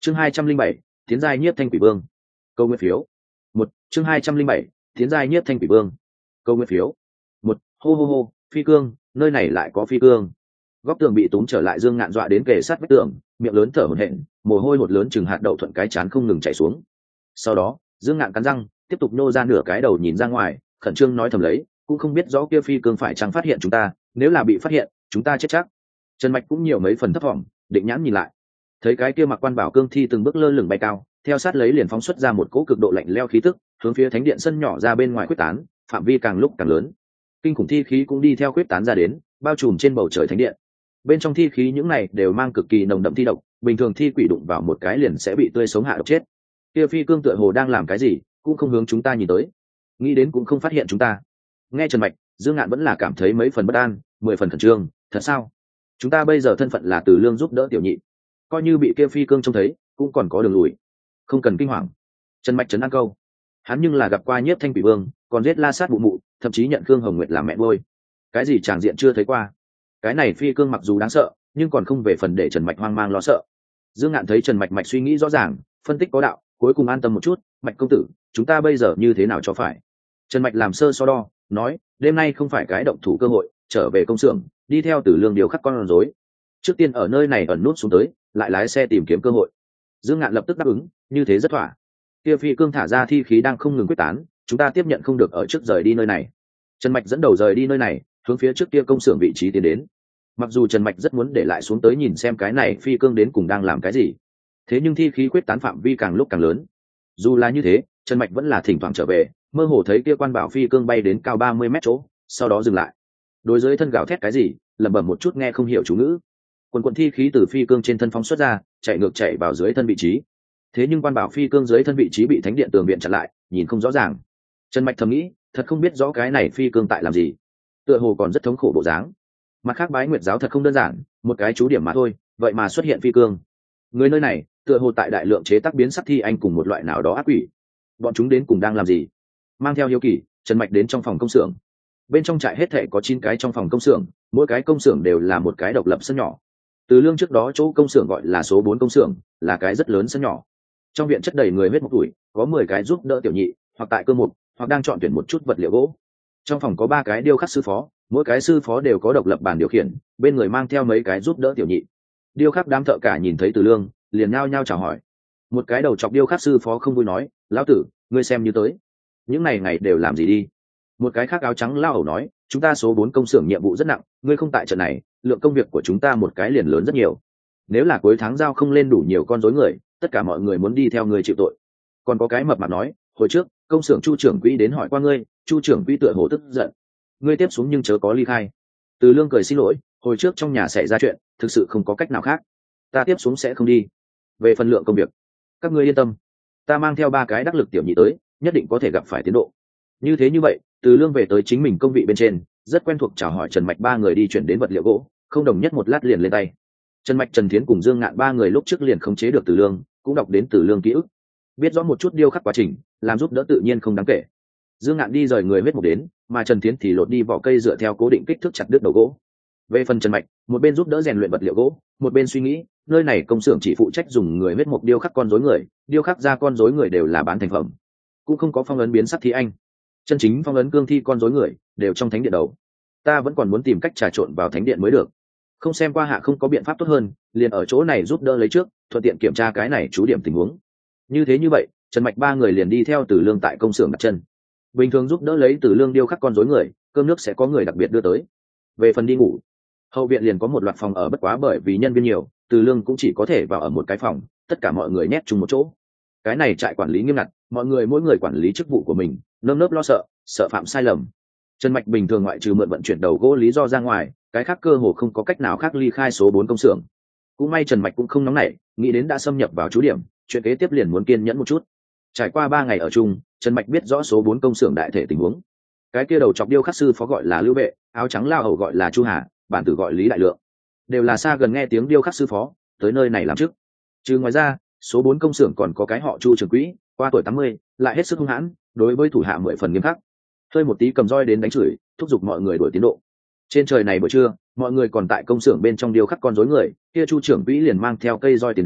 Chương 207, tiến giai nhiếp thanh quỷ vương. Câu nguyên phiếu. Một. Chương 207, tiến giai nhiếp thanh quỷ vương. Câu nguyên phiếu. Một. Hô hô hô, phi cương, nơi này lại có phi cương. Góc tường bị túm trở lại, Dương Ngạn dọa đến kề sát vách tường, miệng lớn thở hổn hển, mồ hôi hột lớn chừng hạt đậu thuận cái trán không ngừng chảy xuống. Sau đó, Dương Ngạn cắn răng, tiếp tục nô ra nửa cái đầu nhìn ra ngoài, khẩn trương nói thầm lấy, cũng không biết rõ kia phi cương phải chăng phát hiện chúng ta, nếu là bị phát hiện, chúng ta chết chắc. Trần Mạch cũng nhiều mấy phần thấp vọng, định nhãn nhìn lại, thấy cái kia mặc quan bảo cương thi từng bước lơ lửng bay cao, theo sát lấy liền phóng xuất ra một cỗ cực độ lạnh lẽo khí tức, hướng phía thánh điện sân nhỏ ra bên ngoài quyết tán, phạm vi càng lúc càng lớn. Kinh khủng thi khí cũng đi theo quyết tán ra đến, bao trùm trên bầu trời thánh điện. Bên trong thi khí những này đều mang cực kỳ nồng đậm thi độc, bình thường thi quỷ đụng vào một cái liền sẽ bị tươi sống hạ độc chết. Kia phi cương tựa hồ đang làm cái gì, cũng không hướng chúng ta nhìn tới, nghĩ đến cũng không phát hiện chúng ta. Nghe Trần Mạch, Dương Ngạn vẫn là cảm thấy mấy phần bất an, 10 phần khẩn trương. Thật sao? Chúng ta bây giờ thân phận là Từ Lương giúp đỡ tiểu nhị, coi như bị kia phi cương trông thấy, cũng còn có đường lùi, không cần kinh hoàng. Trần Mạch trấn an câu. Hắn nhưng là gặp qua nhiếp thanh quỷ vương, còn giết la sát mụ mụ, thậm chí nhận Khương Hồng Nguyệt làm mẹ nuôi. Cái gì tràng diện chưa thấy qua. Cái này phi cương mặc dù đáng sợ, nhưng còn không về phần để Trần Mạch hoang mang lo sợ. Dương Ngạn thấy Trần Mạch suy nghĩ rõ ràng, phân tích có đạo, cuối cùng an tâm một chút. Mạch công tử, chúng ta bây giờ như thế nào cho phải? Trần Mạch làm sơ so đo, nói, đêm nay không phải cái động thủ cơ hội, trở về công xưởng, đi theo Tử Lương điều khắc con rối. Trước tiên ở nơi này ẩn nút xuống tới, lại lái xe tìm kiếm cơ hội. Dương Ngạn lập tức đáp ứng, như thế rất thỏa. Kia phi cương thả ra thi khí đang không ngừng quyết tán, chúng ta tiếp nhận không được ở trước rời đi nơi này. Trần Mạch dẫn đầu rời đi nơi này, hướng phía trước kia công xưởng vị trí tiến đến. Mặc dù Trần Mạch rất muốn để lại xuống tới nhìn xem cái này phi cương đến cùng đang làm cái gì, thế nhưng thi khí quyết tán phạm vi càng lúc càng lớn. Dù là như thế, Trần Mạch vẫn là thỉnh thoảng trở về, mơ hồ thấy kia quan bảo phi cương bay đến cao 30 mét chỗ, sau đó dừng lại. Đối dưới thân gào thét cái gì, lẩm bẩm một chút nghe không hiểu chú ngữ. Quần thi khí từ phi cương trên thân phóng xuất ra, chạy ngược chạy vào dưới thân vị trí. Thế nhưng quan bảo phi cương dưới thân vị trí bị thánh điện tường viện chặn lại, nhìn không rõ ràng. Trần Mạch thầm nghĩ, thật không biết rõ cái này phi cương tại làm gì, tựa hồ còn rất thống khổ bộ dáng. Mặt khác Bái Nguyệt giáo thật không đơn giản, một cái chú điểm mà thôi, vậy mà xuất hiện phi cương. Người nơi này tựa hồ tại đại lượng chế tác biến sắc thi anh cùng một loại nào đó ác quỷ. Bọn chúng đến cùng đang làm gì? Mang theo hiếu kỳ, Trần Mạch đến trong phòng công xưởng. Bên trong trại hết thảy có 9 cái trong phòng công xưởng, mỗi cái công xưởng đều là một cái độc lập sân nhỏ. Từ Lương trước đó chỗ công xưởng gọi là số 4 công xưởng, là cái rất lớn sân nhỏ. Trong viện chất đầy người huyết mục tuổi, có 10 cái giúp đỡ tiểu nhị, hoặc tại cơ mục, hoặc đang chọn tuyển một chút vật liệu gỗ. Trong phòng có 3 cái điêu khắc sư phó, mỗi cái sư phó đều có độc lập bàn điều khiển, bên người mang theo mấy cái giúp đỡ tiểu nhị. Điêu khắc đám thợ cả nhìn thấy Từ Lương, liền nhao nhao chào hỏi. Một cái đầu chọc điêu khắc sư phó không vui nói, lão tử, ngươi xem như tới, những ngày đều làm gì đi? Một cái khác áo trắng lao hầu nói, chúng ta số 4 công xưởng nhiệm vụ rất nặng, ngươi không tại trận này, lượng công việc của chúng ta một cái liền lớn rất nhiều. Nếu là cuối tháng giao không lên đủ nhiều con rối người, tất cả mọi người muốn đi theo người chịu tội. Còn có cái mập mạp nói, hồi trước công xưởng Chu trưởng quỹ đến hỏi qua ngươi, Chu trưởng quỹ tựa hồ tức giận, ngươi tiếp xuống nhưng chớ có ly khai. Từ Lương cười xin lỗi, hồi trước trong nhà xảy ra chuyện, thực sự không có cách nào khác, ta tiếp xuống sẽ không đi. Về phần lượng công việc, các ngươi yên tâm, ta mang theo 3 cái đắc lực tiểu nhị tới, nhất định có thể gặp phải tiến độ. Như vậy, Từ Lương về tới chính mình công vị bên trên, rất quen thuộc chào hỏi Trần Mạch 3 người đi chuyển đến vật liệu gỗ, không đồng nhất một lát liền lên tay. Trần Mạch, Trần Thiến cùng Dương Ngạn 3 người lúc trước liền khống chế được Từ Lương, cũng đọc đến Từ Lương ký ức, biết rõ một chút điêu khắc quá trình, làm giúp đỡ tự nhiên không đáng kể. Dương Ngạn đi rời người huyết mục đến, mà Trần Thiến thì lột đi vỏ cây dựa theo cố định kích thước chặt đứt đầu gỗ. Về phần Trần Mạch, một bên giúp đỡ rèn luyện vật liệu gỗ, một bên suy nghĩ, nơi này công xưởng chỉ phụ trách dùng người huyết mục điêu khắc con rối người, điêu khắc ra con rối người đều là bán thành phẩm, cũng không có phong ấn biến sắc thi anh. Chân chính phong ấn cương thi con rối người đều trong thánh điện đầu. Ta vẫn còn muốn tìm cách trà trộn vào thánh điện mới được. Không xem qua hạ không có biện pháp tốt hơn, liền ở chỗ này giúp đỡ lấy trước, thuận tiện kiểm tra cái này chú điểm tình huống. Như vậy, Trần Mạch 3 người liền đi theo Từ Lương tại công xưởng đặt chân. Bình thường giúp đỡ lấy Từ Lương điêu khắc con rối người, cơm nước sẽ có người đặc biệt đưa tới. Về phần đi ngủ, hậu viện liền có một loạt phòng ở, bất quá bởi vì nhân viên nhiều, Từ Lương cũng chỉ có thể vào ở một cái phòng, tất cả mọi người nhét chung một chỗ. Cái này trại quản lý nghiêm ngặt, mọi người mỗi người quản lý chức vụ của mình, nơm nớp lo sợ phạm sai lầm. Trần Mạch bình thường ngoại trừ mượn vận chuyển đầu gỗ lý do ra ngoài, cái khác cơ hồ không có cách nào khác ly khai số 4 công xưởng. Cũng may Trần Mạch cũng không nóng nảy, nghĩ đến đã xâm nhập vào chú điểm, chuyện kế tiếp liền muốn kiên nhẫn một chút. Trải qua 3 ngày ở chung, Trần Mạch biết rõ số 4 công xưởng đại thể tình huống. Cái kia đầu chọc điêu khắc sư phó gọi là Lưu Vệ, áo trắng lao hầu gọi là Chu Hà, bản tử gọi Lý Đại Lượng, đều là xa gần nghe tiếng điêu khắc sư phó, tới nơi này làm chức. Trừ ngoài ra, số 4 công xưởng còn có cái họ Chu trưởng quỹ, qua tuổi 80, lại hết sức hung hãn, đối với thủ hạ 10 phần nghiêm khắc. Hơi một tí cầm roi đến đánh chửi, thúc giục mọi người đuổi tiến độ. Trên trời này buổi trưa, mọi người còn tại công xưởng bên trong điêu khắc con rối người, kia Chu trưởng quỹ liền mang theo cây roi tiến đến,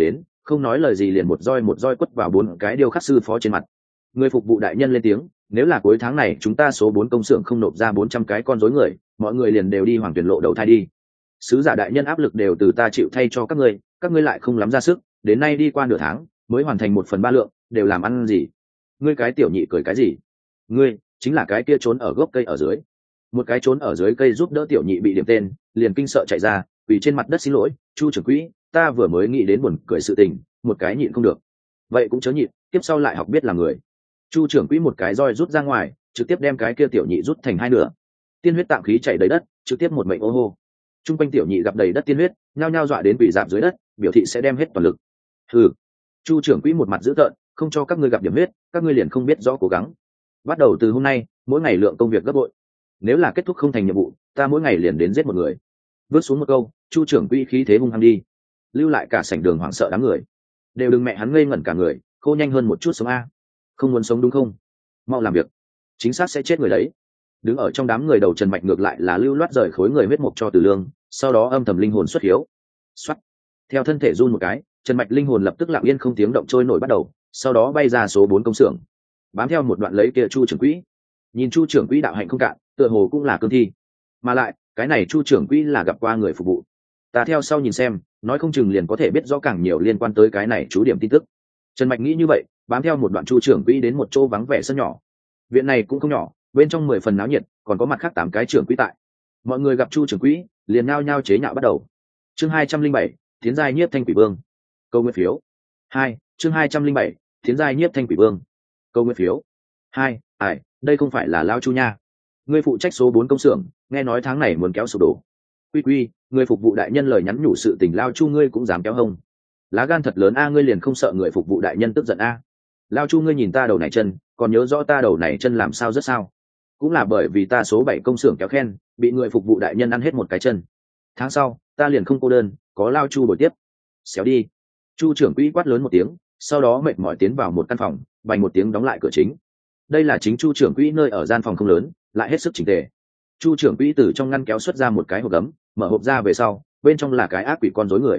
không nói lời gì liền một roi quất vào 4 cái điêu khắc sư phó trên mặt. Người phục vụ đại nhân lên tiếng, nếu là cuối tháng này chúng ta số 4 công xưởng không nộp ra 400 cái con rối người, mọi người liền đều đi hoàng tuyển lộ đầu thai đi. Sứ giả đại nhân áp lực đều từ ta chịu thay cho các ngươi lại không lắm ra sức, đến nay đi qua nửa tháng mới hoàn thành 1/3 lượng, đều làm ăn gì? Ngươi cái tiểu nhị cười cái gì? Ngươi chính là cái kia trốn ở gốc cây ở dưới. Một cái trốn ở dưới cây giúp đỡ tiểu nhị bị điểm tên, liền kinh sợ chạy ra, quỳ trên mặt đất xin lỗi, Chu trưởng quỹ, ta vừa mới nghĩ đến buồn cười sự tình, một cái nhịn không được. Vậy cũng chớ nhịn, tiếp sau lại học biết là người. Chu trưởng quỹ một cái roi rút ra ngoài, trực tiếp đem cái kia tiểu nhị rút thành 2 nửa. Tiên huyết tạng khí chảy đầy đất, trực tiếp một mệnh ô hô. Trung quanh tiểu nhị gặp đầy đất tiên huyết, nhao nhao dọa đến quỳ rạp dưới đất, biểu thị sẽ đem hết toàn lực. Hừ. Chu trưởng quỹ một mặt dữ tợn, không cho các ngươi gặp điểm huyết, các ngươi liền không biết rõ cố gắng. Bắt đầu từ hôm nay, mỗi ngày lượng công việc gấp bội. Nếu là kết thúc không thành nhiệm vụ, ta mỗi ngày liền đến giết một người. Vớt xuống một câu, Chu trưởng quỹ khí thế hung hăng đi, lưu lại cả sảnh đường hoảng sợ đám người. Đều đừng mẹ hắn ngây ngẩn cả người, khô nhanh hơn một chút sống a. Không muốn sống đúng không? Mau làm việc, chính xác sẽ chết người đấy. Đứng ở trong đám người đầu Trần Mạch ngược lại là lưu loát rời khối người huyết mục cho Từ Lương, sau đó âm thầm linh hồn xuất hiếu. Xoát. Theo thân thể run một cái, Trần Mạch linh hồn lập tức lặng yên không tiếng động trôi nổi bắt đầu, sau đó bay ra số 4 công xưởng, bám theo một đoạn lấy kia Chu trưởng quỹ. Nhìn Chu trưởng quỹ đạo hạnh không cạn, tựa hồ cũng là cương thi, mà lại cái này Chu trưởng quỹ là gặp qua người phục vụ. Ta theo sau nhìn xem, nói không chừng liền có thể biết rõ càng nhiều liên quan tới cái này chú điểm tin tức. Trần Mạch nghĩ như vậy, bám theo một đoạn Chu trưởng quỹ đến một chỗ vắng vẻ sân nhỏ. Viện này cũng không nhỏ, bên trong 10 phần náo nhiệt, còn có mặt khác 8 cái trưởng quỹ tại. Mọi người gặp Chu trưởng quỹ, liền nhao nhao chế nhạo bắt đầu. Chương 207, tiến giai nhiếp thanh quỷ vương. Câu nguyên phiếu 2, chương 207, tiến giai nhiếp thanh quỷ vương. Câu nguyên phiếu 2, đây không phải là Lao Chu nha. Ngươi phụ trách số 4 công xưởng, nghe nói tháng này muốn kéo sụp đổ. Quy, người phục vụ đại nhân lời nhắn nhủ sự tình Lao Chu ngươi cũng dám kéo hông. Lá gan thật lớn a, ngươi liền không sợ người phục vụ đại nhân tức giận a? Lao Chu ngươi nhìn ta đầu này chân, còn nhớ rõ ta đầu này chân làm sao rất sao? Cũng là bởi vì ta số 7 công xưởng kéo khen, bị người phục vụ đại nhân ăn hết một cái chân. Tháng sau, ta liền không cô đơn, có Lao Chu bồi tiếp. Xéo đi. Chu trưởng quỹ quát lớn một tiếng, sau đó mệt mỏi tiến vào một căn phòng, bành một tiếng đóng lại cửa chính. Đây là chính Chu trưởng quỹ nơi ở gian phòng không lớn, lại hết sức chỉnh tề. Chu trưởng quỹ từ trong ngăn kéo xuất ra một cái hộp gấm, mở hộp ra về sau, bên trong là cái ác quỷ con rối người.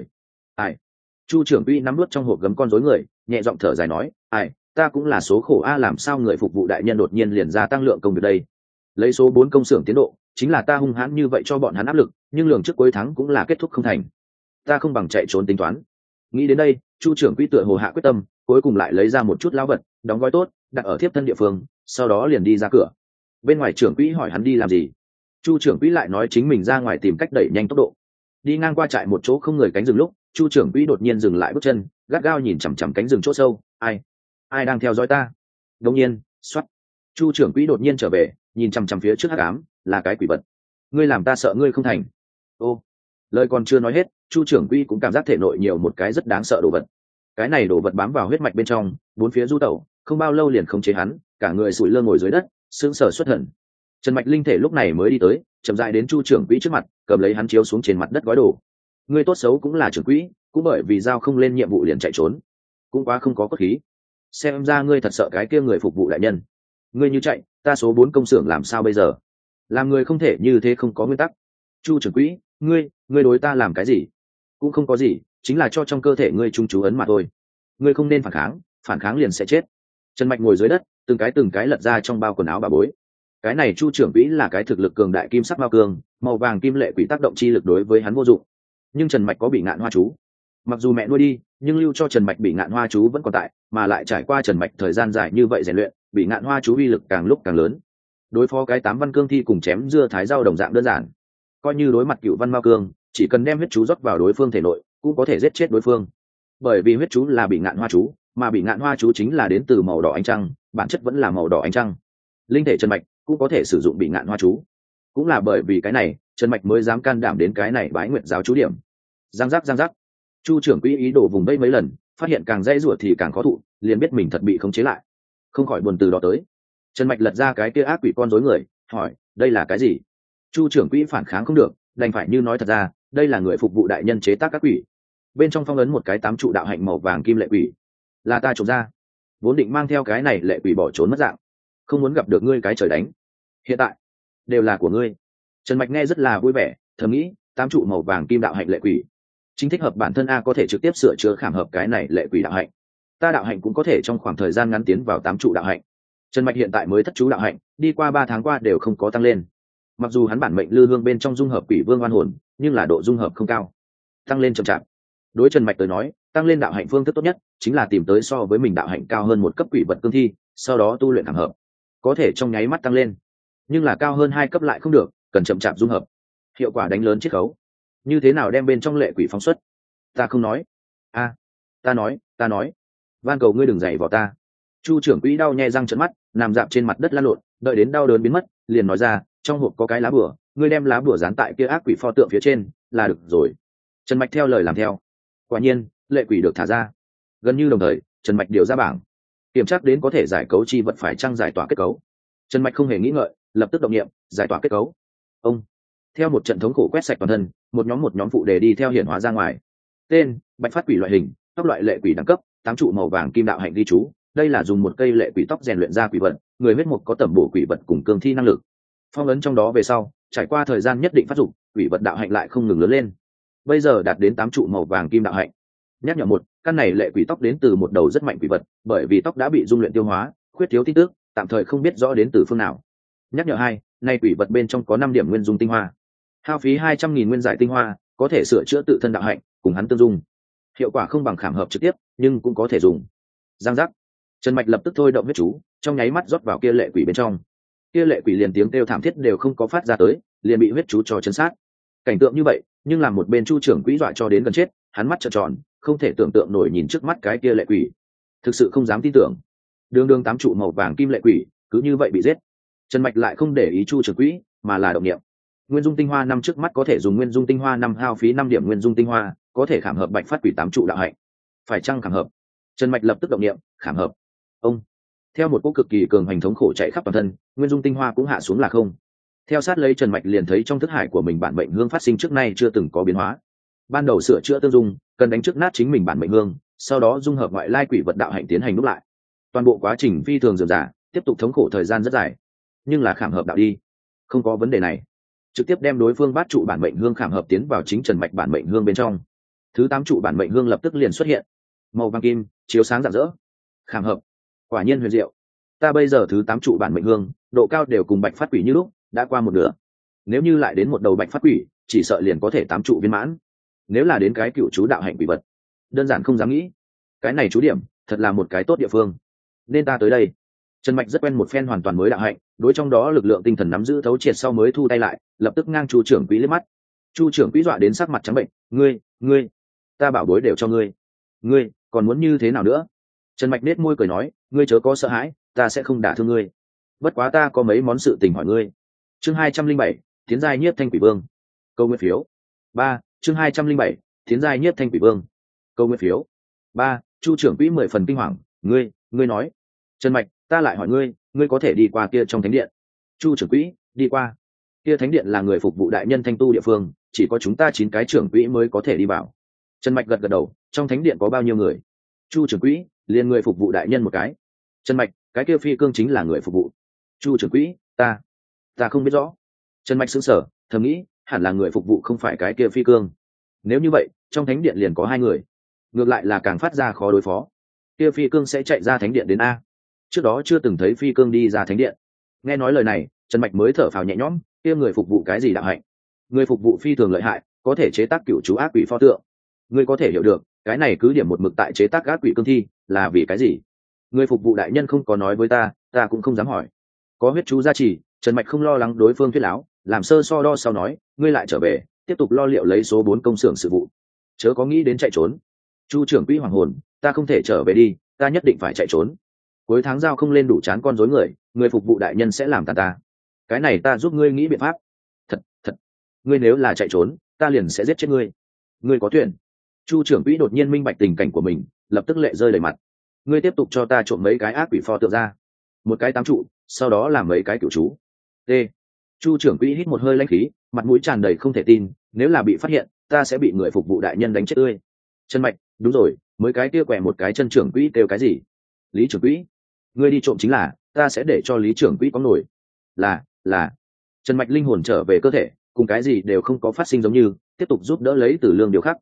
Chu trưởng quỹ nắm nuốt trong hộp gấm con rối người, nhẹ giọng thở dài nói, ta cũng là số khổ a, làm sao người phục vụ đại nhân đột nhiên liền ra tăng lượng công việc đây. Lấy số 4 công xưởng tiến độ, chính là ta hung hãn như vậy cho bọn hắn áp lực, nhưng lường trước cuối tháng cũng là kết thúc không thành. Ta không bằng chạy trốn tính toán. Nghĩ đến đây, Chu trưởng quỹ tựa hồ hạ quyết tâm, cuối cùng lại lấy ra một chút lão vật, đóng gói tốt, đặt ở thiếp thân địa phương, sau đó liền đi ra cửa. Bên ngoài trưởng quỹ hỏi hắn đi làm gì, Chu trưởng quỹ lại nói chính mình ra ngoài tìm cách đẩy nhanh tốc độ. Đi ngang qua trại một chỗ không người cánh rừng lúc, Chu trưởng quỹ đột nhiên dừng lại bước chân, gắt gao nhìn chằm chằm cánh rừng chỗ sâu. Ai đang theo dõi ta? Đột nhiên, xoắt. Chu trưởng quỹ đột nhiên trở về, nhìn chằm chằm phía trước hắc ám, là cái quỷ vật. Ngươi làm ta sợ ngươi không thành. Ô, lời còn chưa nói hết, Chu trưởng quỹ cũng cảm giác thể nội nhiều một cái rất đáng sợ đồ vật. Cái này đồ vật bám vào huyết mạch bên trong, bốn phía du tẩu, không bao lâu liền khống chế hắn, cả người sủi lơ ngồi dưới đất, sững sờ xuất thần. Trần Mạch linh thể lúc này mới đi tới, chậm rãi đến Chu trưởng quỹ trước mặt, cầm lấy hắn chiếu xuống trên mặt đất gói đồ. Ngươi tốt xấu cũng là trưởng quỹ, cũng bởi vì giao không lên nhiệm vụ liền chạy trốn, cũng quá không có cốt khí. Xem ra ngươi thật sợ cái kia người phục vụ đại nhân. Ngươi như chạy, ta số 4 công xưởng làm sao bây giờ? Làm người không thể như thế, không có nguyên tắc. Chu trưởng quỹ, ngươi đối ta làm cái gì? Cũng không có gì, chính là cho trong cơ thể ngươi trung chú ấn mà thôi. Ngươi không nên phản kháng liền sẽ chết. Trần Mạch ngồi dưới đất, từng cái lật ra trong bao quần áo bà bối. Cái này Chu trưởng quỹ là cái thực lực cường đại kim sắc mao cương, màu vàng kim lệ quỷ tác động chi lực đối với hắn vô dụng. Nhưng Trần Mạch có bị ngạn hoa chú, mặc dù mẹ nuôi đi, nhưng lưu cho Trần Mạch bị ngạn hoa chú vẫn còn tại, mà lại trải qua Trần Mạch thời gian dài như vậy rèn luyện, bị ngạn hoa chú uy lực càng lúc càng lớn. Đối phó cái 8 văn cương thi cùng chém dưa thái rau đồng dạng đơn giản. Coi như đối mặt cựu văn mao cương, chỉ cần đem huyết chú rót vào đối phương thể nội, cũng có thể giết chết đối phương. Bởi vì huyết chú là bị ngạn hoa chú, mà bị ngạn hoa chú chính là đến từ màu đỏ ánh trăng, bản chất vẫn là màu đỏ ánh trăng. Linh thể Trần Mạch cũng có thể sử dụng bị ngạn hoa chú. Cũng là bởi vì cái này, Trần Mạch mới dám can đảm đến cái này bái nguyệt giáo chú điểm. Giang giác. Chu trưởng quỹ ý đồ vùng vây mấy lần, phát hiện càng dây rủa thì càng khó thụ, liền biết mình thật bị khống chế lại, không khỏi buồn từ đó tới. Trần Mạch lật ra cái kia ác quỷ con rối người, hỏi, đây là cái gì? Chu trưởng quỹ phản kháng không được, đành phải như nói thật ra, đây là người phục vụ đại nhân chế tác các quỷ, bên trong phong ấn một cái 8 trụ đạo hạnh màu vàng kim lệ quỷ, là ta trộm ra, vốn định mang theo cái này lệ quỷ bỏ trốn mất dạng, không muốn gặp được ngươi cái trời đánh, hiện tại đều là của ngươi. Trần Mạch nghe rất là vui vẻ, thầm nghĩ, 8 trụ màu vàng kim đạo hạnh lệ quỷ, chính thích hợp bản thân a có thể trực tiếp sửa chữa khảm hợp cái này lệ quỷ đạo hạnh. Ta đạo hạnh cũng có thể trong khoảng thời gian ngắn tiến vào 8 trụ đạo hạnh. Trần Mạch hiện tại mới thất chú đạo hạnh, đi qua 3 tháng qua đều không có tăng lên. Mặc dù hắn bản mệnh lư hương bên trong dung hợp quỷ vương oan hồn, nhưng là độ dung hợp không cao, tăng lên chậm chạp. Đối Trần Mạch tới nói, tăng lên đạo hạnh phương thức tốt nhất chính là tìm tới so với mình đạo hạnh cao hơn một cấp quỷ vật cương thi, sau đó tu luyện khảm hợp, có thể trong nháy mắt tăng lên. Nhưng là cao hơn 2 cấp lại không được, cần chậm chạp dung hợp, hiệu quả đánh lớn chiết khấu. Như thế nào đem bên trong lệ quỷ phóng xuất? Ta không nói. Ta nói, van cầu ngươi đừng giày vào ta. Chu trưởng quỹ đau nhè răng trợn mắt, nằm dạp trên mặt đất lăn lộn, đợi đến đau đớn biến mất, liền nói ra, trong hộp có cái lá bùa, ngươi đem lá bùa dán tại kia ác quỷ pho tượng phía trên là được rồi. Trần Mạch theo lời làm theo. Quả nhiên, lệ quỷ được thả ra. Gần như đồng thời, Trần Mạch điều ra bảng, kiểm tra đến có thể giải cấu chi vật phải chăng giải tỏa kết cấu. Trần Mạch không hề nghĩ ngợi, lập tức động niệm, giải tỏa kết cấu. Ông theo một trận thống khổ quét sạch toàn thân, một nhóm phụ đề đi theo hiển hóa ra ngoài. Tên: Bạch Phát Quỷ loại hình, tóc loại lệ quỷ đẳng cấp, 8 trụ màu vàng kim đạo hạnh ghi chú. Đây là dùng một cây lệ quỷ tóc rèn luyện ra quỷ vật, người huyết mục có tẩm bổ quỷ vật cùng cương thi năng lực. Phong ấn trong đó về sau, trải qua thời gian nhất định phát dụng, quỷ vật đạo hạnh lại không ngừng lớn lên. Bây giờ đạt đến 8 trụ màu vàng kim đạo hạnh. Nhắc nhở một, căn này lệ quỷ tóc đến từ một đầu rất mạnh quỷ vật, bởi vì tóc đã bị dung luyện tiêu hóa, khuyết thiếu tin tức, tạm thời không biết rõ đến từ phương nào. Nhắc nhở 2, nay quỷ vật bên trong có 5 điểm nguyên dung tinh hoa. Hao phí 200.000 nguyên giải tinh hoa, có thể sửa chữa tự thân đạo hạnh, cùng hắn tương dung. Hiệu quả không bằng khảm hợp trực tiếp, nhưng cũng có thể dùng. Giang giác. Trần Mạch lập tức thôi động huyết chú, trong nháy mắt rót vào kia lệ quỷ bên trong. Kia lệ quỷ liền tiếng kêu thảm thiết đều không có phát ra tới, liền bị huyết chú cho chấn sát. Cảnh tượng như vậy, nhưng làm một bên Chu trưởng quỹ dọa cho đến gần chết, hắn mắt trợn tròn, không thể tưởng tượng nổi nhìn trước mắt cái kia lệ quỷ, thực sự không dám tin tưởng. Đường 8 trụ màu vàng kim lệ quỷ, cứ như vậy bị giết. Trần Mạch lại không để ý Chu trưởng quỹ, mà là động niệm. Nguyên dung tinh hoa năm trước mắt có thể dùng nguyên dung tinh hoa năm, hao phí 5 điểm nguyên dung tinh hoa, có thể khảm hợp Bạch Phát Quỷ 8 trụ đạo hạnh. Phải chăng khảm hợp? Trần Mạch lập tức động niệm, khảm hợp. Ông theo một cỗ cực kỳ cường hành thống khổ chạy khắp toàn thân, nguyên dung tinh hoa cũng hạ xuống là không. Theo sát lấy Trần Mạch liền thấy trong thức hải của mình bản mệnh hương phát sinh trước nay chưa từng có biến hóa. Ban đầu sửa chữa tương dung, cần đánh trước nát chính mình bản mệnh hương, sau đó dung hợp ngoại lai quỷ vật đạo hạnh tiến hành đúc lại. Toàn bộ quá trình phi thường dườm dà, tiếp tục thống khổ thời gian rất dài. Nhưng là khảm hợp đạo đi, không có vấn đề này. Trực tiếp đem đối phương bát trụ bản mệnh hương khảm hợp tiến vào chính Trần Mạch bản mệnh hương bên trong. Thứ 8 trụ bản mệnh hương lập tức liền xuất hiện, màu vàng kim, chiếu sáng rạng rỡ. Khảm hợp, quả nhiên huyền diệu. Ta bây giờ thứ 8 trụ bản mệnh hương, độ cao đều cùng Bạch Phát Quỷ như lúc, đã qua một nửa. Nếu như lại đến một đầu Bạch Phát Quỷ, chỉ sợ liền có thể 8 trụ viên mãn. Nếu là đến cái cựu chú đạo hạnh quỷ vật, đơn giản không dám nghĩ. Cái này chú điểm, thật là một cái tốt địa phương. Nên ta tới đây. Trần Mạch rất quen một phen hoàn toàn mới đạo hạnh, đối trong đó lực lượng tinh thần nắm giữ thấu triệt sau mới thu tay lại, lập tức ngang Chu trưởng quỹ liếc mắt. Chu trưởng quỹ dọa đến sắc mặt trắng bệnh, ngươi, ta bảo bối đều cho ngươi còn muốn như thế nào nữa? Trần Mạch nết môi cười nói, ngươi chớ có sợ hãi, ta sẽ không đả thương ngươi. Bất quá ta có mấy món sự tình hỏi ngươi. Chương 207, tiến giai nhiếp thanh quỷ vương. Câu nguyên phiếu 3, chương 207, tiến giai nhiếp thanh quỷ vương. Câu nguyên phiếu 3, Chu trưởng quỹ 10 phần kinh hoàng, ngươi nói. Trần Mạch, ta lại hỏi ngươi có thể đi qua kia trong thánh điện? Chu trưởng quỹ, đi qua. Kia thánh điện là người phục vụ đại nhân thanh tu địa phương, chỉ có chúng ta 9 cái trưởng quỹ mới có thể đi vào. Trần Mạch gật đầu, trong thánh điện có bao nhiêu người? Chu trưởng quỹ, liền người phục vụ đại nhân một cái. Trần Mạch, cái kia phi cương chính là người phục vụ. Chu trưởng quỹ, ta không biết rõ. Trần Mạch sững sờ, thầm nghĩ, hẳn là người phục vụ không phải cái kia phi cương. Nếu như vậy, trong thánh điện liền có 2 người, ngược lại là càng phát ra khó đối phó. Kia phi cương sẽ chạy ra thánh điện đến a? Trước đó chưa từng thấy phi cương đi ra thánh điện. Nghe nói lời này, Trần Mạch mới thở phào nhẹ nhõm, kia người phục vụ cái gì đạo hạnh? Người phục vụ phi thường lợi hại, có thể chế tác cựu chú ác quỷ pho tượng. Ngươi có thể hiểu được, cái này cứ điểm một mực tại chế tác ác quỷ cương thi, là vì cái gì? Người phục vụ đại nhân không có nói với ta cũng không dám hỏi. Có huyết chú gia trì, Trần Mạch không lo lắng đối phương thuyết láo, làm sơ so đo sau nói, ngươi lại trở về, tiếp tục lo liệu lấy số 4 công xưởng sự vụ, chớ có nghĩ đến chạy trốn. Chu trưởng quỹ hoàng hồn, ta không thể trở về đi, ta nhất định phải chạy trốn. Cuối tháng giao không lên đủ chán con rối người phục vụ đại nhân sẽ làm ta. Cái này ta giúp ngươi nghĩ biện pháp. Thật, ngươi nếu là chạy trốn, ta liền sẽ giết chết ngươi. Ngươi có tuyển. Chu trưởng quỹ đột nhiên minh bạch tình cảnh của mình, lập tức lệ rơi đầy mặt. Ngươi tiếp tục cho ta trộm mấy cái ác quỷ pho tượng ra, một cái 8 trụ, sau đó làm mấy cái cửu chú. T. Chu trưởng quỹ hít một hơi lãnh khí, mặt mũi tràn đầy không thể tin, nếu là bị phát hiện, ta sẽ bị người phục vụ đại nhân đánh chết tươi. Trần Mạch, đúng rồi, mấy cái kia quẻ một cái chân trưởng quỹ kêu cái gì? Lý trưởng quỹ. Ngươi đi trộm chính là, ta sẽ để cho Lý trưởng quỹ có nổi. Là. Trần Mạch linh hồn trở về cơ thể, cùng cái gì đều không có phát sinh giống như, tiếp tục giúp đỡ lấy Tử Lương điều khắc.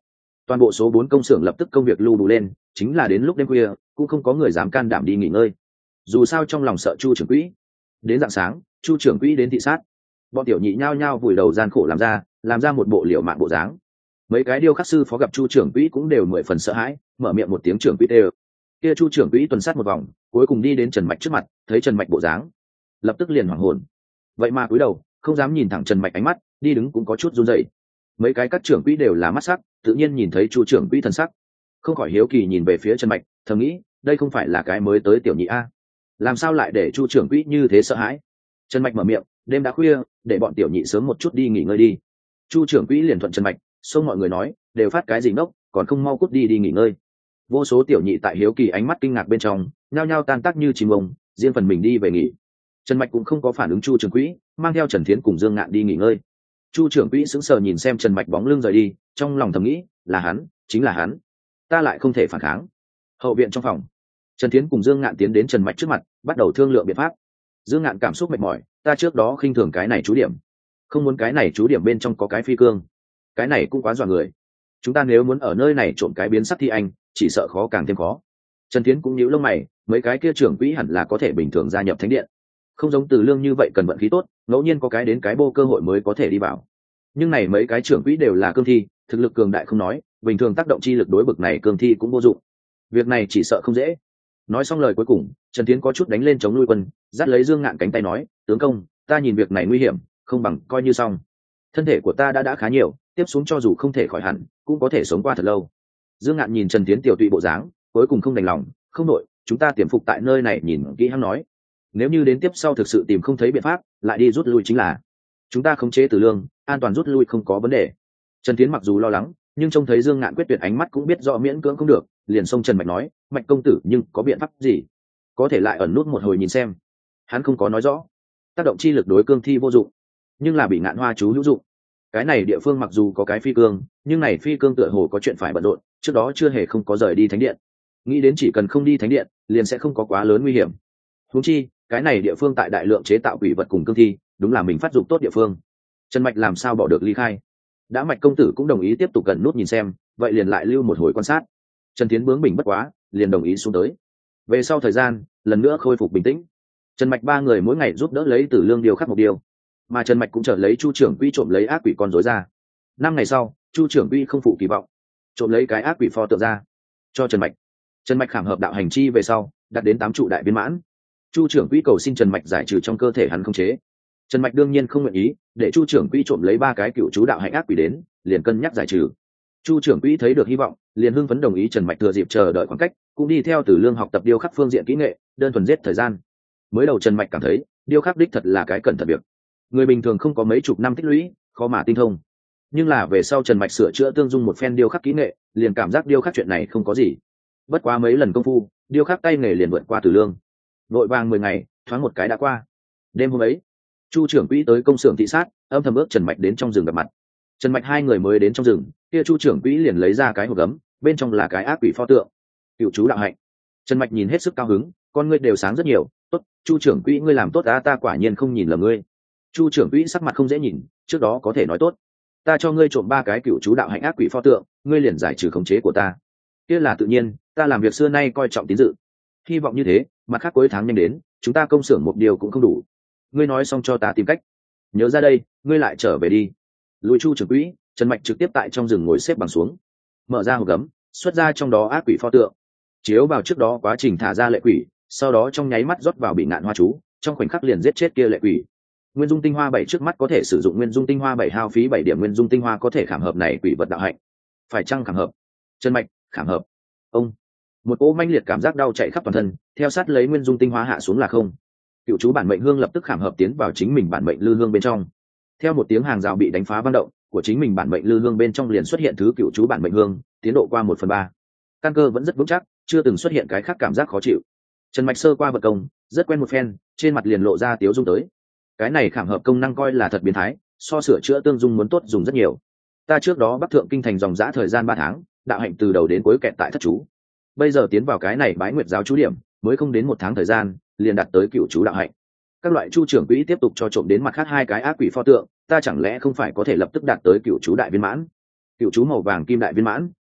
Toàn bộ số 4 công xưởng lập tức công việc lưu đủ lên, chính là đến lúc đêm khuya cũng không có người dám can đảm đi nghỉ ngơi, dù sao trong lòng sợ Chu trưởng quỹ. Đến rạng sáng, Chu trưởng quỹ đến thị sát, bọn tiểu nhị nhao nhao vùi đầu gian khổ làm ra một bộ liều mạng bộ dáng. Mấy cái điêu khắc sư phó gặp Chu trưởng quỹ cũng đều 10 phần sợ hãi, mở miệng một tiếng trưởng quỹ tê. Kia Chu trưởng quỹ tuần sát một vòng, cuối cùng đi đến Trần Mạch trước mặt, thấy Trần Mạch bộ dáng, lập tức liền hoảng hồn. Vậy mà cúi đầu, không dám nhìn thẳng Trần Mạch ánh mắt, đi đứng cũng có chút run rẩy. Mấy cái các trưởng quỹ đều là mắt sắc, tự nhiên nhìn thấy Chu trưởng quỹ thần sắc, không khỏi hiếu kỳ nhìn về phía Trần Mạch, thầm nghĩ, đây không phải là cái mới tới tiểu nhị a, làm sao lại để Chu trưởng quỹ như thế sợ hãi. Trần Mạch mở miệng, đêm đã khuya, để bọn tiểu nhị sớm một chút đi nghỉ ngơi đi. Chu trưởng quỹ liền thuận Trần Mạch, xông mọi người nói, đều phát cái gì ngốc, còn không mau cút đi nghỉ ngơi. Vô số tiểu nhị tại hiếu kỳ ánh mắt kinh ngạc bên trong, nhao nhao tan tác như chim ông, riêng phần mình đi về nghỉ. Trần Mạch cũng không có phản ứng Chu trưởng quỹ, mang theo Trần Thiến cùng Dương Ngạn đi nghỉ ngơi. Chu trưởng quỹ sững sờ nhìn xem Trần Mạch bóng lưng rời đi, trong lòng thầm nghĩ, là hắn, chính là hắn, ta lại không thể phản kháng. Hậu viện trong phòng, Trần Thiến cùng Dương Ngạn tiến đến Trần Mạch trước mặt, bắt đầu thương lượng biện pháp. Dương Ngạn cảm xúc mệt mỏi, ta trước đó khinh thường cái này chú điểm, không muốn cái này chú điểm bên trong có cái phi cương, cái này cũng quá dọa người. Chúng ta nếu muốn ở nơi này trộm cái biến sắc thi anh, chỉ sợ khó càng thêm khó. Trần Thiến cũng nhíu lông mày, mấy cái kia trưởng quỹ hẳn là có thể bình thường gia nhập thánh điện, không giống Từ Lương như vậy cần vận khí tốt, ngẫu nhiên có cái đến cái bô cơ hội mới có thể đi vào. Nhưng này mấy cái trưởng quỹ đều là cương thi, thực lực cường đại không nói, bình thường tác động chi lực đối bực này cương thi cũng vô dụng. Việc này chỉ sợ không dễ. Nói xong lời cuối cùng, Trần Thiến có chút đánh lên chống nuôi quân, dắt lấy Dương Ngạn cánh tay nói, tướng công, ta nhìn việc này nguy hiểm, không bằng coi như xong. Thân thể của ta đã khá nhiều, tiếp xuống cho dù không thể khỏi hẳn, cũng có thể sống qua thật lâu. Dương Ngạn nhìn Trần Thiến tiểu tụy bộ dáng, cuối cùng không đành lòng, không nội, chúng ta tiềm phục tại nơi này nhìn kỹ hắn nói, nếu như đến tiếp sau thực sự tìm không thấy biện pháp, lại đi rút lui chính là. Chúng ta khống chế Từ Lương, an toàn rút lui không có vấn đề. Trần Thiến mặc dù lo lắng, nhưng trông thấy Dương Ngạn quyết tuyệt ánh mắt cũng biết rõ miễn cưỡng không được, liền xông Trần Mạch nói, Mạch công tử nhưng có biện pháp gì? Có thể lại ẩn nút một hồi nhìn xem. Hắn không có nói rõ, tác động chi lực đối cương thi vô dụng, nhưng là bị Ngạn Hoa chú hữu dụng. Cái này địa phương mặc dù có cái phi cương, nhưng này phi cương tựa hồ có chuyện phải bận rộn, trước đó chưa hề không có rời đi thánh điện. Nghĩ đến chỉ cần không đi thánh điện, liền sẽ không có quá lớn nguy hiểm. Huống chi, cái này địa phương tại đại lượng chế tạo quỷ vật cùng cương thi, đúng là mình phát dụng tốt địa phương. Trần Mạch làm sao bỏ được ly khai? Đã Mạch công tử cũng đồng ý tiếp tục gần nút nhìn xem, vậy liền lại lưu một hồi quan sát. Trần Thiến bướng bỉnh bất quá, liền đồng ý xuống tới. Về sau thời gian, lần nữa khôi phục bình tĩnh. Trần Mạch ba người mỗi ngày giúp đỡ lấy Từ Lương điều khắc một điều, mà Trần Mạch cũng trở lấy Chu trưởng quỹ trộm lấy ác quỷ con rối ra. 5 ngày sau, Chu trưởng quỹ không phụ kỳ vọng, trộm lấy cái ác quỷ pho tượng ra cho Trần Mạch. Trần Mạch khảm hợp đạo hành chi về sau, đạt đến 8 trụ đại viên mãn. Chu trưởng quỹ cầu xin Trần Mạch giải trừ trong cơ thể hắn không chế. Trần Mạch đương nhiên không nguyện ý, để Chu trưởng quỹ trộm lấy 3 cái cựu chú đạo hạnh ác quỷ đến, liền cân nhắc giải trừ. Chu trưởng quỹ thấy được hy vọng, liền hưng phấn đồng ý Trần Mạch thừa dịp chờ đợi khoảng cách, cũng đi theo Từ Lương học tập điêu khắc phương diện kỹ nghệ, đơn thuần giết thời gian. Mới đầu Trần Mạch cảm thấy, điêu khắc đích thật là cái cẩn thận việc. Người bình thường không có mấy chục năm tích lũy, khó mà tinh thông. Nhưng là về sau Trần Mạch sửa chữa tương dung một phen điêu khắc kỹ nghệ, liền cảm giác điêu khắc chuyện này không có gì. Bất quá mấy lần công phu, điêu khắc tay nghề liền vượt qua Từ Lương. Vội vàng 10 ngày, thoáng một cái đã qua. Đêm hôm ấy, Chu trưởng quỹ tới công xưởng thị sát, âm thầm ước Trần Mạch đến trong rừng gặp mặt. Trần Mạch hai người mới đến trong rừng, kia Chu trưởng quỹ liền lấy ra cái hộp gấm, bên trong là cái ác quỷ pho tượng, cựu chú đạo hạnh. Trần Mạch nhìn hết sức cao hứng, con ngươi đều sáng rất nhiều. Tốt, Chu trưởng quỹ ngươi làm tốt, ta quả nhiên không nhìn lầm ngươi. Chu trưởng quỹ sắc mặt không dễ nhìn, trước đó có thể nói tốt, ta cho ngươi trộm 3 cái cựu chú đạo hạnh ác quỷ pho tượng, ngươi liền giải trừ khống chế của ta. Kia là tự nhiên, ta làm việc xưa nay coi trọng tín dự, hy vọng như thế. Mặt khác cuối tháng nhanh đến, chúng ta công xưởng một điều cũng không đủ. Ngươi nói xong cho ta tìm cách. Nhớ ra đây, ngươi lại trở về đi. Lùi Chu trưởng quỹ, Trần Mạch trực tiếp tại trong rừng ngồi xếp bằng xuống, mở ra hộp gấm, xuất ra trong đó ác quỷ pho tượng, chiếu vào trước đó quá trình thả ra lệ quỷ, sau đó trong nháy mắt rót vào bị Ngạn Hoa chú, trong khoảnh khắc liền giết chết kia lệ quỷ. Nguyên dung tinh hoa 7 trước mắt có thể sử dụng nguyên dung tinh hoa 7, hao phí 7 điểm nguyên dung tinh hoa có thể khảm hợp này quỷ vật đạo hạnh. Phải chăng khảm hợp? Trần Mạch, khảm hợp. Ông, một cỗ manh liệt cảm giác đau chạy khắp toàn thân, theo sát lấy nguyên dung tinh hoa hạ xuống là không. Cựu chú bản mệnh hương lập tức khảm hợp tiến vào chính mình bản mệnh lư hương bên trong. Theo một tiếng hàng rào bị đánh phá vang động, của chính mình bản mệnh lư hương bên trong liền xuất hiện thứ cựu chú bản mệnh hương, tiến độ qua 1/3. Căn cơ vẫn rất vững chắc, chưa từng xuất hiện cái khác cảm giác khó chịu. Trần Mạch sơ qua vật công, rất quen một phen, trên mặt liền lộ ra tiếu dung tới. Cái này khảm hợp công năng coi là thật biến thái, so sửa chữa tương dung muốn tốt dùng rất nhiều. Ta trước đó Bắc Thượng kinh thành dòng dã thời gian 3 tháng, đạo hạnh từ đầu đến cuối kẹt tại thất chú. Bây giờ tiến vào cái này Bái Nguyệt giáo chú điểm, mới không đến 1 tháng thời gian, liền đạt tới cựu chú đạo hạnh. Các loại Chu trưởng quỹ tiếp tục cho trộm đến mặt khác 2 cái ác quỷ pho tượng, ta chẳng lẽ không phải có thể lập tức đạt tới cựu chú đại viên mãn? Cựu chú màu vàng kim đại viên mãn,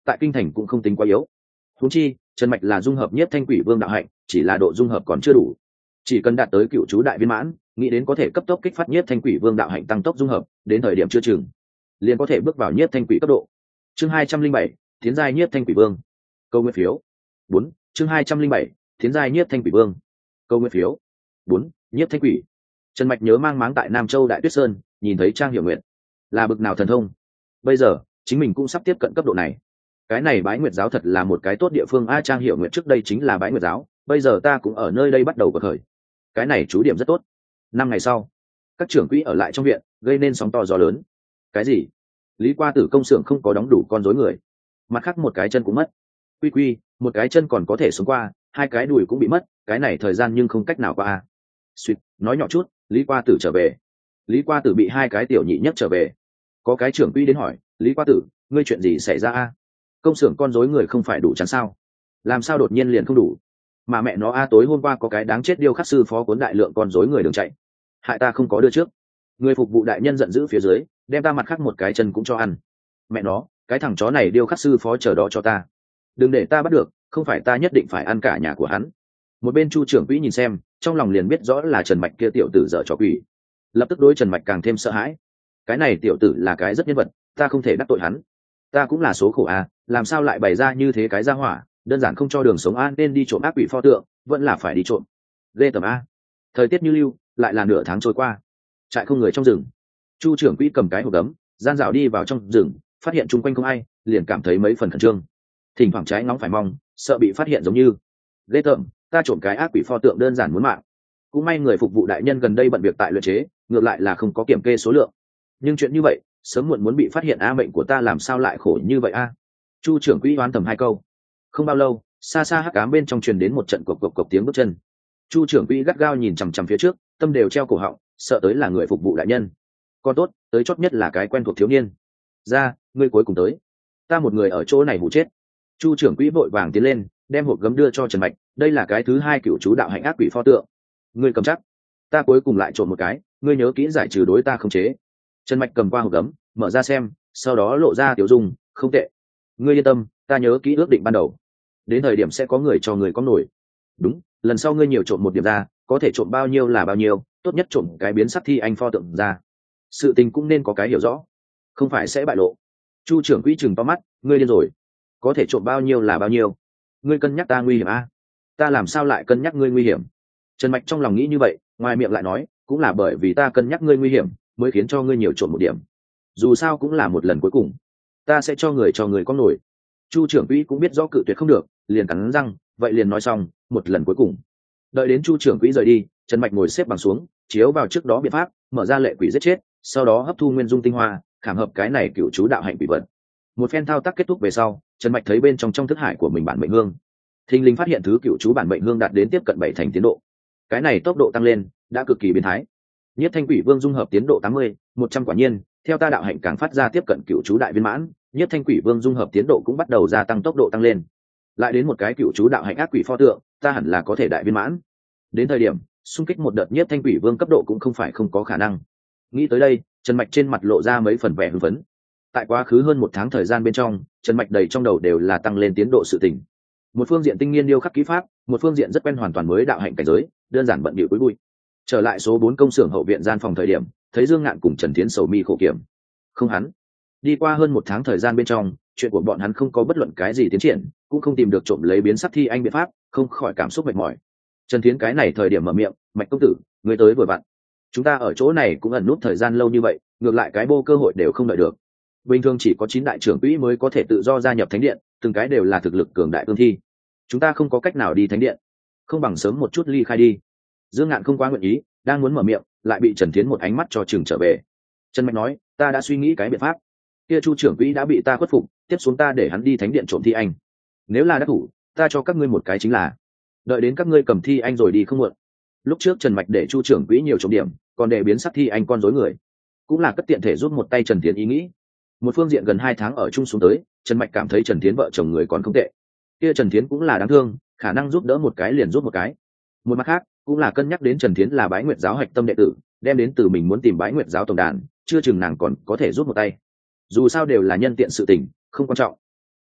tại kinh thành cũng không tính quá yếu. Huống chi trần mạch là dung hợp nhiếp thanh quỷ vương đạo hạnh, chỉ là độ dung hợp còn chưa đủ, chỉ cần đạt tới cựu chú đại viên mãn, nghĩ đến có thể cấp tốc kích phát nhiếp thanh quỷ vương đạo hạnh tăng tốc dung hợp, đến thời điểm chưa chừng liền có thể bước vào nhiếp thanh quỷ cấp độ. Chương 207, tiến giai nhiếp thanh quỷ vương. Câu nguyên phiếu 4. Chương 207, tiến giai nhiếp thanh quỷ vương. Câu nguyên phiếu 4. Nhiếp thanh quỷ. Trần Mạch nhớ mang máng tại Nam Châu Đại Tuyết Sơn, nhìn thấy Trang Hiểu Nguyệt là bực nào thần thông. Bây giờ chính mình cũng sắp tiếp cận cấp độ này. Cái này Bái Nguyệt giáo thật là một cái tốt địa phương a. Trang Hiểu Nguyệt trước đây chính là Bái Nguyệt giáo, bây giờ ta cũng ở nơi đây bắt đầu bậc khởi. Cái này chú điểm rất tốt. 5 ngày sau, các trưởng quỹ ở lại trong viện, gây nên sóng to gió lớn. Cái gì? Lý Qua Tử công xưởng không có đóng đủ con rối người, mặt khác một cái chân cũng mất. Quy quy, một cái chân còn có thể sống qua, hai cái đùi cũng bị mất, cái này thời gian nhưng không cách nào qua a. Suýt, nói nhỏ chút, Lý Qua Tử trở về. Lý Qua Tử bị hai cái tiểu nhị nhất trở về. Có cái trưởng quỹ đến hỏi, Lý Qua Tử, ngươi chuyện gì xảy ra a? Công xưởng con rối người không phải đủ chắn sao? Làm sao đột nhiên liền không đủ? Mà mẹ nó a, tối hôm qua có cái đáng chết điêu khắc sư phó cuốn đại lượng con rối người đường chạy, hại ta không có đưa trước. Người phục vụ đại nhân giận dữ phía dưới, đem ta mặt khác một cái chân cũng cho ăn. Mẹ nó, cái thằng chó này điêu khắc sư phó chờ đó cho ta, đừng để ta bắt được, không phải ta nhất định phải ăn cả nhà của hắn. Một bên Chu trưởng quỹ nhìn xem, trong lòng liền biết rõ là Trần Mạch kia tiểu tử dở trò quỷ, lập tức đối Trần Mạch càng thêm sợ hãi. Cái này tiểu tử là cái rất nhân vật, ta không thể đắc tội hắn. Ta cũng là số khổ a, làm sao lại bày ra như thế cái ra hỏa, đơn giản không cho đường sống a, nên đi trộm ác quỷ pho tượng, vẫn là phải đi trộm. Ghê tởm a. Thời tiết như lưu, lại là nửa tháng trôi qua, trại không người trong rừng. Chu trưởng quỹ cầm cái hộp gấm, gian dạo đi vào trong rừng, phát hiện chung quanh không ai, liền cảm thấy mấy phần khẩn trương, thỉnh thoảng trái ngóng phải mong, sợ bị phát hiện giống như. Ghê tởm, ta trộm cái ác quỷ pho tượng đơn giản muốn mạng. Cũng may người phục vụ đại nhân gần đây bận việc tại luyện chế, ngược lại là không có kiểm kê số lượng. Nhưng chuyện như vậy, sớm muộn muốn bị phát hiện a, mệnh của ta làm sao lại khổ như vậy a. Chu trưởng quỹ oán thầm hai câu. Không bao lâu, xa xa hắc ám bên trong truyền đến một trận cộc cộc cộc tiếng bước chân. Chu trưởng quỹ gắt gao nhìn chằm chằm phía trước, tâm đều treo cổ họng, sợ tới là người phục vụ đại nhân. Còn tốt, tới chót nhất là cái quen thuộc thiếu niên. Ra, ngươi cuối cùng tới. Ta một người ở chỗ này hụ chết. Chu trưởng quỹ vội vàng tiến lên, đem hộp gấm đưa cho Trần Mạch, đây là cái thứ hai cựu chú đạo hạnh ác quỷ pho tượng. Ngươi cầm chắc. Ta cuối cùng lại trộn một cái, ngươi nhớ kỹ giải trừ đối ta không chế. Trần Mạch cầm qua hộp gấm, mở ra xem, sau đó lộ ra tiểu dung, không tệ. Ngươi yên tâm, ta nhớ kỹ ước định ban đầu. Đến thời điểm sẽ có người cho người có nổi. Đúng, lần sau ngươi nhiều trộn một điểm ra, có thể trộn bao nhiêu là bao nhiêu, tốt nhất trộn cái biến sắc thi anh pho tượng ra. Sự tình cũng nên có cái hiểu rõ, không phải sẽ bại lộ. Chu trưởng quỹ chừng to mắt, ngươi điên rồi, có thể trộn bao nhiêu là bao nhiêu, ngươi cân nhắc ta nguy hiểm a? Ta làm sao lại cân nhắc ngươi nguy hiểm? Trần Mạch trong lòng nghĩ như vậy, ngoài miệng lại nói, cũng là bởi vì ta cân nhắc ngươi nguy hiểm mới khiến cho ngươi nhiều trộn một điểm, dù sao cũng là một lần cuối cùng, ta sẽ cho người có nổi. Chu trưởng quỹ cũng biết rõ cự tuyệt không được, liền cắn răng, vậy liền nói xong, một lần cuối cùng. Đợi đến Chu trưởng quỹ rời đi, Trần Mạch ngồi xếp bằng xuống, chiếu vào trước đó biện pháp, mở ra lệ quỷ giết chết, sau đó hấp thu nguyên dung tinh hoa, khảm hợp cái này cựu chú đạo hạnh quỷ vật. Một phen thao tác kết thúc về sau, Trần Mạch thấy bên trong thức hải của mình bản mệnh hương, thình lình phát hiện thứ cựu chú bản mệnh hương đạt đến tiếp cận 7 thành tiến độ. Cái này tốc độ tăng lên đã cực kỳ biến thái. Nhất thanh quỷ vương dung hợp tiến độ 80, 100 quả nhiên, theo ta đạo hạnh càng phát ra tiếp cận cựu chú đại viên mãn, nhất thanh quỷ vương dung hợp tiến độ cũng bắt đầu gia tăng tốc độ tăng lên. Lại đến một cái cựu chú đạo hạnh ác quỷ pho tượng, ta hẳn là có thể đại viên mãn. Đến thời điểm xung kích một đợt nhất thanh quỷ vương cấp độ cũng không phải không có khả năng. Nghĩ tới đây, Trần Mạch trên mặt lộ ra mấy phần vẻ hưng phấn. Tại quá khứ hơn 1 tháng thời gian bên trong, Trần Mạch đầy trong đầu đều là tăng lên tiến độ sự tình. Một phương diện tinh nghiên điêu khắc kỹ pháp, một phương diện rất quen hoàn toàn mới đạo hạnh cảnh giới, đơn giản bận bịu cuối bụi. Trở lại số 4 công xưởng hậu viện gian phòng thời điểm, thấy Dương Ngạn cùng Trần Thiến sầu mi khổ kiểm. Không hắn. Đi qua hơn 1 tháng thời gian bên trong, chuyện của bọn hắn không có bất luận cái gì tiến triển, cũng không tìm được trộm lấy biến sắc thi anh biện pháp, không khỏi cảm xúc mệt mỏi. Trần Thiến cái này thời điểm mở miệng, Mạch công tử, người tới vừa vặn. Chúng ta ở chỗ này cũng ẩn nút thời gian lâu như vậy, ngược lại cái bô cơ hội đều không đợi được. Bình thường chỉ có 9 đại trưởng quỹ mới có thể tự do gia nhập thánh điện, từng cái đều là thực lực cường đại cương thi. Chúng ta không có cách nào đi thánh điện, không bằng sớm một chút ly khai đi. Dương Ngạn không quá nguyện ý, đang muốn mở miệng, lại bị Trần Thiến một ánh mắt cho chừng trở về. Trần Mạch nói, ta đã suy nghĩ cái biện pháp. Kia Chu trưởng quỹ đã bị ta khuất phục, tiếp xuống ta để hắn đi thánh điện trộm thi anh. Nếu là đắc thủ, ta cho các ngươi một cái chính là, đợi đến các ngươi cầm thi anh rồi đi không muộn. Lúc trước Trần Mạch để Chu trưởng quỹ nhiều trộm điểm, còn để biến sắc thi anh con rối người, cũng là cất tiện thể giúp một tay Trần Thiến ý nghĩ. Một phương diện gần 2 tháng ở chung xuống tới, Trần Mạch cảm thấy Trần Thiến vợ chồng người còn không tệ. Kia Trần Thiến cũng là đáng thương, khả năng giúp đỡ một cái liền giúp một cái. Một mặt khác, cũng là cân nhắc đến Trần Thiến là Bái Nguyệt giáo hạch tâm đệ tử, đem đến từ mình muốn tìm Bái Nguyệt giáo tổng đàn, chưa chừng nàng còn có thể giúp một tay. Dù sao đều là nhân tiện sự tình, không quan trọng.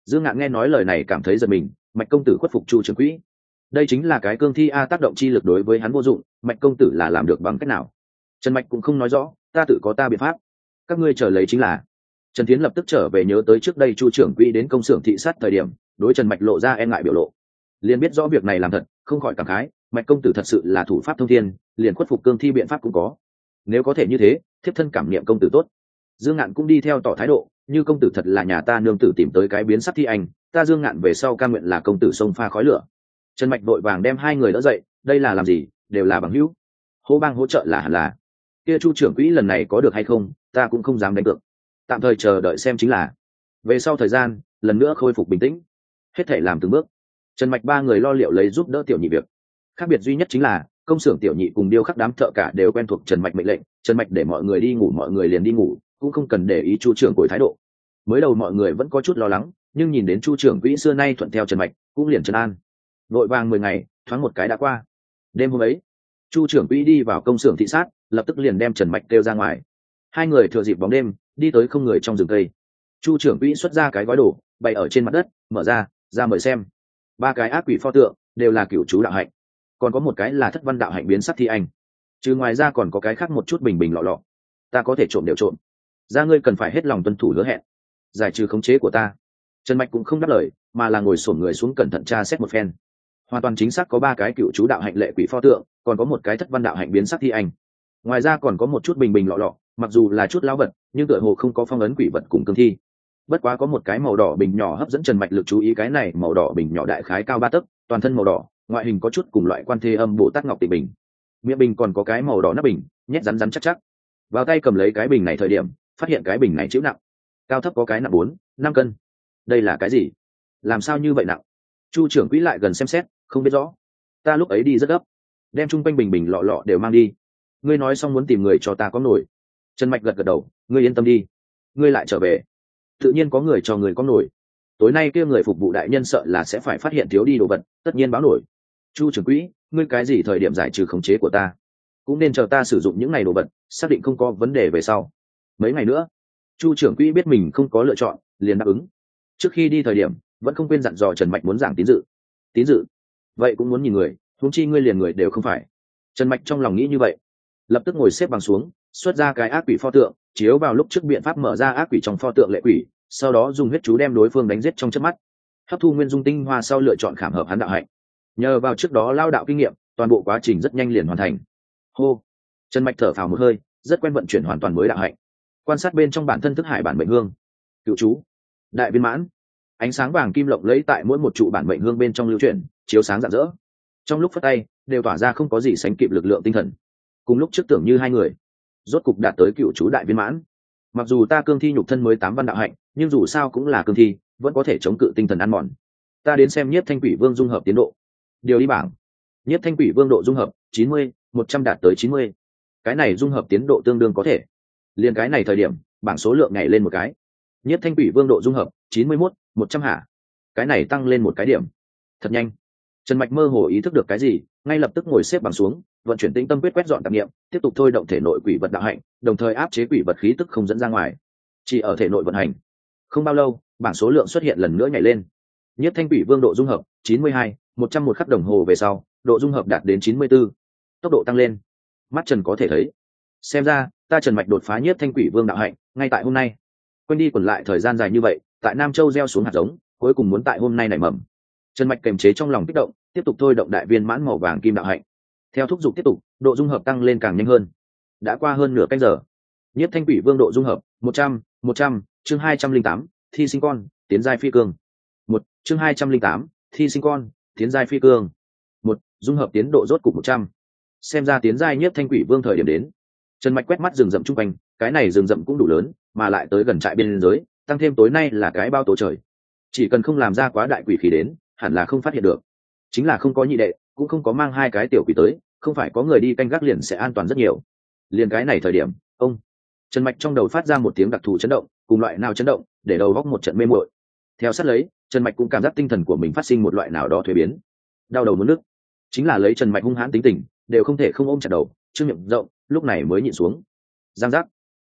Dương Ngạn nghe nói lời này cảm thấy giật mình, Mạch công tử khuất phục Chu trưởng quỹ, đây chính là cái cương thi a, tác động chi lực đối với hắn vô dụng, Mạch công tử là làm được bằng cách nào? Trần Mạch cũng không nói rõ, ta tự có ta biện pháp, các ngươi chờ lấy chính là. Trần Thiến lập tức trở về nhớ tới trước đây Chu trưởng quỹ đến công xưởng thị sát thời điểm, đối Trần Mạch lộ ra e ngại biểu lộ, liền biết rõ việc này làm thật, không khỏi cảm khái, Mạch công tử thật sự là thủ pháp thông thiên, liền khuất phục cương thi biện pháp cũng có. Nếu có thể như thế, thiếp thân cảm niệm công tử tốt. Dương Ngạn cũng đi theo tỏ thái độ, như công tử thật là nhà ta nương tử tìm tới cái biến sắc thi anh, ta Dương Ngạn về sau cam nguyện là công tử xông pha khói lửa. Trần Mạch vội vàng đem hai người đỡ dậy, đây là làm gì, đều là bằng hữu, hô bang hỗ trợ là hẳn là. Kia Chu trưởng quỹ lần này có được hay không, ta cũng không dám đánh cược, tạm thời chờ đợi xem chính là. Về sau thời gian lần nữa khôi phục bình tĩnh, hết thể làm từng bước. Trần Mạch ba người lo liệu lấy giúp đỡ tiểu nhị việc, khác biệt duy nhất chính là công xưởng tiểu nhị cùng điêu khắc đám thợ cả đều quen thuộc Trần Mạch mệnh lệnh, Trần Mạch để mọi người đi ngủ mọi người liền đi ngủ, cũng không cần để ý Chu trưởng quỹ thái độ. Mới đầu mọi người vẫn có chút lo lắng, nhưng nhìn đến Chu trưởng quỹ xưa nay thuận theo Trần Mạch, cũng liền trấn an. Vội vàng 10 ngày thoáng một cái đã qua. Đêm hôm ấy, Chu trưởng quỹ đi vào công xưởng thị sát, lập tức liền đem Trần Mạch kêu ra ngoài. Hai người thừa dịp bóng đêm đi tới không người trong rừng cây. Chu trưởng quỹ xuất ra cái gói đồ bày ở trên mặt đất, mở ra mời xem. Ba cái ác quỷ pho tượng đều là cửu chú đạo hạnh, còn có một cái là thất văn đạo hạnh biến sắc thi anh, chứ ngoài ra còn có cái khác một chút bình bình lọ lọ. Ta có thể trộm đều trộm, ra ngươi cần phải hết lòng tuân thủ hứa hẹn, giải trừ khống chế của ta. Trần Mạch cũng không đáp lời, mà là ngồi xổm người xuống cẩn thận tra xét một phen. Hoàn toàn chính xác có ba cái cựu chú đạo hạnh lệ quỷ pho tượng, còn có một cái thất văn đạo hạnh biến sắc thi anh. Ngoài ra còn có một chút bình bình lọ lọ, mặc dù là chút lão vật, nhưng tựa hồ không có phong ấn quỷ vật cùng cương thi. Bất quá có một cái màu đỏ bình nhỏ hấp dẫn Trần Mạch lực chú ý, cái này màu đỏ bình nhỏ đại khái cao 3 tấc, toàn thân màu đỏ, ngoại hình có chút cùng loại Quan Thế Âm Bồ Tát ngọc tịnh bình. Miệng bình còn có cái màu đỏ nắp bình, nhét rắn rắn chắc chắc. Vào tay cầm lấy cái bình này thời điểm, phát hiện cái bình này chịu nặng, cao thấp có cái nặng 4-5 cân. Đây là cái gì, làm sao như vậy nặng? Chu trưởng quỹ lại gần xem xét, không biết rõ. Ta lúc ấy đi rất gấp, đem chung quanh bình bình lọ lọ đều mang đi. Ngươi nói xong muốn tìm người cho ta có nổi. Trần Mạch gật gật đầu, ngươi yên tâm đi, ngươi lại trở về tự nhiên có người cho người có nổi. Tối nay kia người phục vụ đại nhân sợ là sẽ phải phát hiện thiếu đi đồ vật, tất nhiên báo nổi. Chu trưởng quỹ, ngươi cái gì thời điểm giải trừ khống chế của ta, cũng nên chờ ta sử dụng những ngày đồ vật, xác định không có vấn đề về sau. Mấy ngày nữa. Chu trưởng quỹ biết mình không có lựa chọn, liền đáp ứng. Trước khi đi thời điểm vẫn không quên dặn dò Trần Mạch muốn giảng tín dự vậy cũng muốn nhìn người, huống chi ngươi liền người đều không phải. Trần Mạch trong lòng nghĩ như vậy, lập tức ngồi xếp bằng xuống, xuất ra cái ác quỷ pho tượng, chiếu vào lúc trước biện pháp mở ra ác quỷ trong pho tượng lệ quỷ, sau đó dùng huyết chú đem đối phương đánh giết trong chớp mắt. Hấp thu nguyên dung tinh hoa sau lựa chọn khảm hợp hắn đạo hạnh, nhờ vào trước đó lao đạo kinh nghiệm, toàn bộ quá trình rất nhanh liền hoàn thành. Hô. Trần Mạch thở phào một hơi, rất quen vận chuyển hoàn toàn mới đạo hạnh. Quan sát bên trong bản thân thức hải bản mệnh hương, cựu chú đại viên mãn, ánh sáng vàng kim lộng lẫy tại mỗi một trụ bản mệnh hương bên trong lưu chuyển, chiếu sáng rạng rỡ. Trong lúc phất tay đều tỏa ra không có gì sánh kịp lực lượng tinh thần. Cùng lúc trước tưởng như hai người rốt cục đạt tới cựu chú đại viên mãn. Mặc dù ta cương thi nhục thân mới 8 văn đạo hạnh, nhưng dù sao cũng là cương thi, vẫn có thể chống cự tinh thần ăn mòn. Ta đến xem Nhiếp Thanh Quỷ Vương dung hợp tiến độ. Điều đi bảng. Nhiếp Thanh Quỷ Vương độ dung hợp 90, 100 đạt tới 90. Cái này dung hợp tiến độ tương đương có thể. Liên cái này thời điểm, bảng số lượng nhảy lên một cái. Nhiếp Thanh Quỷ Vương độ dung hợp 91, 100 hả? Cái này tăng lên một cái điểm. Thật nhanh. Trần Mạch mơ hồ ý thức được cái gì, ngay lập tức ngồi xếp bằng xuống, vận chuyển tinh tâm quyết quét dọn tạp niệm, tiếp tục thôi động thể nội quỷ vật đạo hạnh, đồng thời áp chế quỷ vật khí tức không dẫn ra ngoài, chỉ ở thể nội vận hành. Không bao lâu, bảng số lượng xuất hiện lần nữa nhảy lên. Nhiếp Thanh Quỷ Vương độ dung hợp 92, 101 khắc đồng hồ về sau, độ dung hợp đạt đến 94. Tốc độ tăng lên, mắt Trần có thể thấy. Xem ra, ta Trần Mạch đột phá Nhiếp Thanh Quỷ Vương đạo hạnh, ngay tại hôm nay. Quanh đi quẩn lại thời gian dài như vậy, tại Nam Châu gieo xuống hạt giống, cuối cùng muốn tại hôm nay nảy mầm. Trần Mạch kềm chế trong lòng kích động, tiếp tục thôi động đại viên mãn màu vàng kim đạo hạnh. Theo thúc giục tiếp tục, độ dung hợp tăng lên càng nhanh hơn. Đã qua hơn nửa canh giờ. Nhiếp Thanh Quỷ Vương độ dung hợp 100, chương 208, thi sinh con, tiến giai phi cương. Chương 208, thi sinh con, tiến giai phi cương. Dung hợp tiến độ rốt cục 100. Xem ra tiến giai Nhiếp Thanh Quỷ Vương thời điểm đến. Trần Mạch quét mắt rừng rậm chung quanh, cái này rừng rậm cũng đủ lớn, mà lại tới gần trại biên giới, tăng thêm tối nay là cái bao tố trời. Chỉ cần không làm ra quá đại quỷ khí đến, hẳn là không phát hiện được. Chính là không có nhị đệ, cũng không có mang hai cái tiểu quỷ tới, không phải có người đi canh gác liền sẽ an toàn rất nhiều. Liền cái này thời điểm, Trần Mạch trong đầu phát ra một tiếng đặc thù chấn động, cùng loại nào chấn động, để đầu góc một trận mê muội. Theo sát lấy, Trần Mạch cũng cảm giác tinh thần của mình phát sinh một loại nào đó thuế biến. Đau đầu muốn nức. Chính là lấy Trần Mạch hung hãn tính tình, đều không thể không ôm chặt đầu, trương miệng rộng, lúc này mới nhịn xuống. Giang giác.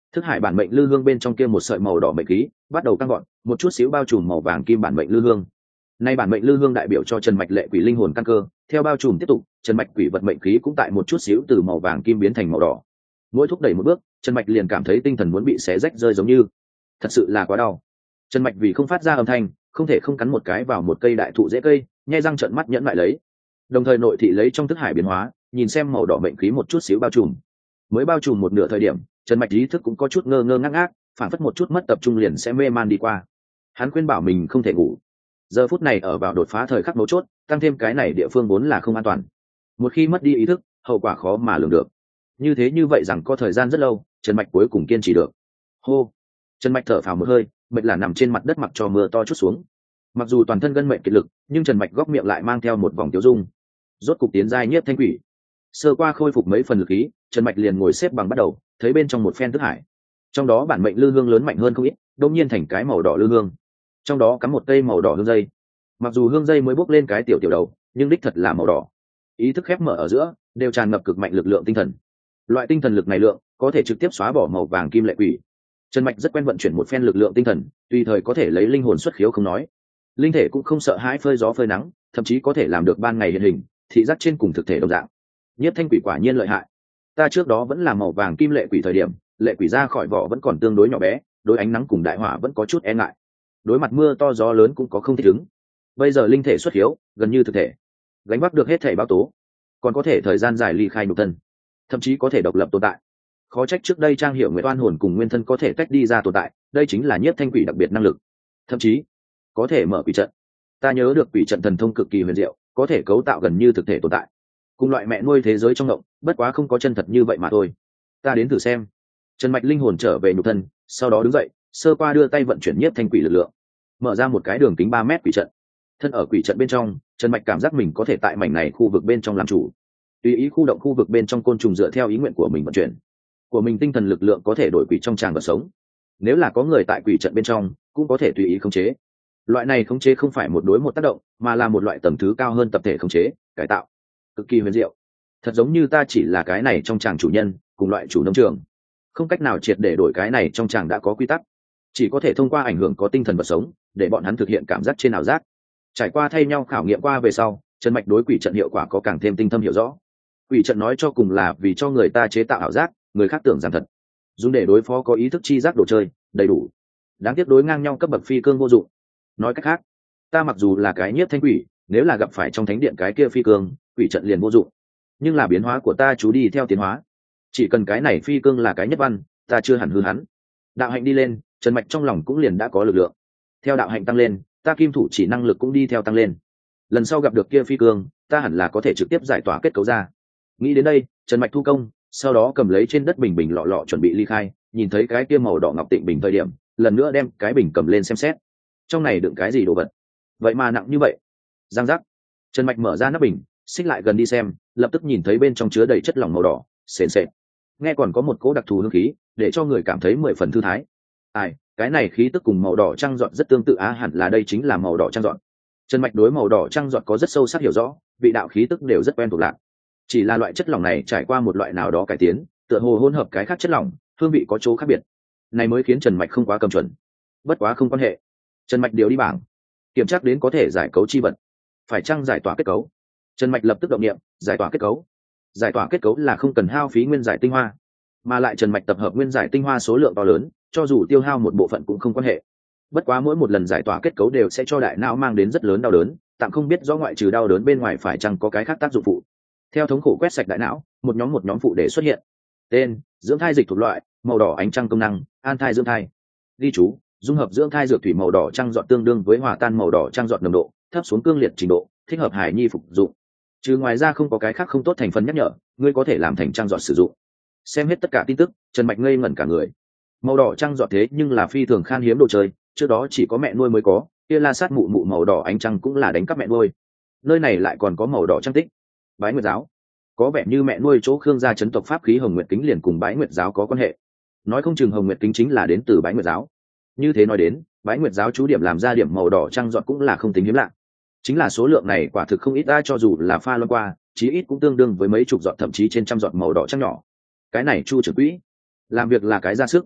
Thức hải bản mệnh lư hương bên trong kia một sợi màu đỏ mệnh khí bắt đầu tăng gọn, một chút xíu bao trùm màu vàng kim bản mệnh lư hương. Nay bản mệnh lư hương đại biểu cho Trần Mạch lệ quỷ linh hồn căn cơ, theo bao trùm tiếp tục, Trần Mạch quỷ vật mệnh khí cũng tại một chút xíu từ màu vàng kim biến thành màu đỏ. Mỗi thúc đẩy một bước, Trần Mạch liền cảm thấy tinh thần muốn bị xé rách rơi giống như. Thật sự là quá đau. Trần Mạch vì không phát ra âm thanh, không thể không cắn một cái vào một cây đại thụ rễ cây, nhe răng trợn mắt nhẫn lại lấy. Đồng thời nội thị lấy trong thức hải biến hóa, nhìn xem màu đỏ mệnh khí một chút xíu bao trùm. Mới bao trùm một nửa thời điểm, Trần Mạch ý thức cũng có chút ngơ ngơ ngác ngác, phản phất một chút mất tập trung liền sẽ mê man đi qua. Hắn khuyên bảo mình không thể ngủ. Giờ phút này ở vào đột phá thời khắc mấu chốt, tăng thêm cái này địa phương vốn là không an toàn. Một khi mất đi ý thức, hậu quả khó mà lường được. Như vậy rằng có thời gian rất lâu, Trần Mạch cuối cùng kiên trì được. Hô. Trần Mạch thở phào một hơi, mệt là nằm trên mặt đất mặc cho mưa to chút xuống. Mặc dù toàn thân gân mệnh kiệt lực, nhưng Trần Mạch góc miệng lại mang theo một vòng tiêu dung. Rốt cục tiến giai nhiếp thanh quỷ. Sơ qua khôi phục mấy phần lực khí, Trần Mạch liền ngồi xếp bằng bắt đầu, thấy bên trong một phen thức hải. Trong đó bản mệnh lư hương lớn mạnh hơn không ít, đột nhiên thành cái màu đỏ lư hương. Trong đó cắm một cây màu đỏ hương dây. Mặc dù hương dây mới bốc lên cái tiểu đầu, nhưng đích thật là màu đỏ. Ý thức khép mở ở giữa, đều tràn ngập cực mạnh lực lượng tinh thần. Loại tinh thần lực này lượng có thể trực tiếp xóa bỏ màu vàng kim lệ quỷ. Trần Mạch rất quen vận chuyển một phen lực lượng tinh thần, tùy thời có thể lấy linh hồn xuất khiếu không nói, linh thể cũng không sợ hãi phơi gió phơi nắng, thậm chí có thể làm được ban ngày hiện hình, thị giác trên cùng thực thể đồng dạng. Nhất thanh quỷ quả nhiên lợi hại. Ta trước đó vẫn là màu vàng kim lệ quỷ thời điểm, lệ quỷ ra khỏi vỏ vẫn còn tương đối nhỏ bé, đối ánh nắng cùng đại hỏa vẫn có chút e ngại, đối mặt mưa to gió lớn cũng có không thích ứng. Bây giờ linh thể xuất hiếu, gần như thực thể, gánh vác được hết thể báo tố, còn có thể thời gian dài ly khai nhục thân, thậm chí có thể độc lập tồn tại. Khó trách trước đây Trang Hiểu Nguyệt oan hồn cùng nguyên thân có thể tách đi ra tồn tại, đây chính là nhiếp thanh quỷ đặc biệt năng lực. Thậm chí có thể mở quỷ trận. Ta nhớ được quỷ trận thần thông cực kỳ huyền diệu, có thể cấu tạo gần như thực thể tồn tại, cùng loại mẹ nuôi thế giới trong động, bất quá không có chân thật như vậy mà thôi. Ta đến thử xem. Trần Mạch linh hồn trở về nhục thân, sau đó đứng dậy, sơ qua đưa tay vận chuyển nhiếp thanh quỷ lực lượng, mở ra một cái đường kính 3 mét quỷ trận. Thân ở quỷ trận bên trong, Trần Mạch cảm giác mình có thể tại mảnh này khu vực bên trong làm chủ, tùy ý khu động khu vực bên trong côn trùng dựa theo ý nguyện của mình vận chuyển. Của mình tinh thần lực lượng có thể đổi quỷ trong tràng vật sống. Nếu là có người tại quỷ trận bên trong, cũng có thể tùy ý khống chế. Loại này khống chế không phải một đối một tác động, mà là một loại tầng thứ cao hơn tập thể khống chế, cải tạo, cực kỳ huyền diệu. Thật giống như ta chỉ là cái này trong tràng chủ nhân, cùng loại chủ nông trường, không cách nào triệt để đổi cái này trong tràng đã có quy tắc, chỉ có thể thông qua ảnh hưởng có tinh thần vật sống, để bọn hắn thực hiện cảm giác trên ảo giác. Trải qua thay nhau khảo nghiệm qua về sau, Trần Mạch đối quỷ trận hiệu quả có càng thêm tinh thâm hiểu rõ. Quỷ trận nói cho cùng là vì cho người ta chế tạo ảo giác, người khác tưởng rằng thật, dùng để đối phó có ý thức chi giác đồ chơi, đầy đủ. Đáng tiếc đối ngang nhau cấp bậc phi cương vô dụng. Nói cách khác, ta mặc dù là cái nhiếp thanh quỷ, nếu là gặp phải trong thánh điện cái kia phi cương, quỷ trận liền vô dụng. Nhưng là biến hóa của ta chú đi theo tiến hóa, chỉ cần cái này phi cương là cái nhất văn, ta chưa hẳn hư hắn. Đạo hạnh đi lên, Trần Mạch trong lòng cũng liền đã có lực lượng. Theo đạo hạnh tăng lên, ta kim thủ chỉ năng lực cũng đi theo tăng lên. Lần sau gặp được kia phi cương, ta hẳn là có thể trực tiếp giải tỏa kết cấu ra. Nghĩ đến đây, Trần Mạch thu công, sau đó cầm lấy trên đất bình bình lọ lọ chuẩn bị ly khai. Nhìn thấy cái kia màu đỏ ngọc tịnh bình thời điểm, lần nữa đem cái bình cầm lên xem xét. Trong này đựng cái gì đồ vật? Vậy mà nặng như vậy? Giang giác. Trần Mạch mở ra nắp bình, xích lại gần đi xem, lập tức nhìn thấy bên trong chứa đầy chất lỏng màu đỏ, sền sệt. Nghe còn có một cỗ đặc thù hương khí, để cho người cảm thấy 10 phần thư thái. Ai, cái này khí tức cùng màu đỏ trăng giọt rất tương tự á, hẳn là đây chính là màu đỏ trăng giọt. Trần Mạch đối màu đỏ trăng giọt có rất sâu sắc hiểu rõ, vị đạo khí tức đều rất quen thuộc lạc. Chỉ là loại chất lỏng này trải qua một loại nào đó cải tiến, tựa hồ hỗn hợp cái khác chất lỏng, hương vị có chỗ khác biệt. Này mới khiến Trần Mạch không quá cầm chuẩn. Bất quá không quan hệ. Trần Mạch điều đi bảng, kiểm tra đến có thể giải cấu chi vật. Phải chăng giải tỏa kết cấu? Trần Mạch lập tức động niệm, giải tỏa kết cấu. Giải tỏa kết cấu là không cần hao phí nguyên giải tinh hoa, mà lại Trần Mạch tập hợp nguyên giải tinh hoa số lượng to lớn, cho dù tiêu hao một bộ phận cũng không quan hệ. Bất quá mỗi một lần giải tỏa kết cấu đều sẽ cho đại não mang đến rất lớn đau đớn, tạm không biết rõ ngoại trừ đau đớn bên ngoài phải chăng có cái khác tác dụng phụ. Theo thống khổ quét sạch đại não, một nhóm phụ đề xuất hiện. Tên: dưỡng thai dịch thuộc loại, màu đỏ ánh trăng công năng, an thai dưỡng thai. Ghi chú: dung hợp dưỡng thai dược thủy màu đỏ trăng giọt tương đương với hòa tan màu đỏ trăng giọt nồng độ, thấp xuống cương liệt trình độ, thích hợp hải nhi phục dụng. Trừ ngoài ra không có cái khác không tốt thành phần nhắc nhở, ngươi có thể làm thành trăng giọt sử dụng. Xem hết tất cả tin tức, Trần Mạch ngây ngẩn cả người. Màu đỏ trăng giọt thế nhưng là phi thường khan hiếm đồ chơi, trước đó chỉ có mẹ nuôi mới có, kia La Sát mụ mụ màu đỏ ánh trăng cũng là đánh cắp mẹ nuôi. Nơi này lại còn có màu đỏ trăng tích. Bái Nguyệt giáo, có vẻ như mẹ nuôi chỗ Khương gia chấn tộc pháp khí Hồng Nguyệt kính liền cùng Bái Nguyệt giáo có quan hệ. Nói không chừng Hồng Nguyệt kính chính là đến từ Bái Nguyệt giáo. Như thế nói đến, Bái Nguyệt giáo chú điểm làm ra điểm màu đỏ trăng giọt cũng là không tính hiếm lạ. Chính là số lượng này quả thực không ít ra, cho dù là pha loãng qua, chí ít cũng tương đương với mấy chục giọt thậm chí trên trăm giọt màu đỏ trăng nhỏ. Cái này Chu trưởng quỹ làm việc là cái ra sức,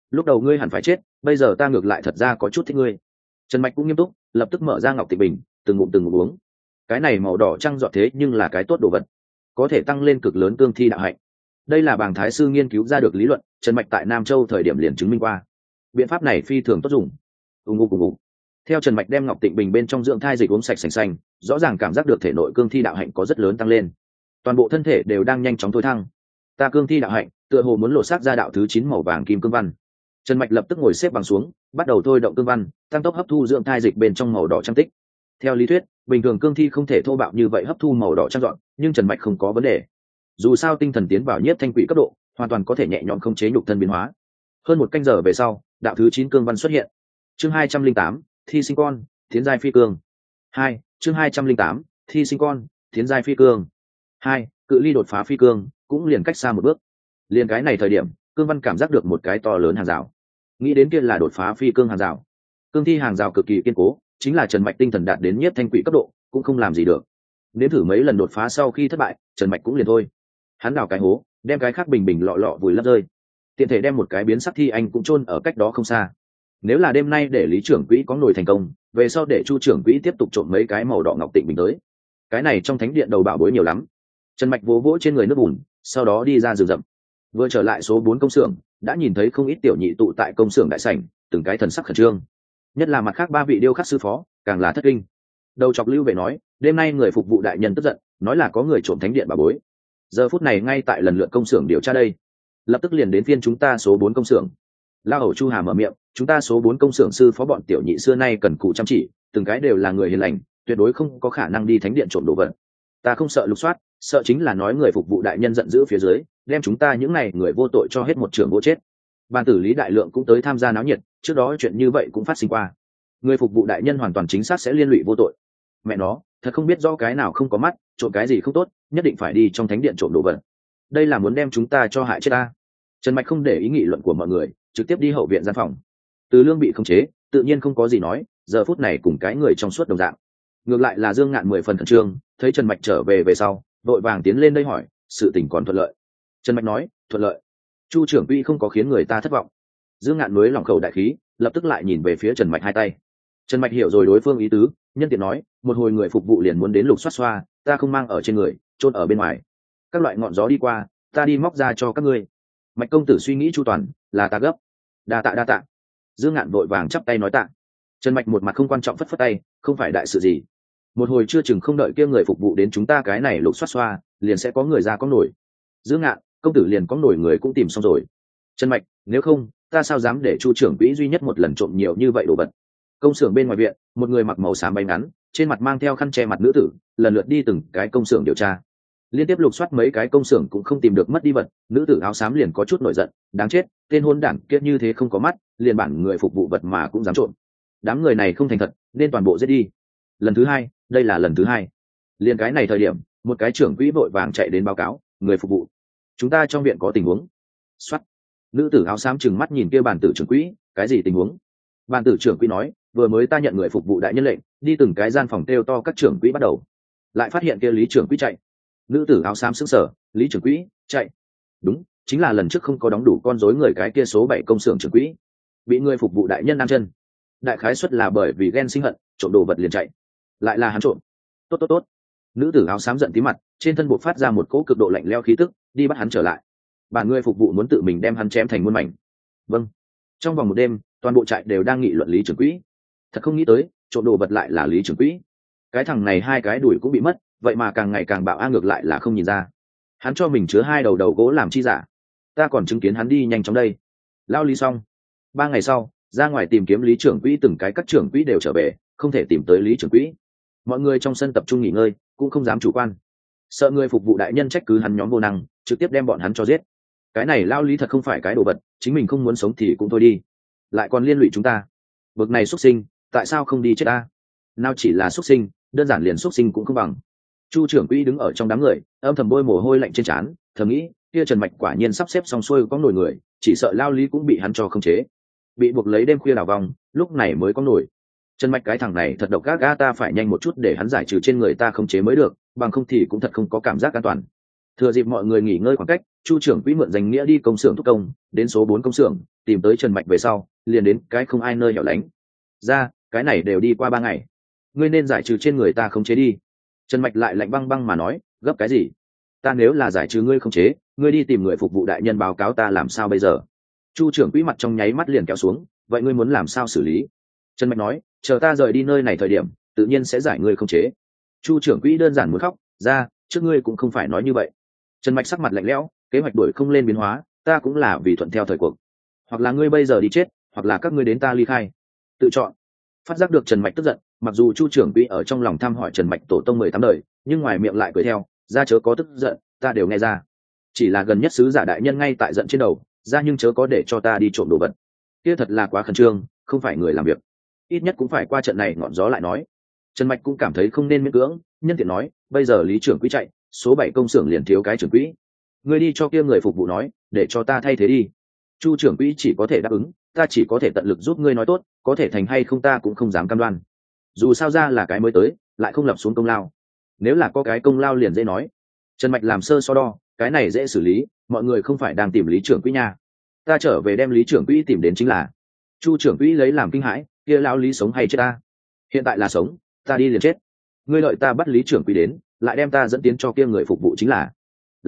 lúc đầu ngươi hẳn phải chết, bây giờ ta ngược lại thật ra có chút thích ngươi. Trần Mạch cũng nghiêm túc, lập tức mở ra ngọc tịnh bình, từng ngụm uống. Cái này màu đỏ trăng giọt thế nhưng là cái tốt đồ vật, có thể tăng lên cực lớn cương thi đạo hạnh. Đây là bàng thái sư nghiên cứu ra được lý luận, Trần Mạch tại Nam Châu thời điểm liền chứng minh qua. Biện pháp này phi thường tốt dùng. Ùng. Theo Trần Mạch đem ngọc tịnh bình bên trong dưỡng thai dịch uống sạch sành xanh, rõ ràng cảm giác được thể nội cương thi đạo hạnh có rất lớn tăng lên. Toàn bộ thân thể đều đang nhanh chóng thôi thăng. Ta cương thi đạo hạnh, tựa hồ muốn lột xác ra đạo thứ 9 màu vàng kim cương văn. Trần Mạch lập tức ngồi xếp bằng xuống, bắt đầu thôi động cương văn, tăng tốc hấp thu dưỡng thai dịch bên trong màu đỏ trăng tích. Theo lý thuyết, bình thường cương thi không thể thô bạo như vậy hấp thu màu đỏ trăng dọn, nhưng Trần Mạch không có vấn đề. Dù sao tinh thần tiến vào nhiếp thanh quỷ cấp độ, hoàn toàn có thể nhẹ nhõm khống chế nhục thân biến hóa. Hơn một canh giờ về sau, đạo thứ 9 cương văn xuất hiện. Chương 208, thi sinh con, tiến giai phi cương. 2, chương 208, thi sinh con, tiến giai phi cương. 2, cự ly đột phá phi cương, cũng liền cách xa một bước. Liền cái này thời điểm, cương văn cảm giác được một cái to lớn hàng rào. Nghĩ đến kia là đột phá phi cương hàng rào. Cương thi hàng rào cực kỳ kiên cố, chính là Trần Mạch tinh thần đạt đến nhiếp thanh quỷ cấp độ, cũng không làm gì được. Nếu thử mấy lần đột phá sau khi thất bại, Trần Mạch cũng liền thôi. Hắn đào cái hố, đem cái khác bình lọ lọ vùi lấp rơi, tiện thể đem một cái biến sắc thi anh cũng chôn ở cách đó không xa. Nếu là đêm nay để lý trưởng quỹ có nổi thành công, về sau để chu trưởng quỹ tiếp tục trộn mấy cái màu đỏ ngọc tịnh bình tới. Cái này trong thánh điện đầu bảo bối nhiều lắm. Trần Mạch vỗ vỗ trên người nước bùn, sau đó đi ra rừng rậm. Vừa trở lại số 4 công xưởng, đã nhìn thấy không ít tiểu nhị tụ tại công xưởng đại sảnh, từng cái thần sắc khẩn trương. Nhất là mặt khác 3 vị điêu khắc sư phó, càng là thất kinh. Đầu chọc Lưu Vệ nói, đêm nay người phục vụ đại nhân tức giận, nói là có người trộm thánh điện bảo bối. Giờ phút này ngay tại lần lượt công xưởng điều tra đây. Lập tức liền đến phiên chúng ta số 4 công xưởng. La Hầu Chu Hà mở miệng, chúng ta số 4 công xưởng sư phó bọn tiểu nhị xưa nay cần cù chăm chỉ, từng cái đều là người hiền lành, tuyệt đối không có khả năng đi thánh điện trộm đồ vật. Ta không sợ lục soát, sợ chính là nói người phục vụ đại nhân giận dữ phía dưới, đem chúng ta những này người vô tội cho hết một trường vô chết. Ban tử Lý Đại Lượng cũng tới tham gia náo nhiệt, trước đó chuyện như vậy cũng phát sinh qua. Người phục vụ đại nhân hoàn toàn chính xác sẽ liên lụy vô tội. Mẹ nó, thật không biết do cái nào không có mắt, trộm cái gì không tốt, nhất định phải đi trong thánh điện trộm đồ vật. Đây là muốn đem chúng ta cho hại chết ta. Trần Mạch không để ý nghị luận của mọi người, trực tiếp đi hậu viện gian phòng. Từ Lương bị khống chế, tự nhiên không có gì nói, giờ phút này cùng cái người trong suốt đồng dạng. Ngược lại là Dương Ngạn 10 phần khẩn trương, thấy Trần Mạch trở về sau, vội vàng tiến lên đây hỏi, sự tình còn thuận lợi. Trần Mạch nói, thuận lợi. Chu trưởng quỹ không có khiến người ta thất vọng. Dương Ngạn mới lòng khẩu đại khí, lập tức lại nhìn về phía Trần Mạch hai tay. Trần Mạch hiểu rồi đối phương ý tứ, nhân tiện nói, một hồi người phục vụ liền muốn đến lục soát xoa, ta không mang ở trên người, chôn ở bên ngoài. Các loại ngọn gió đi qua, ta đi móc ra cho các ngươi. Mạch công tử suy nghĩ chu toàn, là ta gấp. Đa tạ. Dương Ngạn vội vàng chắp tay nói tạ. Trần Mạch một mặt không quan trọng phất phất tay, không phải đại sự gì. Một hồi chưa chừng không đợi kia người phục vụ đến chúng ta cái này lục soát xoa, liền sẽ có người ra có nổi. Dương Ngạn, công tử liền có nổi người cũng tìm xong rồi. Trần Mạch, nếu không, ta sao dám để Chu trưởng quỹ duy nhất một lần trộm nhiều như vậy đồ vật. Công xưởng bên ngoài viện, một người mặc màu xám bay ngắn, trên mặt mang theo khăn che mặt nữ tử, lần lượt đi từng cái công xưởng điều tra. Liên tiếp lục soát mấy cái công xưởng cũng không tìm được mất đi vật, nữ tử áo xám liền có chút nổi giận, đáng chết, tên hôn đản kia như thế không có mắt, liền bản người phục vụ vật mà cũng dám trộm. Đám người này không thành thật, nên toàn bộ giết đi. Lần thứ hai, đây là lần thứ hai. Liên cái này thời điểm, một cái trưởng quỹ vội vàng chạy đến báo cáo, người phục vụ, chúng ta trong viện có tình huống. Soát. Nữ tử áo xám trừng mắt nhìn kia bản tử trưởng quỹ, cái gì tình huống? Bản tử trưởng quỹ nói, vừa mới ta nhận người phục vụ đại nhân lệnh, đi từng cái gian phòng kêu to các trưởng quỹ bắt đầu, lại phát hiện kia Lý trưởng quỹ chạy. Nữ tử áo xám sững sờ, Lý trưởng quỹ chạy? Đúng, chính là lần trước không có đóng đủ con rối người cái kia số 7 công xưởng trưởng quỹ, bị người phục vụ đại nhân ăn chân. Đại khái suất là bởi vì ghen sinh hận, trộm đồ vật liền chạy. Lại là hắn trộm. Tốt. Nữ tử áo xám giận tí mặt, trên thân buộc phát ra một cỗ cực độ lạnh lẽo khí tức, đi bắt hắn trở lại. Bản người phục vụ muốn tự mình đem hắn chém thành muôn mảnh. Vâng. Trong vòng một đêm, toàn bộ trại đều đang nghị luận Lý trưởng quỹ. Thật không nghĩ tới, trộm đồ vật lại là Lý trưởng quỹ. Cái thằng này hai cái đùi cũng bị mất, vậy mà càng ngày càng bạo a, ngược lại là không nhìn ra. Hắn cho mình chứa 2 đầu gỗ làm chi giả. Ta còn chứng kiến hắn đi nhanh chóng đây. Lao Lý xong. 3 ngày sau, ra ngoài tìm kiếm Lý trưởng quỹ, từng cái các trưởng quỹ đều trở về, không thể tìm tới Lý trưởng quỹ. Mọi người trong sân tập trung nghỉ ngơi, cũng không dám chủ quan, sợ người phục vụ đại nhân trách cứ hắn nhóm vô năng, trực tiếp đem bọn hắn cho giết. Cái này Lao Lý thật không phải cái đồ vật, chính mình không muốn sống thì cũng thôi đi, lại còn liên lụy chúng ta. Bực này xuất sinh, tại sao không đi chết ta? Nào chỉ là xuất sinh, đơn giản liền xuất sinh cũng không bằng. Chu trưởng quỹ đứng ở trong đám người, âm thầm bôi mồ hôi lạnh trên trán, thầm nghĩ, kia Trần Mạch quả nhiên sắp xếp xong xuôi có nổi người, chỉ sợ Lao Lý cũng bị hắn cho khống chế, bị buộc lấy đêm khuya đào vòng, lúc này mới có nổi. Trần Mạch cái thằng này thật độc ác ga, ta phải nhanh một chút để hắn giải trừ trên người ta khống chế mới được, bằng không thì cũng thật không có cảm giác an toàn. Thừa dịp mọi người nghỉ ngơi khoảng cách, Chu trưởng quỹ mượn danh nghĩa đi công xưởng thúc công, đến số 4 công xưởng, tìm tới Trần Mạch về sau liền đến cái không ai nơi hẻo lánh. Ra cái này đều đi qua 3 ngày, ngươi nên giải trừ trên người ta không chế đi. Trần Mạch lại lạnh băng băng mà nói, gấp cái gì? Ta nếu là giải trừ ngươi không chế, ngươi đi tìm người phục vụ đại nhân báo cáo ta làm sao bây giờ? Chu trưởng quỹ mặt trong nháy mắt liền kéo xuống, vậy ngươi muốn làm sao xử lý? Trần Mạch nói, chờ ta rời đi nơi này thời điểm tự nhiên sẽ giải ngươi không chế. Chu trưởng quỹ đơn giản muốn khóc ra, trước ngươi cũng không phải nói như vậy. Trần Mạch sắc mặt lạnh lẽo, kế hoạch đuổi không lên biến hóa, ta cũng là vì thuận theo thời cuộc. Hoặc là ngươi bây giờ đi chết, hoặc là các ngươi đến ta ly khai, tự chọn. Phát giác được Trần Mạch tức giận, mặc dù Chu trưởng quỹ ở trong lòng thăm hỏi Trần Mạch tổ tông 18 đời, nhưng ngoài miệng lại cười theo, ra chớ có tức giận, ta đều nghe ra. Chỉ là gần nhất sứ giả đại nhân ngay tại giận trên đầu, ra nhưng chớ có để cho ta đi trộm đồ vật. Kia thật là quá khẩn trương, không phải người làm việc. Ít nhất cũng phải qua trận này ngọn gió lại nói. Trần Mạch cũng cảm thấy không nên miễn cưỡng, nhân tiện nói, bây giờ Lý trưởng quỹ chạy, số 7 công xưởng liền thiếu cái trưởng quỹ. Ngươi đi cho kia người phục vụ nói, để cho ta thay thế đi. Chu trưởng quỹ chỉ có thể đáp ứng, ta chỉ có thể tận lực giúp ngươi nói tốt, có thể thành hay không ta cũng không dám cam đoan. Dù sao ra là cái mới tới, lại không lập xuống công lao. Nếu là có cái công lao liền dễ nói. Trần Mạch làm sơ so đo, cái này dễ xử lý, mọi người không phải đang tìm Lý trưởng quỹ nha. Ta trở về đem Lý trưởng quỹ tìm đến chính là. Chu trưởng quỹ lấy làm kinh hãi, kia lão Lý sống hay chết ta? Hiện tại là sống, ta đi liền chết. Ngươi đợi ta bắt Lý trưởng quỹ đến, lại đem ta dẫn tiến cho kia người phục vụ chính là.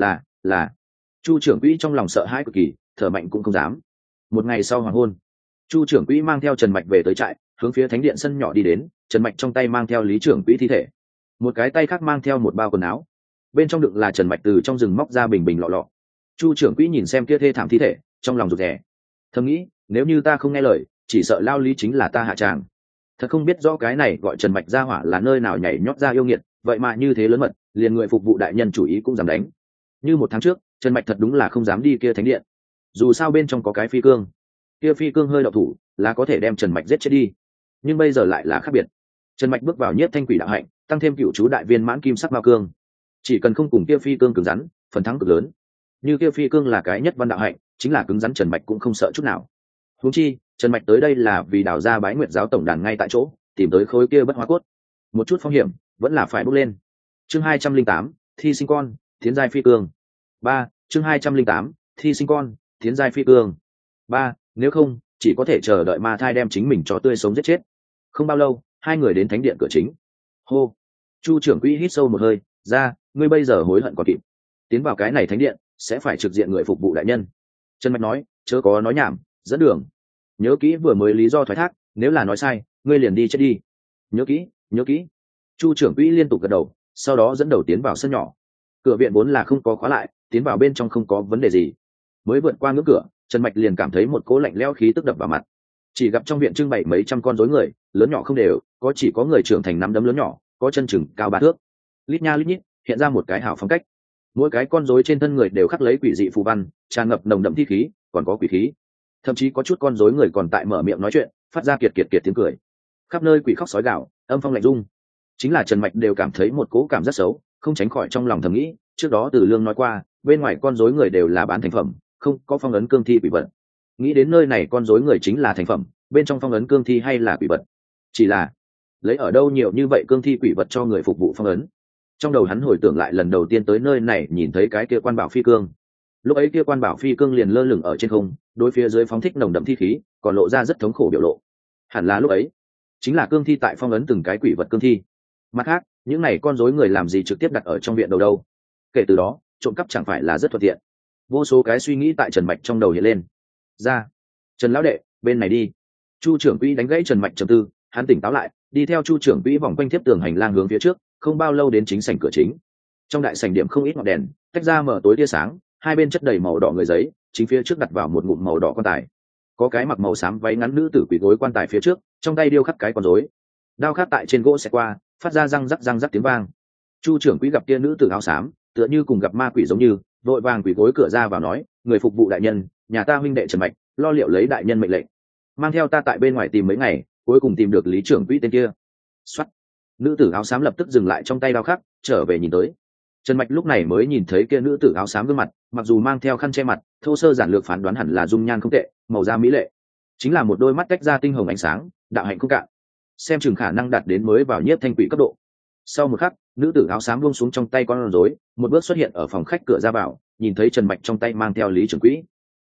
Là. Chu trưởng quỹ trong lòng sợ hãi cực kỳ, thở mạnh cũng không dám. Một ngày sau hoàng hôn, Chu trưởng quỹ mang theo Trần Mạch về tới trại, hướng phía thánh điện sân nhỏ đi đến. Trần Mạch trong tay mang theo Lý trưởng quỹ thi thể, một cái tay khác mang theo một bao quần áo, bên trong đựng là Trần Mạch từ trong rừng móc ra bình bình lọ lọ. Chu trưởng quỹ nhìn xem kia thê thảm thi thể, trong lòng rụt rè, thầm nghĩ, nếu như ta không nghe lời, chỉ sợ lao Lý chính là ta hạ tràng. Thật không biết rõ cái này gọi Trần Mạch ra hỏa là nơi nào nhảy nhót ra yêu nghiệt, vậy mà như thế lớn mật, liền người phục vụ đại nhân chủ ý cũng dám đánh. Như 1 tháng trước, Trần Mạch thật đúng là không dám đi kia thánh điện, dù sao bên trong có cái phi cương, kia phi cương hơi đậu thủ là có thể đem Trần Mạch giết chết đi. Nhưng bây giờ lại là khác biệt. Trần Mạch bước vào Nhiếp Thanh Quỷ đạo hạnh, tăng thêm cựu chú đại viên mãn kim sắc mao cương, chỉ cần không cùng kia phi cương cứng rắn, phần thắng cực lớn. Như kia phi cương là cái nhất văn đạo hạnh, chính là cứng rắn Trần Mạch cũng không sợ chút nào. Huống chi Trần Mạch tới đây là vì đào ra Bái Nguyệt giáo tổng đàn ngay tại chỗ, tìm tới khối kia bất hóa cốt. Một chút phong hiểm vẫn là phải bước lên. Chương 208, thi sinh con, tiến giai phi cương. 3. Chương 208, thi sinh con, tiến giai phi cương. 3. Nếu không, chỉ có thể chờ đợi ma thai đem chính mình cho tươi sống giết chết. Không bao lâu, hai người đến thánh điện cửa chính. Hô. Chu trưởng quỹ hít sâu một hơi, ra, ngươi bây giờ hối hận còn kịp. Tiến vào cái này thánh điện, sẽ phải trực diện người phục vụ đại nhân. Trần Mạch nói, chớ có nói nhảm, dẫn đường. Nhớ kỹ vừa mới lý do thoái thác, nếu là nói sai, ngươi liền đi chết đi. Nhớ kỹ. Chu trưởng quỹ liên tục gật đầu, sau đó dẫn đầu tiến vào sân nhỏ. Cửa viện vốn là không có khóa lại, tiến vào bên trong không có vấn đề gì. Mới vượt qua ngưỡng cửa, Trần Mạch liền cảm thấy một cỗ lạnh lẽo khí tức đập vào mặt. Chỉ gặp trong viện trưng bày mấy trăm con rối người, lớn nhỏ không đều, có chỉ có người trưởng thành nắm đấm lớn nhỏ, có chân chừng cao 3 thước. Lít nha lít nhít, hiện ra một cái hảo phong cách. Mỗi cái con rối trên thân người đều khắc lấy quỷ dị phù văn, tràn ngập nồng đậm thi khí, còn có quỷ khí. Thậm chí có chút con rối người còn tại mở miệng nói chuyện, phát ra kiệt tiếng cười. Khắp nơi quỷ khóc sói gào, âm phong lạnh rung. Chính là Trần Mạch đều cảm thấy một cỗ cảm rất xấu, không tránh khỏi trong lòng thầm nghĩ, trước đó Từ Lương nói qua, bên ngoài con rối người đều là bán thành phẩm, không có phong ấn cương thi quỷ vật. Nghĩ đến nơi này con rối người chính là thành phẩm, bên trong phong ấn cương thi hay là quỷ vật. Chỉ là lấy ở đâu nhiều như vậy cương thi quỷ vật cho người phục vụ phong ấn. Trong đầu hắn hồi tưởng lại lần đầu tiên tới nơi này nhìn thấy cái kia quan bảo phi cương. Lúc ấy kia quan bảo phi cương liền lơ lửng ở trên không, đối phía dưới phóng thích nồng đậm thi khí, còn lộ ra rất thống khổ biểu lộ. Hẳn là lúc ấy chính là cương thi tại phong ấn từng cái quỷ vật cương thi. Mặt khác, những này con rối người làm gì trực tiếp đặt ở trong viện đâu. Kể từ đó, trộm cắp chẳng phải là rất thuận tiện. Vô số cái suy nghĩ tại Trần Mạch trong đầu hiện lên. Ra, Trần lão đệ, bên này đi. Chu trưởng quỹ đánh gãy Trần Mạch trầm tư, hắn tỉnh táo lại, đi theo Chu trưởng quỹ vòng quanh tiếp tường hành lang hướng phía trước, không bao lâu đến chính sảnh cửa chính. Trong đại sảnh điểm không ít ngọn đèn, tách ra mở tối tia sáng, hai bên chất đầy màu đỏ người giấy, chính phía trước đặt vào một ngụm màu đỏ quan tài. Có cái mặc màu xám váy ngắn nữ tử quỳ gối quan tài phía trước, trong tay điêu khắc cái con rối. Đao khắc tại trên gỗ xẹt qua, phát ra răng rắc tiếng vang. Chu trưởng quỹ gặp kia nữ tử áo xám, tựa như cùng gặp ma quỷ giống như, vội vàng quỳ gối cửa ra vào nói, người phục vụ đại nhân, nhà ta huynh đệ Trần Mạch, lo liệu lấy đại nhân mệnh lệnh, mang theo ta tại bên ngoài tìm mấy ngày, cuối cùng tìm được Lý trưởng quỹ tên kia. Soát. Nữ tử áo xám lập tức dừng lại trong tay đao khắc, trở về nhìn tới. Trần Mạch lúc này mới nhìn thấy kia nữ tử áo xám gương mặt, mặc dù mang theo khăn che mặt, thô sơ giản lược phán đoán hẳn là dung nhan không tệ, màu da mỹ lệ, chính là một đôi mắt tách ra tinh hồng ánh sáng, đạo hạnh không cạn, xem chừng khả năng đạt đến mới vào Nhiếp Thanh Quỷ cấp độ. Sau một khắc, nữ tử áo xám buông xuống trong tay con rối, một bước xuất hiện ở phòng khách cửa ra vào, nhìn thấy Trần Mạch trong tay mang theo Lý trưởng quỹ.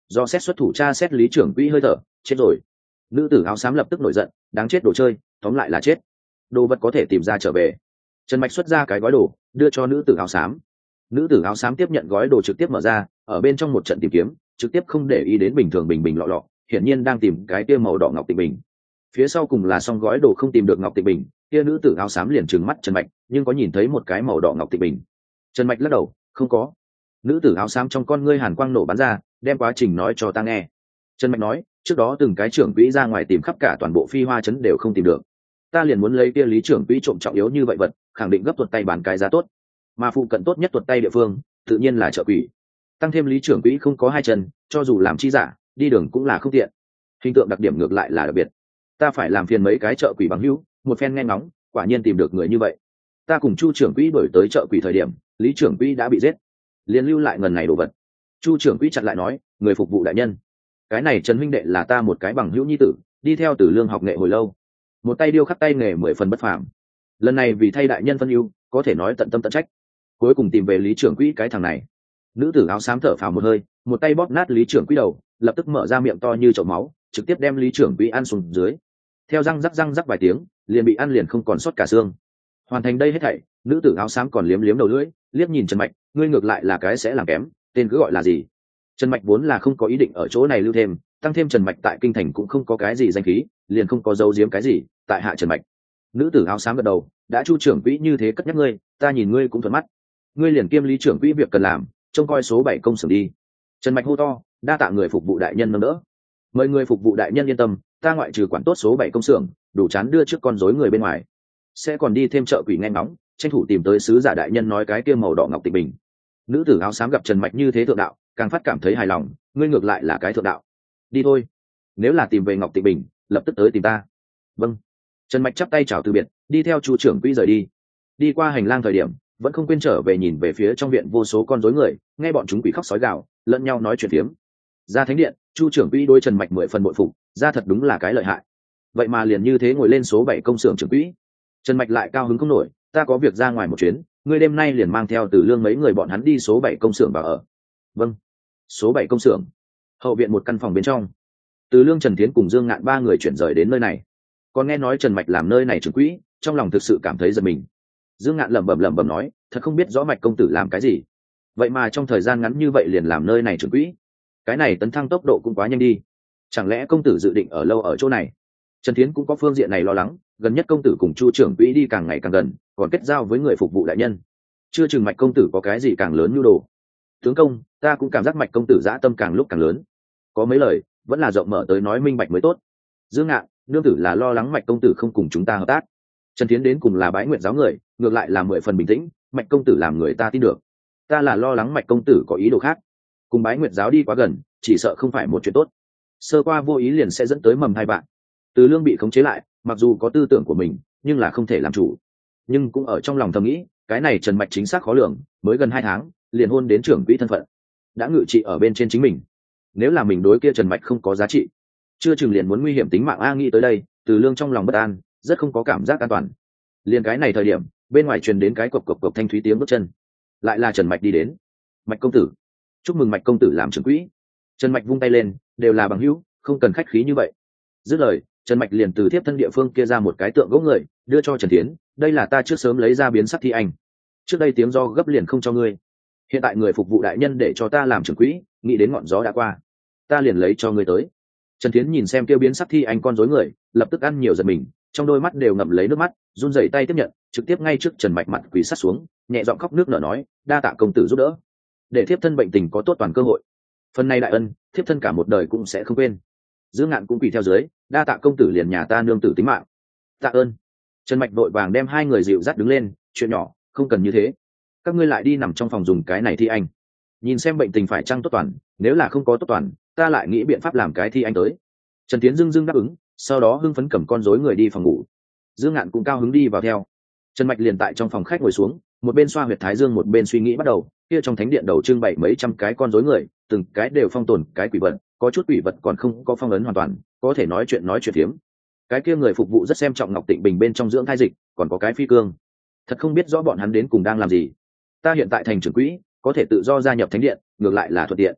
do xét xuất thủ tra xét lý trưởng quỹ hơi thở, chết rồi. Nữ tử áo xám lập tức nổi giận, đáng chết đồ chơi, tóm lại là chết. Đồ vật có thể tìm ra trở về. Trần Mạch xuất ra cái gói đồ đưa cho nữ tử áo xám. Nữ tử áo xám tiếp nhận gói đồ trực tiếp mở ra, ở bên trong một trận tìm kiếm, trực tiếp không để ý đến bình thường bình bình lọ lọ, hiển nhiên đang tìm cái kia màu đỏ ngọc tịnh bình. Phía sau cùng là xong gói đồ không tìm được ngọc tịnh bình, kia nữ tử áo xám liền trừng mắt Trần Mạch, nhưng có nhìn thấy một cái màu đỏ ngọc tịnh bình. Trần Mạch lắc đầu, không có. Nữ tử áo xám trong con ngươi hàn quang nổ bắn ra, đem quá trình nói cho ta nghe. Trần Mạch nói, trước đó từng cái trưởng quỹ ra ngoài tìm khắp cả toàn bộ Phi Hoa trấn đều không tìm được, ta liền muốn lấy kia lý trưởng quỹ trộm trọng yếu như vậy vật, khẳng định gấp tuột tay bán cái giá tốt, mà phụ cận tốt nhất tuột tay địa phương tự nhiên là chợ quỷ. Tăng thêm lý trưởng quỹ không có hai chân, cho dù làm chi giả đi đường cũng là không tiện, hình tượng đặc điểm ngược lại là đặc biệt. Ta phải làm phiền mấy cái chợ quỷ bằng hữu, một phen nghe ngóng, quả nhiên tìm được người như vậy. Ta cùng Chu trưởng quỹ đổi tới chợ quỷ thời điểm, lý trưởng quỹ đã bị giết, liền lưu lại ngần này đồ vật. Chu trưởng quỹ chặn lại nói, người phục vụ đại nhân, cái này Trần huynh đệ là ta một cái bằng hữu nhi tử, đi theo Tử Lương học nghệ hồi lâu, một tay điêu khắc tay nghề 10 phần bất phàm, lần này vì thay đại nhân phân ưu, có thể nói tận tâm tận trách, cuối cùng tìm về lý trưởng quỹ cái thằng này. Nữ tử áo xám thở phào một hơi, một tay bóp nát lý trưởng quỹ đầu, lập tức mở ra miệng to như chậu máu, trực tiếp đem lý trưởng quỹ ăn xuống dưới. Theo răng rắc vài tiếng, liền bị ăn liền không còn sót cả xương. Hoàn thành đây hết thảy, nữ tử áo xám còn liếm liếm đầu lưỡi, liếc nhìn Trần Mạch, ngươi ngược lại là cái sẽ làm kém, tên cứ gọi là gì? Trần Mạch vốn là không có ý định ở chỗ này lưu thêm, tăng thêm Trần Mạch tại kinh thành cũng không có cái gì danh khí, liền không có giấu giếm cái gì, tại hạ Trần Mạch. Nữ tử áo xám gật đầu, đã Chu trưởng quỹ như thế cất nhắc ngươi, ta nhìn ngươi cũng thuận mắt, ngươi liền kiêm lý trưởng quỹ việc cần làm, trông coi số 7 công xưởng đi. Trần Mạch hô to, đa tạ người phục vụ đại nhân nâng đỡ. Mời người phục vụ đại nhân yên tâm, ta ngoại trừ quản tốt số 7 công xưởng, đủ chán đưa trước con rối người bên ngoài, sẽ còn đi thêm chợ quỷ nghe ngóng, tranh thủ tìm tới sứ giả đại nhân nói cái kia màu đỏ ngọc tịnh bình. Nữ tử áo xám gặp Trần Mạch như thế thượng đạo, càng phát cảm thấy hài lòng, ngươi ngược lại là cái thượng đạo, đi thôi, nếu là tìm về ngọc tịnh bình, lập tức tới tìm ta. Vâng. Trần Mạch chắp tay chào từ biệt, đi theo Chu trưởng quỹ rời đi. Đi qua hành lang thời điểm, vẫn không quên trở về nhìn về phía trong viện vô số con rối người, nghe bọn chúng quỷ khóc sói gào, lẫn nhau nói chuyện phiếm. Ra thánh điện, Chu trưởng quỹ đối Trần Mạch 10 phần bội phục, ra thật đúng là cái lợi hại, vậy mà liền như thế ngồi lên số 7 công xưởng trưởng quỹ. Trần Mạch lại cao hứng không nổi, ta có việc ra ngoài một chuyến, ngươi đêm nay liền mang theo Từ Lương mấy người bọn hắn đi số 7 công xưởng vào ở. Vâng. Số 7 công xưởng, hậu viện một căn phòng bên trong, Từ Lương, Trần Thiến cùng Dương Ngạn ba người chuyển rời đến nơi này. Còn nghe nói Trần Mạch làm nơi này trưởng quỹ, trong lòng thực sự cảm thấy giật mình. Dương Ngạn lẩm bẩm nói, thật không biết rõ Mạch công tử làm cái gì, vậy mà trong thời gian ngắn như vậy liền làm nơi này trưởng quỹ, cái này tấn thăng tốc độ cũng quá nhanh đi, chẳng lẽ công tử dự định ở lâu ở chỗ này? Trần Thiến cũng có phương diện này lo lắng, gần nhất công tử cùng Chu trưởng quỹ đi càng ngày càng gần, còn kết giao với người phục vụ đại nhân, chưa chừng Mạch công tử có cái gì càng lớn nhu đồ. Tướng công, ta cũng cảm giác Mạch công tử dã tâm càng lúc càng lớn, có mấy lời vẫn là rộng mở tới nói minh bạch mới tốt. Dương Ngạn, nương tử là lo lắng Mạch công tử không cùng chúng ta hợp tác. Trần Thiến đến cùng là Bái Nguyệt giáo người, ngược lại là 10 phần bình tĩnh, Mạch công tử làm người ta tin được. Ta là lo lắng Mạch công tử có ý đồ khác, cùng Bái Nguyệt giáo đi quá gần, chỉ sợ không phải một chuyện tốt, sơ qua vô ý liền sẽ dẫn tới mầm hai bạn. Từ Lương bị khống chế lại, mặc dù có tư tưởng của mình, nhưng là không thể làm chủ, nhưng cũng ở trong lòng thầm nghĩ, cái này Trần Mạch chính xác khó lường, mới gần 2 tháng liền hôn đến trưởng quỹ thân phận, đã ngự trị ở bên trên chính mình, nếu là mình đối kia Trần Mạch không có giá trị, chưa chừng liền muốn nguy hiểm tính mạng. Nghĩ tới đây, Từ Lương trong lòng bất an, rất không có cảm giác an toàn. Liền cái này thời điểm, bên ngoài truyền đến cái cộc cộc cộc thanh thúy tiếng bước chân, lại là Trần Mạch đi đến. Mạch công tử, chúc mừng Mạch công tử làm trưởng quỹ. Trần Mạch vung tay lên, đều là bằng hữu, không cần khách khí như vậy. Dứt lời, Trần Mạch liền từ thiếp thân địa phương kia ra một cái tượng gỗ người, đưa cho Trần Thiến, đây là ta trước sớm lấy ra biến sắc thi anh, trước đây tiếng do gấp liền không cho ngươi, hiện tại người phục vụ đại nhân để cho ta làm trưởng quỹ, nghĩ đến ngọn gió đã qua, ta liền lấy cho ngươi tới. Trần Thiến nhìn xem kêu biến sắc thi anh con rối người, lập tức ăn nhiều giật mình, trong đôi mắt đều ngậm lấy nước mắt, run rẩy tay tiếp nhận, trực tiếp ngay trước Trần Mạch mặt quỳ sát xuống, nhẹ giọng khóc nước nở nói, đa tạ công tử giúp đỡ, để thiếp thân bệnh tình có tốt toàn cơ hội, phần này đại ân thiếp thân cả một đời cũng sẽ không quên. Dương Ngạn cũng quỳ theo dưới, đa tạ công tử liền nhà ta nương tử tính mạng. Tạ ơn. Trần Mạch vội vàng đem hai người dịu dắt đứng lên, chuyện nhỏ, không cần như thế, các ngươi lại đi nằm trong phòng dùng cái này thi anh, nhìn xem bệnh tình phải chăng tốt toàn, nếu là không có tốt toàn, ta lại nghĩ biện pháp làm cái thi anh tới. Trần Tiến dưng đáp ứng, sau đó hưng phấn cầm con rối người đi phòng ngủ. Dương Ngạn cũng cao hứng đi vào theo. Trần Mạch liền tại trong phòng khách ngồi xuống, một bên xoa huyệt thái dương một bên suy nghĩ bắt đầu. Kia trong thánh điện đầu trưng bày mấy trăm cái con rối người, từng cái đều phong tồn cái quỷ vật, có chút quỷ vật còn không có phong ấn hoàn toàn, có thể nói chuyện phiếm. Cái kia người phục vụ rất xem trọng Ngọc Tịnh Bình bên trong dưỡng thai dịch, còn có cái phi cương, thật không biết rõ bọn hắn đến cùng đang làm gì. Ta hiện tại thành trưởng quỹ, có thể tự do gia nhập thánh điện, ngược lại là thuận tiện.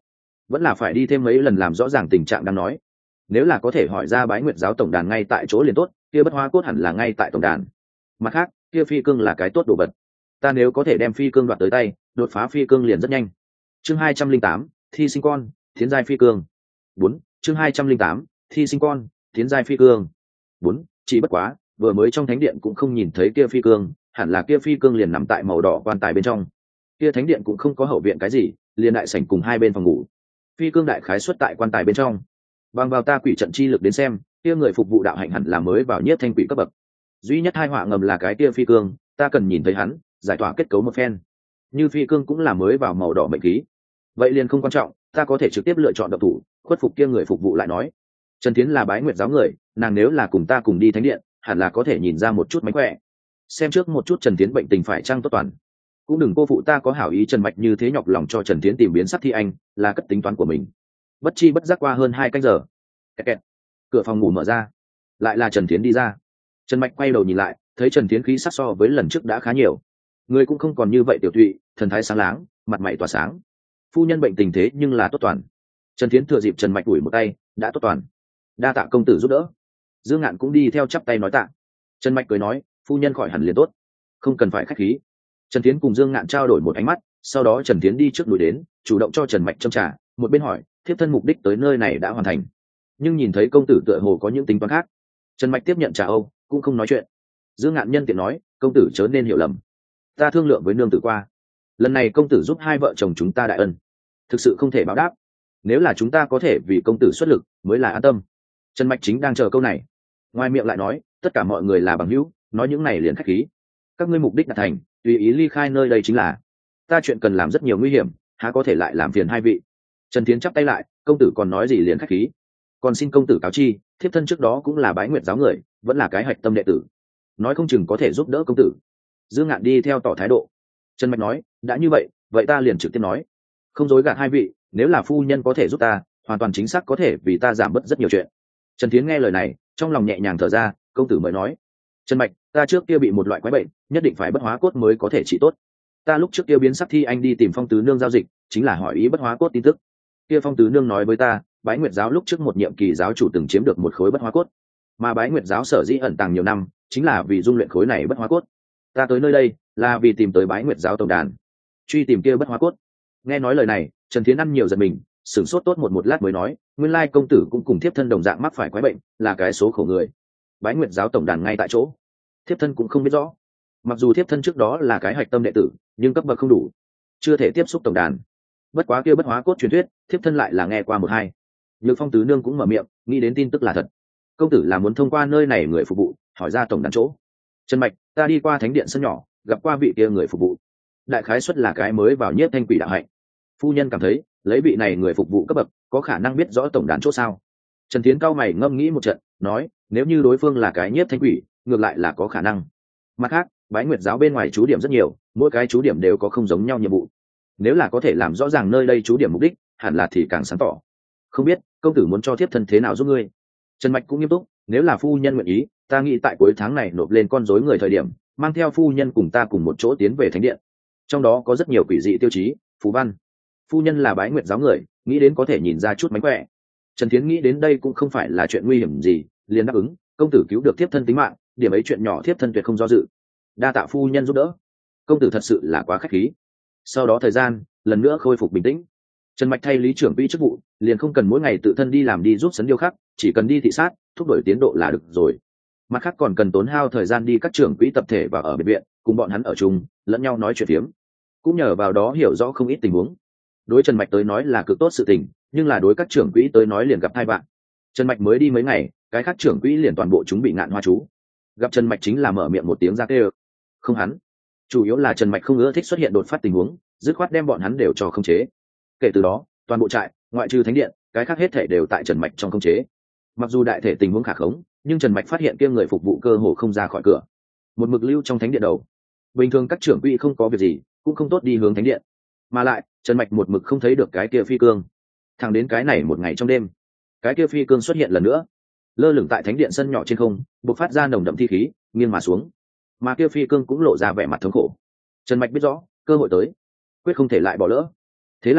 vẫn là phải đi thêm mấy lần làm rõ ràng tình trạng đang nói. Nếu là có thể hỏi ra Bái Nguyệt giáo tổng đàn ngay tại chỗ liền tốt, kia bất hóa cốt hẳn là ngay tại tổng đàn. Mặt khác, kia phi cương là cái tốt đồ vật, ta nếu có thể đem phi cương đoạt tới tay, đột phá phi cương liền rất nhanh. Chương 208, thi sinh con, tiến giai phi cương. 4. Chương 208, thi sinh con, tiến giai phi cương. 4. Chỉ bất quá, vừa mới trong thánh điện cũng không nhìn thấy kia phi cương, hẳn là kia phi cương liền nằm tại màu đỏ quan tài bên trong. Kia thánh điện cũng không có hậu viện cái gì, liền đại sảnh cùng hai bên phòng ngủ. Phi cương đại khái xuất tại quan tài bên trong. Bằng vào ta quỷ trận chi lực đến xem, kia người phục vụ đạo hạnh hẳn là mới vào Nhiếp Thanh quỷ cấp bậc. Duy nhất hai họa ngầm là cái kia phi cương, ta cần nhìn thấy hắn, giải tỏa kết cấu một phen. Như phi cương cũng là mới vào màu đỏ mệnh khí, vậy liền không quan trọng, ta có thể trực tiếp lựa chọn độc thủ, khuất phục kia người phục vụ lại nói. Trần Thiến là Bái Nguyệt giáo người, nàng nếu là cùng ta cùng đi thánh điện, hẳn là có thể nhìn ra một chút mánh khỏe. Xem trước một chút Trần Thiến bệnh tình phải chăng tốt toàn, cũng đừng cô phụ ta có hảo ý Trần Mạch như thế nhọc lòng cho Trần Thiến tìm biến sắc thi anh, là cất tính toán của mình. Bất chi bất giác qua hơn 2 canh giờ, kẹt kẹt. Cửa phòng ngủ mở ra, lại là Trần Thiến đi ra. Trần Mạch quay đầu nhìn lại, thấy Trần Thiến khí sắc so với lần trước đã khá nhiều, người cũng không còn như vậy tiểu thụy, thần thái sáng láng, mặt mày tỏa sáng. Phu nhân bệnh tình thế nhưng là tốt toàn. Trần Thiến thừa dịp Trần Mạch đuổi một tay, đã tốt toàn. Đa tạ công tử giúp đỡ. Dương Ngạn cũng đi theo chắp tay nói tạ. Trần Mạch cười nói, phu nhân khỏi hẳn liền tốt, không cần phải khách khí. Trần Thiến cùng Dương Ngạn trao đổi một ánh mắt, sau đó Trần Thiến đi trước đuổi đến, chủ động cho Trần Mạch châm trà, một bên hỏi, thiếp thân mục đích tới nơi này đã hoàn thành. Nhưng nhìn thấy công tử tựa hồ có những tính toán khác, Trần Mạch tiếp nhận trà âu, cũng không nói chuyện. Dương Ngạn nhân tiện nói, công tử chớ nên hiểu lầm, ta thương lượng với nương tử qua, lần này công tử giúp hai vợ chồng chúng ta đại ân, thực sự không thể báo đáp, nếu là chúng ta có thể vì công tử xuất lực mới là an tâm. Trần Mạch chính đang chờ câu này, ngoài miệng lại nói, tất cả mọi người là bằng hữu, nói những này liền khách khí, các ngươi mục đích đạt thành, tùy ý ly khai nơi đây chính là. Ta chuyện cần làm rất nhiều nguy hiểm, há có thể lại làm phiền hai vị. Trần Thiến chắp tay lại, công tử còn nói gì liền khách khí, còn xin công tử cáo chi, thiếp thân trước đó cũng là Bái Nguyệt giáo người, vẫn là cái hạch tâm đệ tử, nói không chừng có thể giúp đỡ công tử. Dương Ngạn đi theo tỏ thái độ. Trần Mạch nói, đã như vậy, vậy ta liền trực tiếp nói, không dối gạt hai vị, nếu là phu nhân có thể giúp ta, hoàn toàn chính xác có thể vì ta giảm bớt rất nhiều chuyện. Trần Thiến nghe lời này, trong lòng nhẹ nhàng thở ra, công tử mới nói, Trần Mạch, ta trước kia bị một loại quái bệnh, nhất định phải bất hóa cốt mới có thể trị tốt. Ta lúc trước kia biến sắc thi anh đi tìm Phong Tứ Nương giao dịch, chính là hỏi ý bất hóa cốt tin tức. Kia Phong Tứ Nương nói với ta, Bái Nguyệt giáo lúc trước một nhiệm kỳ giáo chủ từng chiếm được một khối bất hóa cốt, mà Bái Nguyệt giáo sở dĩ ẩn tàng nhiều năm, chính là vì dung luyện khối này bất hóa cốt. Ta tới nơi đây là vì tìm tới Bái Nguyệt giáo tổng đàn, truy tìm kia bất hóa cốt. Nghe nói lời này, Trần Thiến ăn nhiều giật mình, sửng sốt tốt một lát mới nói, nguyên lai công tử cũng cùng thiếp thân đồng dạng mắc phải quái bệnh, là cái số khổ người. Bái Nguyệt giáo tổng đàn ngay tại chỗ, thiếp thân cũng không biết rõ. Mặc dù thiếp thân trước đó là cái hạch tâm đệ tử, nhưng cấp bậc không đủ, chưa thể tiếp xúc tổng đàn. Bất quá kia bất hóa cốt truyền thuyết, thiếp thân lại là nghe qua một hai. Nhược Phong Tứ Nương cũng mở miệng, nghĩ đến tin tức là thật. Công tử là muốn thông qua nơi này người phục vụ, hỏi ra tổng đàn chỗ. Trần Mạch, ta đi qua thánh điện sân nhỏ, gặp qua vị kia người phục vụ, đại khái xuất là cái mới vào Nhiếp Thanh quỷ đạo hạnh. Phu nhân cảm thấy, lấy vị này người phục vụ cấp bậc, có khả năng biết rõ tổng đàn chỗ sao? Trần Thiến cao mày ngâm nghĩ một trận, nói, nếu như đối phương là cái Nhiếp Thanh quỷ, ngược lại là có khả năng. Mặt khác, Bái Nguyệt giáo bên ngoài chú điểm rất nhiều, mỗi cái chú điểm đều có không giống nhau nhiệm vụ. Nếu là có thể làm rõ ràng nơi đây chú điểm mục đích, hẳn là thì càng sáng tỏ. Không biết công tử muốn cho thiếp thân thế nào giúp ngươi? Trần Mạch cũng nghiêm túc, nếu là phu nhân nguyện ý, ta nghĩ tại cuối tháng này nộp lên con rối người thời điểm, mang theo phu nhân cùng ta cùng một chỗ tiến về thánh điện. Trong đó có rất nhiều quỷ dị tiêu chí, phù văn. Phu nhân là Bái Nguyệt giáo người, nghĩ đến có thể nhìn ra chút mánh khỏe. Trần Thiến nghĩ đến đây cũng không phải là chuyện nguy hiểm gì, liền đáp ứng, công tử cứu được thiếp thân tính mạng, điểm ấy chuyện nhỏ thiếp thân tuyệt không do dự. Đa tạ phu nhân giúp đỡ, công tử thật sự là quá khách khí. Sau đó thời gian lần nữa khôi phục bình tĩnh. Trần Mạch thay lý trưởng quỹ chức vụ, liền không cần mỗi ngày tự thân đi làm đi giúp sấn điêu khắc, chỉ cần đi thị sát, thúc đẩy tiến độ là được rồi. Mặt khác còn cần tốn hao thời gian đi các trưởng quỹ tập thể và ở bệnh viện, cùng bọn hắn ở chung, lẫn nhau nói chuyện phiếm. Cũng nhờ vào đó hiểu rõ không ít tình huống. Đối Trần Mạch tới nói là cực tốt sự tình, nhưng là đối các trưởng quỹ tới nói liền gặp hai bạn. Trần Mạch mới đi mấy ngày, cái khác trưởng quỹ liền toàn bộ chúng bị ngạn hoa chú. Gặp Trần Mạch chính là mở miệng một tiếng ra kêu. Không hắn, chủ yếu là Trần Mạch không ưa thích xuất hiện đột phát tình huống, dứt khoát đem bọn hắn đều cho khống chế. Kể từ đó, toàn bộ trại, ngoại trừ thánh điện, cái khác hết thể đều tại Trần Mạch trong khống chế. Mặc dù đại thể tình huống khả khống, nhưng Trần Mạch phát hiện kia người phục vụ cơ hồ không ra khỏi cửa, một mực lưu trong thánh điện đầu. Bình thường các trưởng quỹ không có việc gì, cũng không tốt đi hướng thánh điện, mà lại Trần Mạch một mực không thấy được cái kia phi cương. Thẳng đến cái này một ngày trong đêm, cái kia phi cương xuất hiện lần nữa, lơ lửng tại thánh điện sân nhỏ trên không, bộc phát ra nồng đậm thi khí, nghiêng mà xuống. Mà kia phi cương cũng lộ ra vẻ mặt thống khổ. Trần Mạch biết rõ, cơ hội tới, quyết không thể lại bỏ lỡ. Thế là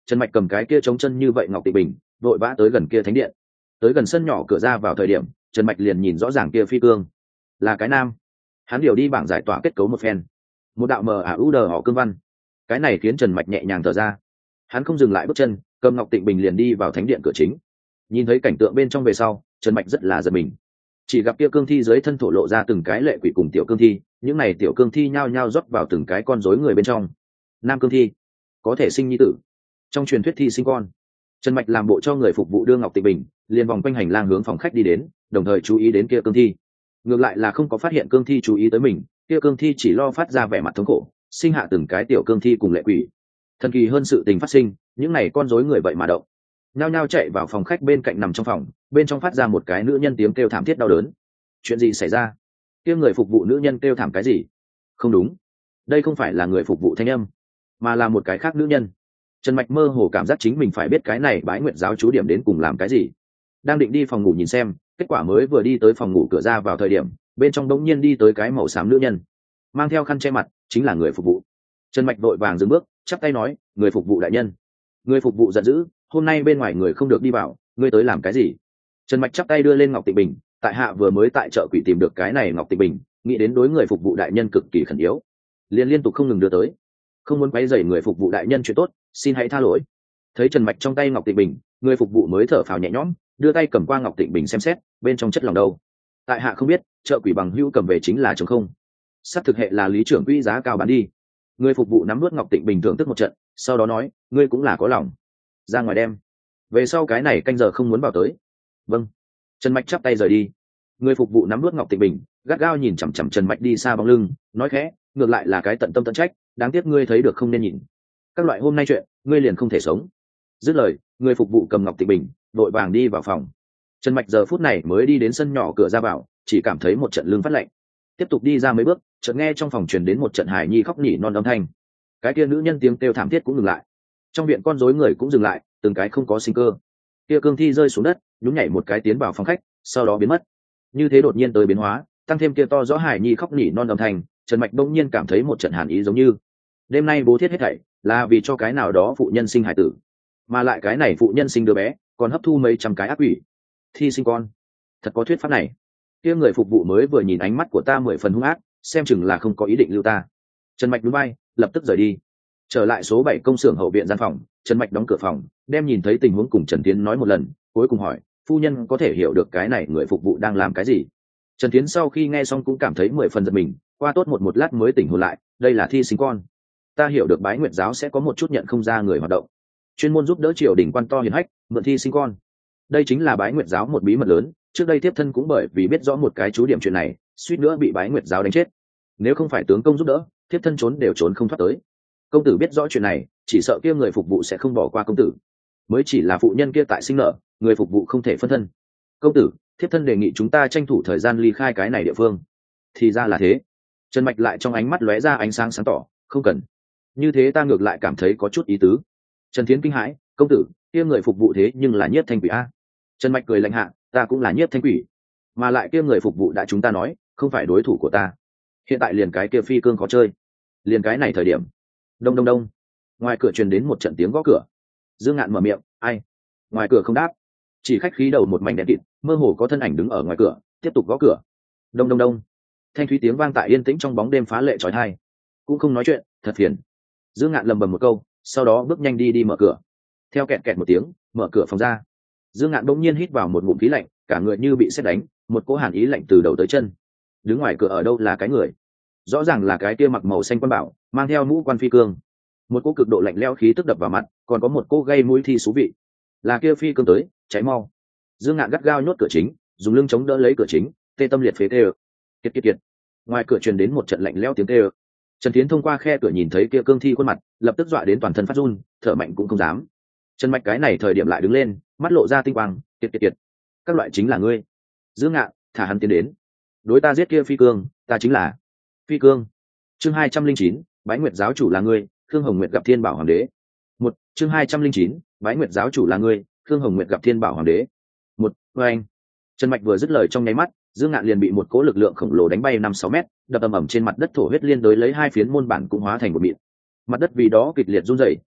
Trần Mạch cầm cái kia chống chân như vậy ngọc tịnh bình vội vã tới gần kia thánh điện. Tới gần sân nhỏ cửa ra vào thời điểm, Trần Mạch liền nhìn rõ ràng kia phi cương là cái nam. Hắn điều đi bảng giải tỏa kết cấu một phen, một đạo mờ ả u đờ họ cương văn. Cái này khiến Trần Mạch nhẹ nhàng thở ra. Hắn không dừng lại bước chân, cầm ngọc tịnh bình liền đi vào thánh điện cửa chính. Nhìn thấy cảnh tượng bên trong về sau, Trần Mạch rất là giật mình. Chỉ gặp kia cương thi dưới thân thổ lộ ra từng cái lệ quỷ cùng tiểu cương thi, những này tiểu cương thi nhao nhao rót vào từng cái con rối người bên trong. Nam cương thi có thể sinh nhi tử, trong truyền thuyết thi sinh con. Trần Mạch làm bộ cho người phục vụ đưa ngọc tịnh bình, liền vòng quanh hành lang hướng phòng khách đi đến, đồng thời chú ý đến kia cương thi. Ngược lại là không có phát hiện cương thi chú ý tới mình, kia cương thi chỉ lo phát ra vẻ mặt thống khổ, sinh hạ từng cái tiểu cương thi cùng lệ quỷ. Thần kỳ hơn sự tình phát sinh, những này con rối người vậy mà động, nhao nhao chạy vào phòng khách bên cạnh nằm trong phòng, bên trong phát ra một cái nữ nhân tiếng kêu thảm thiết đau đớn. Chuyện gì xảy ra? Kia người phục vụ nữ nhân kêu thảm cái gì? Không đúng, đây không phải là người phục vụ thanh âm, mà là một cái khác nữ nhân. Trần Mạch mơ hồ cảm giác chính mình phải biết cái này Bái Nguyệt giáo chú điểm đến cùng làm cái gì. Đang định đi phòng ngủ nhìn xem, kết quả mới vừa đi tới phòng ngủ cửa ra vào thời điểm, bên trong đống nhiên đi tới cái màu xám nữ nhân, mang theo khăn che mặt, chính là người phục vụ. Trần Mạch vội vàng dừng bước, chắp tay nói, người phục vụ đại nhân. Người phục vụ giận dữ, hôm nay bên ngoài người không được đi vào, ngươi tới làm cái gì? Trần Mạch chắp tay đưa lên ngọc tịnh bình, tại hạ vừa mới tại chợ quỷ tìm được cái này ngọc tịnh bình, nghĩ đến đối người phục vụ đại nhân cực kỳ khẩn yếu, liên tục không ngừng đưa tới, không muốn quấy rầy người phục vụ đại nhân chuyện tốt, xin hãy tha lỗi. Thấy Trần Mạch trong tay ngọc tịnh bình, người phục vụ mới thở phào nhẹ nhõm, đưa tay cầm qua ngọc tịnh bình xem xét, bên trong chất lòng đâu. Tại hạ không biết, chợ quỷ bằng hữu cầm về chính là trống không, sắp thực hệ là lý trưởng quỹ giá cao bán đi. Người phục vụ nắm nuốt ngọc tịnh bình thưởng thức một trận, sau đó nói, ngươi cũng là có lòng, ra ngoài đem, về sau cái này canh giờ không muốn vào tới. Vâng. Trần Mạch chắp tay rời đi. Người phục vụ nắm nuốt ngọc tịnh bình, gắt gao nhìn chằm chằm Trần Mạch đi xa bóng lưng, nói khẽ, ngược lại là cái tận tâm tận trách, đáng tiếc ngươi thấy được không nên nhìn. Các loại hôm nay chuyện, ngươi liền không thể sống. Dứt lời, người phục vụ cầm ngọc tịnh bình, đội vàng đi vào phòng. Trần Mạch giờ phút này mới đi đến sân nhỏ cửa ra vào, chỉ cảm thấy một trận lưng phát lạnh. Tiếp tục đi ra mấy bước, chợt nghe trong phòng truyền đến một trận hài nhi khóc nỉ non âm thanh. Cái kia nữ nhân tiếng kêu thảm thiết cũng ngừng lại. Trong viện con rối người cũng dừng lại, từng cái không có sinh cơ. Kia cương thi rơi xuống đất, nhún nhảy một cái tiến vào phòng khách, sau đó biến mất. Như thế đột nhiên tới biến hóa, tăng thêm kia to rõ hài nhi khóc nỉ non âm thanh, Trần Mạch bỗng nhiên cảm thấy một trận hàn ý, giống như đêm nay bố thiết hết thảy là vì cho cái nào đó phụ nhân sinh hải tử, mà lại cái này phụ nhân sinh đứa bé còn hấp thu mấy trăm cái ác quỷ thi sinh con. Thật có thuyết pháp này. Kia người phục vụ mới vừa nhìn ánh mắt của ta 10 phần hung ác, xem chừng là không có ý định lưu ta. Trần Mạch núi bay, lập tức rời đi. Trở lại số 7 công xưởng hậu viện gian phòng, Trần Mạch đóng cửa phòng, đem nhìn thấy tình huống cùng Trần Tiến nói một lần, cuối cùng hỏi, phu nhân có thể hiểu được cái này người phục vụ đang làm cái gì? Trần Tiến sau khi nghe xong cũng cảm thấy 10 phần giật mình, qua tốt một lát mới tỉnh hồn lại, đây là thi sinh con. Ta hiểu được Bái Nguyệt giáo sẽ có một chút nhận không ra người hoạt động, chuyên môn giúp đỡ triều đình quan to hiền hách, mượn thi sinh con. Đây chính là Bái Nguyệt giáo một bí mật lớn, trước đây tiếp thân cũng bởi vì biết rõ một cái chú điểm chuyện này, suýt nữa bị Bái Nguyệt giáo đánh chết. Nếu không phải tướng công giúp đỡ, tiếp thân trốn đều trốn không thoát tới. Công tử biết rõ chuyện này, chỉ sợ kia người phục vụ sẽ không bỏ qua công tử. Mới chỉ là phụ nhân kia tại sinh nợ, người phục vụ không thể phân thân. Công tử, thiếp thân đề nghị chúng ta tranh thủ thời gian ly khai cái này địa phương. Thì ra là thế. Trần Mạch lại trong ánh mắt lóe ra ánh sáng sáng tỏ, không cần. Như thế ta ngược lại cảm thấy có chút ý tứ. Trần Thiến kinh hãi, công tử, kia người phục vụ thế nhưng là Nhiếp Thanh Quỷ a. Trần Mạch cười lạnh hạ, ta cũng là Nhiếp Thanh Quỷ, mà lại kia người phục vụ đã chúng ta nói, không phải đối thủ của ta. Hiện tại liền cái kia phi cương khó chơi, liền cái này thời điểm. Đông đông đông. Ngoài cửa truyền đến một trận tiếng gõ cửa. Dương Ngạn mở miệng, ai? Ngoài cửa không đáp, chỉ khách khí đầu một mảnh đen kịt, mơ hồ có thân ảnh đứng ở ngoài cửa, tiếp tục gõ cửa. Đông đông đông. Thanh thúy tiếng vang tại yên tĩnh trong bóng đêm phá lệ chói tai. Cũng không nói chuyện, thật phiền. Dương Ngạn lầm bầm một câu, sau đó bước nhanh đi mở cửa. Theo kẹt kẹt một tiếng, mở cửa phòng ra. Dương Ngạn bỗng nhiên hít vào một ngụm khí lạnh, cả người như bị sét đánh, một cỗ hàn ý lạnh từ đầu tới chân. Đứng ngoài cửa ở đâu là cái người? Rõ ràng là cái kia mặc màu xanh quan bảo, mang theo mũ quan phi cương. Một cỗ cực độ lạnh lẽo khí tức đập vào mặt, còn có một cỗ gây mũi thi xú vị. Là kia phi cương tới, cháy mau. Dương Ngạn gắt gao nhốt cửa chính, dùng lưng chống đỡ lấy cửa chính, tê tâm liệt phế tê. Kiệt kiệt kiệt. Ngoài cửa truyền đến một trận lạnh lẽo tiếng tê. Trần Thiến thông qua khe cửa nhìn thấy kia cương thi khuôn mặt, lập tức dọa đến toàn thân phát run, thở mạnh cũng không dám. Trần Mạch cái này thời điểm lại đứng lên, mắt lộ ra tinh quang, kiệt kiệt kiệt. Các loại chính là ngươi. Dương Ngạn, thả hắn tiến đến. Đối ta giết kia phi cương, ta chính là phi cương. Chương 209, Bái Nguyệt giáo chủ là ngươi, Khương Hồng Nguyệt gặp Thiên Bảo Hoàng đế. Một, chương 209, Bái Nguyệt giáo chủ là ngươi, Khương Hồng Nguyệt gặp Thiên Bảo Hoàng đế. Một, anh. Trần Mạch vừa dứt lời trong nháy mắt, Dương Ngạn liền bị một cỗ lực lượng khổng lồ đánh bay 5-6 mét, đập ầm ầm trên mặt đất, thổ huyết liên đối lấy hai phiến môn bản cũng hóa thành một mịn. Mặt đất vì đó kịch liệt run rẩy,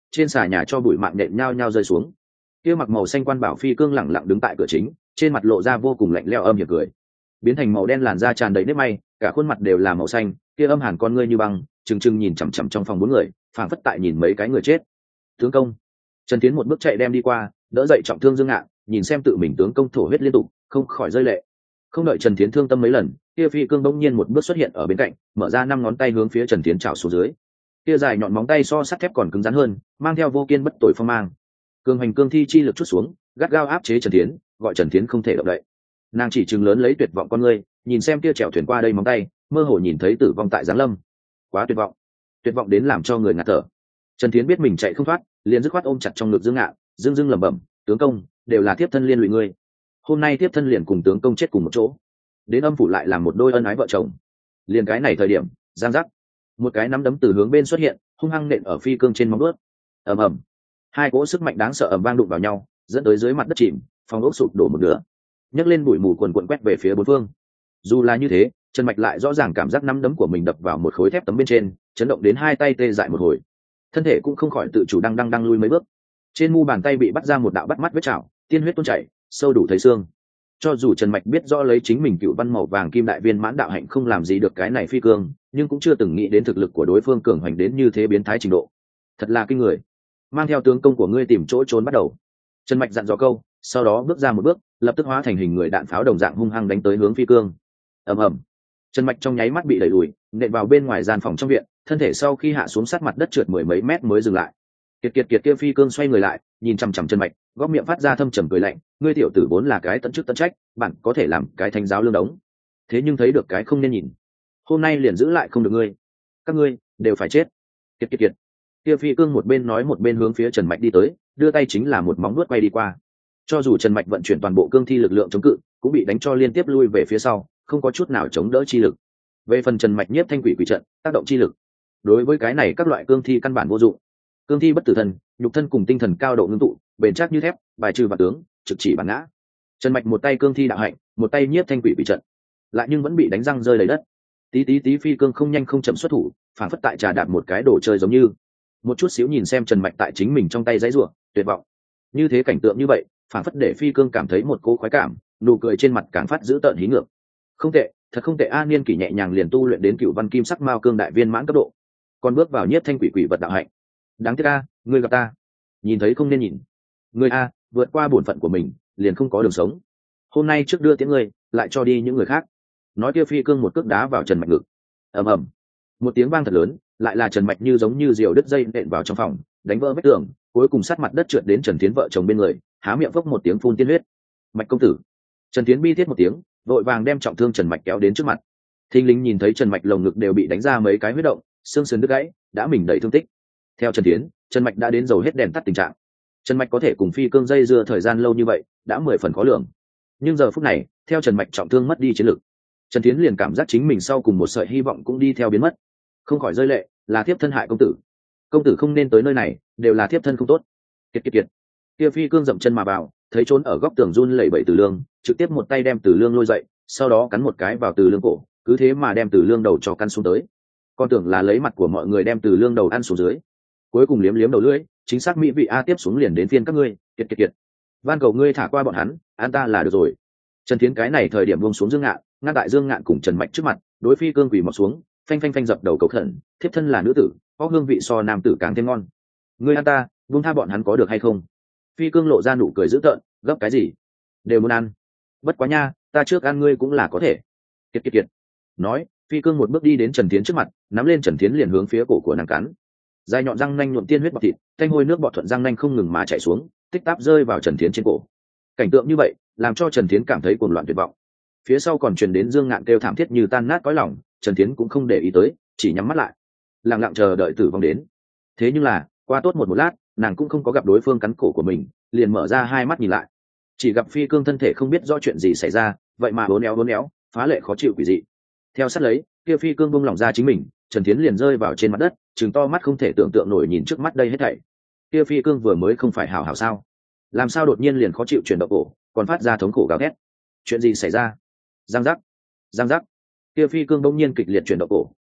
trên xà nhà cho bụi mạng nện nhao nhao rơi xuống. Kia mặc màu xanh quan bảo phi cương lẳng lặng đứng tại cửa chính, trên mặt lộ ra vô cùng lạnh lẽo âm hiểm cười. Biến thành màu đen làn da tràn đầy nếp may, cả khuôn mặt đều là màu xanh, kia âm hàn con ngươi như băng, trừng trừng nhìn chằm chằm trong phòng bốn người, phảng phất tại nhìn mấy cái người chết. Tướng công. Trần Tiến một bước chạy đem đi qua, đỡ dậy trọng thương Dương Ngạn, nhìn xem tự mình tướng công thổ huyết liên tục, không khỏi rơi lệ. Không đợi Trần Tiến thương tâm mấy lần, kia phi cương bỗng nhiên một bước xuất hiện ở bên cạnh, mở ra 5 ngón tay hướng phía Trần Tiến chảo xuống dưới. Kia dài nhọn móng tay so sắt thép còn cứng rắn hơn, mang theo vô kiên bất tội phong mang. Cương hành cương thi chi lực chút xuống, gắt gao áp chế Trần Tiến, gọi Trần Tiến không thể động đậy. Nàng chỉ trừng lớn lấy tuyệt vọng con ngươi, nhìn xem kia chèo thuyền qua đây móng tay, mơ hồ nhìn thấy tử vong tại giáng lâm. Quá tuyệt vọng đến làm cho người ngạt thở. Trần Tiến biết mình chạy không thoát, liền dứt khoát ôm chặt trong ngực Dương Ngạn, dương lẩm bẩm, tướng công, đều là tiếp thân liên lụy ngươi. Hôm nay tiếp thân liền cùng tướng công chết cùng một chỗ, đến âm phủ lại làm một đôi ân ái vợ chồng. Liền cái này thời điểm, giang giác, một cái nắm đấm từ hướng bên xuất hiện, hung hăng nện ở phi cương trên móng vuốt. Ầm ầm, hai cỗ sức mạnh đáng sợ ầm vang đụng vào nhau, dẫn tới dưới mặt đất chìm, phòng ốc sụp đổ một nửa, nhấc lên bụi mù quần quần quét về phía bốn phương. Dù là như thế, Trần Mạch lại rõ ràng cảm giác nắm đấm của mình đập vào một khối thép tấm bên trên, chấn động đến hai tay tê dại một hồi, thân thể cũng không khỏi tự chủ đang lui mấy bước. Trên mu bàn tay bị bắt ra một đạo bắt mắt vết chảo, tiên huyết tuôn chảy, sâu đủ thấy xương. Cho dù Trần Mạch biết rõ lấy chính mình cựu văn màu vàng kim đại viên mãn đạo hạnh không làm gì được cái này phi cương, nhưng cũng chưa từng nghĩ đến thực lực của đối phương cường hoành đến như thế biến thái trình độ. Thật là kinh người. Mang theo tướng công của ngươi tìm chỗ trốn bắt đầu. Trần Mạch dặn dò câu, sau đó bước ra một bước, lập tức hóa thành hình người đạn pháo đồng dạng hung hăng đánh tới hướng phi cương. Ầm ầm. Trần Mạch trong nháy mắt bị đẩy lùi, nện vào bên ngoài gian phòng trong viện, thân thể sau khi hạ xuống sát mặt đất trượt mười mấy mét mới dừng lại. Kiệt kia phi cương xoay người lại, nhìn chằm chằm Trần Mạch, góc miệng phát ra thâm trầm cười lạnh, ngươi tiểu tử vốn là cái tận chức tận trách, bạn có thể làm cái thánh giáo lương đống, thế nhưng thấy được cái không nên nhìn, hôm nay liền giữ lại không được ngươi, các ngươi đều phải chết. Kiệt kia phi cương một bên nói một bên hướng phía Trần Mạch đi tới, đưa tay chính là một móng vuốt quay đi qua. Cho dù Trần Mạch vận chuyển toàn bộ cương thi lực lượng chống cự, cũng bị đánh cho liên tiếp lui về phía sau, không có chút nào chống đỡ chi lực. Về phần Trần Mạch nhiếp thanh quỷ trận tác động chi lực, đối với cái này các loại cương thi căn bản vô dụng. Cương thi bất tử thân, nhục thân cùng tinh thần cao độ ngưng tụ, bền chắc như thép, bài trừ vạn tướng, trực chỉ bản ngã. Trần Mạch một tay cương thi đạo hạnh, một tay nhiếp thanh quỷ trận, lại nhưng vẫn bị đánh răng rơi đầy đất. Tí phi cương không nhanh không chậm xuất thủ, phản phất tại trà đạp một cái đồ chơi giống như. Một chút xíu nhìn xem Trần Mạch tại chính mình trong tay giãy giụa, tuyệt vọng. Như thế cảnh tượng như vậy, phản phất để phi cương cảm thấy một cỗ khoái cảm, nụ cười trên mặt càng phát dữ tợn hí ngược. Không tệ, thật không tệ a, niên kỷ nhẹ nhàng liền tu luyện đến cựu văn kim sắc mao cương đại viên mãn cấp độ, còn bước vào nhiếp thanh quỷ vật đạo hạnh. Đáng tiếc a, ngươi gặp ta, nhìn thấy không nên nhìn. Ngươi a, vượt qua bổn phận của mình, liền không có đường sống. Hôm nay trước đưa tiễn ngươi, lại cho đi những người khác. Nói kia phi cương một cước đá vào Trần Mạch ngực. Ầm ầm, một tiếng vang thật lớn, lại là Trần Mạch như giống như diều đứt dây nện vào trong phòng, đánh vỡ vách tường, cuối cùng sát mặt đất trượt đến Trần Tiến vợ chồng bên người, há miệng phốc một tiếng phun tiên huyết. Mạch công tử. Trần Tiến bi thiết một tiếng, vội vàng đem trọng thương Trần Mạch kéo đến trước mặt. Thinh lính nhìn thấy Trần Mạch lồng ngực đều bị đánh ra mấy cái huyết động, xương sườn đứt gãy, đã mình đầy thương tích. Theo Trần Tiến, Trần Mạch đã đến dầu hết đèn tắt tình trạng. Trần Mạch có thể cùng phi cương dây dưa thời gian lâu như vậy, đã 10 phần khó lường. Nhưng giờ phút này, theo Trần Mạch trọng thương mất đi chiến lực, Trần Tiến liền cảm giác chính mình sau cùng một sợi hy vọng cũng đi theo biến mất. Không khỏi rơi lệ, là thiếp thân hại công tử không nên tới nơi này, đều là thiếp thân không tốt. Kiệt. Kia phi cương dậm chân mà vào, thấy trốn ở góc tường run lẩy bẩy Từ Lương, trực tiếp một tay đem Từ Lương lôi dậy, sau đó cắn một cái vào Từ Lương cổ, cứ thế mà đem Từ Lương đầu cho căn xuống tới. Con tưởng là lấy mặt của mọi người đem Từ Lương đầu ăn xuống dưới, cuối cùng liếm đầu lưỡi, chính xác mỹ vị a, tiếp xuống liền đến phiên các ngươi. Kiệt. Van cầu ngươi thả qua bọn hắn, an ta là được rồi. Trần Tiến cái này thời điểm buông xuống Dương Ngạn, ngăn tại Dương Ngạn cùng Trần Mạch trước mặt, đối phi cương quỳ mọt xuống, phanh dập đầu cầu khẩn, thiếp thân là nữ tử, có hương vị so nam tử càng thêm ngon. Ngươi an ta, buông tha bọn hắn có được hay không? Phi cương lộ ra nụ cười dữ tợn, gấp cái gì? Đều muốn ăn. Bất quá nha, ta trước ăn ngươi cũng là có thể. Kiệt. Nói, phi cương một bước đi đến Trần Tiến trước mặt, nắm lên Trần Tiến liền hướng phía cổ của nàng cắn. Dài nhọn răng nanh nhuộm tiên huyết bọt thịt, thanh hôi nước bọt thuận răng nanh không ngừng mà chảy xuống, tích táp rơi vào Trần Tiến trên cổ. Cảnh tượng như vậy, làm cho Trần Tiến cảm thấy cuồng loạn tuyệt vọng. Phía sau còn truyền đến Dương Ngạn kêu thảm thiết như tan nát cõi lòng, Trần Tiến cũng không để ý tới, chỉ nhắm mắt lại, lặng lặng chờ đợi tử vong đến. Thế nhưng là, qua tốt một lát, nàng cũng không có gặp đối phương cắn cổ của mình, liền mở ra hai mắt nhìn lại, chỉ gặp phi cương thân thể không biết rõ chuyện gì xảy ra, vậy mà uốn éo, phá lệ khó chịu quỷ dị. Theo sát lấy, kia phi cương bung lỏng ra chính mình, Trần Tiến liền rơi vào trên mặt đất, trừng to mắt không thể tưởng tượng nổi nhìn trước mắt đây hết thảy. Kia phi cương vừa mới không phải hảo hảo sao, làm sao đột nhiên liền khó chịu chuyển động cổ, còn phát ra thống khổ gào thét. Chuyện gì xảy ra? Giang giác. Kia phi cương bỗng nhiên kịch liệt chuyển động cổ,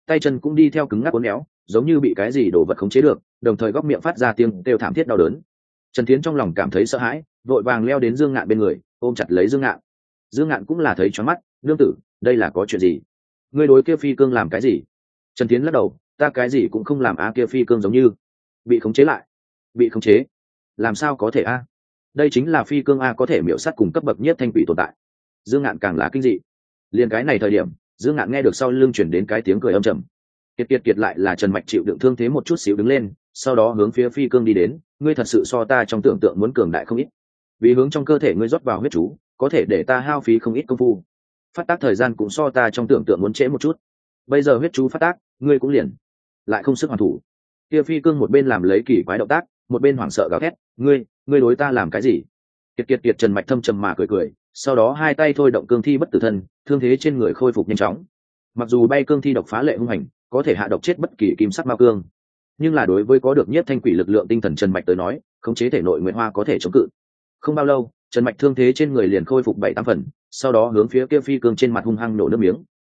tay chân cũng đi theo cứng ngắc uốn éo, giống như bị cái gì đổ vật khống chế được, đồng thời góc miệng phát ra tiếng kêu thảm thiết đau đớn. Trần Thiến trong lòng cảm thấy sợ hãi, vội vàng leo đến Dương Ngạn bên người, ôm chặt lấy Dương Ngạn. Dương Ngạn cũng là thấy choáng mắt, nương tử, đây là có chuyện gì? Ngươi đối kia phi cương làm cái gì? Trần Thiến lắc đầu, ta cái gì cũng không làm a, kia phi cương giống như bị khống chế lại. Bị khống chế? Làm sao có thể a? Đây chính là phi cương a, có thể miểu sát cùng cấp bậc nhất thanh quỷ tồn tại. Dương Ngạn càng là kinh dị. Liên cái này thời điểm, Dương Ngạn nghe được sau lưng truyền đến cái tiếng cười âm trầm. Kiệt lại là Trần Mạch chịu đựng thương thế một chút xíu đứng lên, sau đó hướng phía phi cương đi đến, ngươi thật sự so ta trong tưởng tượng muốn cường đại không ít. Vì hướng trong cơ thể ngươi rót vào huyết chú, có thể để ta hao phí không ít công phu. Phát tác thời gian cũng so ta trong tưởng tượng muốn trễ một chút. Bây giờ huyết chú phát tác, ngươi cũng liền lại không sức hoàn thủ. Kia phi cương một bên làm lấy kỳ quái động tác, một bên hoảng sợ gào thét, ngươi đối ta làm cái gì? Kiệt Trần Mạch thâm trầm mà cười, sau đó hai tay thôi động cương thi bất tử thân, thương thế trên người khôi phục nhanh chóng. Mặc dù bay cương thi độc phá lệ hung hành, có thể hạ độc chết bất kỳ kim sắc ma cương, nhưng là đối với có được nhất thanh quỷ lực lượng tinh thần Trần Mạch tới nói, khống chế thể nội nguyệt hoa có thể chống cự. Không bao lâu, Trần Mạch thương thế trên người liền khôi phục 7-8 phần, sau đó hướng phía kia phi cương trên mặt hung hăng nổ nước miếng.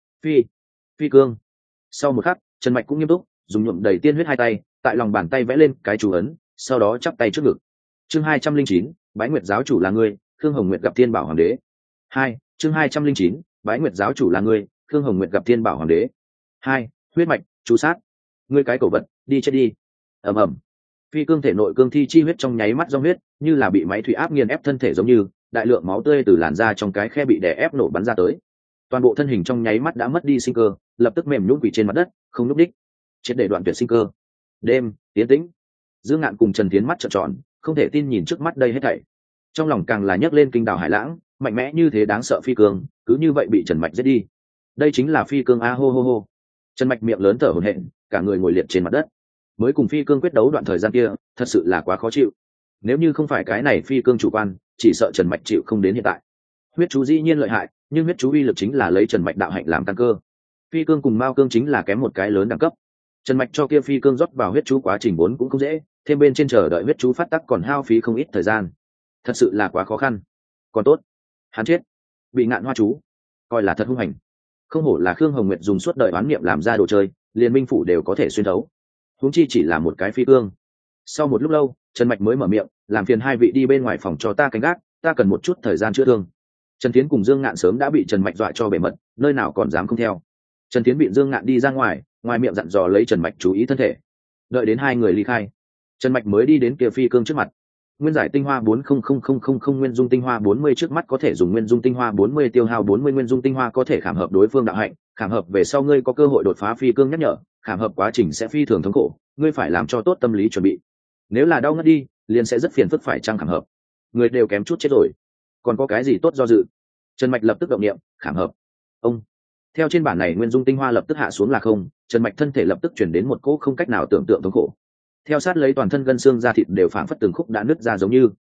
Phi cương. Sau một khắc, Trần Mạch cũng nghiêm túc, dùng nhuộm đầy tiên huyết hai tay, tại lòng bàn tay vẽ lên cái chú ấn, sau đó chắp tay trước ngực. Chương 209, Bái Nguyệt giáo chủ là ngươi, Khương Hồng Nguyệt gặp Thiên Bảo Hoàng đế. 2. Chương 209, Bái Nguyệt giáo chủ là ngươi, Khương Hồng Nguyệt gặp Thiên Bảo Hoàng đế. 2. Huyết mạch, chú sát. Ngươi cái cổ vật, đi chết đi. Ầm ầm. Phi cương thể nội cương thi chi huyết trong nháy mắt dòng huyết, như là bị máy thủy áp nghiền ép thân thể giống như, đại lượng máu tươi từ làn da trong cái khe bị đè ép nổ bắn ra tới. Toàn bộ thân hình trong nháy mắt đã mất đi sinh cơ, lập tức mềm nhũn quỳ trên mặt đất, không nhúc đích. Triệt để đoạn tuyệt sinh cơ. Đêm, tiến tĩnh. Dương Ngạn cùng Trần Tiến mắt trợn tròn, không thể tin nhìn trước mắt đây hết thảy. Trong lòng càng là nhấc lên kinh đảo hải lãng, mạnh mẽ như thế đáng sợ phi cương, cứ như vậy bị Trần Mạch giết đi. Đây chính là phi cương a, hô hô hô. Trần Mạch miệng lớn thở hổn hển, cả người ngồi liệt trên mặt đất. Mới cùng phi cương quyết đấu đoạn thời gian kia, thật sự là quá khó chịu. Nếu như không phải cái này phi cương chủ quan, chỉ sợ Trần Mạch chịu không đến hiện tại. Huyết chú dĩ nhiên lợi hại, nhưng huyết chú uy lực chính là lấy Trần Mạch đạo hạnh làm căn cơ. Phi cương cùng mao cương chính là kém một cái lớn đẳng cấp. Trần Mạch cho kia phi cương rót vào huyết chú quá trình vốn cũng không dễ, thêm bên trên chờ đợi huyết chú phát tắc còn hao phí không ít thời gian. Thật sự là quá khó khăn. Còn tốt, hắn chết, bị ngạn hoa chú, coi là thật hung hành. Không hổ là Khương Hồng Nguyệt dùng suốt đời oán niệm làm ra đồ chơi, liền minh phủ đều có thể xuyên thấu. Huống chi chỉ là một cái phi cương. Sau một lúc lâu, Trần Mạch mới mở miệng, làm phiền hai vị đi bên ngoài phòng cho ta canh gác, ta cần một chút thời gian chữa thương. Trần Tiến cùng Dương Ngạn sớm đã bị Trần Mạch dọa cho bể mật, nơi nào còn dám không theo. Trần Tiến bị Dương Ngạn đi ra ngoài, ngoài miệng dặn dò lấy Trần Mạch chú ý thân thể. Đợi đến hai người ly khai, Trần Mạch mới đi đến kia phi cương trước mặt. Nguyên giải tinh hoa 400000 nguyên dung tinh hoa 40 trước mắt có thể dùng nguyên dung tinh hoa 40 tiêu hao 40 nguyên dung tinh hoa có thể khảm hợp đối phương đạo hạnh, khảm hợp về sau ngươi có cơ hội đột phá phi cương nhắc nhở, khảm hợp quá trình sẽ phi thường thống khổ, ngươi phải làm cho tốt tâm lý chuẩn bị. Nếu là đau ngất đi, liền sẽ rất phiền phức phải trang khảm hợp. Người đều kém chút chết rồi, còn có cái gì tốt do dự. Trần Mạch lập tức động niệm, khảm hợp. Ông theo trên bản này nguyên dung tinh hoa lập tức hạ xuống là không, Trần Mạch thân thể lập tức chuyển đến một cỗ không cách nào tưởng tượng thống khổ. Theo sát lấy toàn thân gân xương da thịt đều phảng phất từng khúc đã nứt ra giống như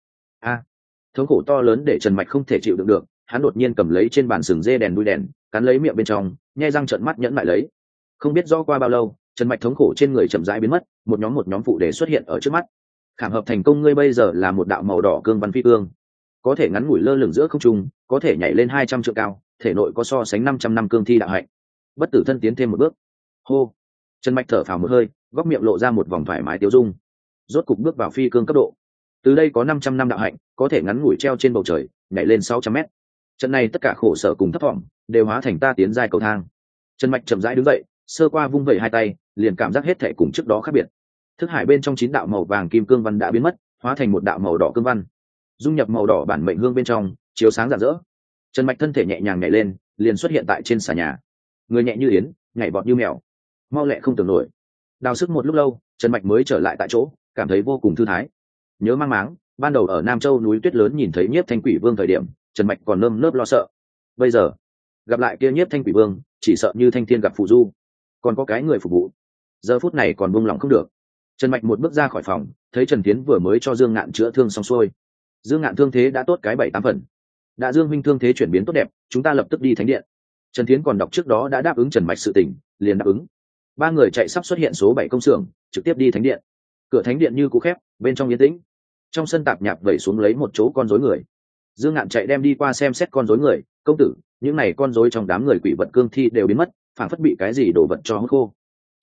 thống khổ to lớn để Trần Mạch không thể chịu đựng được, hắn đột nhiên cầm lấy trên bàn sừng dê đèn đuôi đèn, cắn lấy miệng bên trong, nhe răng trợn mắt nhẫn lại lấy. Không biết do qua bao lâu, Trần Mạch thống khổ trên người chậm rãi biến mất, một nhóm phụ đề xuất hiện ở trước mắt. Khảm hợp thành công, ngươi bây giờ là một đạo màu đỏ cương văn phi cương, có thể ngắn ngủi lơ lửng giữa không trung, có thể nhảy lên 200 trượng cao, thể nội có so sánh 500 năm cương thi đạo hạnh. Bất tử thân tiến thêm một bước. Hô. Trần Mạch thở phào một hơi, góc miệng lộ ra một vòng thoải mái tiêu dung. Rốt cục bước vào phi cương cấp độ. Từ đây có 500 năm đạo hạnh, có thể ngắn ngủi treo trên bầu trời, nhảy lên 600 mét. Trận này tất cả khổ sở cùng thất vọng đều hóa thành ta tiến giai cầu thang. Trần Mạch chậm rãi đứng dậy, sơ qua vung vẩy hai tay, liền cảm giác hết thảy cùng trước đó khác biệt. Thức hải bên trong 9 đạo màu vàng kim cương văn đã biến mất, hóa thành một đạo màu đỏ cương văn, dung nhập màu đỏ bản mệnh hương bên trong, chiếu sáng rạng rỡ. Trần Mạch thân thể nhẹ nhàng nhảy lên, liền xuất hiện tại trên xà nhà. Người nhẹ như yến, nhảy vọt như mèo, mau lẹ không tưởng nổi. Đào sức một lúc lâu, Trần Mạch mới trở lại tại chỗ, cảm thấy vô cùng thư thái. Nhớ mang máng, ban đầu ở Nam Châu núi tuyết lớn nhìn thấy Nhiếp Thanh Quỷ Vương thời điểm, Trần Mạch còn nơm nớp lo sợ. Bây giờ, gặp lại kia Nhiếp Thanh Quỷ Vương, chỉ sợ như Thanh Thiên gặp Phù Du, còn có cái người phục vụ. Giờ phút này còn buông lỏng không được. Trần Mạch một bước ra khỏi phòng, thấy Trần Tiến vừa mới cho Dương Ngạn chữa thương xong xuôi. Dương Ngạn thương thế đã tốt cái 7-8 phần. Đã Dương huynh thương thế chuyển biến tốt đẹp, chúng ta lập tức đi thánh điện. Trần Tiến còn đọc trước đó đã đáp ứng Trần Mạch sự tình, liền đáp ứng. Ba người chạy sắp xuất hiện số 7 công xưởng, trực tiếp đi thánh điện. Cửa thánh điện như cũ khép, bên trong yên tĩnh. Trong sân tạp nhạp vẩy xuống lấy một chỗ con rối người. Dương Ngạn chạy đem đi qua xem xét con rối người, công tử, những này con rối trong đám người quỷ vật cương thi đều biến mất, phảng phất bị cái gì đổ vật cho hút khô,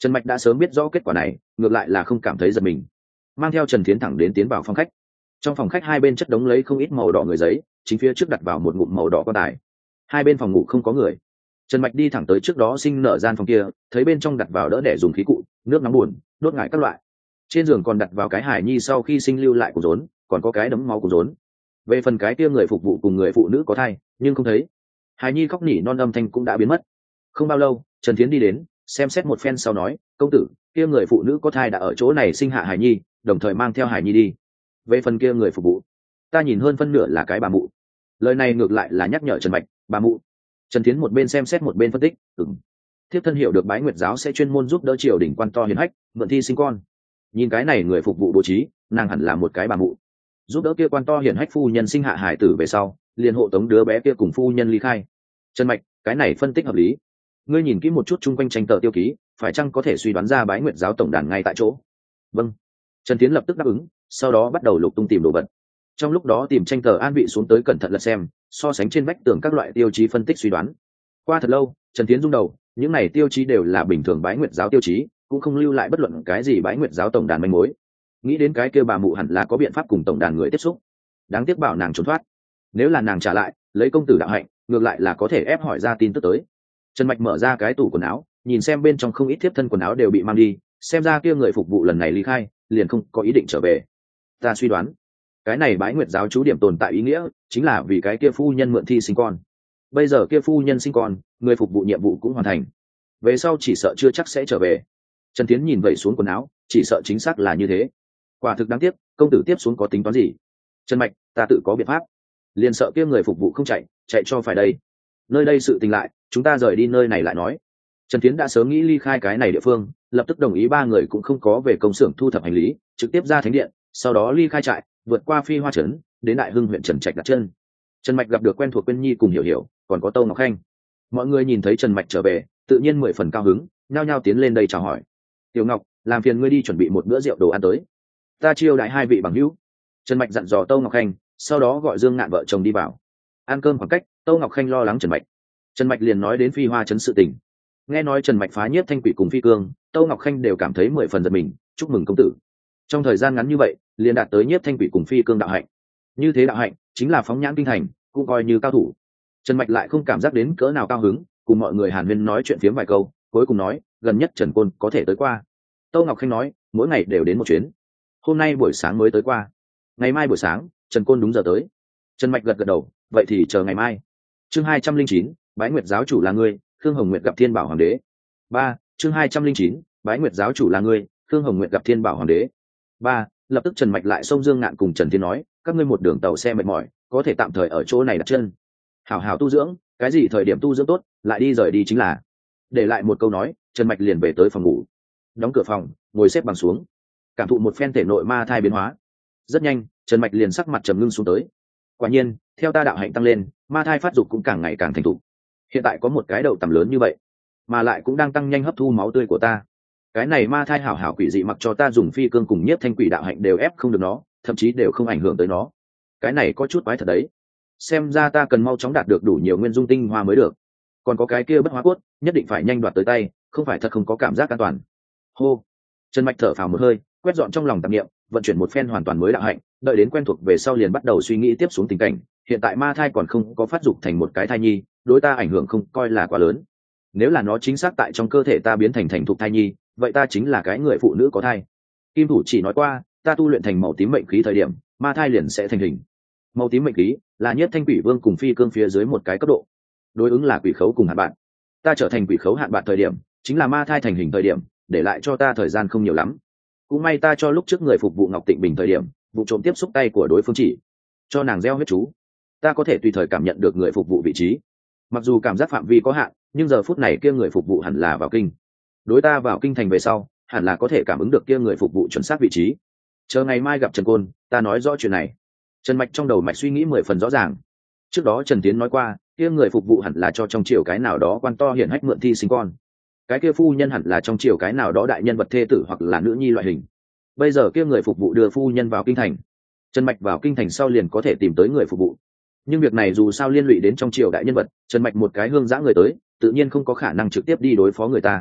Trần Mạch đã sớm biết rõ kết quả này, ngược lại là không cảm thấy giật mình, mang theo Trần Thiến thẳng đến tiến vào phòng khách. Trong phòng khách hai bên chất đống lấy không ít màu đỏ người giấy, chính phía trước đặt vào một ngụm màu đỏ quan tài. Hai bên phòng ngủ không có người. Trần Mạch đi thẳng tới trước đó sinh nở gian phòng kia, thấy bên trong đặt vào đỡ để dùng khí cụ, nước nóng buồn, đốt ngải các loại. Trên giường còn đặt vào cái hài nhi sau khi sinh lưu lại của rốn, còn có cái đấm máu của rốn. Về phần cái kia người phục vụ cùng người phụ nữ có thai, nhưng không thấy. Hài nhi khóc nỉ non âm thanh cũng đã biến mất. Không bao lâu, Trần Thiến đi đến, xem xét một phen sau nói, công tử, kia người phụ nữ có thai đã ở chỗ này sinh hạ hài nhi, đồng thời mang theo hài nhi đi. Về phần kia người phục vụ, ta nhìn hơn phân nửa là cái bà mụ. Lời này ngược lại là nhắc nhở Trần Mạch, bà mụ. Trần Thiến một bên xem xét một bên phân tích, thiếp thân hiểu được Bái Nguyệt giáo sẽ chuyên môn giúp đỡ triều đình quan to hiền hách, mượn thi sinh con. Nhìn cái này người phục vụ bố trí, nàng hẳn là một cái bà mụ, giúp đỡ kia quan to hiền hách phu nhân sinh hạ hải tử về sau, liền hộ tống đứa bé kia cùng phu nhân ly khai. Trần Mạch, cái này phân tích hợp lý. Ngươi nhìn kỹ một chút chung quanh tranh tờ tiêu ký, phải chăng có thể suy đoán ra Bái Nguyệt giáo tổng đàn ngay tại chỗ? Vâng. Trần Thiến lập tức đáp ứng, sau đó bắt đầu lục tung tìm đồ vật. Trong lúc đó tìm tranh tờ an vị xuống tới cẩn thận lật xem, so sánh trên vách tường các loại tiêu chí phân tích suy đoán. Qua thật lâu, Trần Thiến rung đầu, những này tiêu chí đều là bình thường Bái Nguyệt giáo tiêu chí, cũng không lưu lại bất luận cái gì Bái Nguyệt giáo tổng đàn manh mối. Nghĩ đến cái kia bà mụ hẳn là có biện pháp cùng tổng đàn người tiếp xúc. Đáng tiếc bảo nàng trốn thoát. Nếu là nàng trả lại, lấy công tử đạo hạnh, ngược lại là có thể ép hỏi ra tin tức tới. Trần Mạch mở ra cái tủ quần áo, nhìn xem bên trong không ít thiếp thân quần áo đều bị mang đi, xem ra kia người phục vụ lần này ly khai, liền không có ý định trở về. Ta suy đoán, cái này Bái Nguyệt giáo chú điểm tồn tại ý nghĩa chính là vì cái kia phu nhân mượn thi sinh con. Bây giờ kia phu nhân sinh con, người phục vụ nhiệm vụ cũng hoàn thành, về sau chỉ sợ chưa chắc sẽ trở về. Trần Tiến nhìn vậy xuống quần áo, chỉ sợ chính xác là như thế. Quả thực đáng tiếc, công tử tiếp xuống có tính toán gì? Trần Mạch, ta tự có biện pháp. Liền sợ kia người phục vụ không chạy cho phải đây. Nơi đây sự tình lại, chúng ta rời đi nơi này lại nói. Trần Tiến đã sớm nghĩ ly khai cái này địa phương, lập tức đồng ý ba người cũng không có về công xưởng thu thập hành lý, trực tiếp ra thánh điện, sau đó ly khai trại, vượt qua Phi Hoa trấn, đến Đại Hưng huyện Trần Trạch đặt chân. Trần Mạch gặp được quen thuộc Quyên Nhi cùng Hiểu Hiểu, còn có Tâu Ngọc Khanh. Mọi người nhìn thấy Trần Mạch trở về, tự nhiên 10 phần cao hứng, nhao nhao tiến lên đây chào hỏi. Tiểu Ngọc, làm phiền ngươi đi chuẩn bị một bữa rượu đồ ăn tới, ta chiêu đãi hai vị bằng hữu. Trần Mạch dặn dò Tâu Ngọc Khanh, sau đó gọi Dương Ngạn vợ chồng đi vào ăn cơm. Khoảng cách, Tâu Ngọc Khanh lo lắng Trần Mạch liền nói đến Phi Hoa trấn sự tình. Nghe nói Trần Mạch phá Nhiếp Thanh Quỷ cùng Phi Cương, Tâu Ngọc Khanh đều cảm thấy 10 phần giật mình, chúc mừng công tử. Trong thời gian ngắn như vậy, liền đạt tới Nhiếp Thanh Quỷ cùng Phi Cương đạo hạnh. Như thế đạo hạnh chính là phóng nhãn kinh thành, cũng coi như cao thủ. Trần Mạch lại không cảm giác đến cỡ nào cao hứng, cùng mọi người hàn huyên nói chuyện phiếm vài câu, cuối cùng nói, gần nhất Trần Côn có thể tới qua. Tâu Ngọc Khanh nói, mỗi ngày đều đến một chuyến. Hôm nay buổi sáng mới tới qua, ngày mai buổi sáng Trần Côn đúng giờ tới. Trần Mạch gật gật đầu, vậy thì chờ ngày mai. Chương 209, Bái Nguyệt giáo chủ là ngươi, Khương Hồng Nguyệt gặp Thiên Bảo Hoàng đế. 3. Chương 209, Bái Nguyệt giáo chủ là ngươi, Khương Hồng Nguyệt gặp Thiên Bảo Hoàng đế. 3. Lập tức Trần Mạch lại xông Dương Ngạn cùng Trần Thiên nói, các ngươi một đường tàu xe mệt mỏi, có thể tạm thời ở chỗ này đặt chân, hảo hảo tu dưỡng, cái gì thời điểm tu dưỡng tốt, lại đi rời đi chính là. Để lại một câu nói, Trần Mạch liền về tới phòng ngủ, đóng cửa phòng, ngồi xếp bằng xuống, cảm thụ một phen thể nội ma thai biến hóa. Rất nhanh, Trần Mạch liền sắc mặt trầm ngưng xuống tới. Quả nhiên, theo ta đạo hạnh tăng lên, ma thai phát dục cũng càng ngày càng thành thục. Hiện tại có một cái đầu tầm lớn như vậy, mà lại cũng đang tăng nhanh hấp thu máu tươi của ta. Cái này ma thai hảo hảo quỷ dị, mặc cho ta dùng Phi Cương cùng Nhiếp Thanh Quỷ đạo hạnh đều ép không được nó, thậm chí đều không ảnh hưởng tới nó. Cái này có chút quái thật đấy. Xem ra ta cần mau chóng đạt được đủ nhiều nguyên dung tinh hoa mới được. Còn có cái kia bất hóa cốt, nhất định phải nhanh đoạt tới tay, không phải thật không có cảm giác an toàn. Hô. Trần Mạch thở phào một hơi, quét dọn trong lòng tạp niệm, vận chuyển một phen hoàn toàn mới đạo hạnh, đợi đến quen thuộc về sau liền bắt đầu suy nghĩ tiếp xuống tình cảnh. Hiện tại ma thai còn không có phát dục thành một cái thai nhi, đối ta ảnh hưởng không coi là quá lớn. Nếu là nó chính xác tại trong cơ thể ta biến thành thục thai nhi, vậy ta chính là cái người phụ nữ có thai. Kim thủ chỉ nói qua, ta tu luyện thành màu tím mệnh khí thời điểm, ma thai liền sẽ thành hình. Màu tím mệnh khí là Nhiếp Thanh Quỷ Vương cùng Phi Cương phía dưới một cái cấp độ, đối ứng là quỷ khấu cùng hạn bạn. Ta trở thành quỷ khấu hạn bạn thời điểm, chính là ma thai thành hình thời điểm, để lại cho ta thời gian không nhiều lắm. Cũng may ta cho lúc trước người phục vụ Ngọc Tịnh Bình thời điểm, vụ trộm tiếp xúc tay của đối phương chỉ cho nàng gieo huyết chú, ta có thể tùy thời cảm nhận được người phục vụ vị trí. Mặc dù cảm giác phạm vi có hạn, nhưng giờ phút này kia người phục vụ hẳn là vào kinh. Đối ta vào kinh thành về sau, hẳn là có thể cảm ứng được kia người phục vụ chuẩn xác vị trí. Chờ ngày mai gặp Trần Côn, ta nói rõ chuyện này. Trần Mạch trong đầu mạch suy nghĩ 10 phần rõ ràng. Trước đó Trần Tiến nói qua, kia người phục vụ hẳn là cho trong triều cái nào đó quan to hiển hách mượn thi sinh con. Cái kia phu nhân hẳn là trong triều cái nào đó đại nhân vật thê tử hoặc là nữ nhi loại hình. Bây giờ kia người phục vụ đưa phu nhân vào kinh thành. Trần Mạch vào kinh thành sau liền có thể tìm tới người phục vụ. Nhưng việc này dù sao liên lụy đến trong triều đại nhân vật, Trần Mạch một cái hương giã người tới, tự nhiên không có khả năng trực tiếp đi đối phó người ta.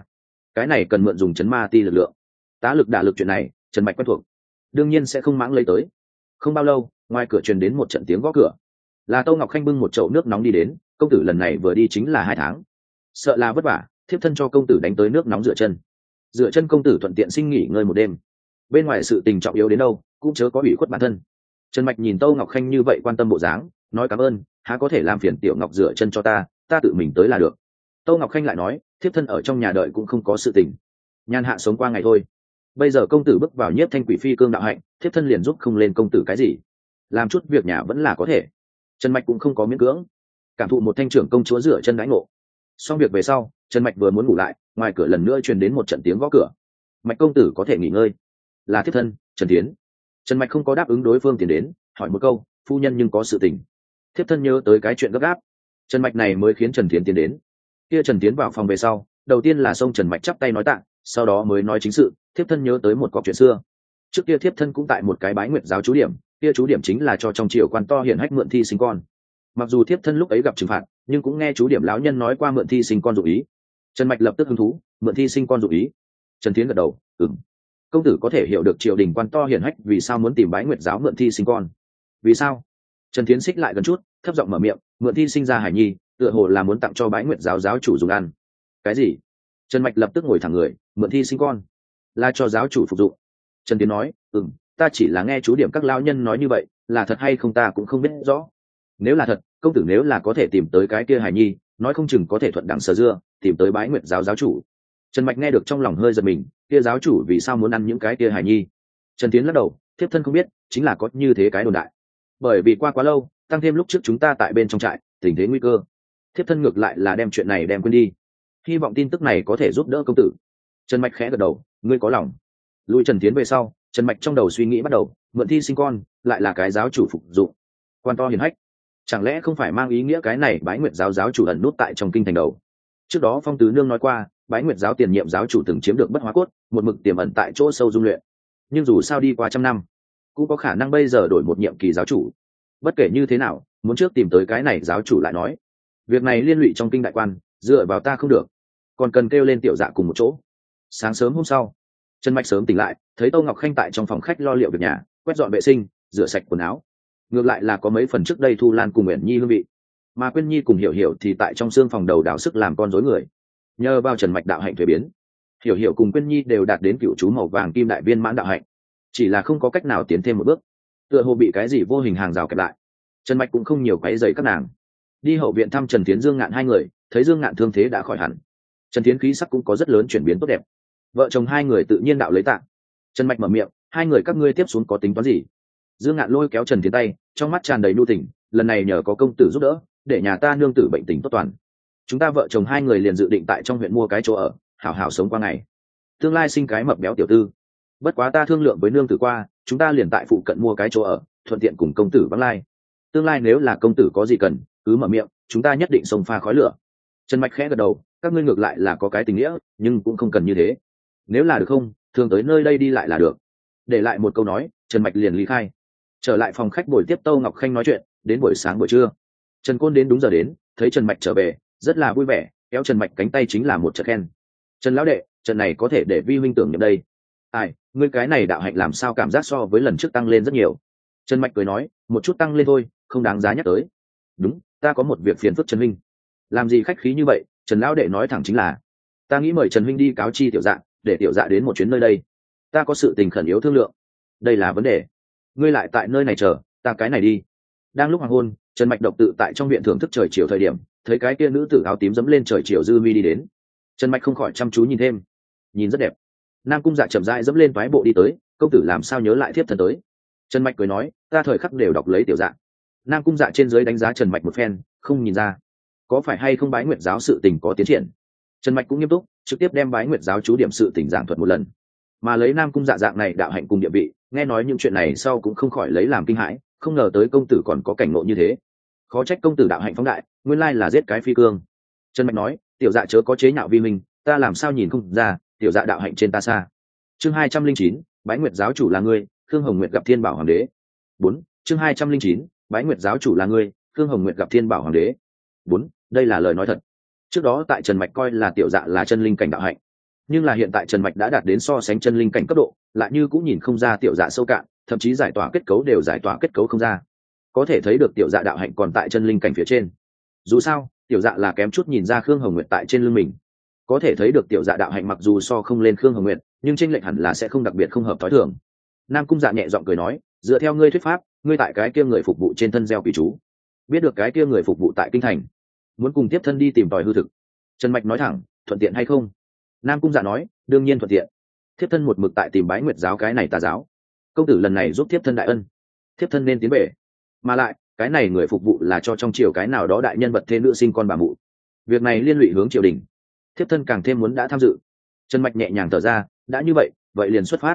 cái này cần mượn dùng chấn ma ti lực lượng. Tá lực đả lực chuyện này Trần Mạch quen thuộc, đương nhiên sẽ không mãng lấy tới. Không bao lâu, ngoài cửa truyền đến một trận tiếng gõ cửa. Là Tô Ngọc Khanh bưng một chậu nước nóng đi đến. Công tử lần này vừa đi chính là 2 tháng, sợ là vất vả, thiếp thân cho công tử đánh tới nước nóng rửa chân. Rửa chân công tử thuận tiện xin nghỉ ngơi một đêm, bên ngoài sự tình trọng yếu đến đâu cũng chớ có ủy khuất bản thân. Trần Mạch nhìn Tô Ngọc Khanh như vậy quan tâm bộ dáng, nói cảm ơn, há có thể làm phiền tiểu Ngọc rửa chân cho ta tự mình tới là được. Tô Ngọc Khanh lại nói, thiếp thân ở trong nhà đợi cũng không có sự tình, nhàn hạ sống qua ngày thôi. Bây giờ công tử bước vào Nhiếp Thanh Quỷ phi cương đạo hạnh, thiếp thân liền giúp không lên công tử cái gì, làm chút việc nhà vẫn là có thể. Trần Mạch cũng không có miễn cưỡng, cảm thụ một thanh trưởng công chúa rửa chân đãi ngộ. Xong việc về sau, Trần Mạch vừa muốn ngủ lại, ngoài cửa lần nữa truyền đến một trận tiếng gõ cửa. Mạch công tử có thể nghỉ ngơi. Là thiếp thân, Trần Tiến. Trần Mạch không có đáp ứng đối phương tiến đến, hỏi một câu, phu nhân nhưng có sự tình. Thiếp thân nhớ tới cái chuyện gấp gáp. Trần Mạch này mới khiến Trần Tiến tiến đến. Kia Trần Tiến vào phòng về sau, đầu tiên là xông Trần Mạch chắp tay nói tạ, sau đó mới nói chính sự. Thiếp thân nhớ tới một cọc chuyện xưa. Trước kia thiếp thân cũng tại một cái Bái Nguyệt giáo chú điểm, kia chú điểm chính là cho trong triều quan to hiển hách mượn thi sinh con. Mặc dù thiếp thân lúc ấy gặp trừng phạt, nhưng cũng nghe chú điểm lão nhân nói qua mượn thi sinh con dụng ý. Trần Mạch lập tức hứng thú, mượn thi sinh con dụng ý. Trần Tiến gật đầu, ừm. Công tử có thể hiểu được triều đình quan to hiển hách vì sao muốn tìm Bái Nguyệt giáo mượn thi sinh con. Vì sao? Trần Tiến xích lại gần chút, thấp giọng mở miệng, mượn thi sinh ra hải nhi, tựa hồ là muốn tặng cho Bái Nguyệt giáo giáo chủ dùng ăn. Cái gì? Trần Mạch lập tức ngồi thẳng người, mượn thi sinh con là cho giáo chủ phục dụng. Trần Tiến nói, ta chỉ là nghe chú điểm các lão nhân nói như vậy, là thật hay không ta cũng không biết rõ. Nếu là thật, công tử nếu là có thể tìm tới cái kia hải nhi, nói không chừng có thể thuận đẳng sở dưa, tìm tới Bái Nguyệt giáo giáo chủ. Trần Mạch nghe được trong lòng hơi giật mình, kia giáo chủ vì sao muốn ăn những cái kia hải nhi? Trần Tiến lắc đầu, thiếp thân không biết, chính là có như thế cái đồn đại. Bởi vì qua quá lâu, tăng thêm lúc trước chúng ta tại bên trong trại, tình thế nguy cơ, thiếp thân ngược lại là đem chuyện này đem quên đi. Hy vọng tin tức này có thể giúp đỡ công tử. Trần Mạch khẽ gật đầu, ngươi có lòng. Lui Trần Tiến về sau, Trần Mạch trong đầu suy nghĩ bắt đầu, mượn thi sinh con lại là cái giáo chủ phục dụng, quan to hiển hách, chẳng lẽ không phải mang ý nghĩa cái này Bái Nguyệt giáo giáo chủ ẩn nút tại trong kinh thành đầu? Trước đó Phong Tứ Nương nói qua, Bái Nguyệt giáo tiền nhiệm giáo chủ từng chiếm được Bất Hóa Cốt, một mực tiềm ẩn tại chỗ sâu dung luyện. Nhưng dù sao đi qua 100 năm, cũng có khả năng bây giờ đổi một nhiệm kỳ giáo chủ. Bất kể như thế nào, muốn trước tìm tới cái này giáo chủ lại nói. Việc này liên lụy trong kinh đại quan, dựa vào ta không được, còn cần kêu lên tiểu dạ cùng một chỗ. Sáng sớm hôm sau, Trần Mạch sớm tỉnh lại, thấy Tô Ngọc Khanh tại trong phòng khách lo liệu việc nhà, quét dọn vệ sinh, rửa sạch quần áo. Ngược lại là có mấy phần trước đây Thu Lan cùng Uyển Nhi hương vị, mà Quyên Nhi cùng Hiểu Hiểu thì tại trong xương phòng đầu đào sức làm con rối người. Nhờ vào Trần Mạch đạo hạnh thuế biến, Hiểu Hiểu cùng Quyên Nhi đều đạt đến cựu chú màu vàng kim đại viên mãn đạo hạnh, chỉ là không có cách nào tiến thêm một bước, tựa hồ bị cái gì vô hình hàng rào kẹp lại. Trần Mạch cũng không nhiều quấy rầy các nàng, đi hậu viện thăm Trần Tiến Dương Ngạn hai người, thấy Dương Ngạn thương thế đã khỏi hẳn, Trần Tiến khí sắc cũng có rất lớn chuyển biến tốt đẹp. Vợ chồng hai người tự nhiên đạo lấy tạ. Trần Mạch mở miệng, hai người các ngươi tiếp xuống có tính toán gì? Dương Ngạn lôi kéo Trần Tiến tay, trong mắt tràn đầy nhu tình, lần này nhờ có công tử giúp đỡ, để nhà ta nương tử bệnh tình tốt toàn, chúng ta vợ chồng hai người liền dự định tại trong huyện mua cái chỗ ở, hảo hảo sống qua ngày, tương lai sinh cái mập béo tiểu tư. Bất quá ta thương lượng với nương tử qua, chúng ta liền tại phụ cận mua cái chỗ ở, thuận tiện cùng công tử vắng lai. Tương lai nếu là công tử có gì cần, cứ mở miệng, chúng ta nhất định xông pha khói lửa. Trần Mạch khẽ gật đầu, các ngươi ngược lại là có cái tình nghĩa, nhưng cũng không cần như thế. Nếu là được không, thường tới nơi đây đi lại là được. Để lại một câu nói, Trần Mạch liền ly khai. Trở lại phòng khách buổi tiếp Tô Ngọc Khanh nói chuyện, đến buổi sáng buổi trưa. Trần Côn đến đúng giờ đến, thấy Trần Mạch trở về, rất là vui vẻ, kéo Trần Mạch cánh tay chính là một trận khen. Trần lão đệ, trận này có thể để vi huynh tưởng nhậm đây. Ai, ngươi cái này đạo hạnh làm sao cảm giác so với lần trước tăng lên rất nhiều. Trần Mạch cười nói, một chút tăng lên thôi, không đáng giá nhắc tới. Đúng, ta có một việc phiền phức Trần huynh. Làm gì khách khí như vậy? Trần lão đệ nói thẳng chính là, ta nghĩ mời Trần huynh đi cáo chi tiểu dạ, để tiểu dạ đến một chuyến nơi đây. Ta có sự tình khẩn yếu thương lượng. Đây là vấn đề. Ngươi lại tại nơi này chờ, ta cái này đi. Đang lúc hoàng hôn, Trần Mạch độc tự tại trong viện thưởng thức trời chiều thời điểm, thấy cái kia nữ tử áo tím dẫm lên trời chiều dư mi đi đến. Trần Mạch không khỏi chăm chú nhìn thêm, nhìn rất đẹp. Nam Cung Dạ chậm rãi dẫm lên toái bộ đi tới, công tử làm sao nhớ lại thiếp thân tới? Trần Mạch cười nói, ta thời khắc đều đọc lấy tiểu dạ. Nam Cung Dạ trên dưới đánh giá Trần Mạch một phen, không nhìn ra có phải hay không Bái Nguyệt giáo sự tình có tiến triển. Trần Mạch cũng nghiêm túc, trực tiếp đem Bái Nguyệt giáo chú điểm sự tình giảng thuật một lần, mà lấy Nam Cung Dạ dạng này đạo hạnh cùng địa vị, nghe nói những chuyện này sau cũng không khỏi lấy làm kinh hãi, không ngờ tới công tử còn có cảnh ngộ như thế. Khó trách công tử đạo hạnh phóng đại, nguyên lai là giết cái phi cương. Trần Mạch nói, tiểu dạ chớ có chế nhạo vi minh, ta làm sao nhìn không ra, tiểu dạ đạo hạnh trên ta xa. Chương 209, Bái Nguyệt giáo chủ là ngươi, Khương Hồng Nguyệt gặp Thiên Bảo hoàng đế. 4. Chương 209, Bái Nguyệt giáo chủ là ngươi, Khương Hồng Nguyệt gặp Thiên Bảo hoàng đế. 4. Đây là lời nói thật. Trước đó tại Trần Mạch coi là tiểu dạ là chân linh cảnh đạo hạnh, Nhưng là hiện tại Trần Mạch đã đạt đến so sánh chân linh cảnh cấp độ, lại như cũng nhìn không ra tiểu dạ sâu cạn, thậm chí giải tỏa kết cấu đều giải tỏa kết cấu không ra. Có thể thấy được tiểu dạ đạo hạnh còn tại chân linh cảnh phía trên. Dù sao, tiểu dạ là kém chút nhìn ra Khương Hồng Nguyệt tại trên lưng mình. Có thể thấy được tiểu dạ đạo hạnh mặc dù so không lên Khương Hồng Nguyệt, nhưng chênh lệch hẳn là sẽ không đặc biệt không hợp thói thường. Nam Cung Dạ nhẹ giọng cười nói, dựa theo ngươi thuyết pháp, ngươi tại cái kia người phục vụ trên thân gieo quỷ chú, biết được cái kia người phục vụ tại kinh thành, muốn cùng tiếp thân đi tìm tòi hư thực. Trần Mạch nói thẳng, thuận tiện hay không? Nam Cung Dạ nói, đương nhiên thuận tiện. Thiếp thân một mực tại tìm Bái Nguyệt giáo cái này tà giáo, công tử lần này giúp thiếp thân đại ân, thiếp thân nên tiến bể. Mà lại cái này người phục vụ là cho trong triều cái nào đó đại nhân vật thế nữ sinh con bà mụ, việc này liên lụy hướng triều đình, thiếp thân càng thêm muốn đã tham dự. Trần Mạch nhẹ nhàng thở ra, đã như vậy vậy liền xuất phát.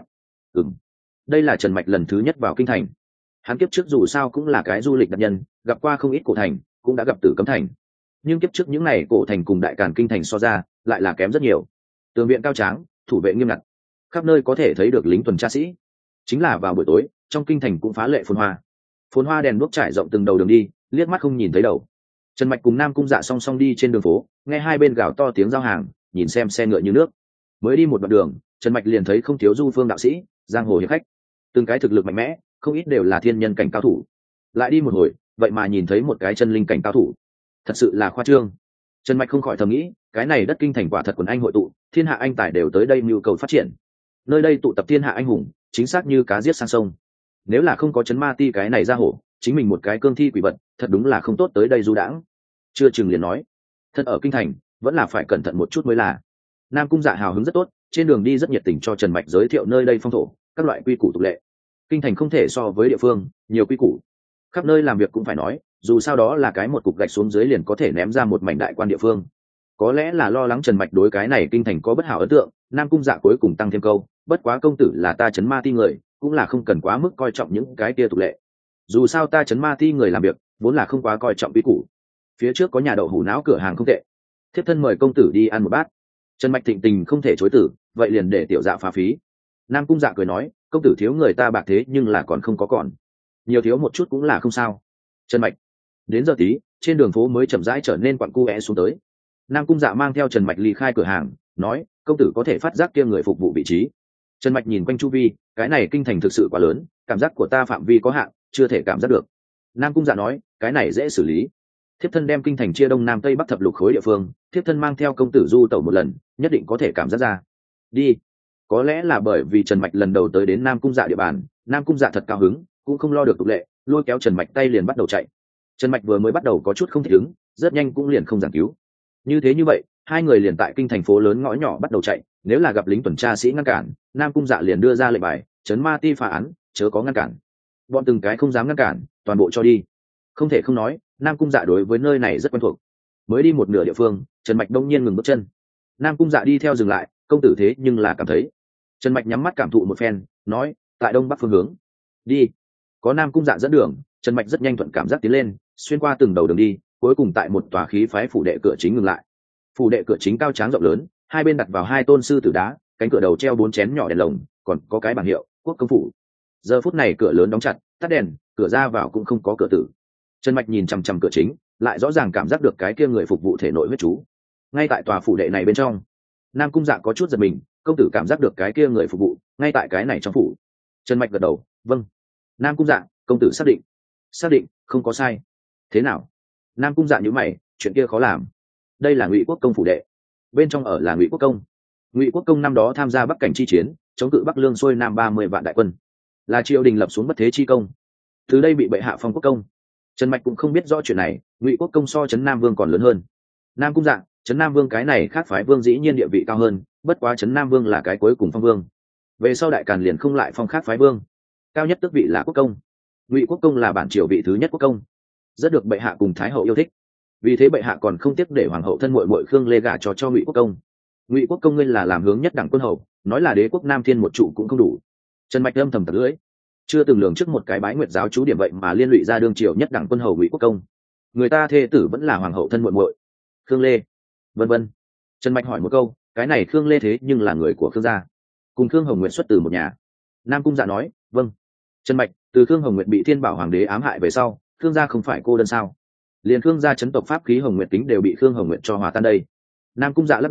Đây là Trần Mạch lần thứ nhất vào kinh thành. Hắn kiếp trước dù sao cũng là cái du lịch đặc nhân, gặp qua không ít cổ thành, cũng đã gặp Tử Cấm thành, nhưng kiếp trước những này cổ thành cùng đại càn kinh thành so ra lại là kém rất nhiều. Tường viện cao tráng, thủ vệ nghiêm ngặt, khắp nơi có thể thấy được lính tuần tra sĩ. Chính là vào buổi tối, trong kinh thành cũng phá lệ phồn hoa đèn đuốc trải rộng từng đầu đường đi, liếc mắt không nhìn thấy đầu. Trần Mạch cùng Nam Cung Dạ song song đi trên đường phố, nghe hai bên gào to tiếng giao hàng, nhìn xem xe ngựa như nước. Mới đi một đoạn đường, Trần Mạch liền thấy không thiếu du phương đạo sĩ, giang hồ hiệp khách, từng cái thực lực mạnh mẽ, không ít đều là thiên nhân cảnh cao thủ. Lại đi một hồi, vậy mà nhìn thấy một cái chân linh cảnh cao thủ, thật sự là khoa trương. Trần Mạch không khỏi thầm nghĩ, cái này đất kinh thành quả thật quần anh hội tụ, thiên hạ anh tài đều tới đây nhu cầu phát triển. Nơi đây tụ tập thiên hạ anh hùng, chính xác như cá giết sang sông. Nếu là không có chấn ma ti cái này ra hổ, chính mình một cái cương thi quỷ vật, thật đúng là không tốt tới đây du đãng. Chưa chừng liền nói, thật ở kinh thành vẫn là phải cẩn thận một chút mới là. Nam Cung Dạ hào hứng rất tốt, trên đường đi rất nhiệt tình cho Trần Mạch giới thiệu nơi đây phong thổ, các loại quy củ tục lệ. Kinh thành không thể so với địa phương, nhiều quy củ, khắp nơi làm việc cũng phải nói, dù sao đó là cái một cục gạch xuống dưới liền có thể ném ra một mảnh đại quan địa phương. Có lẽ là lo lắng Trần Mạch đối cái này kinh thành có bất hảo ấn tượng, Nam Cung Dạ cuối cùng tăng thêm câu, bất quá công tử là ta chấn ma ti người, cũng là không cần quá mức coi trọng những cái kia tục lệ. Dù sao ta chấn ma ti người làm việc vốn là không quá coi trọng quy củ. Phía trước có nhà đậu hủ não cửa hàng không tệ, thiếp thân mời công tử đi ăn một bát. Trần Mạch thịnh tình không thể chối từ, vậy liền để tiểu dạ phá phí. Nam Cung Dạ cười nói, công tử thiếu người ta bạc thế nhưng là còn không có còn, nhiều thiếu một chút cũng là không sao. Trần Mạch đến giờ tí, trên đường phố mới chậm rãi trở nên quặn cu é xuống tới. Nam Cung Dạ mang theo Trần Mạch ly khai cửa hàng, nói, công tử có thể phát giác kia người phục vụ vị trí. Trần Mạch nhìn quanh chu vi, cái này kinh thành thực sự quá lớn, cảm giác của ta phạm vi có hạn, chưa thể cảm giác được. Nam Cung Dạ nói, cái này dễ xử lý. Thiếp thân đem kinh thành chia đông nam tây bắc thập lục khối địa phương, thiếp thân mang theo công tử du tẩu một lần, nhất định có thể cảm giác ra. Đi. Có lẽ là bởi vì Trần Mạch lần đầu tới đến Nam Cung Dạ địa bàn, Nam Cung Dạ thật cao hứng, cũng không lo được tục lệ, lôi kéo Trần Mạch tay liền bắt đầu chạy. Trần Mạch vừa mới bắt đầu có chút không thích ứng, rất nhanh cũng liền không giảng cứu. Như thế như vậy, hai người liền tại kinh thành phố lớn ngõ nhỏ bắt đầu chạy, nếu là gặp lính tuần tra sĩ ngăn cản, Nam Cung Dạ liền đưa ra lệnh bài, trấn ma ti phá án, chớ có ngăn cản. Bọn từng cái không dám ngăn cản, toàn bộ cho đi. Không thể không nói, Nam Cung Dạ đối với nơi này rất quen thuộc. Mới đi một nửa địa phương, Trần Mạch đông nhiên ngừng bước chân. Nam Cung Dạ đi theo dừng lại, công tử thế nhưng là cảm thấy. Trần Mạch nhắm mắt cảm thụ một phen, nói, tại đông bắc phương hướng. Đi. Có Nam Cung Dạ dẫn đường, Trần Mạch rất nhanh thuận cảm giác tiến lên, xuyên qua từng đầu đường đi, cuối cùng tại một tòa khí phái phủ đệ cửa chính ngừng lại. Phủ đệ cửa chính cao tráng rộng lớn, hai bên đặt vào hai tôn sư tử đá, cánh cửa đầu treo 4 chén nhỏ đèn lồng, còn có cái bảng hiệu Quốc Công phủ. Giờ phút này cửa lớn đóng chặt, tắt đèn, cửa ra vào cũng không có cửa tử. Trần Mạch nhìn chằm chằm cửa chính, lại rõ ràng cảm giác được cái kia người phục vụ thể nội huyết chú. Ngay tại tòa phủ đệ này bên trong, Nam Cung Dạ có chút giật mình, công tử cảm giác được cái kia người phục vụ ngay tại cái này trong phủ. Trần Mạch gật đầu, vâng. Nam Cung Dạ, công tử xác định không có sai. Thế nào? Nam Cung Dạ nhíu mày, chuyện kia khó làm. Đây là Ngụy Quốc Công phủ đệ, bên trong ở là Ngụy Quốc Công. Ngụy Quốc Công năm đó tham gia Bắc cảnh chi chiến, chống cự Bắc Lương xuôi nam 30 vạn đại quân, là triều đình lập xuống bất thế chi công, từ đây bị bệ hạ phong quốc công. Trần Mạch cũng không biết rõ chuyện này, Ngụy Quốc Công so Trấn Nam Vương còn lớn hơn. Nam Cung Dạ, Trấn Nam Vương cái này khác phái vương dĩ nhiên địa vị cao hơn, bất quá Trấn Nam Vương là cái cuối cùng phong vương, về sau đại càn liền không lại phong khác phái vương, cao nhất tước vị là quốc công. Ngụy Quốc Công là bản triều vị thứ nhất quốc công, rất được bệ hạ cùng thái hậu yêu thích, vì thế bệ hạ còn không tiếc để hoàng hậu thân muội muội Khương Lê gả cho Ngụy Quốc Công. Ngụy Quốc Công ngươi là làm hướng nhất đẳng quân hầu, nói là đế quốc Nam Thiên một trụ cũng không đủ. Trần Mạch âm thầm tật lưỡi, chưa từng lường trước một cái Bái Nguyệt giáo chú điểm vậy mà liên lụy ra đương triều nhất đẳng quân hầu Ngụy Quốc Công, người ta thê tử vẫn là hoàng hậu thân muội muội Khương Lê, vân vân. Trần Mạch hỏi một câu, cái này Khương Lê thế nhưng là người của Khương gia, cùng Khương Hồng Nguyệt xuất từ một nhà. Nam Cung Dạ nói, vâng. Trần Mạch, từ Khương Hồng Nguyệt bị Thiên Bảo hoàng đế ám hại về sau, Khương gia không phải cô đơn sao? Liền Khương gia chấn tộc pháp khí Hồng Nguyệt tính đều bị Khương Hồng Nguyệt cho hòa tan đây. Nam Cung Dạ lắc đầu,